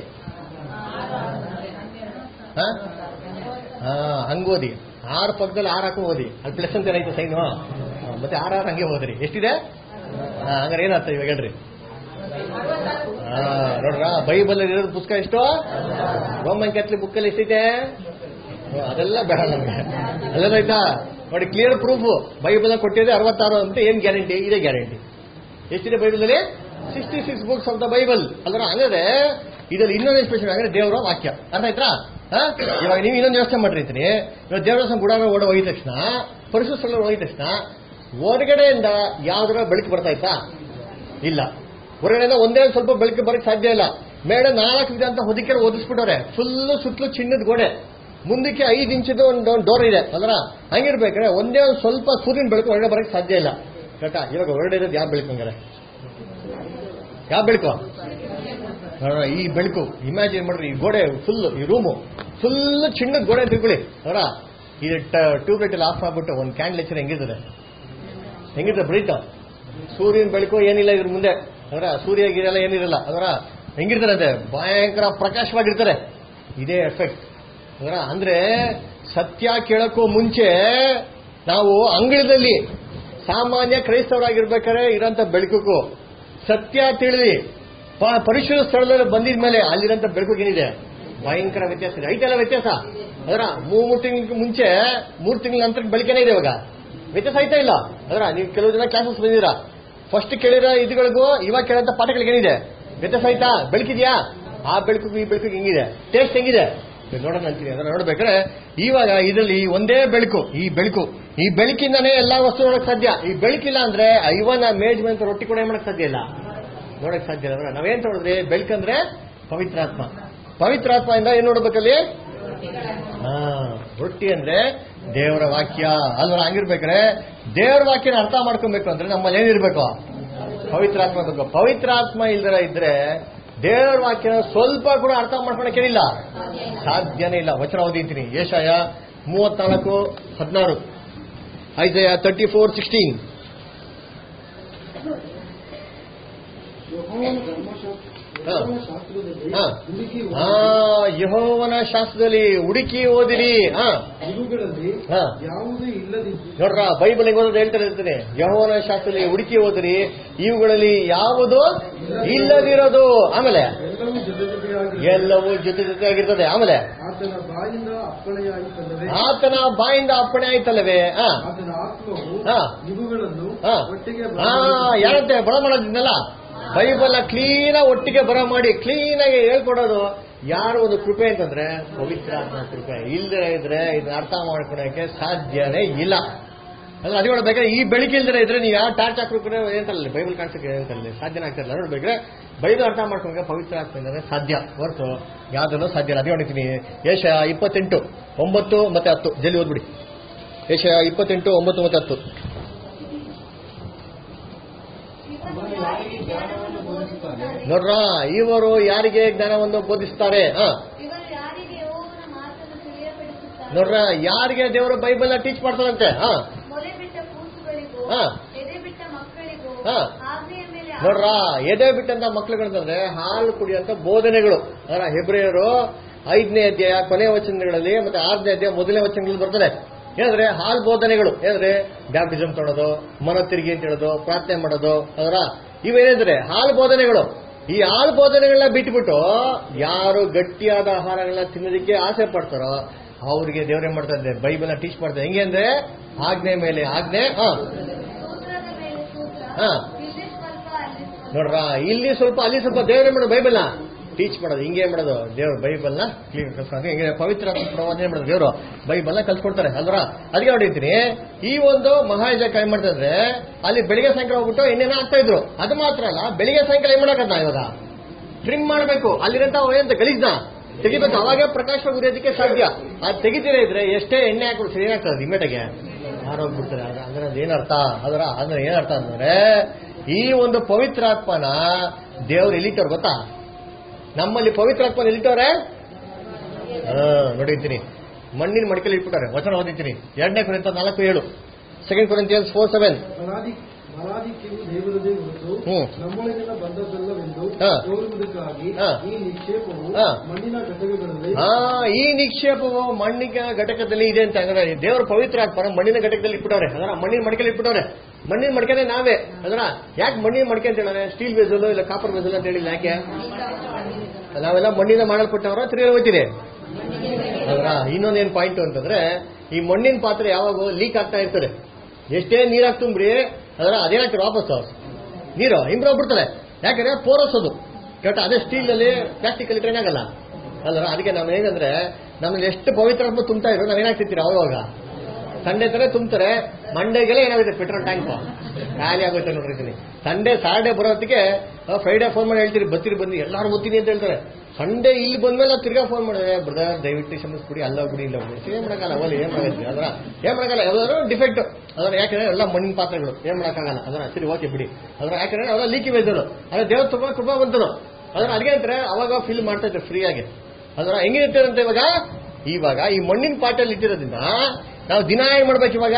A: ಹಾ ಹಂಗ ಓದಿ, ಆರು ಪಕ್ಕದಲ್ಲಿ ಆರು ಹಾಕಿ ಓದಿ. ಅಲ್ಲಿ ಪ್ಲಸ್ ಅಂತ ಏನೈತೆ ಸೈನು, ಮತ್ತೆ ಆರ್ ಆರ್ ಹಂಗೆ ಓದ್ರಿ. ಎಷ್ಟಿದೆ? ಹಾ ಹಂಗಾರೆ ಏನರ್ಥ ಇವಾಗ ಹೇಳ್ರಿ? ಹಾ ನೋಡ್ರ, ಬೈಬಲ್ ಇರೋದು ಪುಸ್ತಕ ಎಷ್ಟು? ರೋಮನ್ ಕ್ಯಾಥಲಿಕ್ ಬುಕ್ ಅಲ್ಲಿ ಎಷ್ಟಿದೆ? ಅದೆಲ್ಲ ಬೇಡ ನಮ್ಗೆ. ಅಲ್ಲೇನಾಯ್ತಾ ನೋಡಿ, ಕ್ಲಿಯರ್ ಪ್ರೂಫ್. ಬೈಬಲ್ ಕೊಟ್ಟಿದೆ ಅರವತ್ತಾರು ಅಂತ. ಏನ್ ಗ್ಯಾರಂಟಿ? ಇದೇ ಗ್ಯಾರಂಟಿ. ಎಷ್ಟಿದೆ ಬೈಬಲ್ ಅಲ್ಲಿ? Sixty six books of the Bible. ಅಲ್ರ ಹಂಗಾದ್ರೆ ಇದರಲ್ಲಿ ಇನ್ನೊಂದು ಸ್ಪೆಷಲ್ ಅಂದ್ರೆ ದೇವರ ವಾಕ್ಯ. ಅರ್ಥ ಆಯ್ತಾ? ಇವಾಗ ನೀವು ಇನ್ನೊಂದು ಯೋಚನೆ ಮಾಡಿರ್ತೀನಿ. ಇವಾಗ ದೇವರ ಗುಡಾಗ ಓಡ ಹೋಗಿದ ತಕ್ಷಣ, ಪರಿಶುದ್ಧ ಸ್ಥಳ ಹೋಗಿದ ತಕ್ಷಣ ಹೊರಗಡೆಯಿಂದ ಯಾವ್ದಾರ ಬೆಳಕು ಬರ್ತಾ ಇತ್ತಾ? ಇಲ್ಲ. ಹೊರಗಡೆಯಿಂದ ಒಂದೇ ಸ್ವಲ್ಪ ಬೆಳಕು ಬರಕ್ ಸಾಧ್ಯ ಇಲ್ಲ. ಮೇಡಮ್ ನಾಲ್ಕು ವಿಧ ಅಂತ ಹೊದಿಕೆರೆ ಓದಿಸ್ಬಿಟ್ಟವ್ರೆ. ಫುಲ್ಲು ಸುತ್ತಲೂ ಚಿನ್ನದ ಗೋಡೆ, ಮುಂದಕ್ಕೆ ಐದು ಇಂಚದ ಒಂದು ಡೋರ್ ಇದೆ ಅಲ್ರ. ಹಂಗಿರ್ಬೇಕಾದ್ರೆ ಒಂದೇ ಒಂದು ಸ್ವಲ್ಪ ಸೂರ್ಯನ ಬೆಳಕು ಹೊರಗಡೆ ಬರಕ್ ಸಾಧ್ಯ ಇಲ್ಲ. ಕರೆಕ್ಟಾ? ಇವಾಗ ಹೊರಗಡೆ ಇರೋದು ಯಾವ ಬೆಳಕು ಹಂಗಾರೆ? ಯಾವ ಬೆಳಕು? ಈ ಬೆಳಕು ಇಮ್ಯಾಜಿನ್ ಮಾಡ್ರಿ. ಈ ಗೋಡೆ ಫುಲ್, ಈ ರೂಮು ಫುಲ್ ಚಿನ್ನದ ಗೋಡೆ ತಿಳ್ಕೊಳ್ಳಿ ಅವರ. ಈ ಟ್ಯೂಬ್ ಲೈಟ್ ಆಫ್ ಮಾಡ್ಬಿಟ್ಟು ಒಂದು ಕ್ಯಾಂಡಲ್ ಹಚ್ಚಿದ್ರೆ ಹೆಂಗಿರ್ತದೆ? ಹೆಂಗಿರ್ತದೆ? ಬ್ರೈಟ್. ಸೂರ್ಯನ ಬೆಳಕು ಏನಿಲ್ಲ ಇದ್ರ ಮುಂದೆ ಅದರ. ಸೂರ್ಯ ಗಿರೆಲ್ಲ ಏನಿರಲ್ಲ ಅದರ. ಹೆಂಗಿರ್ತಾರೆ ಅದೇ ಭಯಂಕರ ಪ್ರಕಾಶವಾಗಿರ್ತಾರೆ. ಇದೇ ಎಫೆಕ್ಟ್ ಅದರ. ಅಂದ್ರೆ ಸತ್ಯ ಕೇಳಕ್ಕೂ ಮುಂಚೆ ನಾವು ಅಂಗಳದಲ್ಲಿ ಸಾಮಾನ್ಯ ಕ್ರೈಸ್ತವರಾಗಿರ್ಬೇಕಾದ್ರೆ ಇರೋಂಥ ಬೆಳಕಕ್ಕೂ ಸತ್ಯ ತಿಳಿದಿ ಪರಿಶುದ್ಧ ಸ್ಥಳದಲ್ಲಿ ಬಂದಿದ ಮೇಲೆ ಅಲ್ಲಿರೋಂಥ ಬೆಳಕು ಏನಿದೆ ಭಯಂಕರ ವ್ಯತ್ಯಾಸ ಇದೆ. ಐತೆಲ್ಲ ವ್ಯತ್ಯಾಸ ಅದರ. ಮೂರು ತಿಂಗಳ ಮುಂಚೆ ಮೂರು ತಿಂಗಳ ನಂತರ ಬೆಳಕೇನೇ ಇದೆ. ಇವಾಗ ವ್ಯತ್ಯಾಸ ಆಯ್ತಾ ಇಲ್ಲ ಅದರ. ನೀವು ಕೆಲವು ಜನ ಕ್ಲಾಸಸ್ ಬಂದಿದ್ದೀರಾ, ಫಸ್ಟ್ ಕೇಳಿರೋ ಇದುಗಳಿಗೂ ಇವಾಗ ಕೇಳೋಂಥ ಪಾಠಗಳಿಗೇನಿದೆ ವ್ಯತ್ಯಾಸ ಆಯ್ತಾ? ಬೆಳಕಿದ್ಯಾ? ಆ ಬೆಳಕು ಈ ಬೆಳಕು ಹೆಂಗಿದೆ? ಟೇಸ್ಟ್ ಹೆಂಗಿದೆ ನೋಡೋಣ ಅಂತೀನಿ. ಅದನ್ನ ನೋಡ್ಬೇಕಾದ್ರೆ ಇವಾಗ ಇದರಲ್ಲಿ ಒಂದೇ ಬೆಳಕು, ಈ ಬೆಳಕು ಈ ಬೆಳಕಿಂದಾನೇ ಎಲ್ಲಾ ವಸ್ತು ನೋಡಕ್ ಸಾಧ್ಯ. ಈ ಬೆಳಕಿಲ್ಲ ಅಂದ್ರೆ ಐವನ್ ಮೇಜ್ ಮೇಲೆ ರೊಟ್ಟಿ ಕೂಡ ಏನ್ ಮಾಡಕ್ ಸಾಧ್ಯ ಇಲ್ಲ, ನೋಡಕ್ ಸಾಧ್ಯ ಇಲ್ಲ. ಅಂದ್ರೆ ನಾವೇನ್ ನೋಡಿದ್ರಿ? ಬೆಳಕಂದ್ರೆ ಪವಿತ್ರಾತ್ಮ. ಪವಿತ್ರಾತ್ಮ ಇಂದ ಏನ್ ನೋಡ್ಬೇಕಲ್ಲಿ? ಹಾ, ರೊಟ್ಟಿ ಅಂದ್ರೆ ದೇವರ ವಾಕ್ಯ ಅಲ್ವ. ಹಂಗಿರ್ಬೇಕಾದ್ರೆ ದೇವರ ವಾಕ್ಯನ ಅರ್ಥ ಮಾಡ್ಕೊಬೇಕು ಅಂದ್ರೆ ನಮ್ಮಲ್ಲಿ ಏನಿರ್ಬೇಕು? ಪವಿತ್ರಾತ್ಮ ಬೇಕು. ಪವಿತ್ರಾತ್ಮ ಇಲ್ದರ ಇದ್ರೆ ದೇವರ ವಾಕ್ಯನ ಸ್ವಲ್ಪ ಕೂಡ ಅರ್ಥ ಮಾಡ್ಕೊಳಕ್ಕೇನಿಲ್ಲ, ಸಾಧ್ಯನೇ ಇಲ್ಲ. ವಚನ ಓದಿದ್ದೀನಿ, ಯೆಶಾಯ ಮೂವತ್ನಾಲ್ಕು ಹದಿನಾರು, ಐಸಯ ತರ್ಟಿ ಫೋರ್ ಸಿಕ್ಸ್ಟೀನ್. ಯೆಹೋವನ ಶಾಸ್ತ್ರದಲ್ಲಿ ಹುಡುಕಿ ಓದಿರಿ. ನೋಡ್ರ, ಬೈಬಲ್ ಹೆಂಗ್ ಓದೋದು ಹೇಳ್ತಾರೆ ಇರ್ತೀನಿ. ಯೆಹೋವನ ಶಾಸ್ತ್ರದಲ್ಲಿ ಹುಡುಕಿ ಓದಿರಿ, ಇವುಗಳಲ್ಲಿ ಯಾವುದು ಇಲ್ಲದಿರೋದು. ಆಮೇಲೆ ಎಲ್ಲವೂ ಜೊತೆ ಜೊತೆಯಾಗಿರ್ತದೆ. ಆಮೇಲೆ ಆತನ ಬಾಯಿಂದ ಅಪ್ಪಣೆ ಆಯ್ತಲ್ಲವೇ? ಯಾರಂತೆ ಬಳ ಮಾಡೋದಿದ್ನಲ್ಲ, ಬೈಬಲ್ ಕ್ಲೀನ್ ಒಟ್ಟಿಗೆ ಬರ ಮಾಡಿ ಕ್ಲೀನ್ ಆಗಿ ಹೇಳ್ಕೊಡೋದು ಯಾರು ಒಂದು ಕೃಪೆ ಅಂತಂದ್ರೆ ಪವಿತ್ರಾತ್ಮ ಕೃಪೆ. ಇಲ್ದೇ ಇದ್ರೆ ಇದನ್ನ ಅರ್ಥ ಮಾಡ್ಕೊಳಕ್ಕೆ ಸಾಧ್ಯನೇ ಇಲ್ಲ. ಅಲ್ಲ ಅದು ನೋಡ್ಬೇಕಾದ್ರೆ ಈ ಬೆಳಕಿಲ್ದ್ರೆ ಇದ್ರೆ ನೀವು ಯಾವ ಟಾರ್ಚ್ ಹಾಕ್ಬೇಕು ಏನಂತಲ್ಲ ಬೈಬಲ್ ಕಾಣಿಸಕ್ಕೆ ಏನಂತಲ್ಲ ಸಾಧ್ಯನೇ ಆಗ್ತಿರಲ್ಲ. ನೋಡ್ಬೇಕ್ರೆ ಬೈಬಲ್ ಅರ್ಥ ಮಾಡ್ಕೊಂಡ್ರೆ ಪವಿತ್ರಾತ್ಮ ಅಂದ್ರೆ ಸಾಧ್ಯ ಹೊರತು ಯಾವ್ದನ್ನು ಸಾಧ್ಯ ಇಲ್ಲ. ಅದೇ ಹೊಡಿತೀನಿ ಯೆಶಾಯ ಇಪ್ಪತ್ತೆಂಟು ಒಂಬತ್ತು ಮತ್ತೆ ಹತ್ತು. ಜಲ್ದಿ ಓದ್ಬಿಡಿ. ಯೆಶಾಯ ಇಪ್ಪತ್ತೆಂಟು ಒಂಬತ್ತು ಮತ್ತೆ ಹತ್ತು. ನೋಡ್ರ, ಇವರು ಯಾರಿಗೆ ಜ್ಞಾನವನ್ನು ಬೋಧಿಸ್ತಾರೆ? ನೋಡ್ರ, ಯಾರಿಗೆ ದೇವರು ಬೈಬಲ್ ಟೀಚ್ ಮಾಡ್ತಾರಂತೆ? ನೋಡ್ರ, ಎದೆ ಬಿಟ್ಟಂತ ಮಕ್ಳುಗಳಂತಂದ್ರೆ ಹಾಲು ಕುಡಿಯಂತ ಬೋಧನೆಗಳು. ಅದರ ಹೆಬ್ರಿಯರು ಐದನೇ ಅಧ್ಯಾಯ ಕೊನೆ ವಚನಗಳಲ್ಲಿ ಮತ್ತೆ ಆರನೇ ಅಧ್ಯಾಯ ಮೊದಲನೇ ವಚನಗಳಲ್ಲಿ ಬರ್ತದೆ. ಏನಂದ್ರೆ ಹಾಲ್ ಬೋಧನೆಗಳು. ಏನಂದ್ರೆ ಬ್ಯಾಪ್ಟಿಸಮ್ ತೊಳೋದು, ಮನ ತಿರುಗಿ ಅಂತ ಹೇಳೋದು, ಪ್ರಾರ್ಥನೆ ಮಾಡೋದು. ಅದರ ಇವೇನಂದ್ರೆ ಹಾಲ್ ಬೋಧನೆಗಳು. ಈ ಹಾಲ್ ಬೋಧನೆಗಳನ್ನ ಬಿಟ್ಬಿಟ್ಟು ಯಾರು ಗಟ್ಟಿಯಾದ ಆಹಾರಗಳನ್ನ ತಿನ್ನೋದಕ್ಕೆ ಆಸೆ ಪಡ್ತಾರೋ ಅವ್ರಿಗೆ ದೇವ್ರೇನ್ ಮಾಡ್ತಾ ಇದ್ದಾರೆ? ಬೈಬಲ್ನ ಟೀಚ್ ಮಾಡ್ತಾರೆ. ಹೆಂಗೆ ಅಂದ್ರೆ ಆಜ್ಞೆ ಮೇಲೆ ಆಜ್ಞೆ. ಹ ಹ ನೋಡ್ರ, ಇಲ್ಲಿ ಸ್ವಲ್ಪ ಅಲ್ಲಿ ಸ್ವಲ್ಪ ದೇವ್ರೇನ್ ಮಾಡೋದು? ಬೈಬಲ್ನ ಟೀಚ್ ಮಾಡೋದು. ಹಿಂಗೆ ಮಾಡೋದು ದೇವ್ರು ಬೈಬಲ್ನ ಕ್ಲೀನ್ ಕಲ್ಸ್ಕೊಂಡು ಹಿಂಗೆ ಪವಿತ್ರ ಪ್ರವಾದನೆ ಮಾಡೋದು. ದೇವರು ಬೈಬಲ್ನ ಕಲ್ಸ್ಕೊಡ್ತಾರೆ ಅಲ್ವರ. ಅದಕ್ಕೆ ನೋಡಿರ್ತೀನಿ, ಈ ಒಂದು ಮಹಾಯಾಜಕ ಏನ್ ಮಾಡ್ತಾ ಇದ್ರೆ ಅಲ್ಲಿ ಬೆಳಿಗ್ಗೆ ಸಾಯಂಕಾಲ ಹೋಗ್ಬಿಟ್ಟು ಎಣ್ಣೆನ ಹಾಕ್ತಾ ಇದ್ರು. ಅದು ಮಾತ್ರ ಅಲ್ಲ, ಬೆಳಿಗ್ಗೆ ಸಾಯಂಕಾಲ ಏನ್ ಮಾಡಕತ್ತ ಇವಾಗ ಟ್ರಿಮ್ ಮಾಡಬೇಕು. ಅಲ್ಲಿರಂತ ಏನಂತ ಗಲೀಜ್ನ ತೆಗಿಬೇಕು. ಅವಾಗೇ ಪ್ರಕಾಶವಾಗಿ ಉರಿಯೋದಕ್ಕೆ ಸಾಧ್ಯ. ಅದು ತೆಗಿತೀರಾ ಇದ್ರೆ ಎಷ್ಟೇ ಎಣ್ಣೆ ಹಾಕಿದ್ರು ಸರಿ ಏನಾಗ್ತದೆ? ಇಮ್ಮೆಟಗೆ ಆರೋಗ್ಬಿಡ್ತಾರೆ. ಅಂದ್ರೆ ಅದೇನರ್ಥ? ಅದರ ಅಂದ್ರೆ ಏನರ್ಥ ಅಂದ್ರೆ ಈ ಒಂದು ಪವಿತ್ರಾತ್ಮನ ದೇವ್ರು ಎಲ್ಲಿಟ್ಟವ್ರು ಗೊತ್ತಾ? ನಮ್ಮಲ್ಲಿ ಪವಿತ್ರಾತ್ಮನ ಎಲ್ಲಿಟ್ಟವ್ರೆ? ನೋಡಿರ್ತೀನಿ, ಮಣ್ಣಿನ ಮಡಿಕೆಲಿ ಇಟ್ಬಿಟ್ಟಾರೆ. ವಚನ ಓದಿರ್ತೀನಿ, ಎರಡನೇ ಕೊರಿಂಥ ನಾಲ್ಕು ಏಳು, ಸೆಕೆಂಡ್ ಕೊರಿಂಥಿಯನ್ಸ್ ಫೋರ್ ಸೆವೆನ್. ಈ ನಿಕ್ಷೇಪವು ಮಣ್ಣಿನ ಘಟಕದಲ್ಲಿ ಇದೆ ಅಂತ. ಅಂದ್ರೆ ದೇವರ ಪವಿತ್ರಾತ್ಮನ ಮಣ್ಣಿನ ಘಟಕದಲ್ಲಿ ಇಟ್ಬಿಟ್ಟವ್ರೆ. ಅದರ ಮಣ್ಣಿನ ಮಡಿಕೆಲಿ ಇಟ್ಬಿಟ್ಟವ್ರೆ. ಮಣ್ಣಿನ ಮಡಿಕೆನೆ ನಾವೇ. ಅದರ ಯಾಕೆ ಮಣ್ಣಿನ ಮಡಿಕೆ ಅಂತ ಹೇಳಿದ್ರೆ ಸ್ಟೀಲ್ ವೆಸಲ್ ಇಲ್ಲ ಕಾಪರ್ ವೆಸಲ್ ಅಂತ ಹೇಳಿಲ್ಲ. ಯಾಕೆ? ನಾವೆಲ್ಲ ಮಣ್ಣಿನ ಮಾಡಲ್ಪಟ್ಟವರ ತಿರುಗಿ ಹೋಗ್ತೀರಿ. ಅದರ ಇನ್ನೊಂದೇನ್ ಪಾಯಿಂಟ್ ಅಂತಂದ್ರೆ ಈ ಮಣ್ಣಿನ ಪಾತ್ರೆ ಯಾವಾಗ ಲೀಕ್ ಆಗ್ತಾ ಇರ್ತದೆ. ಎಷ್ಟೇ ನೀರಾಗಿ ತುಂಬ್ರಿ ಅದರ ಅದೇನಾಗ್ತದೆ ವಾಪಸ್ ನೀರು ಇಂಪ್ರೂವ್ ಬಿಡ್ತಾರೆ. ಯಾಕಂದ್ರೆ ಪೋರಸೋದು ಕೇಟ. ಅದೇ ಸ್ಟೀಲ್ ಅಲ್ಲಿ ಪ್ಲಾಸ್ಟಿಕ್ ಅಲ್ಲಿ ಟ್ರೈನ್ ಆಗಲ್ಲ ಅಲ್ರ. ಅದಕ್ಕೆ ನಾವು ಏನಂದ್ರೆ ನಮ್ಗೆ ಎಷ್ಟು ಪವಿತ್ರಾತ್ಮ ತುಂಬ್ತಾ ಇರೋ ನಾವೇನಾಗ್ತಿರ್ತೀರ ಅವಾಗ ಸಂಡೆ ತರ ತುಂಬ್ತಾರೆ. ಮಂಡೇಗೆಲ್ಲ ಏನಾಗುತ್ತೆ ಪೆಟ್ರೋಲ್ ಟ್ಯಾಂಕ್ ಖಾಲಿ ಆಗುತ್ತೆ ನೋಡ್ರಿ. ಸಂಡೇ ಸಾಟರ್ಡೆ ಬರೋತ್ತಿಗೆ ಫ್ರೈಡೇ ಫೋನ್ ಮಾಡಿ ಹೇಳ್ತೀರಿ ಬರ್ತೀರಿ ಬಂದು ಎಲ್ಲಾರು ಓದ್ತೀನಿ ಅಂತ ಹೇಳ್ತಾರೆ. ಸಂಡೇ ಇಲ್ಲಿ ಬಂದ್ಮೇಲೆ ನಾವು ತಿರ್ಗಾ ಫೋನ್ ಮಾಡಿದ್ರೆ ಬ್ರದರ್ ದಯವಿಟ್ಟು ಕ್ಷಮಿಸ್ಬಿಡಿ ಅಲ್ಲ ಬಿಡಿ ಇಲ್ಲ ಬಿಡಿ ಏನ್ ಮಾಡಕ್ಕಲ್ಲ ಅವಲ್ಲಿ ಏನ್ ಮಾಡಕ್ಕೆ ಅದರ ಏನ್ ಮಾಡಕ್ಕಲ್ಲ ಯಾವ್ದಾದ್ರು ಡಿಫೆಕ್ಟ್ ಅದರ ಯಾಕಂದ್ರೆ ಎಲ್ಲ ಮಣ್ಣಿನ ಪಾತ್ರೆಗಳು ಏನ್ ಮಾಡಕ್ಕಾಗಲ್ಲ ಅದರ ಸರಿ ಓಕೆ ಬಿಡಿ ಅದರ ಯಾಕಂದ್ರೆ ಅವೆಲ್ಲ ಲೀಕಿ ಬೇಜರು ಅದ್ರ ದೇವ್ರ ತುಂಬಾ ಕೃಪಾ ಬಂತರು ಅದರ ಅದ್ಗೆ ಅಂತಾರೆ ಅವಾಗ ಫಿಲ್ ಮಾಡ್ತಾ ಇದ್ರು ಫ್ರೀ ಆಗಿ ಅದರ ಹೆಂಗಿರ್ತೀರಂತೆ ಇವಾಗ ಇವಾಗ ಈ ಮಣ್ಣಿನ ಪಾಟಲ್ಲಿ ಇಟ್ಟಿರೋದ್ರಿಂದ ನಾವು ದಿನ ಏನ್ ಮಾಡ್ಬೇಕು ಇವಾಗ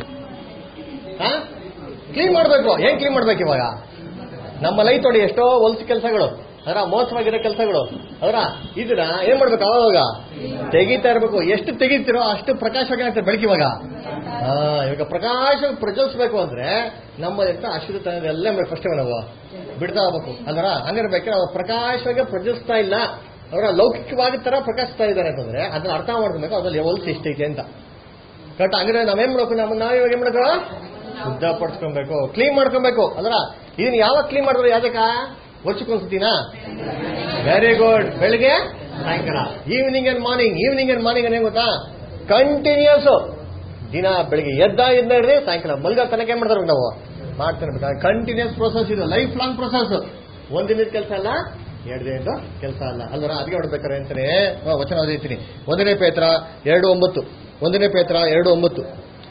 A: ಕ್ಲೀನ್ ಮಾಡ್ಬೇಕು. ಏನ್ ಕ್ಲೀನ್ ಮಾಡ್ಬೇಕು ಇವಾಗ ನಮ್ಮ ಲೈಫ್ ನೋಡಿ ಎಷ್ಟೋ ಹೊಲಸು ಕೆಲಸಗಳು ಅದರ ಮೋಸವಾಗಿರೋ ಕೆಲಸಗಳು ಅದರ ಇದನ್ನ ಏನ್ ಮಾಡ್ಬೇಕು ಅವಾಗ ತೆಗಿತಾ ಇರ್ಬೇಕು. ಎಷ್ಟು ತೆಗಿತೀರೋ ಅಷ್ಟು ಪ್ರಕಾಶವಾಗಿ ಆಗ್ತದೆ ಬೆಳಕು. ಇವಾಗ ಹಾ ಇವಾಗ ಪ್ರಕಾಶ ಪ್ರಜ್ವಲಿಸಬೇಕು ಅಂದ್ರೆ ನಮ್ಮ ಎಂತ ಅಶ್ರಿತನೆಲ್ಲ ಫಸ್ಟ್ ನಾವು ಬಿಡ್ತಾ ಹೋಗ್ಬೇಕು ಅದರ ಹಂಗಿರ್ಬೇಕಾದ್ರೆ ಅವ್ರು ಪ್ರಕಾಶವಾಗಿ ಪ್ರಜ್ವಲಿಸ್ತಾ ಇಲ್ಲ ಅವರ ಲೌಕಿಕವಾಗಿ ತರ ಪ್ರಕಾಶಿಸ್ತಾ ಇದ್ದಾರೆ ಅಂತಂದ್ರೆ ಅದನ್ನ ಅರ್ಥ ಮಾಡ್ಕೊಬೇಕು ಅದ್ರಲ್ಲಿ ಹೊಲಸು ಎಷ್ಟೈತೆ ಅಂತ ಕರೆಕ್ಟ್. ಹಂಗಾದ್ರೆ ನಾವೇನ್ ಮಾಡ್ಬೇಕು ನಮ್ಮ ನಾವ್ ಇವಾಗ ಏನ್ ಮಾಡ್ಕೋ ಶುದ್ಧಪಡಿಸ್ಕೊಬೇಕು ಕ್ಲೀನ್ ಮಾಡ್ಕೊಬೇಕು ಅದರ ಇದನ್ನ ಯಾವಾಗ ಕ್ಲೀನ್ ಮಾಡಿದ್ರು ಯಾವ್ದಕ್ಕ ವರ್ಷಕ್ಕೊಂದ್ಸತಿನಾ ವೆರಿ ಗುಡ್ ಬೆಳಿಗ್ಗೆ ಸಾಯಂಕಾಲ evening and morning evening and morning ಏನ್ ಗೊತ್ತಾ ಕಂಟಿನ್ಯೂಸ್ ದಿನ ಬೆಳಿಗ್ಗೆ ಎದ್ದ ಎದ್ದ ಹಿಡಿದ್ರೆ ಸಾಯಂಕಾಲ ಮಲ್ಗ ತನಕ ಏನ್ ಮಾಡ್ತಾರೆ ನಾವು ಮಾಡ್ತಿರ್ಬೇಕು. ಕಂಟಿನ್ಯೂಸ್ ಪ್ರೊಸೆಸ್ ಇದು ಲೈಫ್ ಲಾಂಗ್ ಪ್ರೊಸೆಸ್ ಒಂದಿನದ ಕೆಲಸ ಅಲ್ಲ ಎರಡು ದಿನದ ಕೆಲಸ ಅಲ್ಲ ಅಲ್ವರ ಅದಕ್ಕೆ ಹೊಡ್ಬೇಕಾರೆ ಅಂತಾನೆ ವಚನ ಓದಿರ್ತೀನಿ. ಒಂದನೇ ಪೇತ್ರ ಎರಡು ಒಂಬತ್ತು ಒಂದನೇ ಪೇತ್ರ ಎರಡು ಒಂಬತ್ತು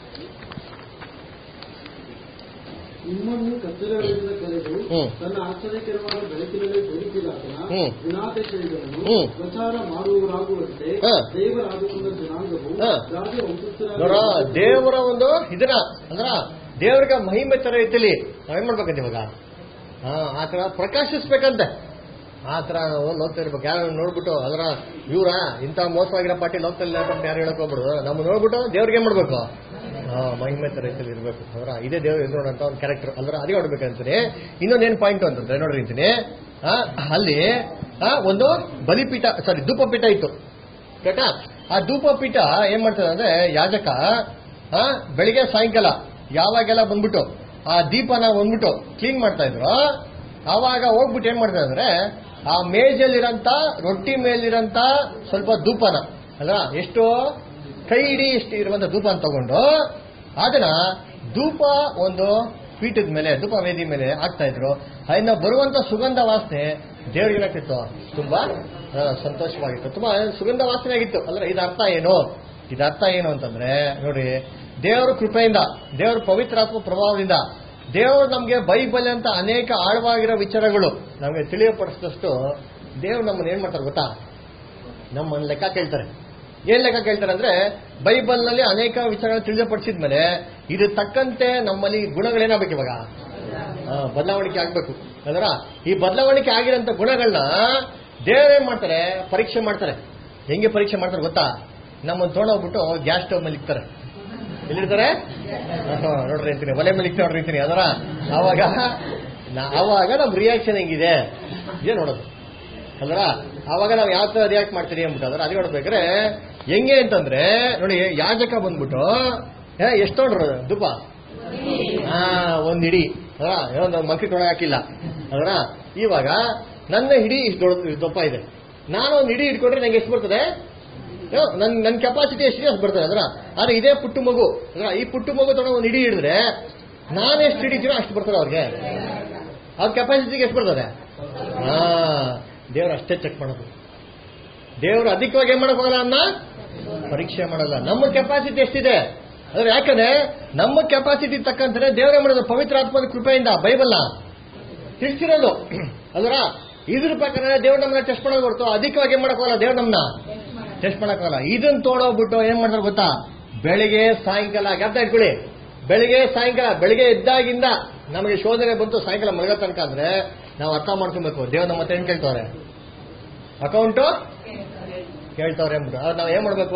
B: ನಿಮ್ಮನ್ನು ಕತ್ತಲೆಗಳಿಂದ ಕರೆದು ತನ್ನ ಆಶ್ಚರ್ಯಕರವಾದ ಬೆಳಕಿನಲ್ಲಿ ತೋರಿಸಿದಾತನ ಗುಣಾತಿಶಯಗಳನ್ನು ಪ್ರಚಾರ ಮಾಡುವವರಾಗುವಂತೆ ದೇವರಾದುಕೊಂಡ ಜನಾಂಗವು ರಾಜವಂಶಸ್ಥರಾದ
A: ದೇವರ ಒಂದು ಇದನ್ನ ಅಂದ್ರ ದೇವರಿಗೆ ಮಹಿಮೆ ತರ ರೀತಿಯಲ್ಲಿ ನಾವೇನ್ ಮಾಡ್ಬೇಕಂತ ಇವಾಗ ಹಾ ಆತರ ಪ್ರಕಾಶಿಸ್ಬೇಕಂತೆ ಆತರ ನಾವು ನೋಡ್ತಾ ಇರ್ಬೇಕು. ಯಾರು ನೋಡ್ಬಿಟ್ಟು ಅದರ ಇವ್ರ ಇಂಥ ಮೋಸವಾಗಿರೋ ಪಾರ್ಟಿ ಲೋಕದಲ್ಲಿ ಅಂತ ಯಾರು ಹೇಳಕ್ ಹೋಗ್ಬಿಡುದು ನಮ್ಮ ನೋಡ್ಬಿಟ್ಟು ದೇವ್ರಿಗೆ ಏನ್ ಮಾಡ್ಬೇಕು ಹಾ ಮಹಿಮೆ ತರ ರೀತಿಯಲ್ಲಿ ಇರ್ಬೇಕು ಅವರ ಇದೇ ದೇವ್ರ ಎದುರೋಣಂತ ಒಂದು ಕ್ಯಾರೆಕ್ಟರ್ ಅಲ್ರ ಅದೇ ಹೊಡ್ಬೇಕಂತೀನಿ. ಇನ್ನೊಂದೇನ್ ಪಾಯಿಂಟ್ ಅಂತಂದ್ರೆ ನೋಡ್ರಿ ಅಂತೀನಿ ಅಲ್ಲಿ ಒಂದು ಬಲಿಪೀಠ ಸಾರಿ ಧೂಪಪೀಠ ಇತ್ತು ಕರೆಕ್ಟಾ. ಆ ಧೂಪಪೀಠ ಏನ್ ಮಾಡ್ತದೆ ಅಂದ್ರೆ ಯಾಜಕ ಬೆಳಿಗ್ಗೆ ಸಾಯಂಕಾಲ ಯಾವಾಗೆಲ್ಲ ಬಂದ್ಬಿಟ್ಟು ಆ ದೀಪನ ಬಂದ್ಬಿಟ್ಟು ಕ್ಲೀನ್ ಮಾಡ್ತಾ ಇದ್ರು ಆವಾಗ ಹೋಗ್ಬಿಟ್ಟು ಏನ್ ಮಾಡ್ತಾ ಅಂದ್ರೆ ಆ ಮೇಜಲ್ಲಿರಂತ ರೊಟ್ಟಿ ಮೇಲಿರಂತ ಸ್ವಲ್ಪ ಧೂಪನ ಅಲ್ಲ ಎಷ್ಟು ಕೈ ಹಿಡಿ ಎಷ್ಟು ಇರುವಂತ ಧೂಪನ ತಗೊಂಡು ಅದನ್ನ ಧೂಪ ಒಂದು ಪೀಠದ ಮೇಲೆ ಧೂಪ ವೇದಿ ಮೇಲೆ ಹಾಕ್ತಾ ಇದ್ರು. ಅದನ್ನ ಬರುವಂತ ಸುಗಂಧ ವಾಸನೆ ದೇವರಿಗೆ ಏನಾಗ್ತಿತ್ತು ತುಂಬಾ ಸಂತೋಷವಾಗಿತ್ತು ತುಂಬಾ ಸುಗಂಧ ವಾಸನೆ ಆಗಿತ್ತು. ಅಂದ್ರೆ ಇದ ಅರ್ಥ ಏನು ಇದ ಅರ್ಥ ಏನು ಅಂತಂದ್ರೆ ನೋಡಿ ದೇವರ ಕೃಪೆಯಿಂದ ದೇವರ ಪವಿತ್ರಾತ್ಮ ಪ್ರಭಾವದಿಂದ ದೇವರು ನಮ್ಗೆ ಬೈಬಲ್ ಅಂತ ಅನೇಕ ಆಳವಾಗಿರೋ ವಿಚಾರಗಳು ನಮ್ಗೆ ತಿಳಿಯಪಡಿಸಿದಷ್ಟು ದೇವ್ರು ನಮ್ಮನ್ನ ಏನ್ ಮಾಡ್ತಾರೆ ಗೊತ್ತಾ ನಮ್ಮನ್ನ ಲೆಕ್ಕ ಕೇಳ್ತಾರೆ. ಏನ್ ಲೆಕ್ಕ ಕೇಳ್ತಾರೆ ಅಂದ್ರೆ ಬೈಬಲ್ ನಲ್ಲಿ ಅನೇಕ ವಿಚಾರಗಳು ತಿಳಿಯಪಡಿಸಿದ್ಮೇಲೆ ಇದು ತಕ್ಕಂತೆ ನಮ್ಮಲ್ಲಿ ಗುಣಗಳೇನಾಗಬೇಕು ಇವಾಗ ಬದಲಾವಣೆ ಆಗ್ಬೇಕು. ಅದರ ಈ ಬದಲಾವಣೆ ಆಗಿರೋಂಥ ಗುಣಗಳನ್ನ ದೇವರೇನ್ ಮಾಡ್ತಾರೆ ಪರೀಕ್ಷೆ ಮಾಡ್ತಾರೆ. ಹೆಂಗೆ ಪರೀಕ್ಷೆ ಮಾಡ್ತಾರೆ ಗೊತ್ತಾ ನಮ್ಮನ್ನು ತೊಗೊಂಡೋಗ್ಬಿಟ್ಟು ಗ್ಯಾಸ್ ಸ್ಟವ್ ಮೇಲೆ ಇಕ್ತಾರೆ. ಎಲ್ಲಿರ್ತಾರೆ ನೋಡ್ರಿ ಅಂತೀನಿ ಒಲೆ ಮೇಲೆ ಇಟ್ಟು ನೋಡ್ರಿ ಅಂತೀನಿ ಅದರ ಅವಾಗ ಅವಾಗ ನಮ್ ರಿಯಾಕ್ಷನ್ ಹೆಂಗಿದೆ ಏನ್ ನೋಡೋದು ಅಲ್ರ ಅವಾಗ ನಾವ್ ಯಾವ ತರ ರಿಯಾಕ್ಟ್ ಮಾಡ್ತೀರಿ ಅಂದ್ಬಿಟ್ಟು ಅದ್ರ ಅದೇ ನೋಡ್ಬೇಕ್ರೆ ಹೆಂಗೆ ಅಂತಂದ್ರೆ ನೋಡಿ ಯಾಜಕ ಬಂದ್ಬಿಟ್ಟು ಎಷ್ಟು ನೋಡ್ರ ಧೂಪ ಹಾ ಒಂದ್ ಹಿಡಿ ಅದರ ಒಂದು ಮಂಕಿ ತೊಡಗ ಹಾಕಿಲ್ಲ ಅದರ ಇವಾಗ ನನ್ನ ಹಿಡಿ ಇಷ್ಟು ದಪ್ಪ ಇದೆ ನಾನು ಒಂದ್ ಹಿಡಿ ಇಟ್ಕೊಂಡ್ರೆ ನಂಗೆ ಎಷ್ಟು ಬರ್ತದೆ ನನ್ ನನ್ ಕೆಪಾಸಿಟಿ ಎಷ್ಟು ಅಷ್ಟು ಬರ್ತದೆ ಅದರ ಆದ್ರೆ ಇದೇ ಪುಟ್ಟು ಮಗು ಅದ್ರ ಈ ಪುಟ್ಟು ಮಗು ತೊಗೊಂಡು ಒಂದು ಹಿಡಿ ಹಿಡಿದ್ರೆ ನಾನು ಎಷ್ಟು ಹಿಡಿತೀನೋ ಅಷ್ಟು ಬರ್ತದೆ ಅವ್ರಿಗೆ ಅವ್ರ ಕೆಪಾಸಿಟಿಗೆ ಎಷ್ಟು ಬರ್ತದೆ. ಹಾ ದೇವ್ರು ಅಷ್ಟೇ ಚೆಕ್ ಮಾಡೋದು. ದೇವ್ರು ಅಧಿಕವಾಗಿ ಏನ್ ಮಾಡಕ್ ಹೋಗಲ್ಲ ಅನ್ನ ಪರೀಕ್ಷೆ ಮಾಡಲ್ಲ. ನಮ್ಮ ಕೆಪಾಸಿಟಿ ಎಷ್ಟಿದೆ ಅದ್ರ ಯಾಕಂದ್ರೆ ನಮ್ಮ ಕೆಪಾಸಿಟಿ ತಕ್ಕಂತಾನೆ ದೇವ್ರೇ ಮಾಡೋದು ಪವಿತ್ರಾತ್ಮದ ಕೃಪೆಯಿಂದ ಬೈಬಲ್ನ ತಿಳಿಸಿರೋದು ಅದರ ಇದ್ರ ಪ್ರಕಾರ ದೇವ್ರು ನಮ್ಮನ್ನ ಟೆಸ್ಟ್ ಮಾಡೋದು ಹೊರತು ಅಧಿಕವಾಗಿ ಏನ್ ಮಾಡಕ್ ಹೋಗಲ್ಲ. ದೇವ್ರು ನಮ್ಮನ್ನ ಟೆಸ್ಟ್ ಮಾಡಕ್ಕಾಗಲ್ಲ. ಇದನ್ನ ತೋಡೋಗ್ಬಿಟ್ಟು ಏನ್ ಮಾಡ್ತಾರೆ ಗೊತ್ತಾ ಬೆಳಿಗ್ಗೆ ಸಾಯಂಕಾಲ ಗಾತ ಇಟ್ಕೊಳ್ಳಿ ಬೆಳಿಗ್ಗೆ ಸಾಯಂಕಾಲ ಬೆಳಿಗ್ಗೆ ಎದ್ದಾಗಿಂದ ನಮಗೆ ಶೋಧನೆ ಬಂತು ಸಾಯಂಕಾಲ ಮಲಗೋ ತನಕ ಅಂದ್ರೆ ನಾವು ಅರ್ಥ ಮಾಡ್ಕೊಬೇಕು ದೇವ್ರ ನಮ್ಮ ಹತ್ರ ಏನ್ ಕೇಳ್ತವ್ರೆ ಅಕೌಂಟು ಕೇಳ್ತವ್ರೆ ಅಂದ್ಬಿಟ್ಟು ಅವಾಗ ನಾವ್ ಏನ್ ಮಾಡ್ಬೇಕು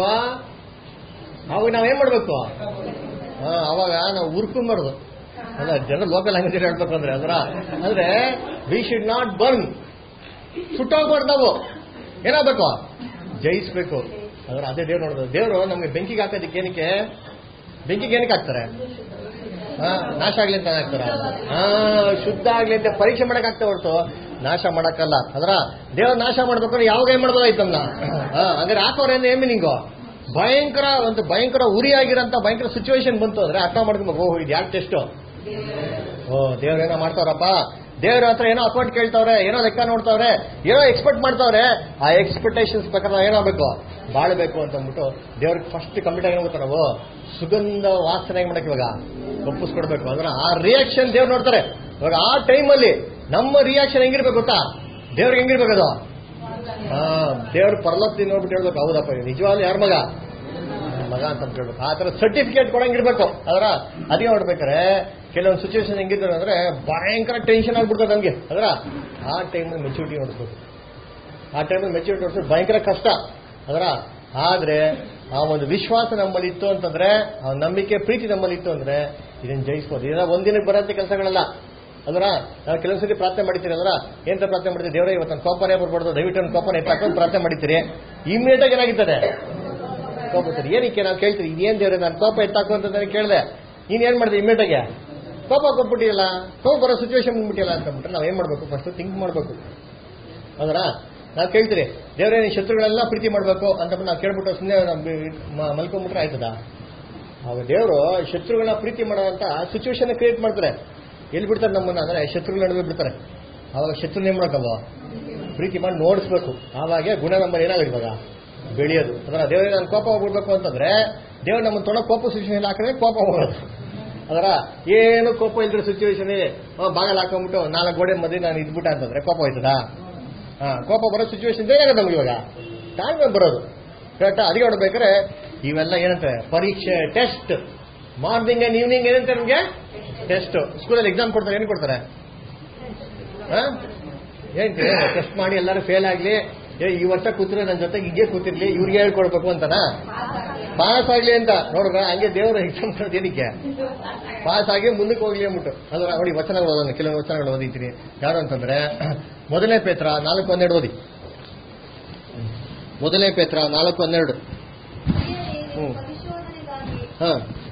A: ಅವಾಗ ನಾವ್ ಏನ್ ಮಾಡ್ಬೇಕು ಹಾ ಅವಾಗ ನಾವು ಉರ್ಕೊಂಬಾರ್ದು ಅಲ್ಲ ಜನ ಲೋಕಲ್ ಲ್ಯಾಂಗ್ವೇಜ್ ಹೇಳ್ಬೇಕು ಅಂದ್ರೆ ಅದರ ಅಂದ್ರೆ ವಿ ಶುಡ್ ನಾಟ್ ಬರ್ನ್ ಸುಟ್ಟೋಗ್ಬಾರ್ದು ನಾವು ಏನಾಗಬೇಕು ಜಯಿಸ್ಬೇಕು ಅದ್ರ ಅದೇ ದೇವ್ರು ನೋಡೋದು. ದೇವರು ನಮ್ಗೆ ಬೆಂಕಿಗೆ ಹಾಕೋದಕ್ಕೆ ಏನಕ್ಕೆ ಬೆಂಕಿಗೆ ಏನಕ್ಕೆ ಹಾಕ್ತಾರೆ ಹಾ ನಾಶ ಆಗ್ಲಿ ಅಂತ ಹಾಕ್ತಾರ ಹಾ ಶುದ್ಧ ಆಗ್ಲಿ ಅಂತ ಪರೀಕ್ಷೆ ಮಾಡಕ್ ಆಗ್ತಾ ಹೊರತು ನಾಶ ಮಾಡಕ್ಕಲ್ಲ. ಅದ್ರ ದೇವ್ರ ನಾಶ ಮಾಡ್ಬೇಕಾದ್ರೆ ಯಾವಾಗ ಏನ್ ಮಾಡ್ಬೋದಾಯ್ತಲ್ಲ ಹಾ ಹಂಗಾರೆ ಹಾಕೋರೆ ಅಂದ್ರೆ ಏನ್ ಮೀನಿಂಗು ಭಯಂಕರ ಒಂದು ಭಯಂಕರ ಉರಿಯಾಗಿರೋಂಥ ಭಯಂಕರ ಸಿಚುವೇಶನ್ ಬಂತು ಅಂದ್ರೆ ಅರ್ಥ ಮಾಡ್ಕೊಬೇಕು, ಓಹ್ ಇದು ಯಾಕೆ ಟೆಸ್ಟ್, ಓ ದೇವ್ರೇನೋ ಮಾಡ್ತಾವ್ರಪ್ಪ, ದೇವ್ರ ಹತ್ರ ಏನೋ ಅಕೌಂಟ್ ಕೇಳ್ತಾವ್ರೆ, ಏನೋ ಲೆಕ್ಕ ನೋಡ್ತಾವ್ರೆ, ಏನೋ ಎಕ್ಸ್ಪೆಕ್ಟ್ ಮಾಡ್ತಾವ್ರೆ, ಆ ಎಕ್ಸ್ಪೆಕ್ಟೇಷನ್ಸ್ ಪ್ರಕಾರ ಏನಾಗಬೇಕು, ಬಾಳ್ಬೇಕು ಅಂತ ಅಂದ್ಬಿಟ್ಟು ದೇವ್ರಿಗೆ ಫಸ್ಟ್ ಕಂಪ್ಲೀಟ್ ಆಗಿ ಹೋಗ್ತಾರೆ ನಾವು ಸುಗಂಧ ವಾಸನೆ ಮಾಡಕ್ಕೆ ಇವಾಗ ಒಪ್ಪಿಸ್ಕೊಡ್ಬೇಕು. ಅಂದ್ರೆ ಆ ರಿಯಾಕ್ಷನ್ ದೇವ್ರು ನೋಡ್ತಾರೆ. ಇವಾಗ ಆ ಟೈಮಲ್ಲಿ ನಮ್ಮ ರಿಯಾಕ್ಷನ್ ಹೆಂಗಿರ್ಬೇಕು ಗೊತ್ತಾ, ದೇವ್ರಿಗೆ ಹೆಂಗಿರ್ಬೇಕು ಅದು, ಹಾ ದೇವ್ರ ಪರಲೋಕದಿಂದ ನೋಡ್ಬಿಟ್ಟು ಹೇಳ್ಬೇಕು, ಹೌದಪ್ಪ ನಿಜವಾಗ್ಲೂ ಯಾರ ಮಗ ಮಗ ಅಂತ ಹೇಳ್ಬೇಕು. ಆ ತರ ಸರ್ಟಿಫಿಕೇಟ್ ಕೊಡಂಗಿರ್ಬೇಕು. ಅದರ ಅದೇ ನೋಡ್ಬೇಕಾರೆ ಕೆಲವೊಂದು ಸಿಚುವೇಶನ್ ಹೆಂಗಿದ್ದಾರೆ ಅಂದ್ರೆ ಭಯಂಕರ ಟೆನ್ಷನ್ ಆಗ್ಬಿಡ್ತದೆ ನಮ್ಗೆ. ಅದರ ಆ ಟೈಮಲ್ಲಿ ಮೆಚುರಿಟಿ ನೋಡಿಸ್ಬೇಕು. ಆ ಟೈಮಲ್ಲಿ ಮೆಚುರಿಟಿ ನೋಡಿಸೋದು ಭಯಂಕರ ಕಷ್ಟ. ಅದರ ಆದ್ರೆ ಆ ಒಂದು ವಿಶ್ವಾಸ ನಮ್ಮಲ್ಲಿ ಇತ್ತು ಅಂತಂದ್ರೆ, ಆ ನಂಬಿಕೆ ಪ್ರೀತಿ ನಮ್ಮಲ್ಲಿ ಇತ್ತು ಅಂದ್ರೆ ಇದನ್ನು ಜಯಿಸ್ಬೋದು. ಇದನ್ನ ಒಂದಿನಕ್ಕೆ ಬರೋಂಥ ಕೆಲಸಗಳಲ್ಲ. ಅದರ ನಾವು ಕೆಲವೊಂದ್ಸತಿ ಪ್ರಾರ್ಥನೆ ಮಾಡಿತೀರಿ, ಅದರ ಏನ್ ಪ್ರಾರ್ಥನೆ ಮಾಡ್ತೀವಿ, ದೇವರೇ ಇವತ್ತು ನನ್ನ ಕೋಪನೇ ಬರ್ಬಾರ್ದು, ದಯವಿಟ್ಟು ನನ್ನ ಕೋಪನ ಎತ್ತಾಕೊಂಡು ಪ್ರಾರ್ಥನೆ ಮಾಡಿತೀರಿ. ಇಮಿಡಿಯೇಟ್ ಆಗಿ ಏನಾಗಿರ್ತದೆ, ಕೋಪತ್ತೀರಿ. ಏನಕ್ಕೆ ನಾವು ಕೇಳ್ತೀರಿ, ಇದೇನ್ ದೇವ್ರೆ ನಾನು ಕೋಪ ಎತ್ತಾಕು ಅಂತ ಕೇಳಿದೆ, ನೀನ್ ಏನ್ ಮಾಡಿದೆ, ಇಮಿಡಿಯೇಟ್ ಆಗಿ ಕೋಪ ಕೊಟ್ಬಿಟ್ಟಿಲ್ಲ, ಕೋಪ ಬರೋ ಸಿಚುವೇಶನ್ ಬಂದ್ಬಿಟ್ಟಿಲ್ಲ ಅಂತಂದ್ಬಿಟ್ರೆ ನಾವು ಏನ್ ಮಾಡ್ಬೇಕು, ಫಸ್ಟ್ ಥಿಂಕ್ ಮಾಡ್ಬೇಕು. ಅದರ ನಾವು ಕೇಳ್ತೀರಿ ದೇವರೇ ನೀನು ಶತ್ರುಗಳೆಲ್ಲ ಪ್ರೀತಿ ಮಾಡ್ಬೇಕು ಅಂತ ನಾವು ಕೇಳ್ಬಿಟ್ಟು ಸುಮ್ಮನೆ ಮಲ್ಕೊಂಡ್ಬಿಟ್ರೆ ಆಯ್ತದ? ಅವಾಗ ದೇವರು ಶತ್ರುಗಳನ್ನ ಪ್ರೀತಿ ಮಾಡೋಂತ ಸಿಚುವೇಶನ್ ಕ್ರಿಯೇಟ್ ಮಾಡ್ತಾರೆ. ಎಲ್ಲಿ ಬಿಡ್ತಾರೆ ನಮ್ಮನ್ನ ಅಂದ್ರೆ ಶತ್ರುಗಳ ನಡುವೆ ಬಿಡ್ತಾರೆ. ಅವಾಗ ಶತ್ರುನ ಏನ್ ಮಾಡಕ್ಕವ ಪ್ರೀತಿ ಮಾಡಿ ನೋಡಿಸ್ಬೇಕು. ಆವಾಗ ಗುಣ ನಮ್ಮಲ್ಲಿ ಏನಾಗುತ್ತೆ ಇವಾಗ ಬೆಳೆಯೋದು. ಅದರ ದೇವರೇ ನಾನು ಕೋಪ ಹೋಗ್ಬಿಡ್ಬೇಕು ಅಂತಂದ್ರೆ ದೇವ್ರು ನಮ್ಮನ್ನು ತೊಡೋ ಕೋಪ ಸಿಚುವೇಶನ್ ಹಾಕಿದ್ರೆ ಕೋಪ ಹೋಗೋದು. ಅದರ ಏನು ಕೋಪ ಇಲ್ದ್ರೆ ಸಿಚುವೇಶನ್ ಬಾಗಲ್ ಹಾಕೊಂಡ್ಬಿಟ್ಟು ನಾಲ್ಕು ಗೋಡೆ ಮಧ್ಯೆ ನಾನು ಇದ್ಬಿಟ್ಟ ಅಂತಂದ್ರೆ ಕೋಪ ಹೋಯ್ತದ? ಹಾ, ಕೋಪ ಬರೋ ಸಿಚುವೇಶನ್ ಏನಾಗುತ್ತೆ ನಮ್ಗೆ ಇವಾಗ ಟೈಮ್ ಬರೋದು ಕರೆಕ್ಟಾ? ಅದಕ್ಕೆ ನೋಡ್ಬೇಕಾದ್ರೆ ಇವೆಲ್ಲ ಏನಂತಾರೆ ಪರೀಕ್ಷೆ, ಟೆಸ್ಟ್. ಮಾರ್ನಿಂಗ್ ಅಂಡ್ ಈವ್ನಿಂಗ್ ಏನಂತಾರೆ ನಿಮ್ಗೆ ಟೆಸ್ಟ್. ಸ್ಕೂಲಲ್ಲಿ ಎಕ್ಸಾಮ್ ಕೊಡ್ತಾರೆ, ಏನು ಕೊಡ್ತಾರೆ, ಏನ್ ಟೆಸ್ಟ್ ಮಾಡಿ ಎಲ್ಲರೂ ಫೇಲ್ ಆಗ್ಲಿ, ಈ ವರ್ಷ ಕೂತ್ರೆ ನನ್ನ ಜೊತೆಗೆ ಹೀಗೆ ಕೂತಿರ್ಲಿ, ಇವ್ರಿಗೆ ಹೇಳ್ಕೊಡ್ಬೇಕು ಅಂತನಾ, ಪಾಸ್ ಆಗ್ಲಿ ಅಂತ ನೋಡ್ರ. ಹಂಗೆ ದೇವರು ಎಕ್ಸಾಮ್ ಕೊಡೋದು ಏನಕ್ಕೆ, ಪಾಸ್ ಆಗಿ ಮುಂದಕ್ಕೆ ಹೋಗ್ಲಿ ಅಂದ್ಬಿಟ್ಟು. ಅದ್ರ ನೋಡಿ ವಚನಗಳು ಓದೋಣ, ಕೆಲವು ವಚನಗಳು ಓದಿತೀನಿ. ಯಾರು ಅಂತಂದ್ರೆ ಮೊದಲನೇ ಪೇತ್ರ ನಾಲ್ಕು ಹನ್ನೆರಡು ಓದಿ. ಮೊದಲನೇ ಪೇತ್ರ ನಾಲ್ಕು ಹನ್ನೆರಡು. ಹ್ಮ್ ಹಾ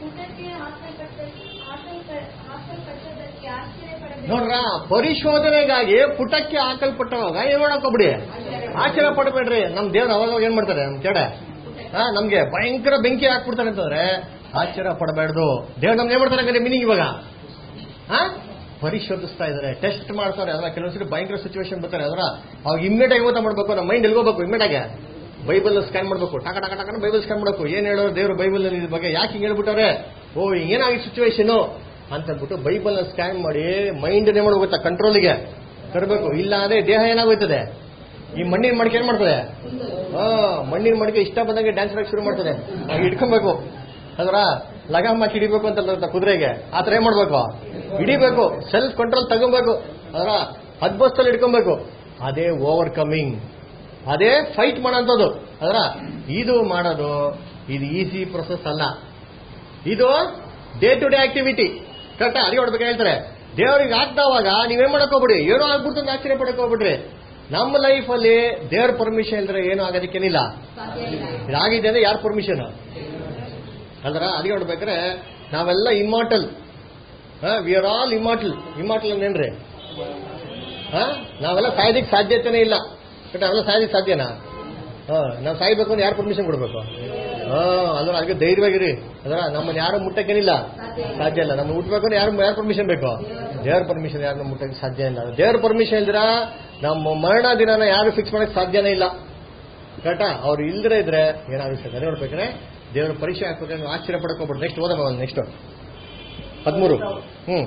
A: ನೋಡ್ರ, ಪರಿಶೋಧನೆಗಾಗಿ ಪುಟಕ್ಕೆ ಹಾಕಲ್ಪಟ್ಟವಾಗ ಏನ್ ಮಾಡಕೋಬಿಡಿ, ಆಶ್ಚರ್ಯ ಪಡಬೇಡ್ರಿ. ನಮ್ ದೇವ್ರು ಅವಾಗ ಏನ್ ಮಾಡ್ತಾರೆ, ನಮ್ ಕೆಡೆ ಹಾ ನಮ್ಗೆ ಭಯಂಕರ ಬೆಂಕಿ ಹಾಕ್ಬಿಡ್ತಾರೆ ಅಂತಂದ್ರೆ ಆಶ್ಚರ್ಯ ಪಡಬೇಡ್ದು. ದೇವ್ರು ನಮ್ಗೆ ಏನ್ ಮಾಡ್ತಾರೆ ಅಂದ್ರೆ ಮೀನಿಂಗ್ ಇವಾಗ ಹಾ ಪರಿಶೋಧಿಸ್ತಾ ಇದಾರೆ, ಟೆಸ್ಟ್ ಮಾಡ್ತಾರೆ. ಅದರ ಕೆಲವೊಂದ್ಸರಿ ಭಯಂಕರ ಸಿಚುವೇಶನ್ ಬರ್ತಾರೆ. ಅದರ ಅವಾಗ ಇಮ್ಮಿಡಿಯೇಟ್ ಆಗಿ ಓದ್ತಾ ಮಾಡ್ಬೇಕು, ನಮ್ಮ ಮೈಂಡ್ ಎಲ್ಗೋಬೇಕು, ಇಮ್ಮಿಡಿಯೇಟ್ ಆಗಿ ಬೈಬಲ್ ಸ್ಕ್ಯಾನ್ ಮಾಡ್ಬೇಕು, ಟಕ ಟಕ ಟಕ ಬೈಬಲ್ ಸ್ಕ್ಯಾನ್ ಮಾಡ್ಬೇಕು. ಏನ್ ಹೇಳೋರು ದೇವ್ರು ಬೈಬಲ್ ಇದ್ರ ಬಗ್ಗೆ, ಯಾಕೆ ಹಿಂಗೆ ಹೇಳ್ಬಿಟ್ಟಾರೆ, ಓ ಏನಾಗಿ ಸಿಚುವೇಶನ್ ಅಂತಂದ್ಬಿಟ್ಟು ಬೈಬಲ್ ನ ಸ್ಕ್ಯಾನ್ ಮಾಡಿ ಮೈಂಡ್ ಏನ್ ಮಾಡ್ಬೇಕು ಕಂಟ್ರೋಲಿಗೆ ತರಬೇಕು. ಇಲ್ಲ ಅಂದ್ರೆ ದೇಹ ಏನಾಗೋಯ್ತದೆ, ಈ ಮಣ್ಣಿನ ಮಡಿಕೆ ಏನ್ ಮಾಡ್ತದೆ, ಹಾ ಮಣ್ಣಿನ ಮಡಿಕೆ ಇಷ್ಟ ಬಂದಂಗೆ ಡ್ಯಾನ್ಸ್ ಮಾಡಕ್ಕೆ ಶುರು ಮಾಡ್ತದೆ. ನಾವು ಹಿಡ್ಕೊಬೇಕು. ಅದರ ಲಗಾಮ್ ಹಾಕಿ ಹಿಡಿಬೇಕು ಅಂತ ಕುದುರೆಗೆ ಆತರ ಏನ್ ಮಾಡ್ಬೇಕು, ಹಿಡಿಬೇಕು, ಸೆಲ್ಫ್ ಕಂಟ್ರೋಲ್ ತಗೋಬೇಕು. ಅದರ ಹದ್ಬಸ್ತಲ್ಲಿ ಹಿಡ್ಕೊಬೇಕು. ಅದೇ ಓವರ್ ಕಮಿಂಗ್, ಅದೇ ಫೈಟ್ ಮಾಡೋಂಥದ್ದು. ಅದರ ಇದು ಮಾಡೋದು ಇದು ಈಸಿ ಪ್ರೊಸೆಸ್ ಅಲ್ಲ, ಇದು ಡೇ ಟು ಡೇ ಆಕ್ಟಿವಿಟಿ. ಕರೆಕ್ಟಾ? ಅದೇ ಹೊಡ್ಬೇಕು ಹೇಳ್ತಾರೆ, ದೇವ್ರಿಗೆ ಆಗ್ತಾವಾಗ ನೀವೇನ್ ಮಾಡಕ್ ಹೋಗ್ಬಿಡಿ, ಏನೋ ಆಗ್ಬಿಡ್ತು ಅಂತ ಆಶ್ಚರ್ಯ ಪಡಕ್ ಹೋಗ್ಬಿಡ್ರಿ. ನಮ್ಮ ಲೈಫ್ ಅಲ್ಲಿ ದೇವ್ರ ಪರ್ಮಿಷನ್ ಇಲ್ದ್ರೆ ಏನೋ ಆಗೋದಕ್ಕೇನಿಲ್ಲ. ಇದಾಗಿದೆ ಅಂದ್ರೆ ಯಾರ ಪರ್ಮಿಷನ್ ಅಂದ್ರ ಅದಕ್ಕೆ ನೋಡ್ಬೇಕ್ರೆ ನಾವೆಲ್ಲ immortal. We are all immortal. Immortal ಅಂದೇನ್ರಿ, ಹಾ ನಾವೆಲ್ಲ ಸಾಯೋದಕ್ಕೆ ಸಾಧ್ಯತೆನೇ ಇಲ್ಲ. ಬಟ್ ಅವೆಲ್ಲ ಸಾಯೋದಕ್ಕೆ ಸಾಧ್ಯನಾ? ಹಾ ನಾವು ಸಾಯ್ಬೇಕು ಅಂದ್ರೆ ಯಾರು ಪರ್ಮಿಷನ್ ಕೊಡ್ಬೇಕು? ಹಾ ಅದ್ರ ಅದಕ್ಕೆ ಧೈರ್ಯವಾಗಿರಿ. ಅದರ ನಮ್ಮನ್ನ ಯಾರು ಮುಟ್ಟಕ್ಕೇನಿಲ್ಲ, ಸಾಧ್ಯ ಇಲ್ಲ. ನಮ್ಮ ಮುಟ್ಬೇಕು ಅಂದ್ರೆ ಯಾರು ಯಾರು ಪರ್ಮಿಷನ್ ಬೇಕು? ದೇವ್ರ ಪರ್ಮಿಷನ್. ಯಾರು ಮುಟ್ಟಕ್ಕೆ ಸಾಧ್ಯ ಇಲ್ಲ. ದೇವ್ರ ಪರ್ಮಿಷನ್ ಇಲ್ದಿರ ನಮ್ಮ ಮರಣ ದಿನಾನ ಯಾರು ಫಿಕ್ಸ್ ಮಾಡಕ್ ಸಾಧ್ಯನೇ ಇಲ್ಲ. ಕರೆಕ್ಟಾ? ಅವ್ರು ಇಲ್ದ್ರೆ ಇದ್ರೆ ಏನಾಗುತ್ತೆ ಅದೇ ನೋಡ್ಬೇಕ್ರೆ ದೇವ್ರ ಪರೀಕ್ಷೆ ಹಾಕ್ಬೇಕು. ಆಶ್ಚರ್ಯ ಪಡ್ಕೋಬಿಡ್ತು. ನೆಕ್ಸ್ಟ್ ಓದಮ್ಮ, ನೆಕ್ಸ್ಟ್ ಹದಿಮೂರು. ಹ್ಮ್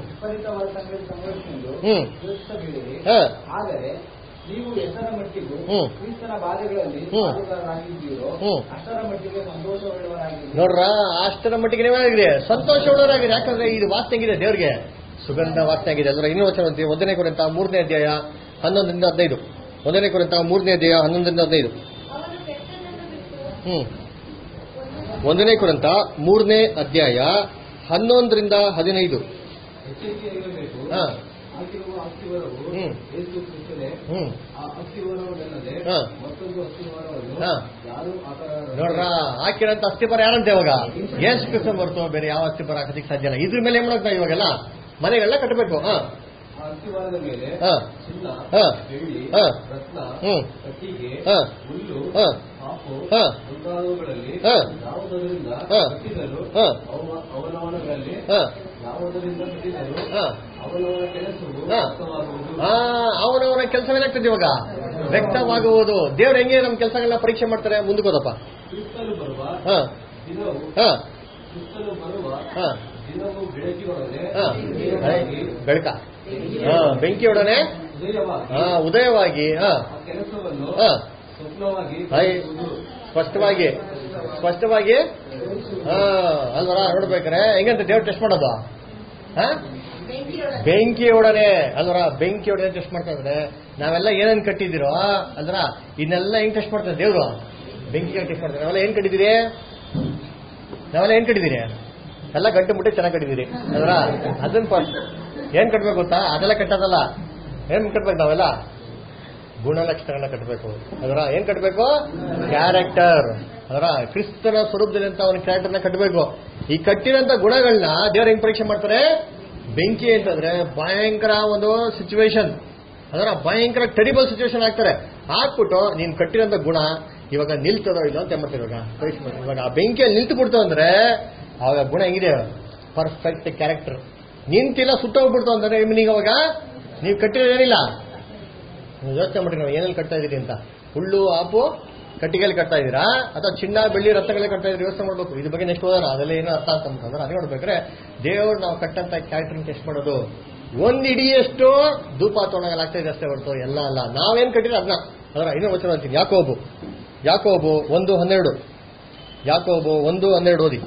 A: ಹ್ಮ್
B: ಆದರೆ ನೀವು ಎಷ್ಟರ ಮಟ್ಟಿಗೂ ಕ್ರಿಸ್ತನ ಬಾಧೆಗಳಲ್ಲಿ ಪಾಲುಗಾರರಾಗಿದ್ದೀರೋ ಅಷ್ಟರ ಮಟ್ಟಿಗೆ ಸಂತೋಷವುಳ್ಳವರಾಗಿದ್ದೀರಿ.
A: ನೋಡ್ರ, ಅಷ್ಟರ ಮಟ್ಟಿಗೆ ನೀವಾಗಿದೆ ಸಂತೋಷವುಳ್ಳವರಾಗಿದೆ. ಯಾಕಂದ್ರೆ ಇದು ವಾಸನೆ ಆಗಿದೆ, ದೇವ್ರಿಗೆ ಸುಗಂಧ ವಾಸನೆ ಆಗಿದೆ. ಅದರ ಇನ್ನೂ ವಚನ ಅಂತೀವಿ. ಒಂದನೇ ಕೊರಿಂಥ ಮೂರನೇ ಅಧ್ಯಾಯ ಹನ್ನೊಂದರಿಂದ ಹದಿನೈದು. ಒಂದನೇ ಕೊರಿಂಥ ಮೂರನೇ ಅಧ್ಯಾಯ ಹನ್ನೊಂದರಿಂದ ಹದಿನೈದು. ಹ್ಮ್ ಒಂದನೇ ಕೊರಿಂಥ ಮೂರನೇ ಅಧ್ಯಾಯ ಹನ್ನೊಂದರಿಂದ ಹದಿನೈದು. ಹಾ ನೋಡ್ರ, ಹಾಕಿರೋಂಥ ಅಸ್ಥಿಪರ ಯಾರಂತೆ ಇವಾಗ ಯೇಸು ಕ್ರಿಸ್ತ ಹೊರತು ಬೇರೆ ಯಾವ ಅಸ್ಥಿಪರ ಹಾಕೋದಕ್ಕೆ ಸಾಧ್ಯ ಇಲ್ಲ. ಇದ್ರ ಮೇಲೆ ಏನ್ ಮಾಡ್ತಾ ಇವಾಗೆಲ್ಲ ಮನೆಗೆಲ್ಲ ಕಟ್ಟಬೇಕು. ಹಾ ಅವನವರ ಕೆಲಸವೇನಾಗ್ತದೆ ಇವಾಗ ವ್ಯಕ್ತವಾಗುವುದು. ದೇವ್ರು ಹೆಂಗೆ ನಮ್ಮ ಕೆಲಸಗಳನ್ನ ಪರೀಕ್ಷೆ ಮಾಡ್ತಾರೆ? ಮುಂದಕ್ಕೆ ಹೋದಪ್ಪ. ಬೆಳಕ ಬೆಂಕಿಯೊಡನೆ ಉದಯವಾಗಿ ಸ್ಪಷ್ಟವಾಗಿ ಸ್ಪಷ್ಟವಾಗಿ ಅಲ್ವರ ನೋಡ್ಬೇಕಾರೆ ಹೆಂಗಂತ ದೇವ್ರು ಟೆಸ್ಟ್ ಮಾಡೋದು? ಬೆಂಕಿಯೊಡನೆ ಅಲ್ವರ ಬೆಂಕಿಯೊಡನೆ ಟೆಸ್ಟ್ ಮಾಡ್ತಾ ಇದ್ರೆ ನಾವೆಲ್ಲ ಏನೇನ್ ಕಟ್ಟಿದಿರೋ ಅಲ್ವರ ಇದನ್ನೆಲ್ಲ ಹೆಂಗ್ ಟೆಸ್ಟ್ ಮಾಡ್ತಾರೆ ದೇವ್ರು? ಬೆಂಕಿಗೆ ಟೆಸ್ಟ್ ಮಾಡ್ತಾರೆ. ನಾವೆಲ್ಲ ಏನ್ ಕಟ್ಟಿದಿರಿ? ನಾವೆಲ್ಲ ಏನ್ ಕಟ್ಟಿದಿರಿ? ಎಲ್ಲ ಗಂಟು ಮುಟ್ಟೆ ಚೆನ್ನಾಗಿ ಕಟ್ಟಿದಿರಿ ಅಲ್ವರ. ಅದನ್ನ ಏನ್ ಕಟ್ಬೇಕು ಗೊತ್ತಾ? ಅದೆಲ್ಲ ಕಟ್ಟೋದಲ್ಲ. ಏನ್ ಕಟ್ಬೇಕು ನಾವೆಲ್ಲ? ಗುಣಲಕ್ಷಣಗಳನ್ನ ಕಟ್ಟಬೇಕು ಅದರ. ಏನ್ ಕಟ್ಟಬೇಕು? ಕ್ಯಾರೆಕ್ಟರ್ ಅದರ. ಕ್ರಿಸ್ತನ ಸ್ವರೂಪದಲ್ಲಿ ಅಂತ ಅವನ ಕ್ಯಾರೆಕ್ಟರ್ನ ಕಟ್ಟಬೇಕು. ಈ ಕಟ್ಟಿರೋಂಥ ಗುಣಗಳನ್ನ ದೇವ್ರ ಹೆಂಗ್ ಪರೀಕ್ಷೆ ಮಾಡ್ತಾರೆ? ಬೆಂಕಿ ಅಂತಂದ್ರೆ ಭಯಂಕರ ಒಂದು ಸಿಚುವೇಶನ್ ಅದರ, ಭಯಂಕರ ಟೆರಿಬಲ್ ಸಿಚುವೇಶನ್ ಆಗ್ತಾರೆ. ಹಾಕ್ಬಿಟ್ಟು ನೀನ್ ಕಟ್ಟಿರೋಂಥ ಗುಣ ಇವಾಗ ನಿಲ್ತದೋ ಇಲ್ಲ ಅಂತ ಮಾಡ್ತಾರೆ. ಇವಾಗ ಪರೀಕ್ಷೆ ಮಾಡ್ತಾರೆ. ಇವಾಗ ಆ ಬೆಂಕಿಯಲ್ಲಿ ನಿಲ್ತು ಬಿಡ್ತು ಅಂದ್ರೆ ಅವಾಗ ಗುಣ ಹೆಂಗಿದೆ? Perfect character. ನಿಂತಿಲ್ಲ ಸುಟ್ಟೋಗ್ಬಿಡ್ತು ಅಂದ್ರೆ ನಿಮ್ಗೆ ಅವಾಗ ನೀವು ಕಟ್ಟಿರೋದೇನಿಲ್ಲ. ನೀವು ಯೋಚನೆ ಮಾಡಿ ನಾವು ಏನಲ್ಲಿ ಕಟ್ತಾ ಇದೀರಿ ಅಂತ. ಹುಳ್ಳು ಆಪು ಕಟ್ಟಿಗೆಯಲ್ಲಿ ಕಟ್ತಾ ಇದೀರಾ ಅಥವಾ ಚಿನ್ನ ಬೆಳ್ಳಿ ರತ್ನಗಳೇ ಕಟ್ತಾ ಇದ್ರಿ? ಯೋಚನೆ ಮಾಡ್ಬೇಕು. ಇದ್ರ ಬಗ್ಗೆ ನೆಕ್ಸ್ಟ್ ಹೋದಾರ ಅದೆಲ್ಲ ಏನೋ ಅರ್ಥ ಅಂತಂದ್ರೆ ಅದೇ ನೋಡ್ಬೇಕ್ರೆ ದೇವ್ರು ನಾವು ಕಟ್ಟಂತ ಕ್ಯಾರೆಕ್ಟರ್ ಟೆಸ್ಟ್ ಮಾಡೋದು. ಒಂದ್ ಇಡಿಯಷ್ಟು ಧೂಪ ತೊಗೊಂಡಾಗಲಾಗ್ತಾ ಇದೆ ಅಷ್ಟೇ ಹೊರತು ಎಲ್ಲ ಅಲ್ಲ. ನಾವೇನ್ ಕಟ್ಟಿದ್ರೆ ಅದನ್ನ ಅದರ ಇನ್ನೂ ವಚನ ಅಂತೀನಿ. ಯಾಕೋಬು ಯಾಕೋಬು ಒಂದು ಹನ್ನೆರಡು ಯಾಕೋಬು ಒಂದು ಹನ್ನೆರಡು ಓದಿ.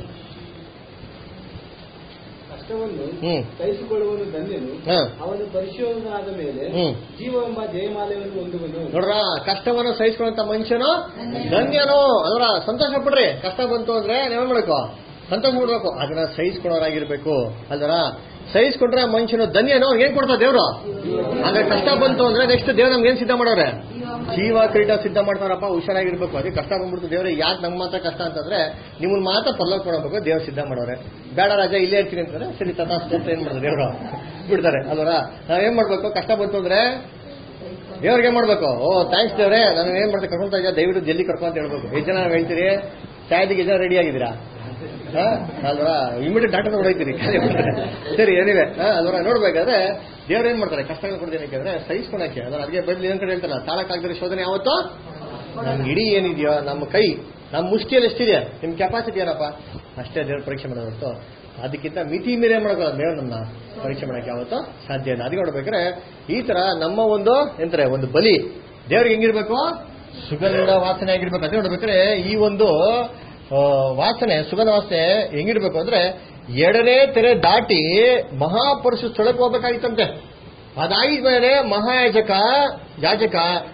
B: ಹ್ಮ್ ಸಹಿಸಿಕೊಳ್ಳುವನು ಧನ್ಯನು, ಅವನು ಪರಿಶೋಧನಾದ ಮೇಲೆ ಜೀವವೆಂಬ ಜಯಮಾಲೆಯನ್ನು ಹೊಂದುವನು.
A: ನೋಡ್ರ, ಕಷ್ಟವನ್ನು ಸಹಿಸಿಕೊಳ್ಳುವಂತ ಮನುಷ್ಯನು ಧನ್ಯನು. ಅದರ ಸಂತೋಷ ಪಡ್ರಿ. ಕಷ್ಟ ಬಂತು ಅಂದ್ರೆ ನೀವೇನ್ ಮಾಡ್ಬೇಕು? ಸಂತೋಷ ಪಡ್ಬೇಕು. ಅದನ್ನ ಸಹಿಸಿಕೊಳ್ಳೋರಾಗಿರ್ಬೇಕು ಅಲ್ವರ. ಸಹಿಸ್ಕೊಂಡ್ರೆ ಮನುಷ್ಯನು ಧನ್ಯನು. ಏನ್ ಕೊಡ್ತಾರೆ ದೇವ್ರು? ಅಂದ್ರೆ ಕಷ್ಟ ಬಂತು ಅಂದ್ರೆ ನೆಕ್ಸ್ಟ್ ದೇವ್ರು ನಮ್ಗೆ ಏನ್ ಸಿದ್ಧ ಮಾಡೋರೆ? ಜೀವ ಕ್ರೀಡ ಸಿದ್ಧ ಮಾಡ್ತಾರಪ್ಪ. ಹುಷಾರಾಗಿರ್ಬೇಕು. ಅದೇ ಕಷ್ಟ ಬಂದ್ಬಿಡ್ತು ದೇವ್ರೆ ಯಾಕೆ ನಮ್ಮ ಮಾತ್ರ ಕಷ್ಟ ಅಂತಂದ್ರೆ ನಿಮ್ಮನ್ನ ಮಾತ್ರ ಪಲ್ಲವ್ ಕೊಡಬೇಕು ದೇವ್ರು ಸಿದ್ಧ ಮಾಡೋರೆ. ಬೇಡ ರಾಜ ಇಲ್ಲೇ ಇರ್ತೀನಿ ಅಂತಂದ್ರೆ ಸರಿ ತಥಾಸ್ತು ಅಂತ ಏನ್ ಮಾಡ್ತಾರೆ ದೇವ್ರು ಬಿಡ್ತಾರೆ ಅಲ್ವರ. ನಾವೇನ್ ಮಾಡ್ಬೇಕು? ಕಷ್ಟ ಬಂತು ಅಂದ್ರೆ ದೇವ್ರಿಗೆ ಏನ್ ಮಾಡ್ಬೇಕು? ಓ ಥ್ಯಾಂಕ್ಸ್ ದೇವ್ರೆ, ನಾನು ಏನ್ ಮಾಡ್ತೀನಿ ಕರ್ಕೊಂತ ಇದ್ದ ದಯವಿಟ್ಟು ಜಲ್ದಿ ಕರ್ಕೊಂತ ಹೇಳ್ಬೇಕು. ಎಷ್ಟು ಜನ ಹೇಳ್ತೀರಿ? ಚಾಯ್ದಿಗೆ ಎಷ್ಟು ಜನ ರೆಡಿ ಆಗಿದ್ದೀರಾ ಅಲ್ವರ? ಇಮಿಡಿಯೇಟ್ ಡಾಕ್ಟರ್ ಹೊಡೈತೀರಿ ಸರಿ ಏನಿವೆ ಅಲ್ವರ. ನೋಡ್ಬೇಕಾದ್ರೆ ದೇವ್ರು ಏನ್ ಮಾಡ್ತಾರೆ? ಕಷ್ಟಗಳು ಕೊಡ್ತೀನಿ ಯಾಕಂದ್ರೆ ಸಹಿಸ್ಕೊಳಕ್ಕೆ. ಅದರ ಅದಕ್ಕೆ ಬದಲು ಏನ್ ಕಡೆ ಹೇಳ್ತಾರಲ್ಲ, ತಾಳಕ್ಕಾಗದ್ರೆ ಶೋಧನೆ ಯಾವತ್ತೋ ನಮ್ಗೆ ಇಡೀ ಏನಿದೆಯೋ ನಮ್ಮ ಕೈ ನಮ್ಮ ಮುಷ್ಟಿಯಲ್ಲಿ ಎಷ್ಟಿದೆ, ನಿಮ್ ಕೆಪಾಸಿಟಿ ಏನಪ್ಪ ಅಷ್ಟೇ ದೇವ್ರ ಪರೀಕ್ಷೆ ಮಾಡೋದು ಹೊರತು ಅದಕ್ಕಿಂತ ಮಿತಿ ಮೀರೇ ಮಾಡೋದು ದೇವ್ರು ನಮ್ಮ ಪರೀಕ್ಷೆ ಮಾಡಕ್ಕೆ ಯಾವತ್ತೋ ಸಾಧ್ಯ ಇಲ್ಲ. ಅದಕ್ಕೆ ನೋಡ್ಬೇಕಾದ್ರೆ ಈ ತರ ನಮ್ಮ ಒಂದು ಎಂತಾರೆ ಒಂದು ಬಲಿ ದೇವ್ರಿಗೆ ಹೆಂಗಿರ್ಬೇಕು? ಸುಗಂಧ ವಾಸನೆ ಆಗಿರ್ಬೇಕು. ಅದೇ ನೋಡ್ಬೇಕಾದ್ರೆ ಈ ಒಂದು ವಾಸನೆ ಸುಗಂಧ ವಾಸನೆ ಹೆಂಗಿರ್ಬೇಕು ಅಂದ್ರೆ ಎರಡನೇ ತೆರೆ ದಾಟಿ ಮಹಾಪುರುಷ ಸ್ಥಳಕ್ಕೆ ಹೋಗ್ಬೇಕಾಗಿತ್ತಂತೆ. ಅದಾದ್ಮೇಲೆ ಮಹಾಯಾಜಕ ಯಾಜಕ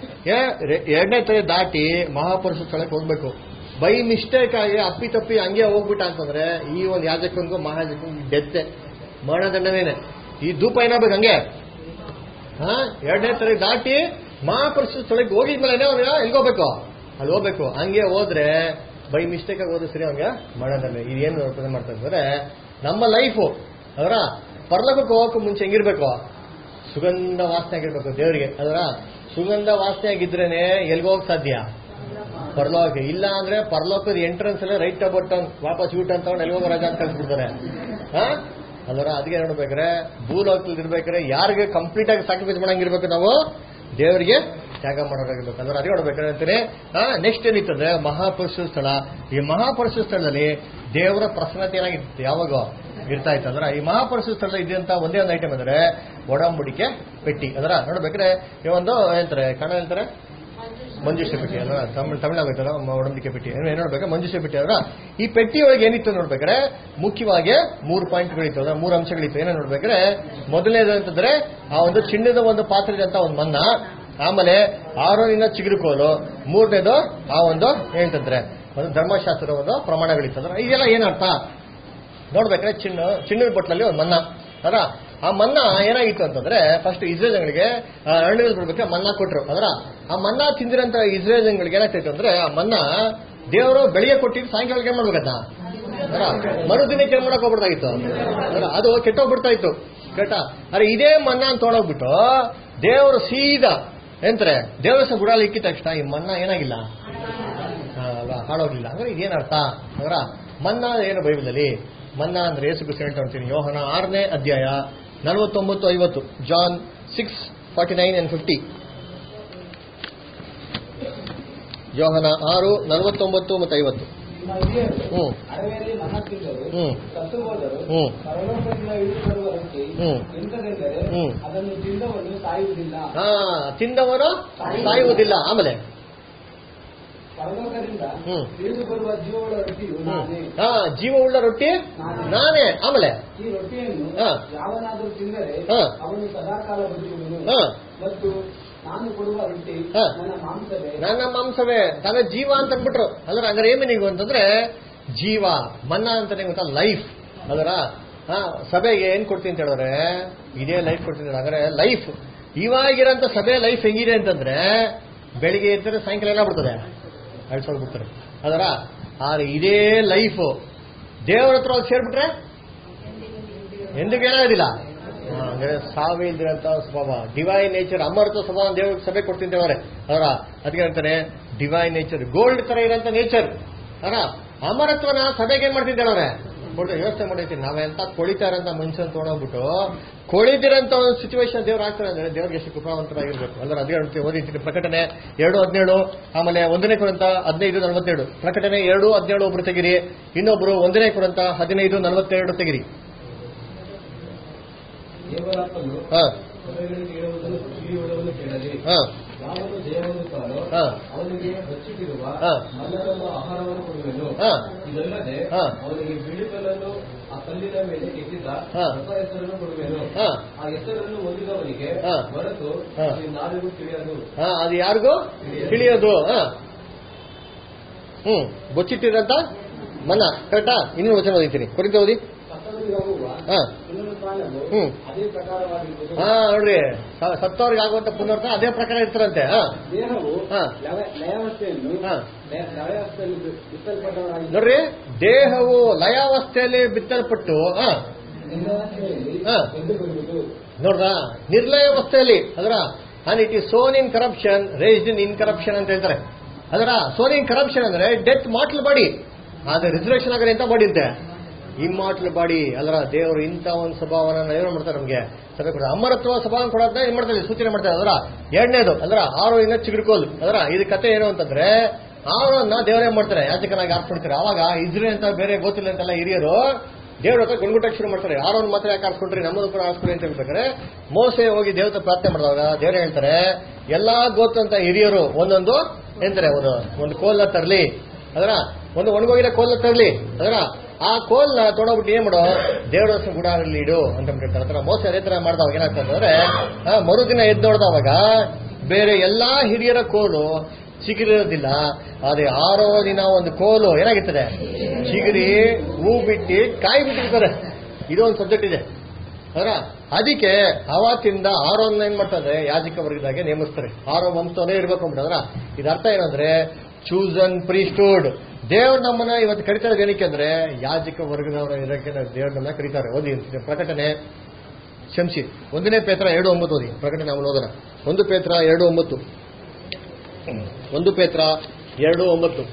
A: ಎರಡನೇ ತೆರೆ ದಾಟಿ ಮಹಾಪುರುಷ ಸ್ಥಳಕ್ಕೆ ಹೋಗ್ಬೇಕು. ಬೈ ಮಿಸ್ಟೇಕ್ ಆಗಿ ಅಪ್ಪಿ ತಪ್ಪಿ ಹಂಗೆ ಹೋಗ್ಬಿಟ್ಟ ಅಂತಂದ್ರೆ ಈ ಒಂದು ಯಾಜಕನಿಗೂ ಮಹಾಯಾಜಕನಿಗೂ ಡೆತ್ತೆ, ಮರಣದಂಡನೇನೆ. ಈ ಧೂಪ ಏನಾಗ್ಬೇಕು ಹಂಗೆ ಹಾ ಎರಡನೇ ತೆರೆ ದಾಟಿ ಮಹಾಪುರುಷ ಸ್ಥಳಕ್ಕೆ ಹೋಗಿದ್ಮೇಲೆ ಅವ್ನಿಗೆ ಎಲ್ಲಿ ಹೋಗ್ಬೇಕು? ಅಲ್ಲಿ ಹೋಗ್ಬೇಕು. ಹಂಗೆ ಹೋದ್ರೆ ಬೈ ಮಿಸ್ಟೇಕ್ ಆಗಿ ಹೋದ್ರೆ ಸರಿ ಅವ್ನಿಗೆ ಮರಣದಂಡ. ಇದೇನು ಯೋಚನೆ ಮಾಡ್ತಾ ಇದ್ದಾರೆ? ನಮ್ಮ ಲೈಫು ಅವರ ಪರಲೋಕಕ್ಕೆ ಹೋಗಕ್ಕೆ ಮುಂಚೆ ಹೆಂಗಿರ್ಬೇಕು? ಸುಗಂಧ ವಾಸನೆ ಆಗಿರ್ಬೇಕು ದೇವರಿಗೆ. ಅದರ ಸುಗಂಧ ವಾಸನೆ ಆಗಿದ್ರೇನೆ ಎಲ್ಗೋಗಕ್ ಸಾಧ್ಯ? ಪರಲೋಕ. ಇಲ್ಲ ಅಂದ್ರೆ ಪರಲೋಕದ ಎಂಟ್ರೆನ್ಸ್ ಎಲ್ಲ ರೈಟ್ ಅಬೌಟ್ ವಾಪಸ್ ಯೂಟ್ ಅಂತ ಎಲ್ಗೋಗ ರಾಜ ಅಂತ ಕಳ್ಸಿಬಿಡ್ತಾರೆ. ಹಾ ಅದರ ಅದಕ್ಕೆ ನೋಡ್ಬೇಕಾರೆ ಭೂಲೋಕದಲ್ಲಿ ಇರ್ಬೇಕಾದ್ರೆ ಯಾರಿಗೆ ಕಂಪ್ಲೀಟ್ ಆಗಿ ಸ್ಯಾಕ್ರಿಫೈಸ್ ಮಾಡಂಗಿರ್ಬೇಕು? ನಾವು ದೇವರಿಗೆ ತ್ಯಾಗ ಮಾಡೋರಾಗಿರ್ಬೇಕು. ಅಂದ್ರೆ ಅದೇ ನೋಡ್ಬೇಕಾದ್ರೆ ಅಂತಾನೆ ನೆಕ್ಸ್ಟ್ ಏನಿತ್ತಂದ್ರೆ ಮಹಾಪುರುಷ ಸ್ಥಳ. ಈ ಮಹಾಪುರುಷ ಸ್ಥಳದಲ್ಲಿ ದೇವರ ಪ್ರಸನ್ನತೆ ಏನಾಗಿತ್ತು? ಯಾವಾಗ ಇರ್ತಾ ಇತ್ತು ಅಂದ್ರೆ ಈ ಮಹಾಪುರುಷ ಸ್ಥಳ ಇದ್ದಂತ ಒಂದೇ ಒಂದು ಐಟಮ್ ಅಂದ್ರೆ ಒಡಂಬಡಿಕೆ ಪೆಟ್ಟಿ. ಅದರ ನೋಡ್ಬೇಕಾದ್ರೆ ಈ ಒಂದು ಏನಂತಾರೆ ಕನ್ನಡ ಹೇಳ್ತಾರೆ ಮಂಜುಷ ಪೆಟ್ಟಿ ಅಲ್ವಾ? ತಮಿಳ್ ತಮಿಳಾಗೈತಲ್ಲ ಒಡಂಬಡಿಕೆ ಪೆಟ್ಟಿ. ಏನ್ ನೋಡ್ಬೇಕು? ಮಂಜುಷ ಪೆಟ್ಟಿ. ಅದರ ಈ ಪೆಟ್ಟಿ ಒಳಗೆ ಏನಿತ್ತು ನೋಡ್ಬೇಕಾದ್ರೆ ಮುಖ್ಯವಾಗಿ ಮೂರು ಪಾಯಿಂಟ್ಗಳಿತ್ತು, ಅಂದ್ರೆ ಮೂರು ಅಂಶಗಳಿತ್ತು. ಏನೋ ನೋಡ್ಬೇಕಾದ್ರೆ ಮೊದಲನೇದು ಅಂತಂದ್ರೆ ಆ ಒಂದು ಚಿನ್ನದ ಒಂದು ಪಾತ್ರೆದಂತ ಒಂದು ಮನ್ನ, ಆಮೇಲೆ ಆರೋನಿನ ಚಿಗುರುಕೋಲು, ಮೂರನೇದು ಆ ಒಂದು ಏನಂತಂದ್ರೆ ಒಂದು ಧರ್ಮಶಾಸ್ತ್ರದ ಒಂದು ಪ್ರಮಾಣಗಳಿತ್ತು. ಅಂದ್ರೆ ಇದೆಲ್ಲ ಏನರ್ಥ ನೋಡ್ಬೇಕಾದ್ರೆ ಚಿನ್ನ ಚಿನ್ನದ ಬಟ್ಲಲ್ಲಿ ಒಂದು ಮನ್ನ. ಅದರ ಆ ಮನ್ನ ಏನಾಗಿತ್ತು ಅಂತಂದ್ರೆ ಫಸ್ಟ್ ಇಸ್ರೇಲ್ಗಳಿಗೆ ಅರಣ್ಯದಲ್ಲಿ ಬಿಡ್ಬೇಕಾದ್ರೆ ಮನ್ನ ಕೊಟ್ರು. ಅದರ ಆ ಮನ್ನ ತಿಂದಿರಂತ ಇಸ್ರೇಲ್ಗಳಿಗೆ ಏನಾಗ್ತಿತ್ತು ಅಂದ್ರೆ ಆ ಮನ್ನ ದೇವರು ಬೆಳಿಗ್ಗೆ ಕೊಟ್ಟಿದ್ದು ಸಾಯಂಕಾಲಕ್ಕೆ ಏನ್ ಮಾಡ್ಬೇಕನ್ನ ಅದರ ಮರುದಿನಕ್ಕೆ ಏನ್ ಮಾಡಕ್ ಹೋಗ್ಬಿಡ್ತಾಗಿತ್ತು. ಅದರ ಅದು ಕೆಟ್ಟೋಗ್ಬಿಡ್ತಾ ಇತ್ತು ಕೆಟ್ಟ. ಅರೆ ಇದೇ ಮನ್ನ ಅಂತ ತೊಗೊಂಡೋಗ್ಬಿಟ್ಟು ದೇವರು ಸೀದಾ ಎಂತಾರೆ ದೇವರಸ ಗುಡಾಲಿ ಇಕ್ಕಿದ ತಕ್ಷಣ ಈ ಮನ್ನ ಏನಾಗಿಲ್ಲ ಹಾಳೋಗ್ಲಿಲ್ಲ. ಅಂದ್ರೆ ಇದೇನರ್ಥ ಅವರ ಮನ್ನಾ ಏನು ಬೈಬಲಲ್ಲಿ ಮನ್ನಾ ಅಂದ್ರೆ ಯೇಸು ಕ್ರಿಸ್ತ ಹೇಳ್ತಾ ಅಂತೀನಿ ಯೋಹನ ಆರನೇ ಅಧ್ಯಾಯ ನಲವತ್ತೊಂಬತ್ತು ಐವತ್ತು, John six forty nine and fifty. ಯೋಹನ ಆರು ನಲವತ್ತೊಂಬತ್ತು ಮತ್ತು ಐವತ್ತು. ಹ್ಮ್ ಹ್ಮ್ ಹ್ಮ್ ಹಾ ತಿಂದವರು ಸಾಯುವುದಿಲ್ಲ. ಆಮೇಲೆ ಹ್ಮ್ ಹಾ ಜೀವವುಳ್ಳ ರೊಟ್ಟಿ ನಾನೇ. ಆಮೇಲೆ
B: ಈ ರೊಟ್ಟಿಯನ್ನು ಯಾವನಾದರೂ ತಿಂದರೆ ಅವನು ಸದಾಕಾಲ ಬದುಕುವನು ಮತ್ತು ನಾನು ಕೊಡುವ ರೊಟ್ಟಿ ನನ್ನ ಮಾಂಸವೇ
A: ನನ್ನ ಮಾಂಸವೇ ತನ್ನ ಜೀವ ಅಂತ ಅಂದ್ಬಿಟ್ರು. ಅದ್ರ ಹಂಗಾರೆ ಏನೇನಿಗೂ ಅಂತಂದ್ರೆ ಜೀವ ಮನ್ನಾ ಅಂತಾನೆ ಗೊತ್ತಾ ಲೈಫ್. ಅದರ ಹಾ ಸಭೆಗೆ ಏನ್ ಕೊಡ್ತೀನಿ ಅಂತ ಹೇಳಿದ್ರೆ ಇದೇ ಲೈಫ್ ಕೊಡ್ತೀನಿ. ಹಾಗಾದ್ರೆ ಲೈಫ್ ಇವಾಗಿರೋಂಥ ಸಭೆ ಲೈಫ್ ಹೆಂಗಿದೆ ಅಂತಂದ್ರೆ ಬೆಳಿಗ್ಗೆ ಇರ್ತಾರೆ ಸಾಯಂಕಾಲ ಏನಾಗ್ಬಿಡ್ತದೆ ಅಳ್ಸೋಗ್ಬಿಡ್ತಾರೆ. ಅದರ ಆದ್ರೆ ಇದೇ ಲೈಫ್ ದೇವರ ಹತ್ರ ಸೇರ್ಬಿಟ್ರೆ ಎಂದಿಗೂ ಏನಾಗೋದಿಲ್ಲ. ಅಂದ್ರೆ ಸಾವೇ ಇಲ್ದಿರಂತ ಸ್ವಭಾವ ಡಿವೈನ್ ನೇಚರ್ ಅಮೃತ ಸ್ವಭಾವ ದೇವ್ರ ಸಭೆ ಕೊಡ್ತೀನಿ ಅವರೇ ಅವರ ಅದಕ್ಕೆ ಹೇಳ್ತಾನೆ ಡಿವೈನ್ ನೇಚರ್ ಗೋಲ್ಡ್ ತರ ಇರೋಂಥ ನೇಚರ್ ಅರ ಅಮರತ್ವನ ಸಭೆಗೆ ಏನ್ ಮಾಡ್ತಿದ್ದೇವೆ ಅವ್ರೆ ಕೊಟ್ಟು ವ್ಯವಸ್ಥೆ ಮಾಡಿರ್ತೀನಿ. ನಾವೆಂತ ಕೊಳಿತಾ ಇರೋಂಥ ಮನುಷ್ಯನ ತೊಗೊಂಡೋಗ್ಬಿಟ್ಟು ಕೊಳಿದಿರೋಂಥ ಒಂದು ಸಿಚುವೇಶನ್ ದೇವ್ರು ಆಗ್ತಾರೆ ಅಂದ್ರೆ ದೇವ್ರಿಗೆ ಎಷ್ಟು ಕೃಪಾವಂತರಾಗಿರ್ಬೇಕು. ಅಂದ್ರೆ ಅದೇ ಹೇಳ್ತೀವಿ ಓದಿರ್ತೀನಿ. ಪ್ರಕಟಣೆ ಎರಡು ಹದಿನೇಳು ಆಮೇಲೆ ಒಂದನೇ ಕುರಿತ ಹದಿನೈದು ನಲವತ್ತೆರಡು. ಪ್ರಕಟಣೆ ಎರಡು ಹದಿನೇಳು ಒಬ್ರು ತೆಗಿರಿ, ಇನ್ನೊಬ್ರು ಒಂದನೇ ಕುರಿತ ಹದಿನೈದು ನಲವತ್ತೆರಡು ತೆಗಿರಿ. ಹಾ ಹಾ
B: ಯಾವನು ಜಯವಂತಾನೋ ಅವನಿಗೆ ಬಚ್ಚಿಟ್ಟಿರುವ ಮನ್ನರನ್ನು ಆಹಾರವನ್ನು ಕೊಡುವೆನು. ಇದಲ್ಲದೆ ಅವನಿಗೆ ಬಿಳಿಕಲ್ಲನ್ನು ಆ ಕಲ್ಲಿನ ಮೇಲೆ ಕೆತ್ತಿದ್ದ ಹೊಸ ಹೆಸರನ್ನು ಕೊಡುವೆನು. ಆ ಹೆಸರನ್ನು ಹೊಂದಿದವನಿಗೆ ಹೊರತು ನಾರಿಗೂ ತಿಳಿಯದು.
A: ಅದು ಯಾರಿಗೂ ತಿಳಿಯೋದು. ಹ್ಮ್ ಬೊಚ್ಚಿಟ್ಟಿರಂತ ಮನ ಕರೆಕ್ಟಾ. ಇನ್ನೂ ವಚನ ಓದಿತೀನಿ ಕೊರಿತ ಓದಿ. ಹ್ಮ್ ಹಾ ನೋಡ್ರಿ ಸತ್ತವ್ರಿಗೆ ಆಗುವಂತ ಪುನರ್ಥ ಅದೇ ಪ್ರಕಾರ ಇರ್ತಾರಂತೆ. ನೋಡ್ರಿ ದೇಹವು ಲಯಾವಸ್ಥೆಯಲ್ಲಿ ಬಿತ್ತಲ್ಪಟ್ಟು ನೋಡ್ರ ನಿರ್ಲಯಾವಸ್ಥೆಯಲ್ಲಿ ಅದರ and it is sown in corruption raised in incorruption ಅಂತ ಹೇಳ್ತಾರೆ. ಅದರ ಸೋನ್ ಇನ್ ಕರಪ್ಷನ್ ಅಂದ್ರೆ ಡೆತ್ ಮಾರ್ಟಲ್ ಬಾಡಿ, ಆದ್ರೆ ರಿಸರ್ವೇಷನ್ ಆದ್ರೆ ಎಂತ ಬಾಡಿ ಇರುತ್ತೆ ಇಮ್ಮಾರ್ಟಲ್ ಬಾಡಿ. ಅಲ್ಲರ ದೇವರು ಇಂಥ ಒಂದು ಸ್ವಭಾವನ ಏನು ಮಾಡ್ತಾರೆ ನಮಗೆ ಸಭೆ ಕೊಡ ಅಮರತ್ವ ಸ್ವಭಾವ ಕೊಡೋದನ್ನ ಏನ್ ಮಾಡ್ತಾರೆ ಸೂಚನೆ ಮಾಡ್ತಾರೆ. ಅದರ ಎರಡನೇದು ಅದರ ಆರು ಇನ್ನ ಚಿಗುರ್ಕೋಲ್. ಅದರ ಇದು ಕತೆ ಏನು ಅಂತಂದ್ರೆ ಆರೋನ್ನ ದೇವರೇ ಮಾಡ್ತಾರೆ ಯಾಚಕನಾಗಿ ಆರಿಸ್ಬಿಡ್ತಾರೆ. ಅವಾಗ ಇಸ್ರೇಲ್ ಅಂತ ಬೇರೆ ಗೊತ್ತಿಲ್ಲ ಅಂತೆಲ್ಲ ಹಿರಿಯರು ದೇವ್ರ ಹತ್ರ ಗುಣಗುಟ್ಟಕ್ಕೆ ಶುರು ಮಾಡ್ತಾರೆ. ಆರೋನ್ ಮಾತ್ರ ಯಾಕೆ ಆರಿಸ್ಕೊಂಡ್ರಿ ನಮ್ಮದು ಕೂಡ ಆರಿಸ್ಕೊಳ್ಳಿ ಅಂತ ಹೇಳ್ಬೇಕಾದ್ರೆ ಮೋಸೆ ಹೋಗಿ ದೇವತೆ ಪ್ರಾರ್ಥನೆ ಮಾಡಿದಾಗ ದೇವರೇ ಹೇಳ್ತಾರೆ ಎಲ್ಲಾ ಗೊತ್ತಂತ ಹಿರಿಯರು ಒಂದೊಂದು ಎಂತಾರೆ ಒಂದು ಒಂದು ಕೋಲ್ನ ತರಲಿ. ಅದರ ಒಂದು ಒಣಗೋಗಿರೋ ಕೋಲ್ನ ತರಲಿ. ಅದರ ಆ ಕೋಲ್ನ ತೊಗೊಂಡೋಗ್ಬಿಟ್ಟು ಏನ್ ಮಾಡೋ ದೇವರ ಗುಡಾರಲ್ಲಿ ಇಡು ಅಂತ ಹೇಳ್ತಾರೆ. ಅದರ ಮೋಸ ಅದೇ ತರ ಮಾಡ್ದವಾಗ ಏನಾಗ್ತಂದ್ರೆ ಮರುದಿನ ಎದ್ದು ನೋಡ್ದವಾಗ ಬೇರೆ ಎಲ್ಲಾ ಹಿರಿಯರ ಕೋಲು ಚಿಗುರಿರೋದಿಲ್ಲ. ಅದೇ ಆರೋ ದಿನ ಒಂದು ಕೋಲು ಏನಾಗಿರ್ತದೆ ಚಿಗುರಿ ಹೂ ಬಿಟ್ಟು ಕಾಯಿ ಬಿಟ್ಟಿರ್ತಾರೆ. ಇದೊಂದು ಸಬ್ಜೆಕ್ಟ್ ಇದೆ. ಅದರ ಅದಕ್ಕೆ ಅವತ್ತಿಂದ ಆರೋನ್ನ ಏನ್ ಮಾಡ್ತಾರೆ ಯಾಜಕ ವರ್ಗದಾಗೆ ನೇಮಿಸ್ತಾರೆ. ಆರೋ ವಂಶವೇ ಇರ್ಬೇಕು ಅಂದ್ಬಿಟ್ಟು. ಅದರ ಇದ ಅರ್ಥ ಏನಂದ್ರೆ ಚೂಸನ್ ಪ್ರೀಸ್ಟ್ಹುಡ್. ದೇವ್ರ ನಮ್ಮನ್ನ ಇವತ್ತು ಕರೀತಾರೆ ಏನಕ್ಕೆ ಅಂದ್ರೆ ಯಾಜಕ ವರ್ಗದವರ ಇದಕ್ಕೆ ದೇವ್ರ ನಮ್ಮನ್ನ ಕರೀತಾರೆ. ಓದಿ ಪ್ರಕಟಣೆ ಶಂಸಿ ಒಂದನೇ ಪೇತ್ರ ಎರಡು ಒಂಬತ್ತು ಓದಿ. ಪ್ರಕಟಣೆ ನಾವು ಓದೋಣ. ಒಂದು ಪೇತ್ರ ಎರಡು ಒಂಬತ್ತು ಒಂದು ಪೇತ್ರ ಎರಡು ಒಂಬತ್ತು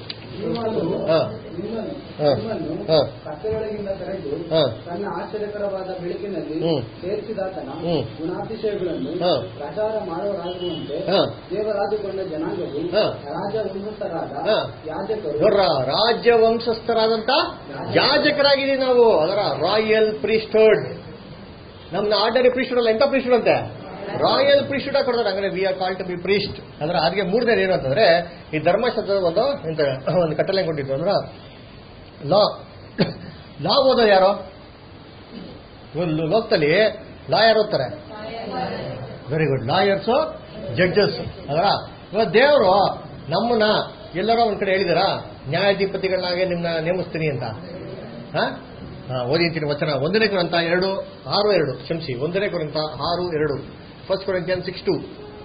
B: ಕತ್ತಲೊಳಗಿಂದ ಕರೆದು ತನ್ನ ಆಶ್ಚರ್ಯಕರವಾದ ಬೆಳಕಿನಲ್ಲಿ ಸೇರಿಸಿದಾತನ ಗುಣಾತಿಶಯಗಳನ್ನು ಪ್ರಚಾರ ಮಾಡುವರಾಗುವಂತೆ ದೇವರಾದುಕೊಂಡ ಜನಾಂಗವು ರಾಜವಂಶಸ್ಥರಾದ ಯಾಜಕರು
A: ರಾಜ್ಯ ವಂಶಸ್ಥರಾದಂತ ಯಾಜಕರಾಗಿದ್ದೀವಿ ನಾವು. ಅದರ ರಾಯಲ್ ಪ್ರೀಸ್ಟ್ಹುಡ್. ನಮ್ನ ಆರ್ಡಿನರಿ ಪ್ರೀಸ್ಟ್ಹುಡ್ ಅಲ್ಲ ಎಂತ ಪ್ರೀಸ್ಟ್ಹುಡ್ ಅಂತೆ ರಾಯಲ್ ಪ್ರೀಸ್ಟ್ಹುಡ್ ಆಗಿ ಕೊಡ್ತಾರೆ. ಅಂದ್ರೆ we are called to be priest. ಅಂದ್ರೆ ಅದಕ್ಕೆ ಮೂರನೇ ಏನು ಅಂತಂದ್ರೆ ಈ ಧರ್ಮಶಾಸ್ತ್ರದ ಒಂದು ಎಂತ ಒಂದು ಕಟ್ಟಲೆ ಕೊಟ್ಟಿದ್ರು ಅಂದ್ರೆ ಲಾ ಲಾ ಓದೋದು ಯಾರು ಲೋಕದಲ್ಲಿ ಲಾ ಯಾರು ಓದ್ತಾರೆ ವೆರಿ ಗುಡ್ ಲಾಯರ್ಸು ಜಡ್ಜಸ್. ಅದರ ಇವಾಗ ದೇವರು ನಮ್ಮನ್ನ ಎಲ್ಲರೂ ಒಂದ್ ಕಡೆ ಹೇಳಿದಾರ ನ್ಯಾಯಾಧಿಪತಿಗಳನ್ನಾಗೆ ನಿಮ್ನ ನೇಮಿಸ್ತೀನಿ ಅಂತ. ಹಾ ಓದಿರ್ತೀನಿ ವಚನ ಒಂದನೇ ಕುರಿತ ಎರಡು ಆರು ಎರಡು ಕ್ಷಮಿಸಿ ಒಂದನೇ ಕುರಿತ ಆರು ಎರಡು ಫಸ್ಟ್ ಕೊರಿಂಥಿಯನ್ಸ್ ಸಿಕ್ಸ್ ಟು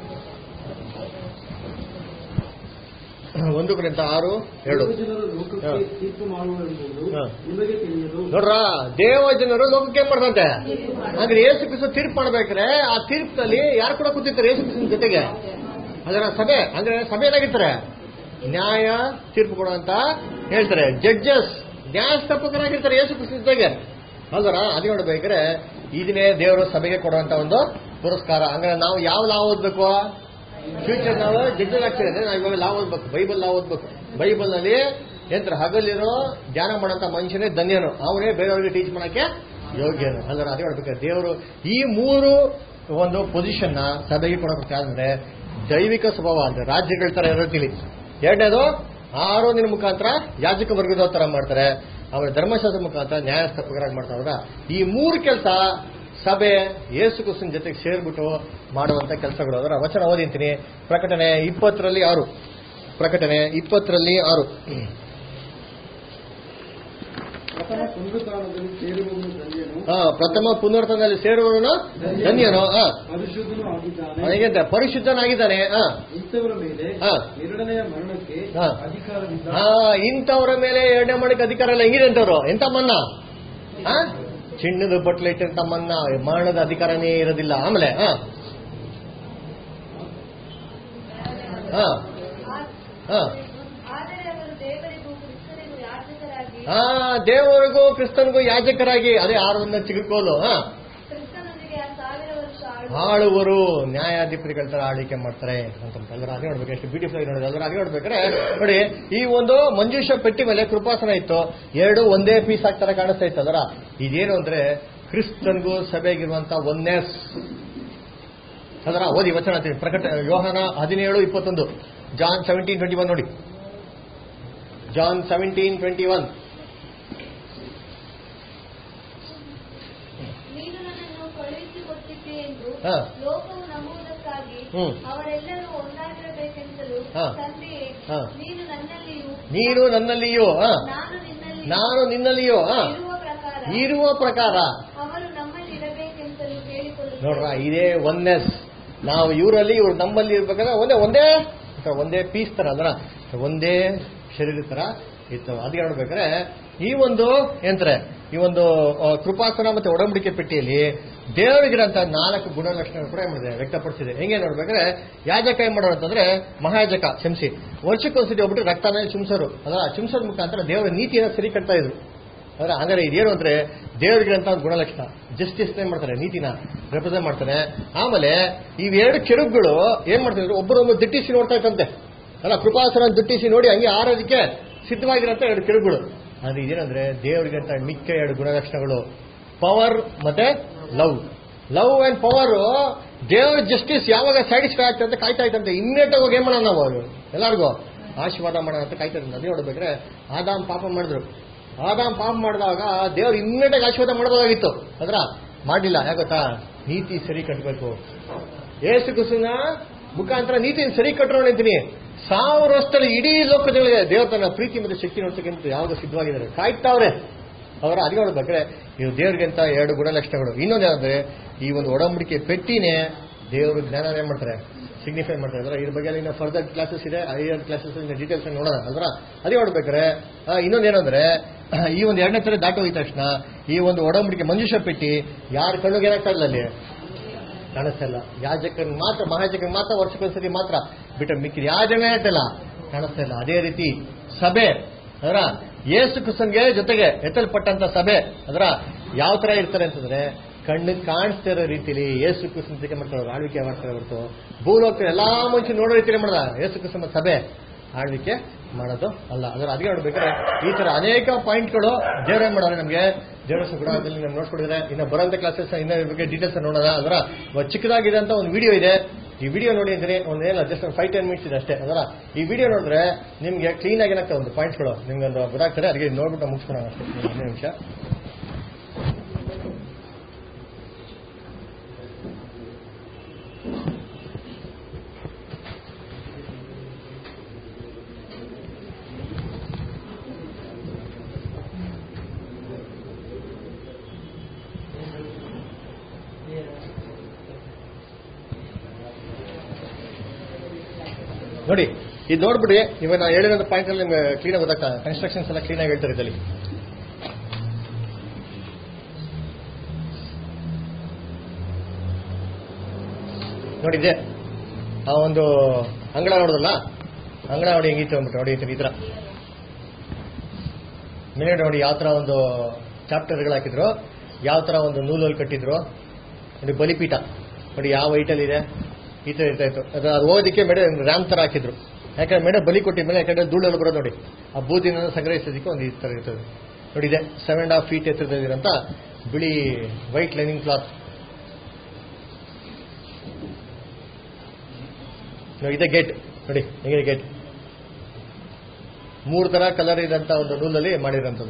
A: ಒಂದು ಕುರಿತ ಆರು ಎರಡು. ನೋಡ್ರ ದೇವ ಜನರು ಲೋಕಕ್ಕೆ ಏನ್ ಮಾಡ್ದಂತೆ ಅಂದ್ರೆ ಯೇಸು ಕ್ರಿಸ್ತ ತೀರ್ಪು ಮಾಡ್ಬೇಕಾದ್ರೆ ಆ ತೀರ್ಪಿನಲ್ಲಿ ಯಾರು ಕೂಡ ಕೂತಿರ್ತಾರೆ ಯೇಸು ಕ್ರಿಸ್ತನ ಜೊತೆಗೆ. ಅದರ ಸಭೆ ಅಂದ್ರೆ ಸಭೆ ಏನಾಗಿರ್ತಾರೆ ನ್ಯಾಯ ತೀರ್ಪು ಕೊಡುವಂತ ಹೇಳ್ತಾರೆ. ಜಡ್ಜಸ್ ನ್ಯಾಯಸ್ಥಾಪಕರಾಗಿರ್ತಾರೆ ಯೇಸು ಕ್ರಿಸ್ತನಿಗೆ ಅಲ್ವರ. ಅದು ನೋಡ್ಬೇಕಾದ್ರೆ ಇದನ್ನೇ ದೇವರು ಸಭೆಗೆ ಕೊಡುವಂತ ಒಂದು ಪುರಸ್ಕಾರ. ಹಂಗಾರೆ ನಾವು ಯಾವ ಲಾ ಓದ್ಬೇಕು? ಫ್ಯೂಚರ್ ನಾವು ಜಡ್ಜಸ್ ಆಗ್ತೀವಿ ಅಂದ್ರೆ ನಾವು ಇವಾಗ ಲಾ ಓದ್ಬೇಕು, ಬೈಬಲ್ ಲಾ ಓದ್ಬೇಕು. ಬೈಬಲ್ ನಲ್ಲಿ ಎಂತ ಹಗಲಿರೋ ಧ್ಯಾನ ಮಾಡೋಂಥ ಮನುಷ್ಯನೇ ಧನ್ಯನು, ಅವನೇ ಬೇರೆಯವ್ರಿಗೆ ಟೀಚ್ ಮಾಡಕ್ಕೆ ಯೋಗ್ಯನು. ಅಂದ್ರೆ ಅದೇ ಹೇಳ್ಬೇಕಾದ್ರೆ ದೇವರು ಈ ಮೂರು ಒಂದು ಪೊಸಿಷನ್ ನ ಸಭೆಗೆ ಕೊಡಬೇಕಾದ್ರೆ ದೈವಿಕ ಸ್ವಭಾವ ಅಂದ್ರೆ ರಾಜ್ಯಗಳ ತರ ಇರೋತಿಲಿ. ಎರಡನೇದು ಆರೋನಿನ ಮುಖಾಂತರ ಯಾಜಕ ವರ್ಗದ ತರ ಮಾಡ್ತಾರೆ, ಆಮೇಲೆ ಧರ್ಮಶಾಸ್ತ್ರ ಮುಖಾಂತರ ನ್ಯಾಯಸ್ಥಾಪಕರಾಗಿ ಮಾಡ್ತಾರ. ಈ ಮೂರು ಕೆಲಸ ಸಭೆ ಯೇಸು ಕ್ರಿಸ್ತನ ಜೊತೆಗೆ ಸೇರ್ಬಿಟ್ಟು ಮಾಡುವಂತ ಕೆಲಸಗಳು. ಅದರ ವಚನ ಓದಿಂತೀನಿ. ಪ್ರಕಟಣೆ ಇಪ್ಪತ್ತರಲ್ಲಿ ಆರು ಪ್ರಕಟಣೆ ಇಪ್ಪತ್ತರಲ್ಲಿ ಆರು
B: ಪ್ರಥಮ ಪುನರುತ್ಥಾನದಲ್ಲಿ ಸೇರುವವನು ಧನ್ಯನು.
A: ಪ್ರಥಮ ಪುನರುತ್ಥಾನದಲ್ಲಿ ಸೇರುವವನು ಧನ್ಯನು.
B: ಪರಿಶುದ್ಧನೂ ಆಗಿದ್ದಾನೆ.
A: ಹೇಗೆಂತ ಪರಿಶುದ್ಧನಾಗಿದ್ದಾನೆ.
B: ಇಂಥವರ ಮೇಲೆ ಎರಡನೆಯ ಮರಣಕ್ಕೆ ಅಧಿಕಾರವಿಲ್ಲ.
A: ಇಂಥವರ ಮೇಲೆ ಎರಡನೇ ಮರಣಕ್ಕೆ ಅಧಿಕಾರ ಇಲ್ಲ. ಹೆಂಗಿದೆ ಅಂತವ್ರು? ಎಂತ ಮನ್ನ? ಚಿನ್ನದ ಬಟ್ಲೆ ಇಟ್ಟಂತ ಮನ್ನ, ಮರಣದ ಅಧಿಕಾರನೇ ಇರೋದಿಲ್ಲ. ಆಮೇಲೆ ಹ ಹ ಹ ಹಾ ದೇವರಿಗೂ ಕ್ರಿಸ್ತನಿಗೂ ಯಾಜಕರಾಗಿ, ಅದೇ ಆರೊಂದ ಚಿಗುಕೋಲು ಹ ಆಳುವರು, ನ್ಯಾಯಾಧಿಪತಿಗಳ ತರ ಆಳ್ವಿಕೆ ಮಾಡ್ತಾರೆ ಅಂತಂದ್ರೆ ಅದೇ ನೋಡ್ಬೇಕು. ಎಷ್ಟು ಬ್ಯೂಟಿಫುಲ್ ಆಗಿ ನೋಡಿದ್ರೆ ಅದ್ರ ಅದೇ ನೋಡ್ಬೇಕಾದ್ರೆ ನೋಡಿ, ಈ ಒಂದು ಮಂಜೂಷ ಪೆಟ್ಟಿ ಮೇಲೆ ಕೃಪಾಸನ ಇತ್ತು, ಎರಡು ಒಂದೇ ಪೀಸ್ ಆಗ್ತಾರೆ ಕಾಣಿಸ್ತಾ ಇತ್ತು. ಅದರ ಇದೇನು ಅಂದ್ರೆ ಕ್ರಿಸ್ತನ್ಗೂ ಸಭೆಗಿರುವಂತ ಒನ್ನೆಸ್. ಅದರ ಓದಿ ವಚನ ಅಂತೀನಿ. ಪ್ರಕಟ ಯೋಹಾನ ಹದಿನೇಳು ಇಪ್ಪತ್ತೊಂದು ಜಾನ್ ಸೆವೆಂಟೀನ್ ಟ್ವೆಂಟಿ ಒನ್ ನೋಡಿ. ಜಾನ್ ಸೆವೆಂಟೀನ್ ಟ್ವೆಂಟಿ ಒನ್
C: ಲೋಕವು ನಂಬುವುದಕ್ಕಾಗಿ ಅವರೆಲ್ಲರೂ ಒಂದಾಗಿರಬೇಕೆಂತಲೂ ತಂದೆಯೇ, ನೀನು ನನ್ನಲ್ಲಿಯೂ
A: ನೀನು ನನ್ನಲ್ಲಿಯೂ ನಾನು ನಿನ್ನಲ್ಲಿಯೂ ಇರುವ ಪ್ರಕಾರ
C: ಅವರು ನಮ್ಮಲ್ಲಿ ಇರಬೇಕೆಂತಲೂ ಕೇಳಿಕೊಳ್ಳುತ್ತಾರೆ.
A: ನೋಡ್ರ, ಇದೇ ಒನ್ನೆಸ್. ನಾವು ಇವರಲ್ಲಿ ಇವ್ರು ನಮ್ಮಲ್ಲಿ ಇರ್ಬೇಕಾದ್ರೆ ಒಂದೇ ಒಂದೇ ಒಂದೇ ಪೀಸ್ ತರ ಅದರ ಒಂದೇ ಶರೀರ ತರ ಇತ್ತು. ಅದಕ್ಕೆ ನೋಡ್ಬೇಕಾದ್ರೆ ಈ ಒಂದು ಎಂದ್ರೆ ಈ ಒಂದು ಕೃಪಾಸನ ಮತ್ತೆ ಒಡಂಬಡಿಕೆ ಪೆಟ್ಟಿಯಲ್ಲಿ ದೇವರಿಗಿರಂತ ನಾಲ್ಕು ಗುಣಲಕ್ಷಣಗಳು ಕೂಡ ಏನ್ ಮಾಡಿದೆ ವ್ಯಕ್ತಪಡಿಸಿದೆ. ಹೆಂಗೆ ನೋಡ್ಬೇಕಾದ್ರೆ ಯಾಜಕ ಏನ್ ಮಾಡೋರು ಅಂತಂದ್ರೆ ಮಹಾಯಾಜಕ ಶಂಸಿ ವರ್ಷಕ್ಕೊಂದ್ಸತಿ ಹೋಗ್ಬಿಟ್ಟು ರಕ್ತನ ಚುಮ್ಸೋರು. ಅದರ ಚುಮ್ಸೋದ್ ಮುಖಾಂತರ ದೇವರ ನೀತಿಯನ್ನು ಸರಿ ಕಟ್ತಾ ಇದ್ರು. ಅದರ ಹಂಗಾರೆ ಇದೇನು ಅಂದ್ರೆ ದೇವರಿಗಿರಂತ ಒಂದು ಗುಣಲಕ್ಷಣ. ಜಸ್ಟಿಸ್ ಏನ್ ಮಾಡ್ತಾರೆ, ನೀತಿನ ರೆಪ್ರೆಸೆಂಟ್ ಮಾಡ್ತಾರೆ. ಆಮೇಲೆ ಇವೆರಡು ಕೆರುಬ್ಗಳು ಏನ್ ಮಾಡ್ತಿದ್ರು, ಒಬ್ಬರೊಬ್ಬರು ದಿಟ್ಟಿಸಿ ನೋಡ್ತಾ ಇತ್ತಂತೆ. ಅಲ್ಲ, ಕೃಪಾಸನ ದಿಟ್ಟಿಸಿ ನೋಡಿ ಹಂಗೆ ಆರೋದಕ್ಕೆ ಸಿದ್ಧವಾಗಿರಂತ ಎರಡು ಕೆರುಬ್ಗಳು. ಅದು ಇದೇನಂದ್ರೆ ದೇವರಿಗಂತ ಮಿಕ್ಕ ಎರಡು ಗುಣಲಕ್ಷಣಗಳು, ಪವರ್ ಮತ್ತೆ ಲವ್. Love and power. ದೇವರ ಜಸ್ಟಿಸ್ ಯಾವಾಗ ಸ್ಯಾಟಿಸ್ಫೈ ಆಗ್ತದೆ ಅಂತ ಕಾಯ್ತಾ ಇತ್ತಂತೆ. ಇಮ್ಮಿಡಿಯೇಟ್ ಹೋಗಿ ಏನ್ ಮಾಡೋಣ ನಾವು ಎಲ್ಲರಿಗೂ ಆಶೀರ್ವಾದ ಮಾಡೋಣ ಅಂತ ಕಾಯ್ತಾ ಇದ್ದಂತೆ. ಅದೇ ನೋಡ್ಬೇಕ್ರೆ ಆದಾಮ್ ಪಾಪ ಮಾಡಿದ್ರು. ಆದಾಮ್ ಪಾಪ ಮಾಡಿದಾಗ ದೇವ್ರು ಇಮ್ಮಿಡಿಯೇಟ್ ಆಗಿ ಆಶೀರ್ವಾದ ಮಾಡಬಹುದಾಗಿತ್ತು, ಅದ್ರ ಮಾಡಲಿಲ್ಲ. ಯಾಗೊತ್ತಾ, ನೀತಿ ಸರಿ ಕಟ್ಟಬೇಕು. ಯೇಸು ಕ್ರಿಸ್ತನ ಮುಖಾಂತರ ನೀತಿ ಸರಿ ಕಟ್ಟೋಣ ಅಂತೀನಿ. ಸಾವಿರ ವರ್ಷದಲ್ಲಿ ಇಡೀ ಲೋಕದೊಳಗೆ ದೇವ್ರ ತನ್ನ ಪ್ರೀತಿ ಮತ್ತು ಶಕ್ತಿ ನೋಡ್ತಕ್ಕಂಥ ಯಾವ್ದು ಸಿದ್ಧವಾಗಿದ್ದಾರೆ, ಕಾಯ್ತಾವ್ರೆ ಅವರ. ಅಡಿಗೆ ನೋಡ್ಬೇಕ್ರೆ ಇವು ದೇವ್ರಿಗಿಂತ ಎರಡು ಗುಣಲಕ್ಷಣಗಳು. ಇನ್ನೊಂದೇನಂದ್ರೆ ಈ ಒಂದು ಒಡಂಬಡಿಕೆ ಪೆಟ್ಟಿನೇ ದೇವರು ಜ್ಞಾನ ಏನ್ ಮಾಡ್ತಾರೆ, ಸಿಗ್ನಿಫೈ ಮಾಡ್ತಾರೆ. ಅದರ ಇದ್ರ ಬಗ್ಗೆ ಇನ್ನು ಫರ್ದರ್ ಕ್ಲಾಸಸ್ ಇದೆ, ಹೈಯರ್ ಕ್ಲಾಸಸ್ ಡೀಟೇಲ್ಸ್ ನೋಡೋಣ ಅಲ್ರ. ಅದೇ ನೋಡ್ಬೇಕಾರೆ ಇನ್ನೊಂದೇನಂದ್ರೆ ಈ ಒಂದು ಎರಡನೇ ತರ ದಾಟಿ ಹೋಗಿದ ತಕ್ಷಣ ಈ ಒಂದು ಒಡಂಬಡಿಕೆ ಮಂಜೂಷ ಪೆಟ್ಟಿ ಯಾರ ಕಣ್ಣಿಗೆ ಏನಾಗ್ತಾ ಇಲ್ಲ, ಅಲ್ಲಿ ಕಾಣಿಸ್ತಾ ಇಲ್ಲ. ಯಾಜಕನ್ ಮಾತ್ರ, ಮಹಾಯಾಜಕನ್ ಮಾತ್ರ ವರ್ಷಕ್ಕೊಂದ್ಸತಿ ಮಾತ್ರ ಬಿಟ್ಟರೆ ಮಿಕ್ಕಿದ ಯಾವ ಜನ ಆಗ್ತಿಲ್ಲ, ಕಾಣಿಸ್ತಾ ಇಲ್ಲ. ಅದೇ ರೀತಿ ಸಭೆ ಅದರ ಯೇಸು ಕ್ರಿಸ್ತನ್ಗೆ ಜೊತೆಗೆ ಎತ್ತಲ್ಪಟ್ಟಂತ ಸಭೆ ಅದರ ಯಾವ ತರ ಇರ್ತಾರೆ ಅಂತಂದ್ರೆ ಕಣ್ಣಿಗೆ ಕಾಣಿಸ್ತಾ ಇರೋ ರೀತಿಯಲ್ಲಿ ಯೇಸು ಕ್ರಿಸ್ತನ ಜೊತೆ ಮಾಡ್ತಾರೆ ಆಳ್ವಿಕೆ ಮಾಡ್ತಾರೆ ಹೊರತು ಭೂಲೋಕ ಎಲ್ಲಾ ಮನುಷ್ಯ ನೋಡೋ ರೀತಿಯಲ್ಲಿ ಮಾಡದ ಯೇಸು ಕ್ರಿಸ್ತನ ಸಭೆ ಆಳ್ವಿಕೆ ಮಾಡೋದು ಅಲ್ಲ. ಅದರ ಅದಕ್ಕೆ ನೋಡ್ಬೇಕಾದ್ರೆ ಈ ತರ ಅನೇಕ ಪಾಯಿಂಟ್ಗಳು ದೇವರೇ ಮಾಡೋದು ನಮಗೆ ದೇವರ ಗುಣದಲ್ಲಿ ನಮ್ಗೆ ನೋಡ್ಕೊಂಡಿದ್ರೆ. ಇನ್ನು ಬರೋಂಥ ಕ್ಲಾಸಸ್ ಇನ್ನ ಬಗ್ಗೆ ಡೀಟೇಲ್ಸ್ ನೋಡೋಣ. ಅದರ ಚಿಕ್ಕದಾಗಿದೆ ಅಂತ ಒಂದು ವಿಡಿಯೋ ಇದೆ, ಈ ವಿಡಿಯೋ ನೋಡಿ ಅಂದ್ರೆ ಒಂದೇನು ಜಸ್ಟ್ ಒಂದು ಫೈವ್ ಟೆನ್ ಮಿನಿಟ್ಸ್ ಇದೆ ಅಷ್ಟೇ. ಅದರ ಈ ವಿಡಿಯೋ ನೋಡಿದ್ರೆ ನಿಮ್ಗೆ ಕ್ಲೀನ್ ಆಗಿ ಏನಾಗ್ತದೆ, ಒಂದು ಪಾಯಿಂಟ್ಸ್ಗಳು ನಿಮ್ಗೆ ಒಂದು ಗೊತ್ತಾಗ್ತದೆ. ಅದಕ್ಕೆ ನೋಡ್ಬಿಟ್ಟು ಮುಗಿಸ್ಕೊಳೋಣ ಅಷ್ಟೇ. ಹದಿನೈದು ನಿಮಿಷ ನೋಡಿ. ಇದು ನೋಡ್ಬಿಡಿ, ಇವಾಗ ನಾ ಹೇಳಿರೋ ಪಾಯಿಂಟ್ ಅಲ್ಲಿ ನಿಮ್ಗೆ ಕ್ಲೀನ್ ಆಗಿ ಗೊತ್ತಾಗ್ತದೆ. ಕನ್ಸ್ಟ್ರಕ್ಷನ್ಸ್ ಎಲ್ಲ ಕ್ಲೀನ್ ಆಗಿ ಹೇಳ್ತಾರೆ ಇದರಲ್ಲಿ. ನೋಡಿದ್ದೆ ಆ ಒಂದು ಅಂಗಳ ನೋಡೋದಲ್ಲ, ಅಂಗಡ ನೋಡಿ ಹೆಂಗಿತ್ತು ಅಂದ್ಬಿಟ್ಟು ನೋಡಿ ಈ ಥರ ಮೇಲೆ ನೋಡಿ ಯಾವ ಥರ ಒಂದು ಚಾಪ್ಟರ್ಗಳು ಹಾಕಿದ್ರು, ಯಾವ ಥರ ಒಂದು ನೂಲಲ್ಲಿ ಕಟ್ಟಿದ್ರು ನೋಡಿ. ಬಲಿಪೀಠ ನೋಡಿ ಯಾವ ಹೈಟಲ್ಲಿದೆ, ಈ ಥರ ಇರ್ತಾ ಇತ್ತು. ಅದು ಅದು ಓದೋದಕ್ಕೆ ಮೇಡೆ ರ್ಯಾಮ್ ಥರ ಹಾಕಿದ್ರು, ಯಾಕಂದ್ರೆ ಮೇಡೆ ಬಲಿ ಕೊಟ್ಟಿದ ಮೇಲೆ ಯಾಕಂದ್ರೆ ಧೂಳಲ್ಲಿ ಬರೋದು ನೋಡಿ, ಆ ಬೂದಿನ ಸಂಗ್ರಹಿಸೋದಕ್ಕೆ ಒಂದು ಈ ಥರ ಇರ್ತದೆ ನೋಡಿ. ಇದೆ ಸೆವೆನ್ ಅಂಡ್ ಹಾಫ್ ಫೀಟ್ ಎತ್ತರದಿರಂತ ಬಿಳಿ ವೈಟ್ ಲೈನಿಂಗ್ ಕ್ಲಾತ್. ಇದೆ ಗೇಟ್ ನೋಡಿ ಹೆಂಗಿದೆ ಗೇಟ್, ಮೂರು ತರ ಕಲರ್ ಇದಂತ ಒಂದು ನೂಲಲ್ಲಿ ಮಾಡಿರೋಂಥದ್ದು.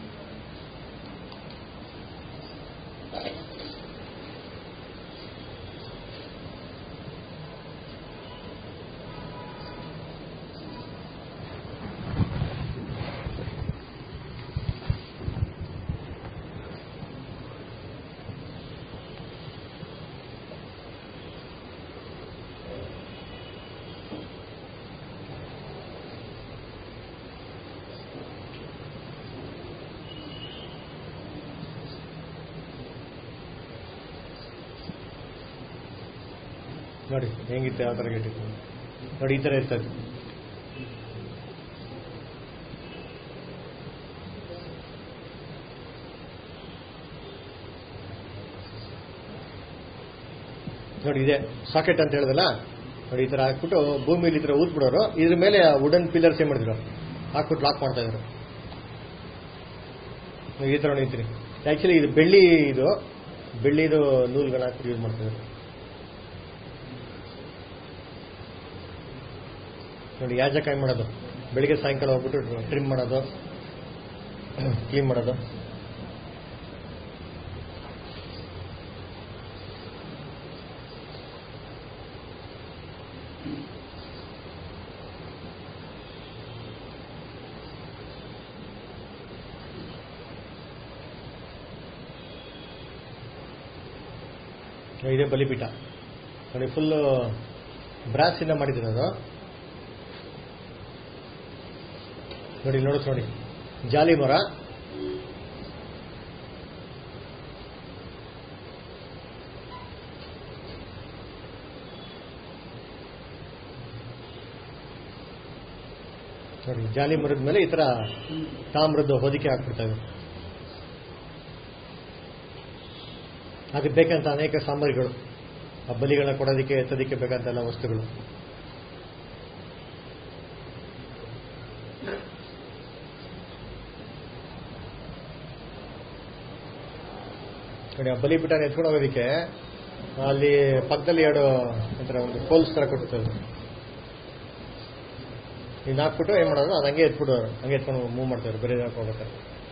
A: ನೋಡಿ ಹೆಂಗಿತ್ತು, ಯಾವ ಥರ ಗೇಟಿತ್ತು ನೋಡಿ, ಈ ಥರ ಇರ್ತದೆ. ನೋಡಿ ಇದೆ ಸಾಕೆಟ್ ಅಂತ ಹೇಳಿದಲ್ಲ ನೋಡಿ, ಈ ಥರ ಹಾಕ್ಬಿಟ್ಟು ಭೂಮಿಲಿ ಈ ಥರ ಊದ್ಬಿಡೋರು, ಇದ್ರ ಮೇಲೆ ವುಡನ್ ಪಿಲ್ಲರ್ಸ್ ಏನ್ ಮಾಡಿದ್ರು ಹಾಕ್ಬಿಟ್ಟು ಲಾಕ್ ಮಾಡ್ತಾ ಇದ್ರು. ಈ ಥರ ನಿಂತೀನಿ. ಆ್ಯಕ್ಚುಲಿ ಇದು ಬೆಳ್ಳಿ, ಇದು ಬೆಳ್ಳಿದು ನೂಲ್ಗಳನ್ನ ಹಾಕಿ ಯೂಸ್ ಮಾಡ್ತಿದ್ರು ನೋಡಿ. ಯಾಜಕ ಏನ್ ಮಾಡೋದು, ಬೆಳಿಗ್ಗೆ ಸಾಯಂಕಾಲ ಹೋಗ್ಬಿಟ್ಟು ಟ್ರಿಮ್ ಮಾಡೋದು, ಕ್ಲೀನ್ ಮಾಡೋದು. ಇದೇ ಬಲಿಪೀಠ ನೋಡಿ, ಫುಲ್ಲು ಬ್ರಾಸ್ ಇಂದ ಮಾಡಿದ್ರು ಅದು ನೋಡಿ. ನೋಡೋದು ನೋಡಿ, ಜಾಲಿ ಮರ, ನೋಡಿ ಜಾಲಿ ಮರದ ಮೇಲೆ ಈ ತರ ತಾಮ್ರದ್ದು ಹೊದಿಕೆ ಹಾಕ್ಬಿಡ್ತಾ ಇದ್ರು. ಅದಕ್ಕೆ ಬೇಕಂತ ಅನೇಕ ಸಾಮಗ್ರಿಗಳು, ಆ ಬಲಿಗಳನ್ನ ಕೊಡೋದಕ್ಕೆ ಎತ್ತೋದಕ್ಕೆ ಬೇಕಂತ ಎಲ್ಲ ವಸ್ತುಗಳು. ನೋಡಿ ಆ ಬಲಿಪೀಠನ ಎತ್ಕೊಂಡು ಹೋಗೋದಕ್ಕೆ ಅಲ್ಲಿ ಪಕ್ಕದಲ್ಲಿ ಎರಡು ಒಂಥರ ಒಂದು ಕೋಲ್ಸ್ ತರ ಕೊಟ್ಟಿರ್ತದೆ. ಇನ್ನು ಹಾಕ್ಬಿಟ್ಟು ಏನ್ ಮಾಡೋದು, ಅದು ಹಂಗೆ ಎತ್ಬಿಡೋರು, ಹಂಗೆ ಎತ್ಕೊಂಡು ಮೂವ್ ಮಾಡ್ತಾರೆ ಬೇರೆ ಹೋಗ್ಬೇಕಾರೆ.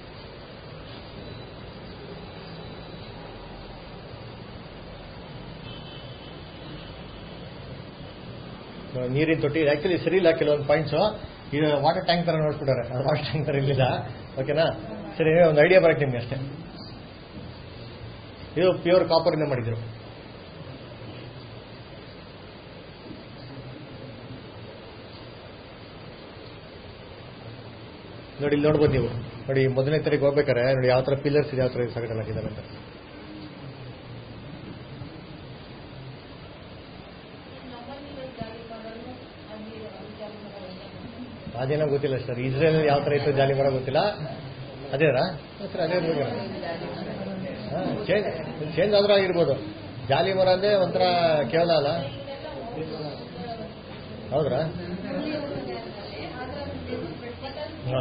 A: ನೀರಿನ ತೊಟ್ಟಿ ಆಕ್ಚುಲಿ ಸರಿ ಇಲ್ಲ, ಕೆಲವೊಂದು ಪಾಯಿಂಟ್ಸ್ ಇದು ವಾಟರ್ ಟ್ಯಾಂಕ್ ತರ ನೋಡ್ಬಿಟ್ಟಾರೆ, ವಾಟರ್ ಟ್ಯಾಂಕ್ ತರ ಇರಲಿಲ್ಲ. ಓಕೆನಾ, ಸರಿ ಒಂದು ಐಡಿಯಾ ಬರಕ್ಕೆ ನಿಮ್ಗೆ ಅಷ್ಟೇ. ಇದು ಪ್ಯೂರ್ ಕಾಪರ್ ಇಂದ ಮಾಡಿದ್ರು. ನೋಡಿ ಇಲ್ಲಿ ನೋಡ್ಬೋದು ನೀವು, ನೋಡಿ ಮೊದಲನೇ ತರಕ್ಕೆ ಹೋಗ್ಬೇಕಾರೆ ನೋಡಿ ಯಾವ ತರ ಪಿಲ್ಲರ್ಸ್ ಇದೆ, ಯಾವ ತರ ಸಗಟಲ್ಲಿ ಹಾಕಿದ್ದಾರೆ ಅಂತ. ಅದೇನೋ ಗೊತ್ತಿಲ್ಲ ಸರ್, ಇಸ್ರೇಲ್ ಯಾವ ತರ ಇತ್ತು ಜಾಲಿ ಮರ ಗೊತ್ತಿಲ್ಲ. ಅದೇರಾ ಸರ್, ಅದೇ ಚೇಂಜ್ ಚೇಂಜ್ ಆದ್ರೂ ಆಗಿರ್ಬೋದು. ಜಾಲಿ ಮರ ಅಂದ್ರೆ ಒಂಥರ ಕೇವಲ ಅಲ್ಲ, ಹೌದ್ರಾ? ಹಾ,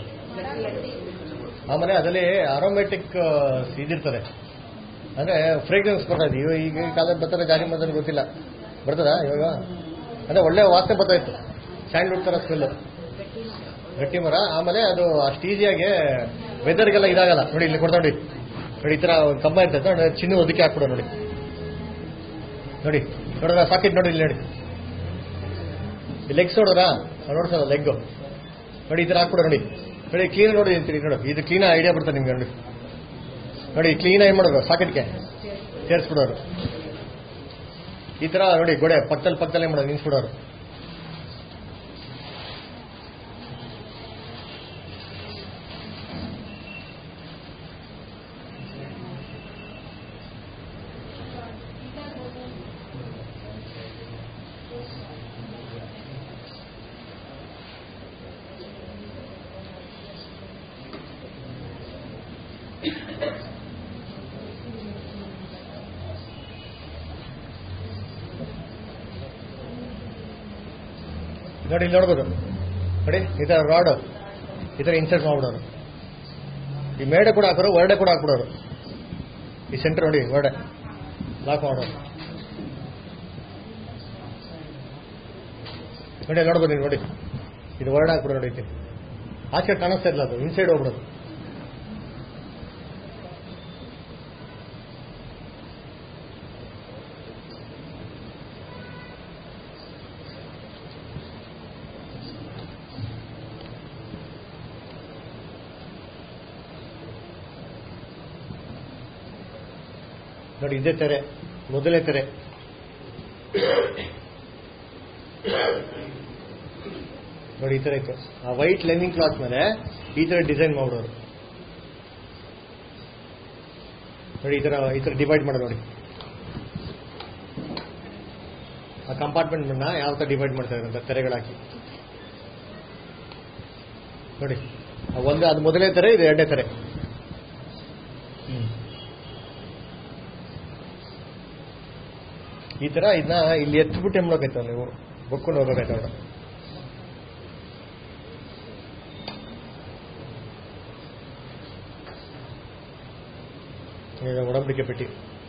A: ಆಮೇಲೆ ಅದರಲ್ಲಿ ಅರೋಮ್ಯಾಟಿಕ್ ಇದಿರ್ತದೆ, ಅಂದ್ರೆ ಫ್ರೇಗ್ರೆನ್ಸ್ ಬರ್ತದೆ. ಇವಾಗ ಈಗ ಕಾಲದ ಬರ್ತಾರೆ ಜಾಲಿ ಮರ ಗೊತ್ತಿಲ್ಲ, ಬರ್ತದ ಇವಾಗ? ಅಂದ್ರೆ ಒಳ್ಳೆ ವಾಸನೆ ಬರ್ತಾ ಇತ್ತು, ಸ್ಯಾಂಡ್ವುಡ್ ತರ ಸ್ಮೆಲ್, ಗಟ್ಟಿ ಮರ. ಆಮೇಲೆ ಅದು ಅಷ್ಟು ಈಸಿಯಾಗಿ ವೆದರ್ಗೆಲ್ಲ ಇದಾಗಲ್ಲ. ನೋಡಿ ಇಲ್ಲಿ ಕೊಡ್ತಾ ನೋಡಿ, ನೋಡಿ ಈ ತರ ಒಂದು ಕಂಬ ಇರ್ತದೆ ನೋಡಿ, ಚಿನ್ನ ಒದಕ್ಕೆ ಹಾಕ್ಬಿಡೋ ನೋಡಿ. ನೋಡಿ ನೋಡ್ರ ಸಾಕೆಟ್ ನೋಡಿ, ಇಲ್ಲಿ ನೋಡಿ ಲೆಗ್ಸ್ ನೋಡ್ರಾ, ನೋಡ್ಸಲ್ಲ ಲೆಗ್ ನೋಡಿ, ಈ ತರ ಹಾಕ್ಬಿಡೋ ನೋಡಿ. ನೋಡಿ ಕ್ಲೀನ್ ನೋಡಿ ಅಂತೀರಿ ನೋಡಿ, ಇದು ಕ್ಲೀನ್ ಐಡಿಯಾ ಬರ್ತದೆ ನಿಮ್ಗೆ ನೋಡಿ. ನೋಡಿ ಕ್ಲೀನ್ ಏನ್ ಮಾಡೋದು, ಸಾಕೆಟ್ಗೆ ಸೇರಿಸ್ಬಿಡೋರು ಈ ತರ ನೋಡಿ. ಗೋಡೆ ಪಕ್ಕದಲ್ಲಿ ಪಕ್ಕದಲ್ಲಿ ಏನ್ ಮಾಡೋದು, ನಿನ್ಸ್ಬಿಡೋರು. ನೋಡಿ ಇಲ್ಲಿ ನೋಡ್ಬೋದು ನೋಡಿ ಈ ತರ ರಾಡ್ ಈ ತರ ಇನ್ಸರ್ಟ್ ಮಾಡ್ಬಿಡೋರು. ಈ ಮೇಡೆ ಕೂಡ ಹಾಕೋರು, ವರ್ಡೆ ಕೂಡ ಹಾಕ್ಬಿಡೋರು. ಈ ಸೆಂಟರ್ ನೋಡಿ ವರ್ಡೆ ಲಾಕ್ ಮಾಡೋರು ನೋಡಿ ನೋಡ್ಬೋದು ನೀವು. ನೋಡಿ ಇದು ವರ್ಡ್ ಹಾಕ್ಬಿಡೋ ನೋಡಿ, ಆಚೆ ಕಾಣಿಸ್ತಾ ಇಲ್ಲ, ಅದು ಇನ್ಸೈಡ್ ಹೋಗ್ಬಿಡೋದು. ನೋಡಿ ಇದೇ ತೆರೆ, ಮೊದಲೇ ತೆರೆ. ನೋಡಿ ಈ ತರ ಇತ್ತು. ಆ ವೈಟ್ ಲೈನಿಂಗ್ ಕ್ಲಾತ್ ಮೇಲೆ ಈ ತರ ಡಿಸೈನ್ ಮಾಡೋರು. ನೋಡಿ ಈ ತರ ಈ ತರ ಡಿವೈಡ್ ಮಾಡೋದು. ನೋಡಿ ಆ ಕಂಪಾರ್ಟ್ಮೆಂಟ್ ನ ಯಾವ ತರ ಡಿವೈಡ್ ಮಾಡ್ತಾ ಇದ್ದಾರೆ ಅಂತ ತೆರೆಗಳಾಕಿ ನೋಡಿ. ಒಂದು ಅದು ಮೊದಲನೇ ತೆರೆ, ಇದು ಎರಡನೇ ತೆರೆ. ಈ ತರ ಇದನ್ನ ಇಲ್ಲಿ ಎತ್ಬಿಟ್ಟು ಎಂಬ್ಳೋಕೈತ ನೀವು ಬೊಕ್ಕೊಂಡು ಹೋಗ್ಬೇಕಾಯ್ತ. ಅವ್ರ ಒಡಂಬಡಿಕೆ ಪೆಟ್ಟಿ.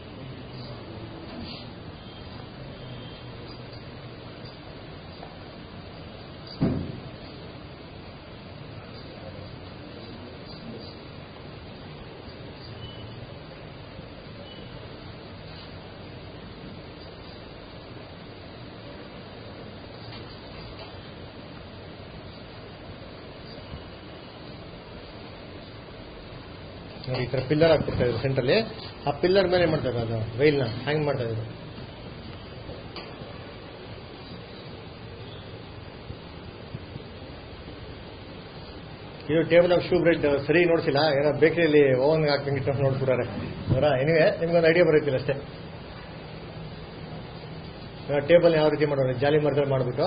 A: ನೋಡಿ ಈ ತರ ಪಿಲ್ಲರ್ ಹಾಕ್ಬಿಡ್ತಾ ಇದ್ರು ಸೆಂಟ್ರಲ್ಲಿ. ಆ ಪಿಲ್ಲರ್ ಮೇಲೆ ಮಾಡ್ತಾ ಇದ್ರು, ಅದು ವೈಲ್ ನ ಹ್ಯಾಂಗ್ ಮಾಡ್ತಾ ಇದ್ರು. ಇದು ಟೇಬಲ್ ಆಫ್ ಶೂ ಬ್ರೆಡ್ ಸರಿ ನೋಡ್ಸಿಲ್ಲ, ಏನೋ ಬೇಕರಿಯಲ್ಲಿ ಓವನ್ ಹಾಕಂಗಿಟ್ಟು ನೋಡ್ಬಿಟ್ಟಾರೆ ಅವರ. ಏನಿವೆ ನಿಮ್ಗೊಂದು ಐಡಿಯಾ ಬರೋಕ್ಕಿಲ್ಲ ಅಷ್ಟೇ. ಟೇಬಲ್ ಯಾವ ರೀತಿ ಮಾಡೋರು, ಜಾಲಿ ಮರದಲ್ಲಿ ಮಾಡ್ಬಿಟ್ಟು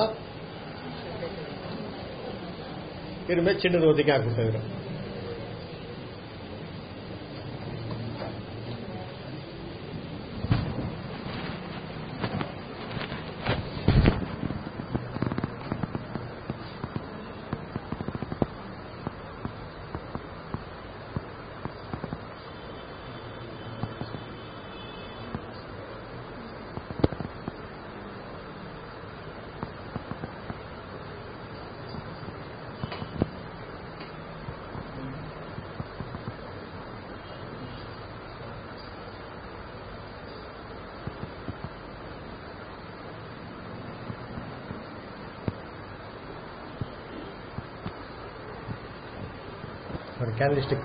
A: ಇದ್ರ ಮೇಲೆ ಚಿನ್ನದ ಓದಿಗೆ ಹಾಕ್ಬಿಡ್ತಾ ಇದ್ರು. ಕ್ಯಾಂಡಲ್ ಸ್ಟಿಕ್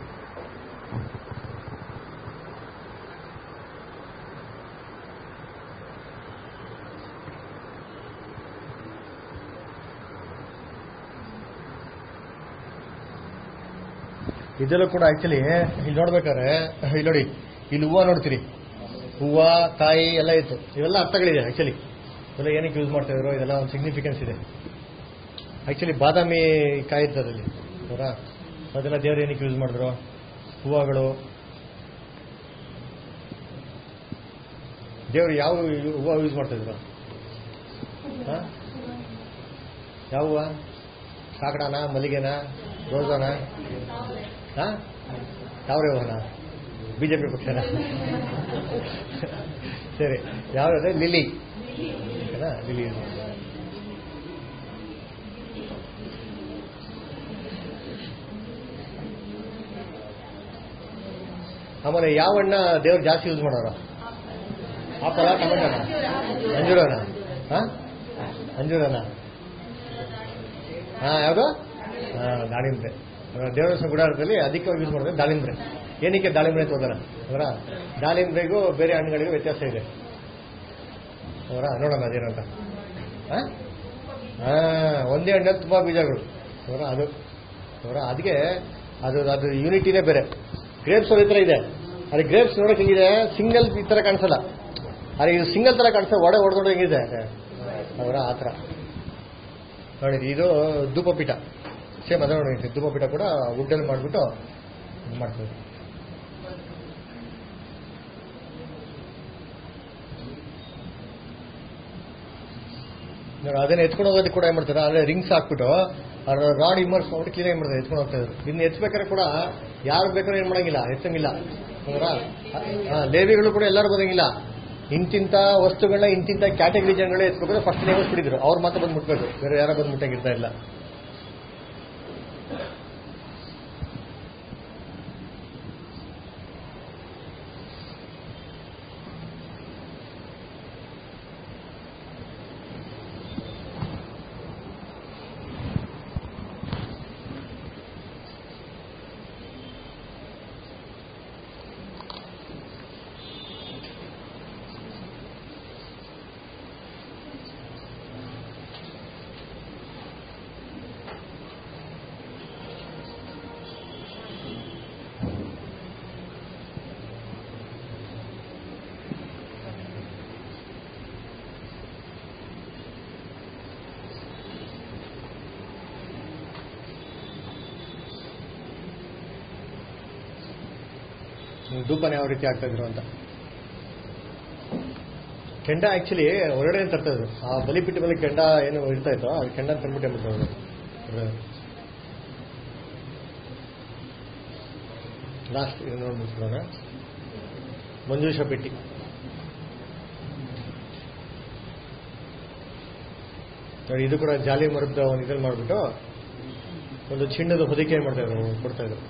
A: ಇದೆಲ್ಲ ಕೂಡ ಆಕ್ಚುಲಿ ಇಲ್ಲಿ ನೋಡ್ಬೇಕಾದ್ರೆ ಇಲ್ಲಿ ನೋಡಿ, ಇಲ್ಲಿ ಹೂವು ನೋಡ್ತೀರಿ, ಹೂವು ಕಾಯಿ ಎಲ್ಲ ಇತ್ತು. ಇವೆಲ್ಲ ಅರ್ಥಗಳಿದೆ ಆಕ್ಚುಲಿ. ಇವೆಲ್ಲ ಏನಕ್ಕೆ ಯೂಸ್ ಮಾಡ್ತಾ ಇದ್ರು, ಇದೆಲ್ಲ ಒಂದು ಸಿಗ್ನಿಫಿಕೆನ್ಸ್ ಇದೆ. ಆಕ್ಚುಲಿ ಬಾದಾಮಿ ಕಾಯಿ ಇರ್ತದಲ್ಲಿ ಅವರ, ಅದೆಲ್ಲ ದೇವ್ರು ಏನಕ್ಕೆ ಯೂಸ್ ಮಾಡಿದ್ರು. ಹೂವುಗಳು ದೇವ್ರು ಯಾವ ಹೂವು ಯೂಸ್ ಮಾಡ್ತಾ ಇದ್ರು? ಯಾವ ಹೂವು? ಕಾಕಡಾನ, ಮಲ್ಲಿಗೆನ, ರೋಜಾನ, ಯಾವ್ರೇ ಹೂವನ? ಬಿಜೆಪಿ ಪಕ್ಷನ? ಸರಿ, ಯಾವ್ದು? Lily, lily. ಆಮೇಲೆ ಯಾವ ಹಣ್ಣ ದೇವ್ರು ಜಾಸ್ತಿ ಯೂಸ್ ಮಾಡೋರು? ಆಪಲ, ಟೊಮೆಟೋನ, ಅಂಜೂರನ? ಹಾ ಅಂಜೂರನ? ಹಾ ಯಾವುದು? ಹಾ ದಾಳಿಂಬ್ರೆ. ದೇವರ ಗುಡಾರದಲ್ಲಿ ಅಧಿಕವಾಗಿ ಯೂಸ್ ಮಾಡಿದ್ರೆ ದಾಳಿಂಬ್ರೆ. ಏನಕ್ಕೆ ದಾಳಿಂಬ್ರೆ ಅಂತ ಹೋದಾರ ಅವರ? ದಾಳಿಂಬ್ರೆಗೂ ಬೇರೆ ಹಣ್ಣುಗಳಿಗೂ ವ್ಯತ್ಯಾಸ ಇದೆ ಅವರ. ನೋಡೋಣ ಅದೇನಂತ. ಹಾ ಒಂದೇ ಹಣ್ಣಲ್ಲಿ ತುಂಬಾ ಬೀಜಗಳು ಅವರ, ಅದು ಅವರ. ಅದಕ್ಕೆ ಅದು ಅದು ಯೂನಿಟಿನೇ ಬೇರೆ. ಗ್ರೇಪ್ಸ್ ಈ ತರ ಇದೆ, ಅದೇ ಗ್ರೇಪ್ಸ್ ನೋಡಕ್ ಹೆಂಗಿದೆ, ಸಿಂಗಲ್ ಈ ತರ ಕಾಣಿಸಲ್ಲ. ಅದೇ ಇದು ಸಿಂಗಲ್ ತರ ಕಾಣಿಸ್ತದೆ, ಒಡೆ ಹೊಡೆದೊಡೆ ಹೆಂಗಿದೆ ಅವರ, ಆ ತರ ನೋಡಿದ್ರಿ. ಇದು ಧೂಪಪೀಠ, ಸೇಮ್ ಅದೇ ನೋಡಿ. ಧೂಪಪೀಠ ಕೂಡ ವುಡ್ಡಲ್ಲಿ ಮಾಡಿಬಿಟ್ಟು ಮಾಡ್ತೀವಿ. ಅದನ್ನ ಎತ್ಕೊಂಡು ಹೋಗೋದಕ್ಕೆ ಕೂಡ ಏನ್ ಮಾಡ್ತಾರೆ, ಅದೇ ರಿಂಗ್ಸ್ ಹಾಕ್ಬಿಟ್ಟು ಅದ್ರ ರಾಡ್ ಇಮರ್ಸ್ ಮಾಡ್ಬಿಟ್ಟು ಕ್ಲೀನ್ ಮಾಡ್ತಾರೆ, ಎತ್ಕೊಂಡು ಹೋಗ್ತಾ ಇದ್ರು. ಇನ್ನು ಎತ್ಬೇಕಾದ್ರೆ ಕೂಡ ಯಾರು ಬೇಕಾದ್ರೂ ಏನ್ ಮಾಡಂಗಿಲ್ಲ, ಎತ್ತಂಗಿಲ್ಲ. ಲೇವಿಗಳು ಕೂಡ ಎಲ್ಲರೂ ಬರಂಗಿಲ್ಲ. ಇಂತಿಂತ ವಸ್ತುಗಳನ್ನ ಇಂತಿಂತ ಕ್ಯಾಟಗರಿ ಜನಗಳೇ ಎತ್ಬೇಕಾದ್ರೆ ಫಸ್ಟ್ ನೇಮಿಸ್ಬಿಟ್ಟಿದ್ರು, ಅವ್ರು ಮಾತ್ರ ಬಂದು ಮುಟ್ಬೇಕು, ಬೇರೆ ಯಾರೋ ಬಂದು ಮುಟ್ಟಾಗಿರ್ತಾ ಇಲ್ಲ. ಧೂಪನ ಯಾವ ರೀತಿ ಆಗ್ತಾ ಇದ್ರು ಅಂತ. ಕೆಂಡ ಆಕ್ಚುಲಿ ಹೊರಗಡೆ ತರ್ತಾ ಇದ್ರು. ಆ ಬಲಿಪಿಟ್ಟ ಮೇಲೆ ಕೆಂಡ ಏನು ಇರ್ತಾ ಇತ್ತು, ಅದು ಕೆಂಡ ತಂದ್ಬಿಟ್ಟು ಅಂದ್ಬಿಟ್ಟು ಲಾಸ್ಟ್ ಇದು ನೋಡ್ಬಿಡ್ತಾರೆ ಮಂಜೂಷ ಪೆಟ್ಟಿ. ನೋಡಿ, ಇದು ಕೂಡ ಜಾಲಿ ಮರದ ಒಂದು ಇದ್ರಲ್ಲಿ ಮಾಡ್ಬಿಟ್ಟು ಒಂದು ಚಿನ್ನದ ಹೊದಿಕೆ ಏನ್ ಮಾಡ್ತಾ ಇದ್ರು, ಕೊಡ್ತಾ ಇದ್ರು.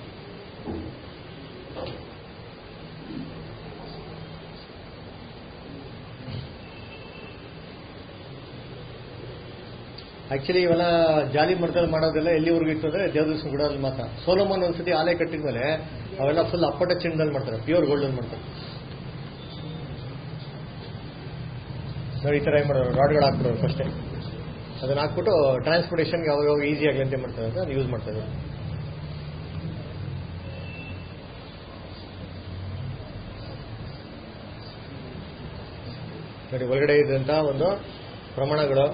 A: ಆಕ್ಚುಲಿ ಇವೆಲ್ಲ ಜಾಲಿ ಮರದಲ್ಲಿ ಮಾಡೋದೆಲ್ಲ ಎಲ್ಲಿವರೆಗೂ ಇತ್ತು ಅಂದ್ರೆ ದೇವದರ್ಶನ ಗುಡದಲ್ಲಿ ಮಾತ್ರ. ಸೋಲೋಮನ್ ಒಂದ್ಸತಿ ಆಲೆ ಕಟ್ಟಿದ್ಮೇಲೆ ಅವೆಲ್ಲ ಫುಲ್ ಅಪ್ಪಟ ಚಿನ್ನದಲ್ಲಿ ಮಾಡ್ತಾರೆ, ಪ್ಯೂರ್ ಗೋಲ್ಡ್ ಅಲ್ಲಿ ಮಾಡ್ತಾರೆ. ನಾವು ಈ ತರ ಏನ್ ಮಾಡೋರು, ರಾಡ್ಗಳು ಹಾಕ್ಬಿಡೋರು ಫಸ್ಟೇ, ಅದನ್ನ ಹಾಕ್ಬಿಟ್ಟು ಟ್ರಾನ್ಸ್ಪೋರ್ಟೇಷನ್ಗೆ ಅವಾಗ ಈಸಿ ಆಗಲಿ ಅಂತ ಮಾಡ್ತಾರೆ, ಅದು ಯೂಸ್ ಮಾಡ್ತಾ ಇದ್ದಾರೆ. ನೋಡಿ, ಒಳಗಡೆ ಇದ್ದಂತ ಒಂದು ಪ್ರಮಾಣಗಳು,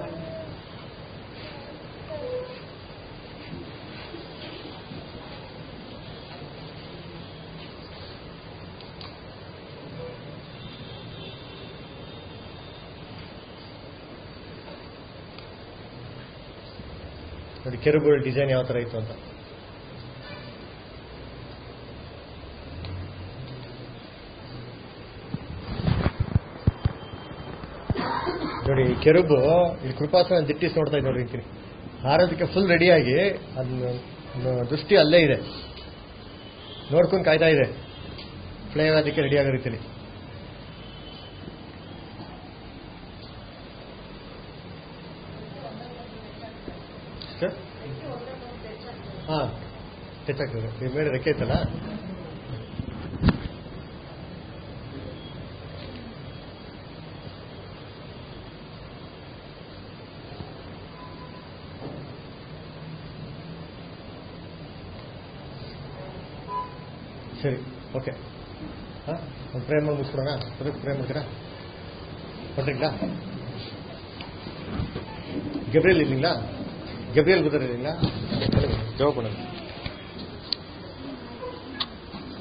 A: ನೋಡಿ ಕೆರೂಬುಗಳ ಡಿಸೈನ್ ಯಾವ ತರ ಇತ್ತು ಅಂತ. ನೋಡಿ, ಕೆರೂಬು ಇಲ್ಲಿ ಕೃಪಾಸನ ದಿಟ್ಟಿಸಿ ನೋಡ್ತಾ ಇದ್ದ ರೀತಿ ಹಾರೋದಕ್ಕೆ ಫುಲ್ ರೆಡಿಯಾಗಿ ಅದನ್ನ ದೃಷ್ಟಿ ಅಲ್ಲೇ ಇದೆ, ನೋಡ್ಕೊಂಡು ಕಾಯ್ತಾ ಇದೆ ಫ್ಲೈ ಆಗೋದಕ್ಕೆ ರೆಡಿ ಆಗೋ ರೀತಿಯಲ್ಲಿ. ಹಾ, ಟಚ್ ಆಗ್ತದೆ. ನೀವು ಮೇಲೆ ರೆಕ್ಕೆ ಇತ್ತಲ್ಲ, ಸರಿ, ಓಕೆ. ಹಾಂ, ಒಂದು ಫ್ರೇಮ್ ಮಾಡಿ ಮುಗಿಸ್ಬಿಡೋಣ. ಅದಕ್ಕೆ ಫ್ರೇಮ್ ಮಾಡ್ತೀರಾ, ಕೊಟ್ಟಿங்களா? ಗೆಬ್ರಿಯಲ್ ಇಲ್ಲಿங்களா? ಗೆಬ್ರಿಯಲ್ ಗೊತ್ತಿರಲಿಲ್ಲ, ಜವಾಬ್ ಕೊಡೋಣ.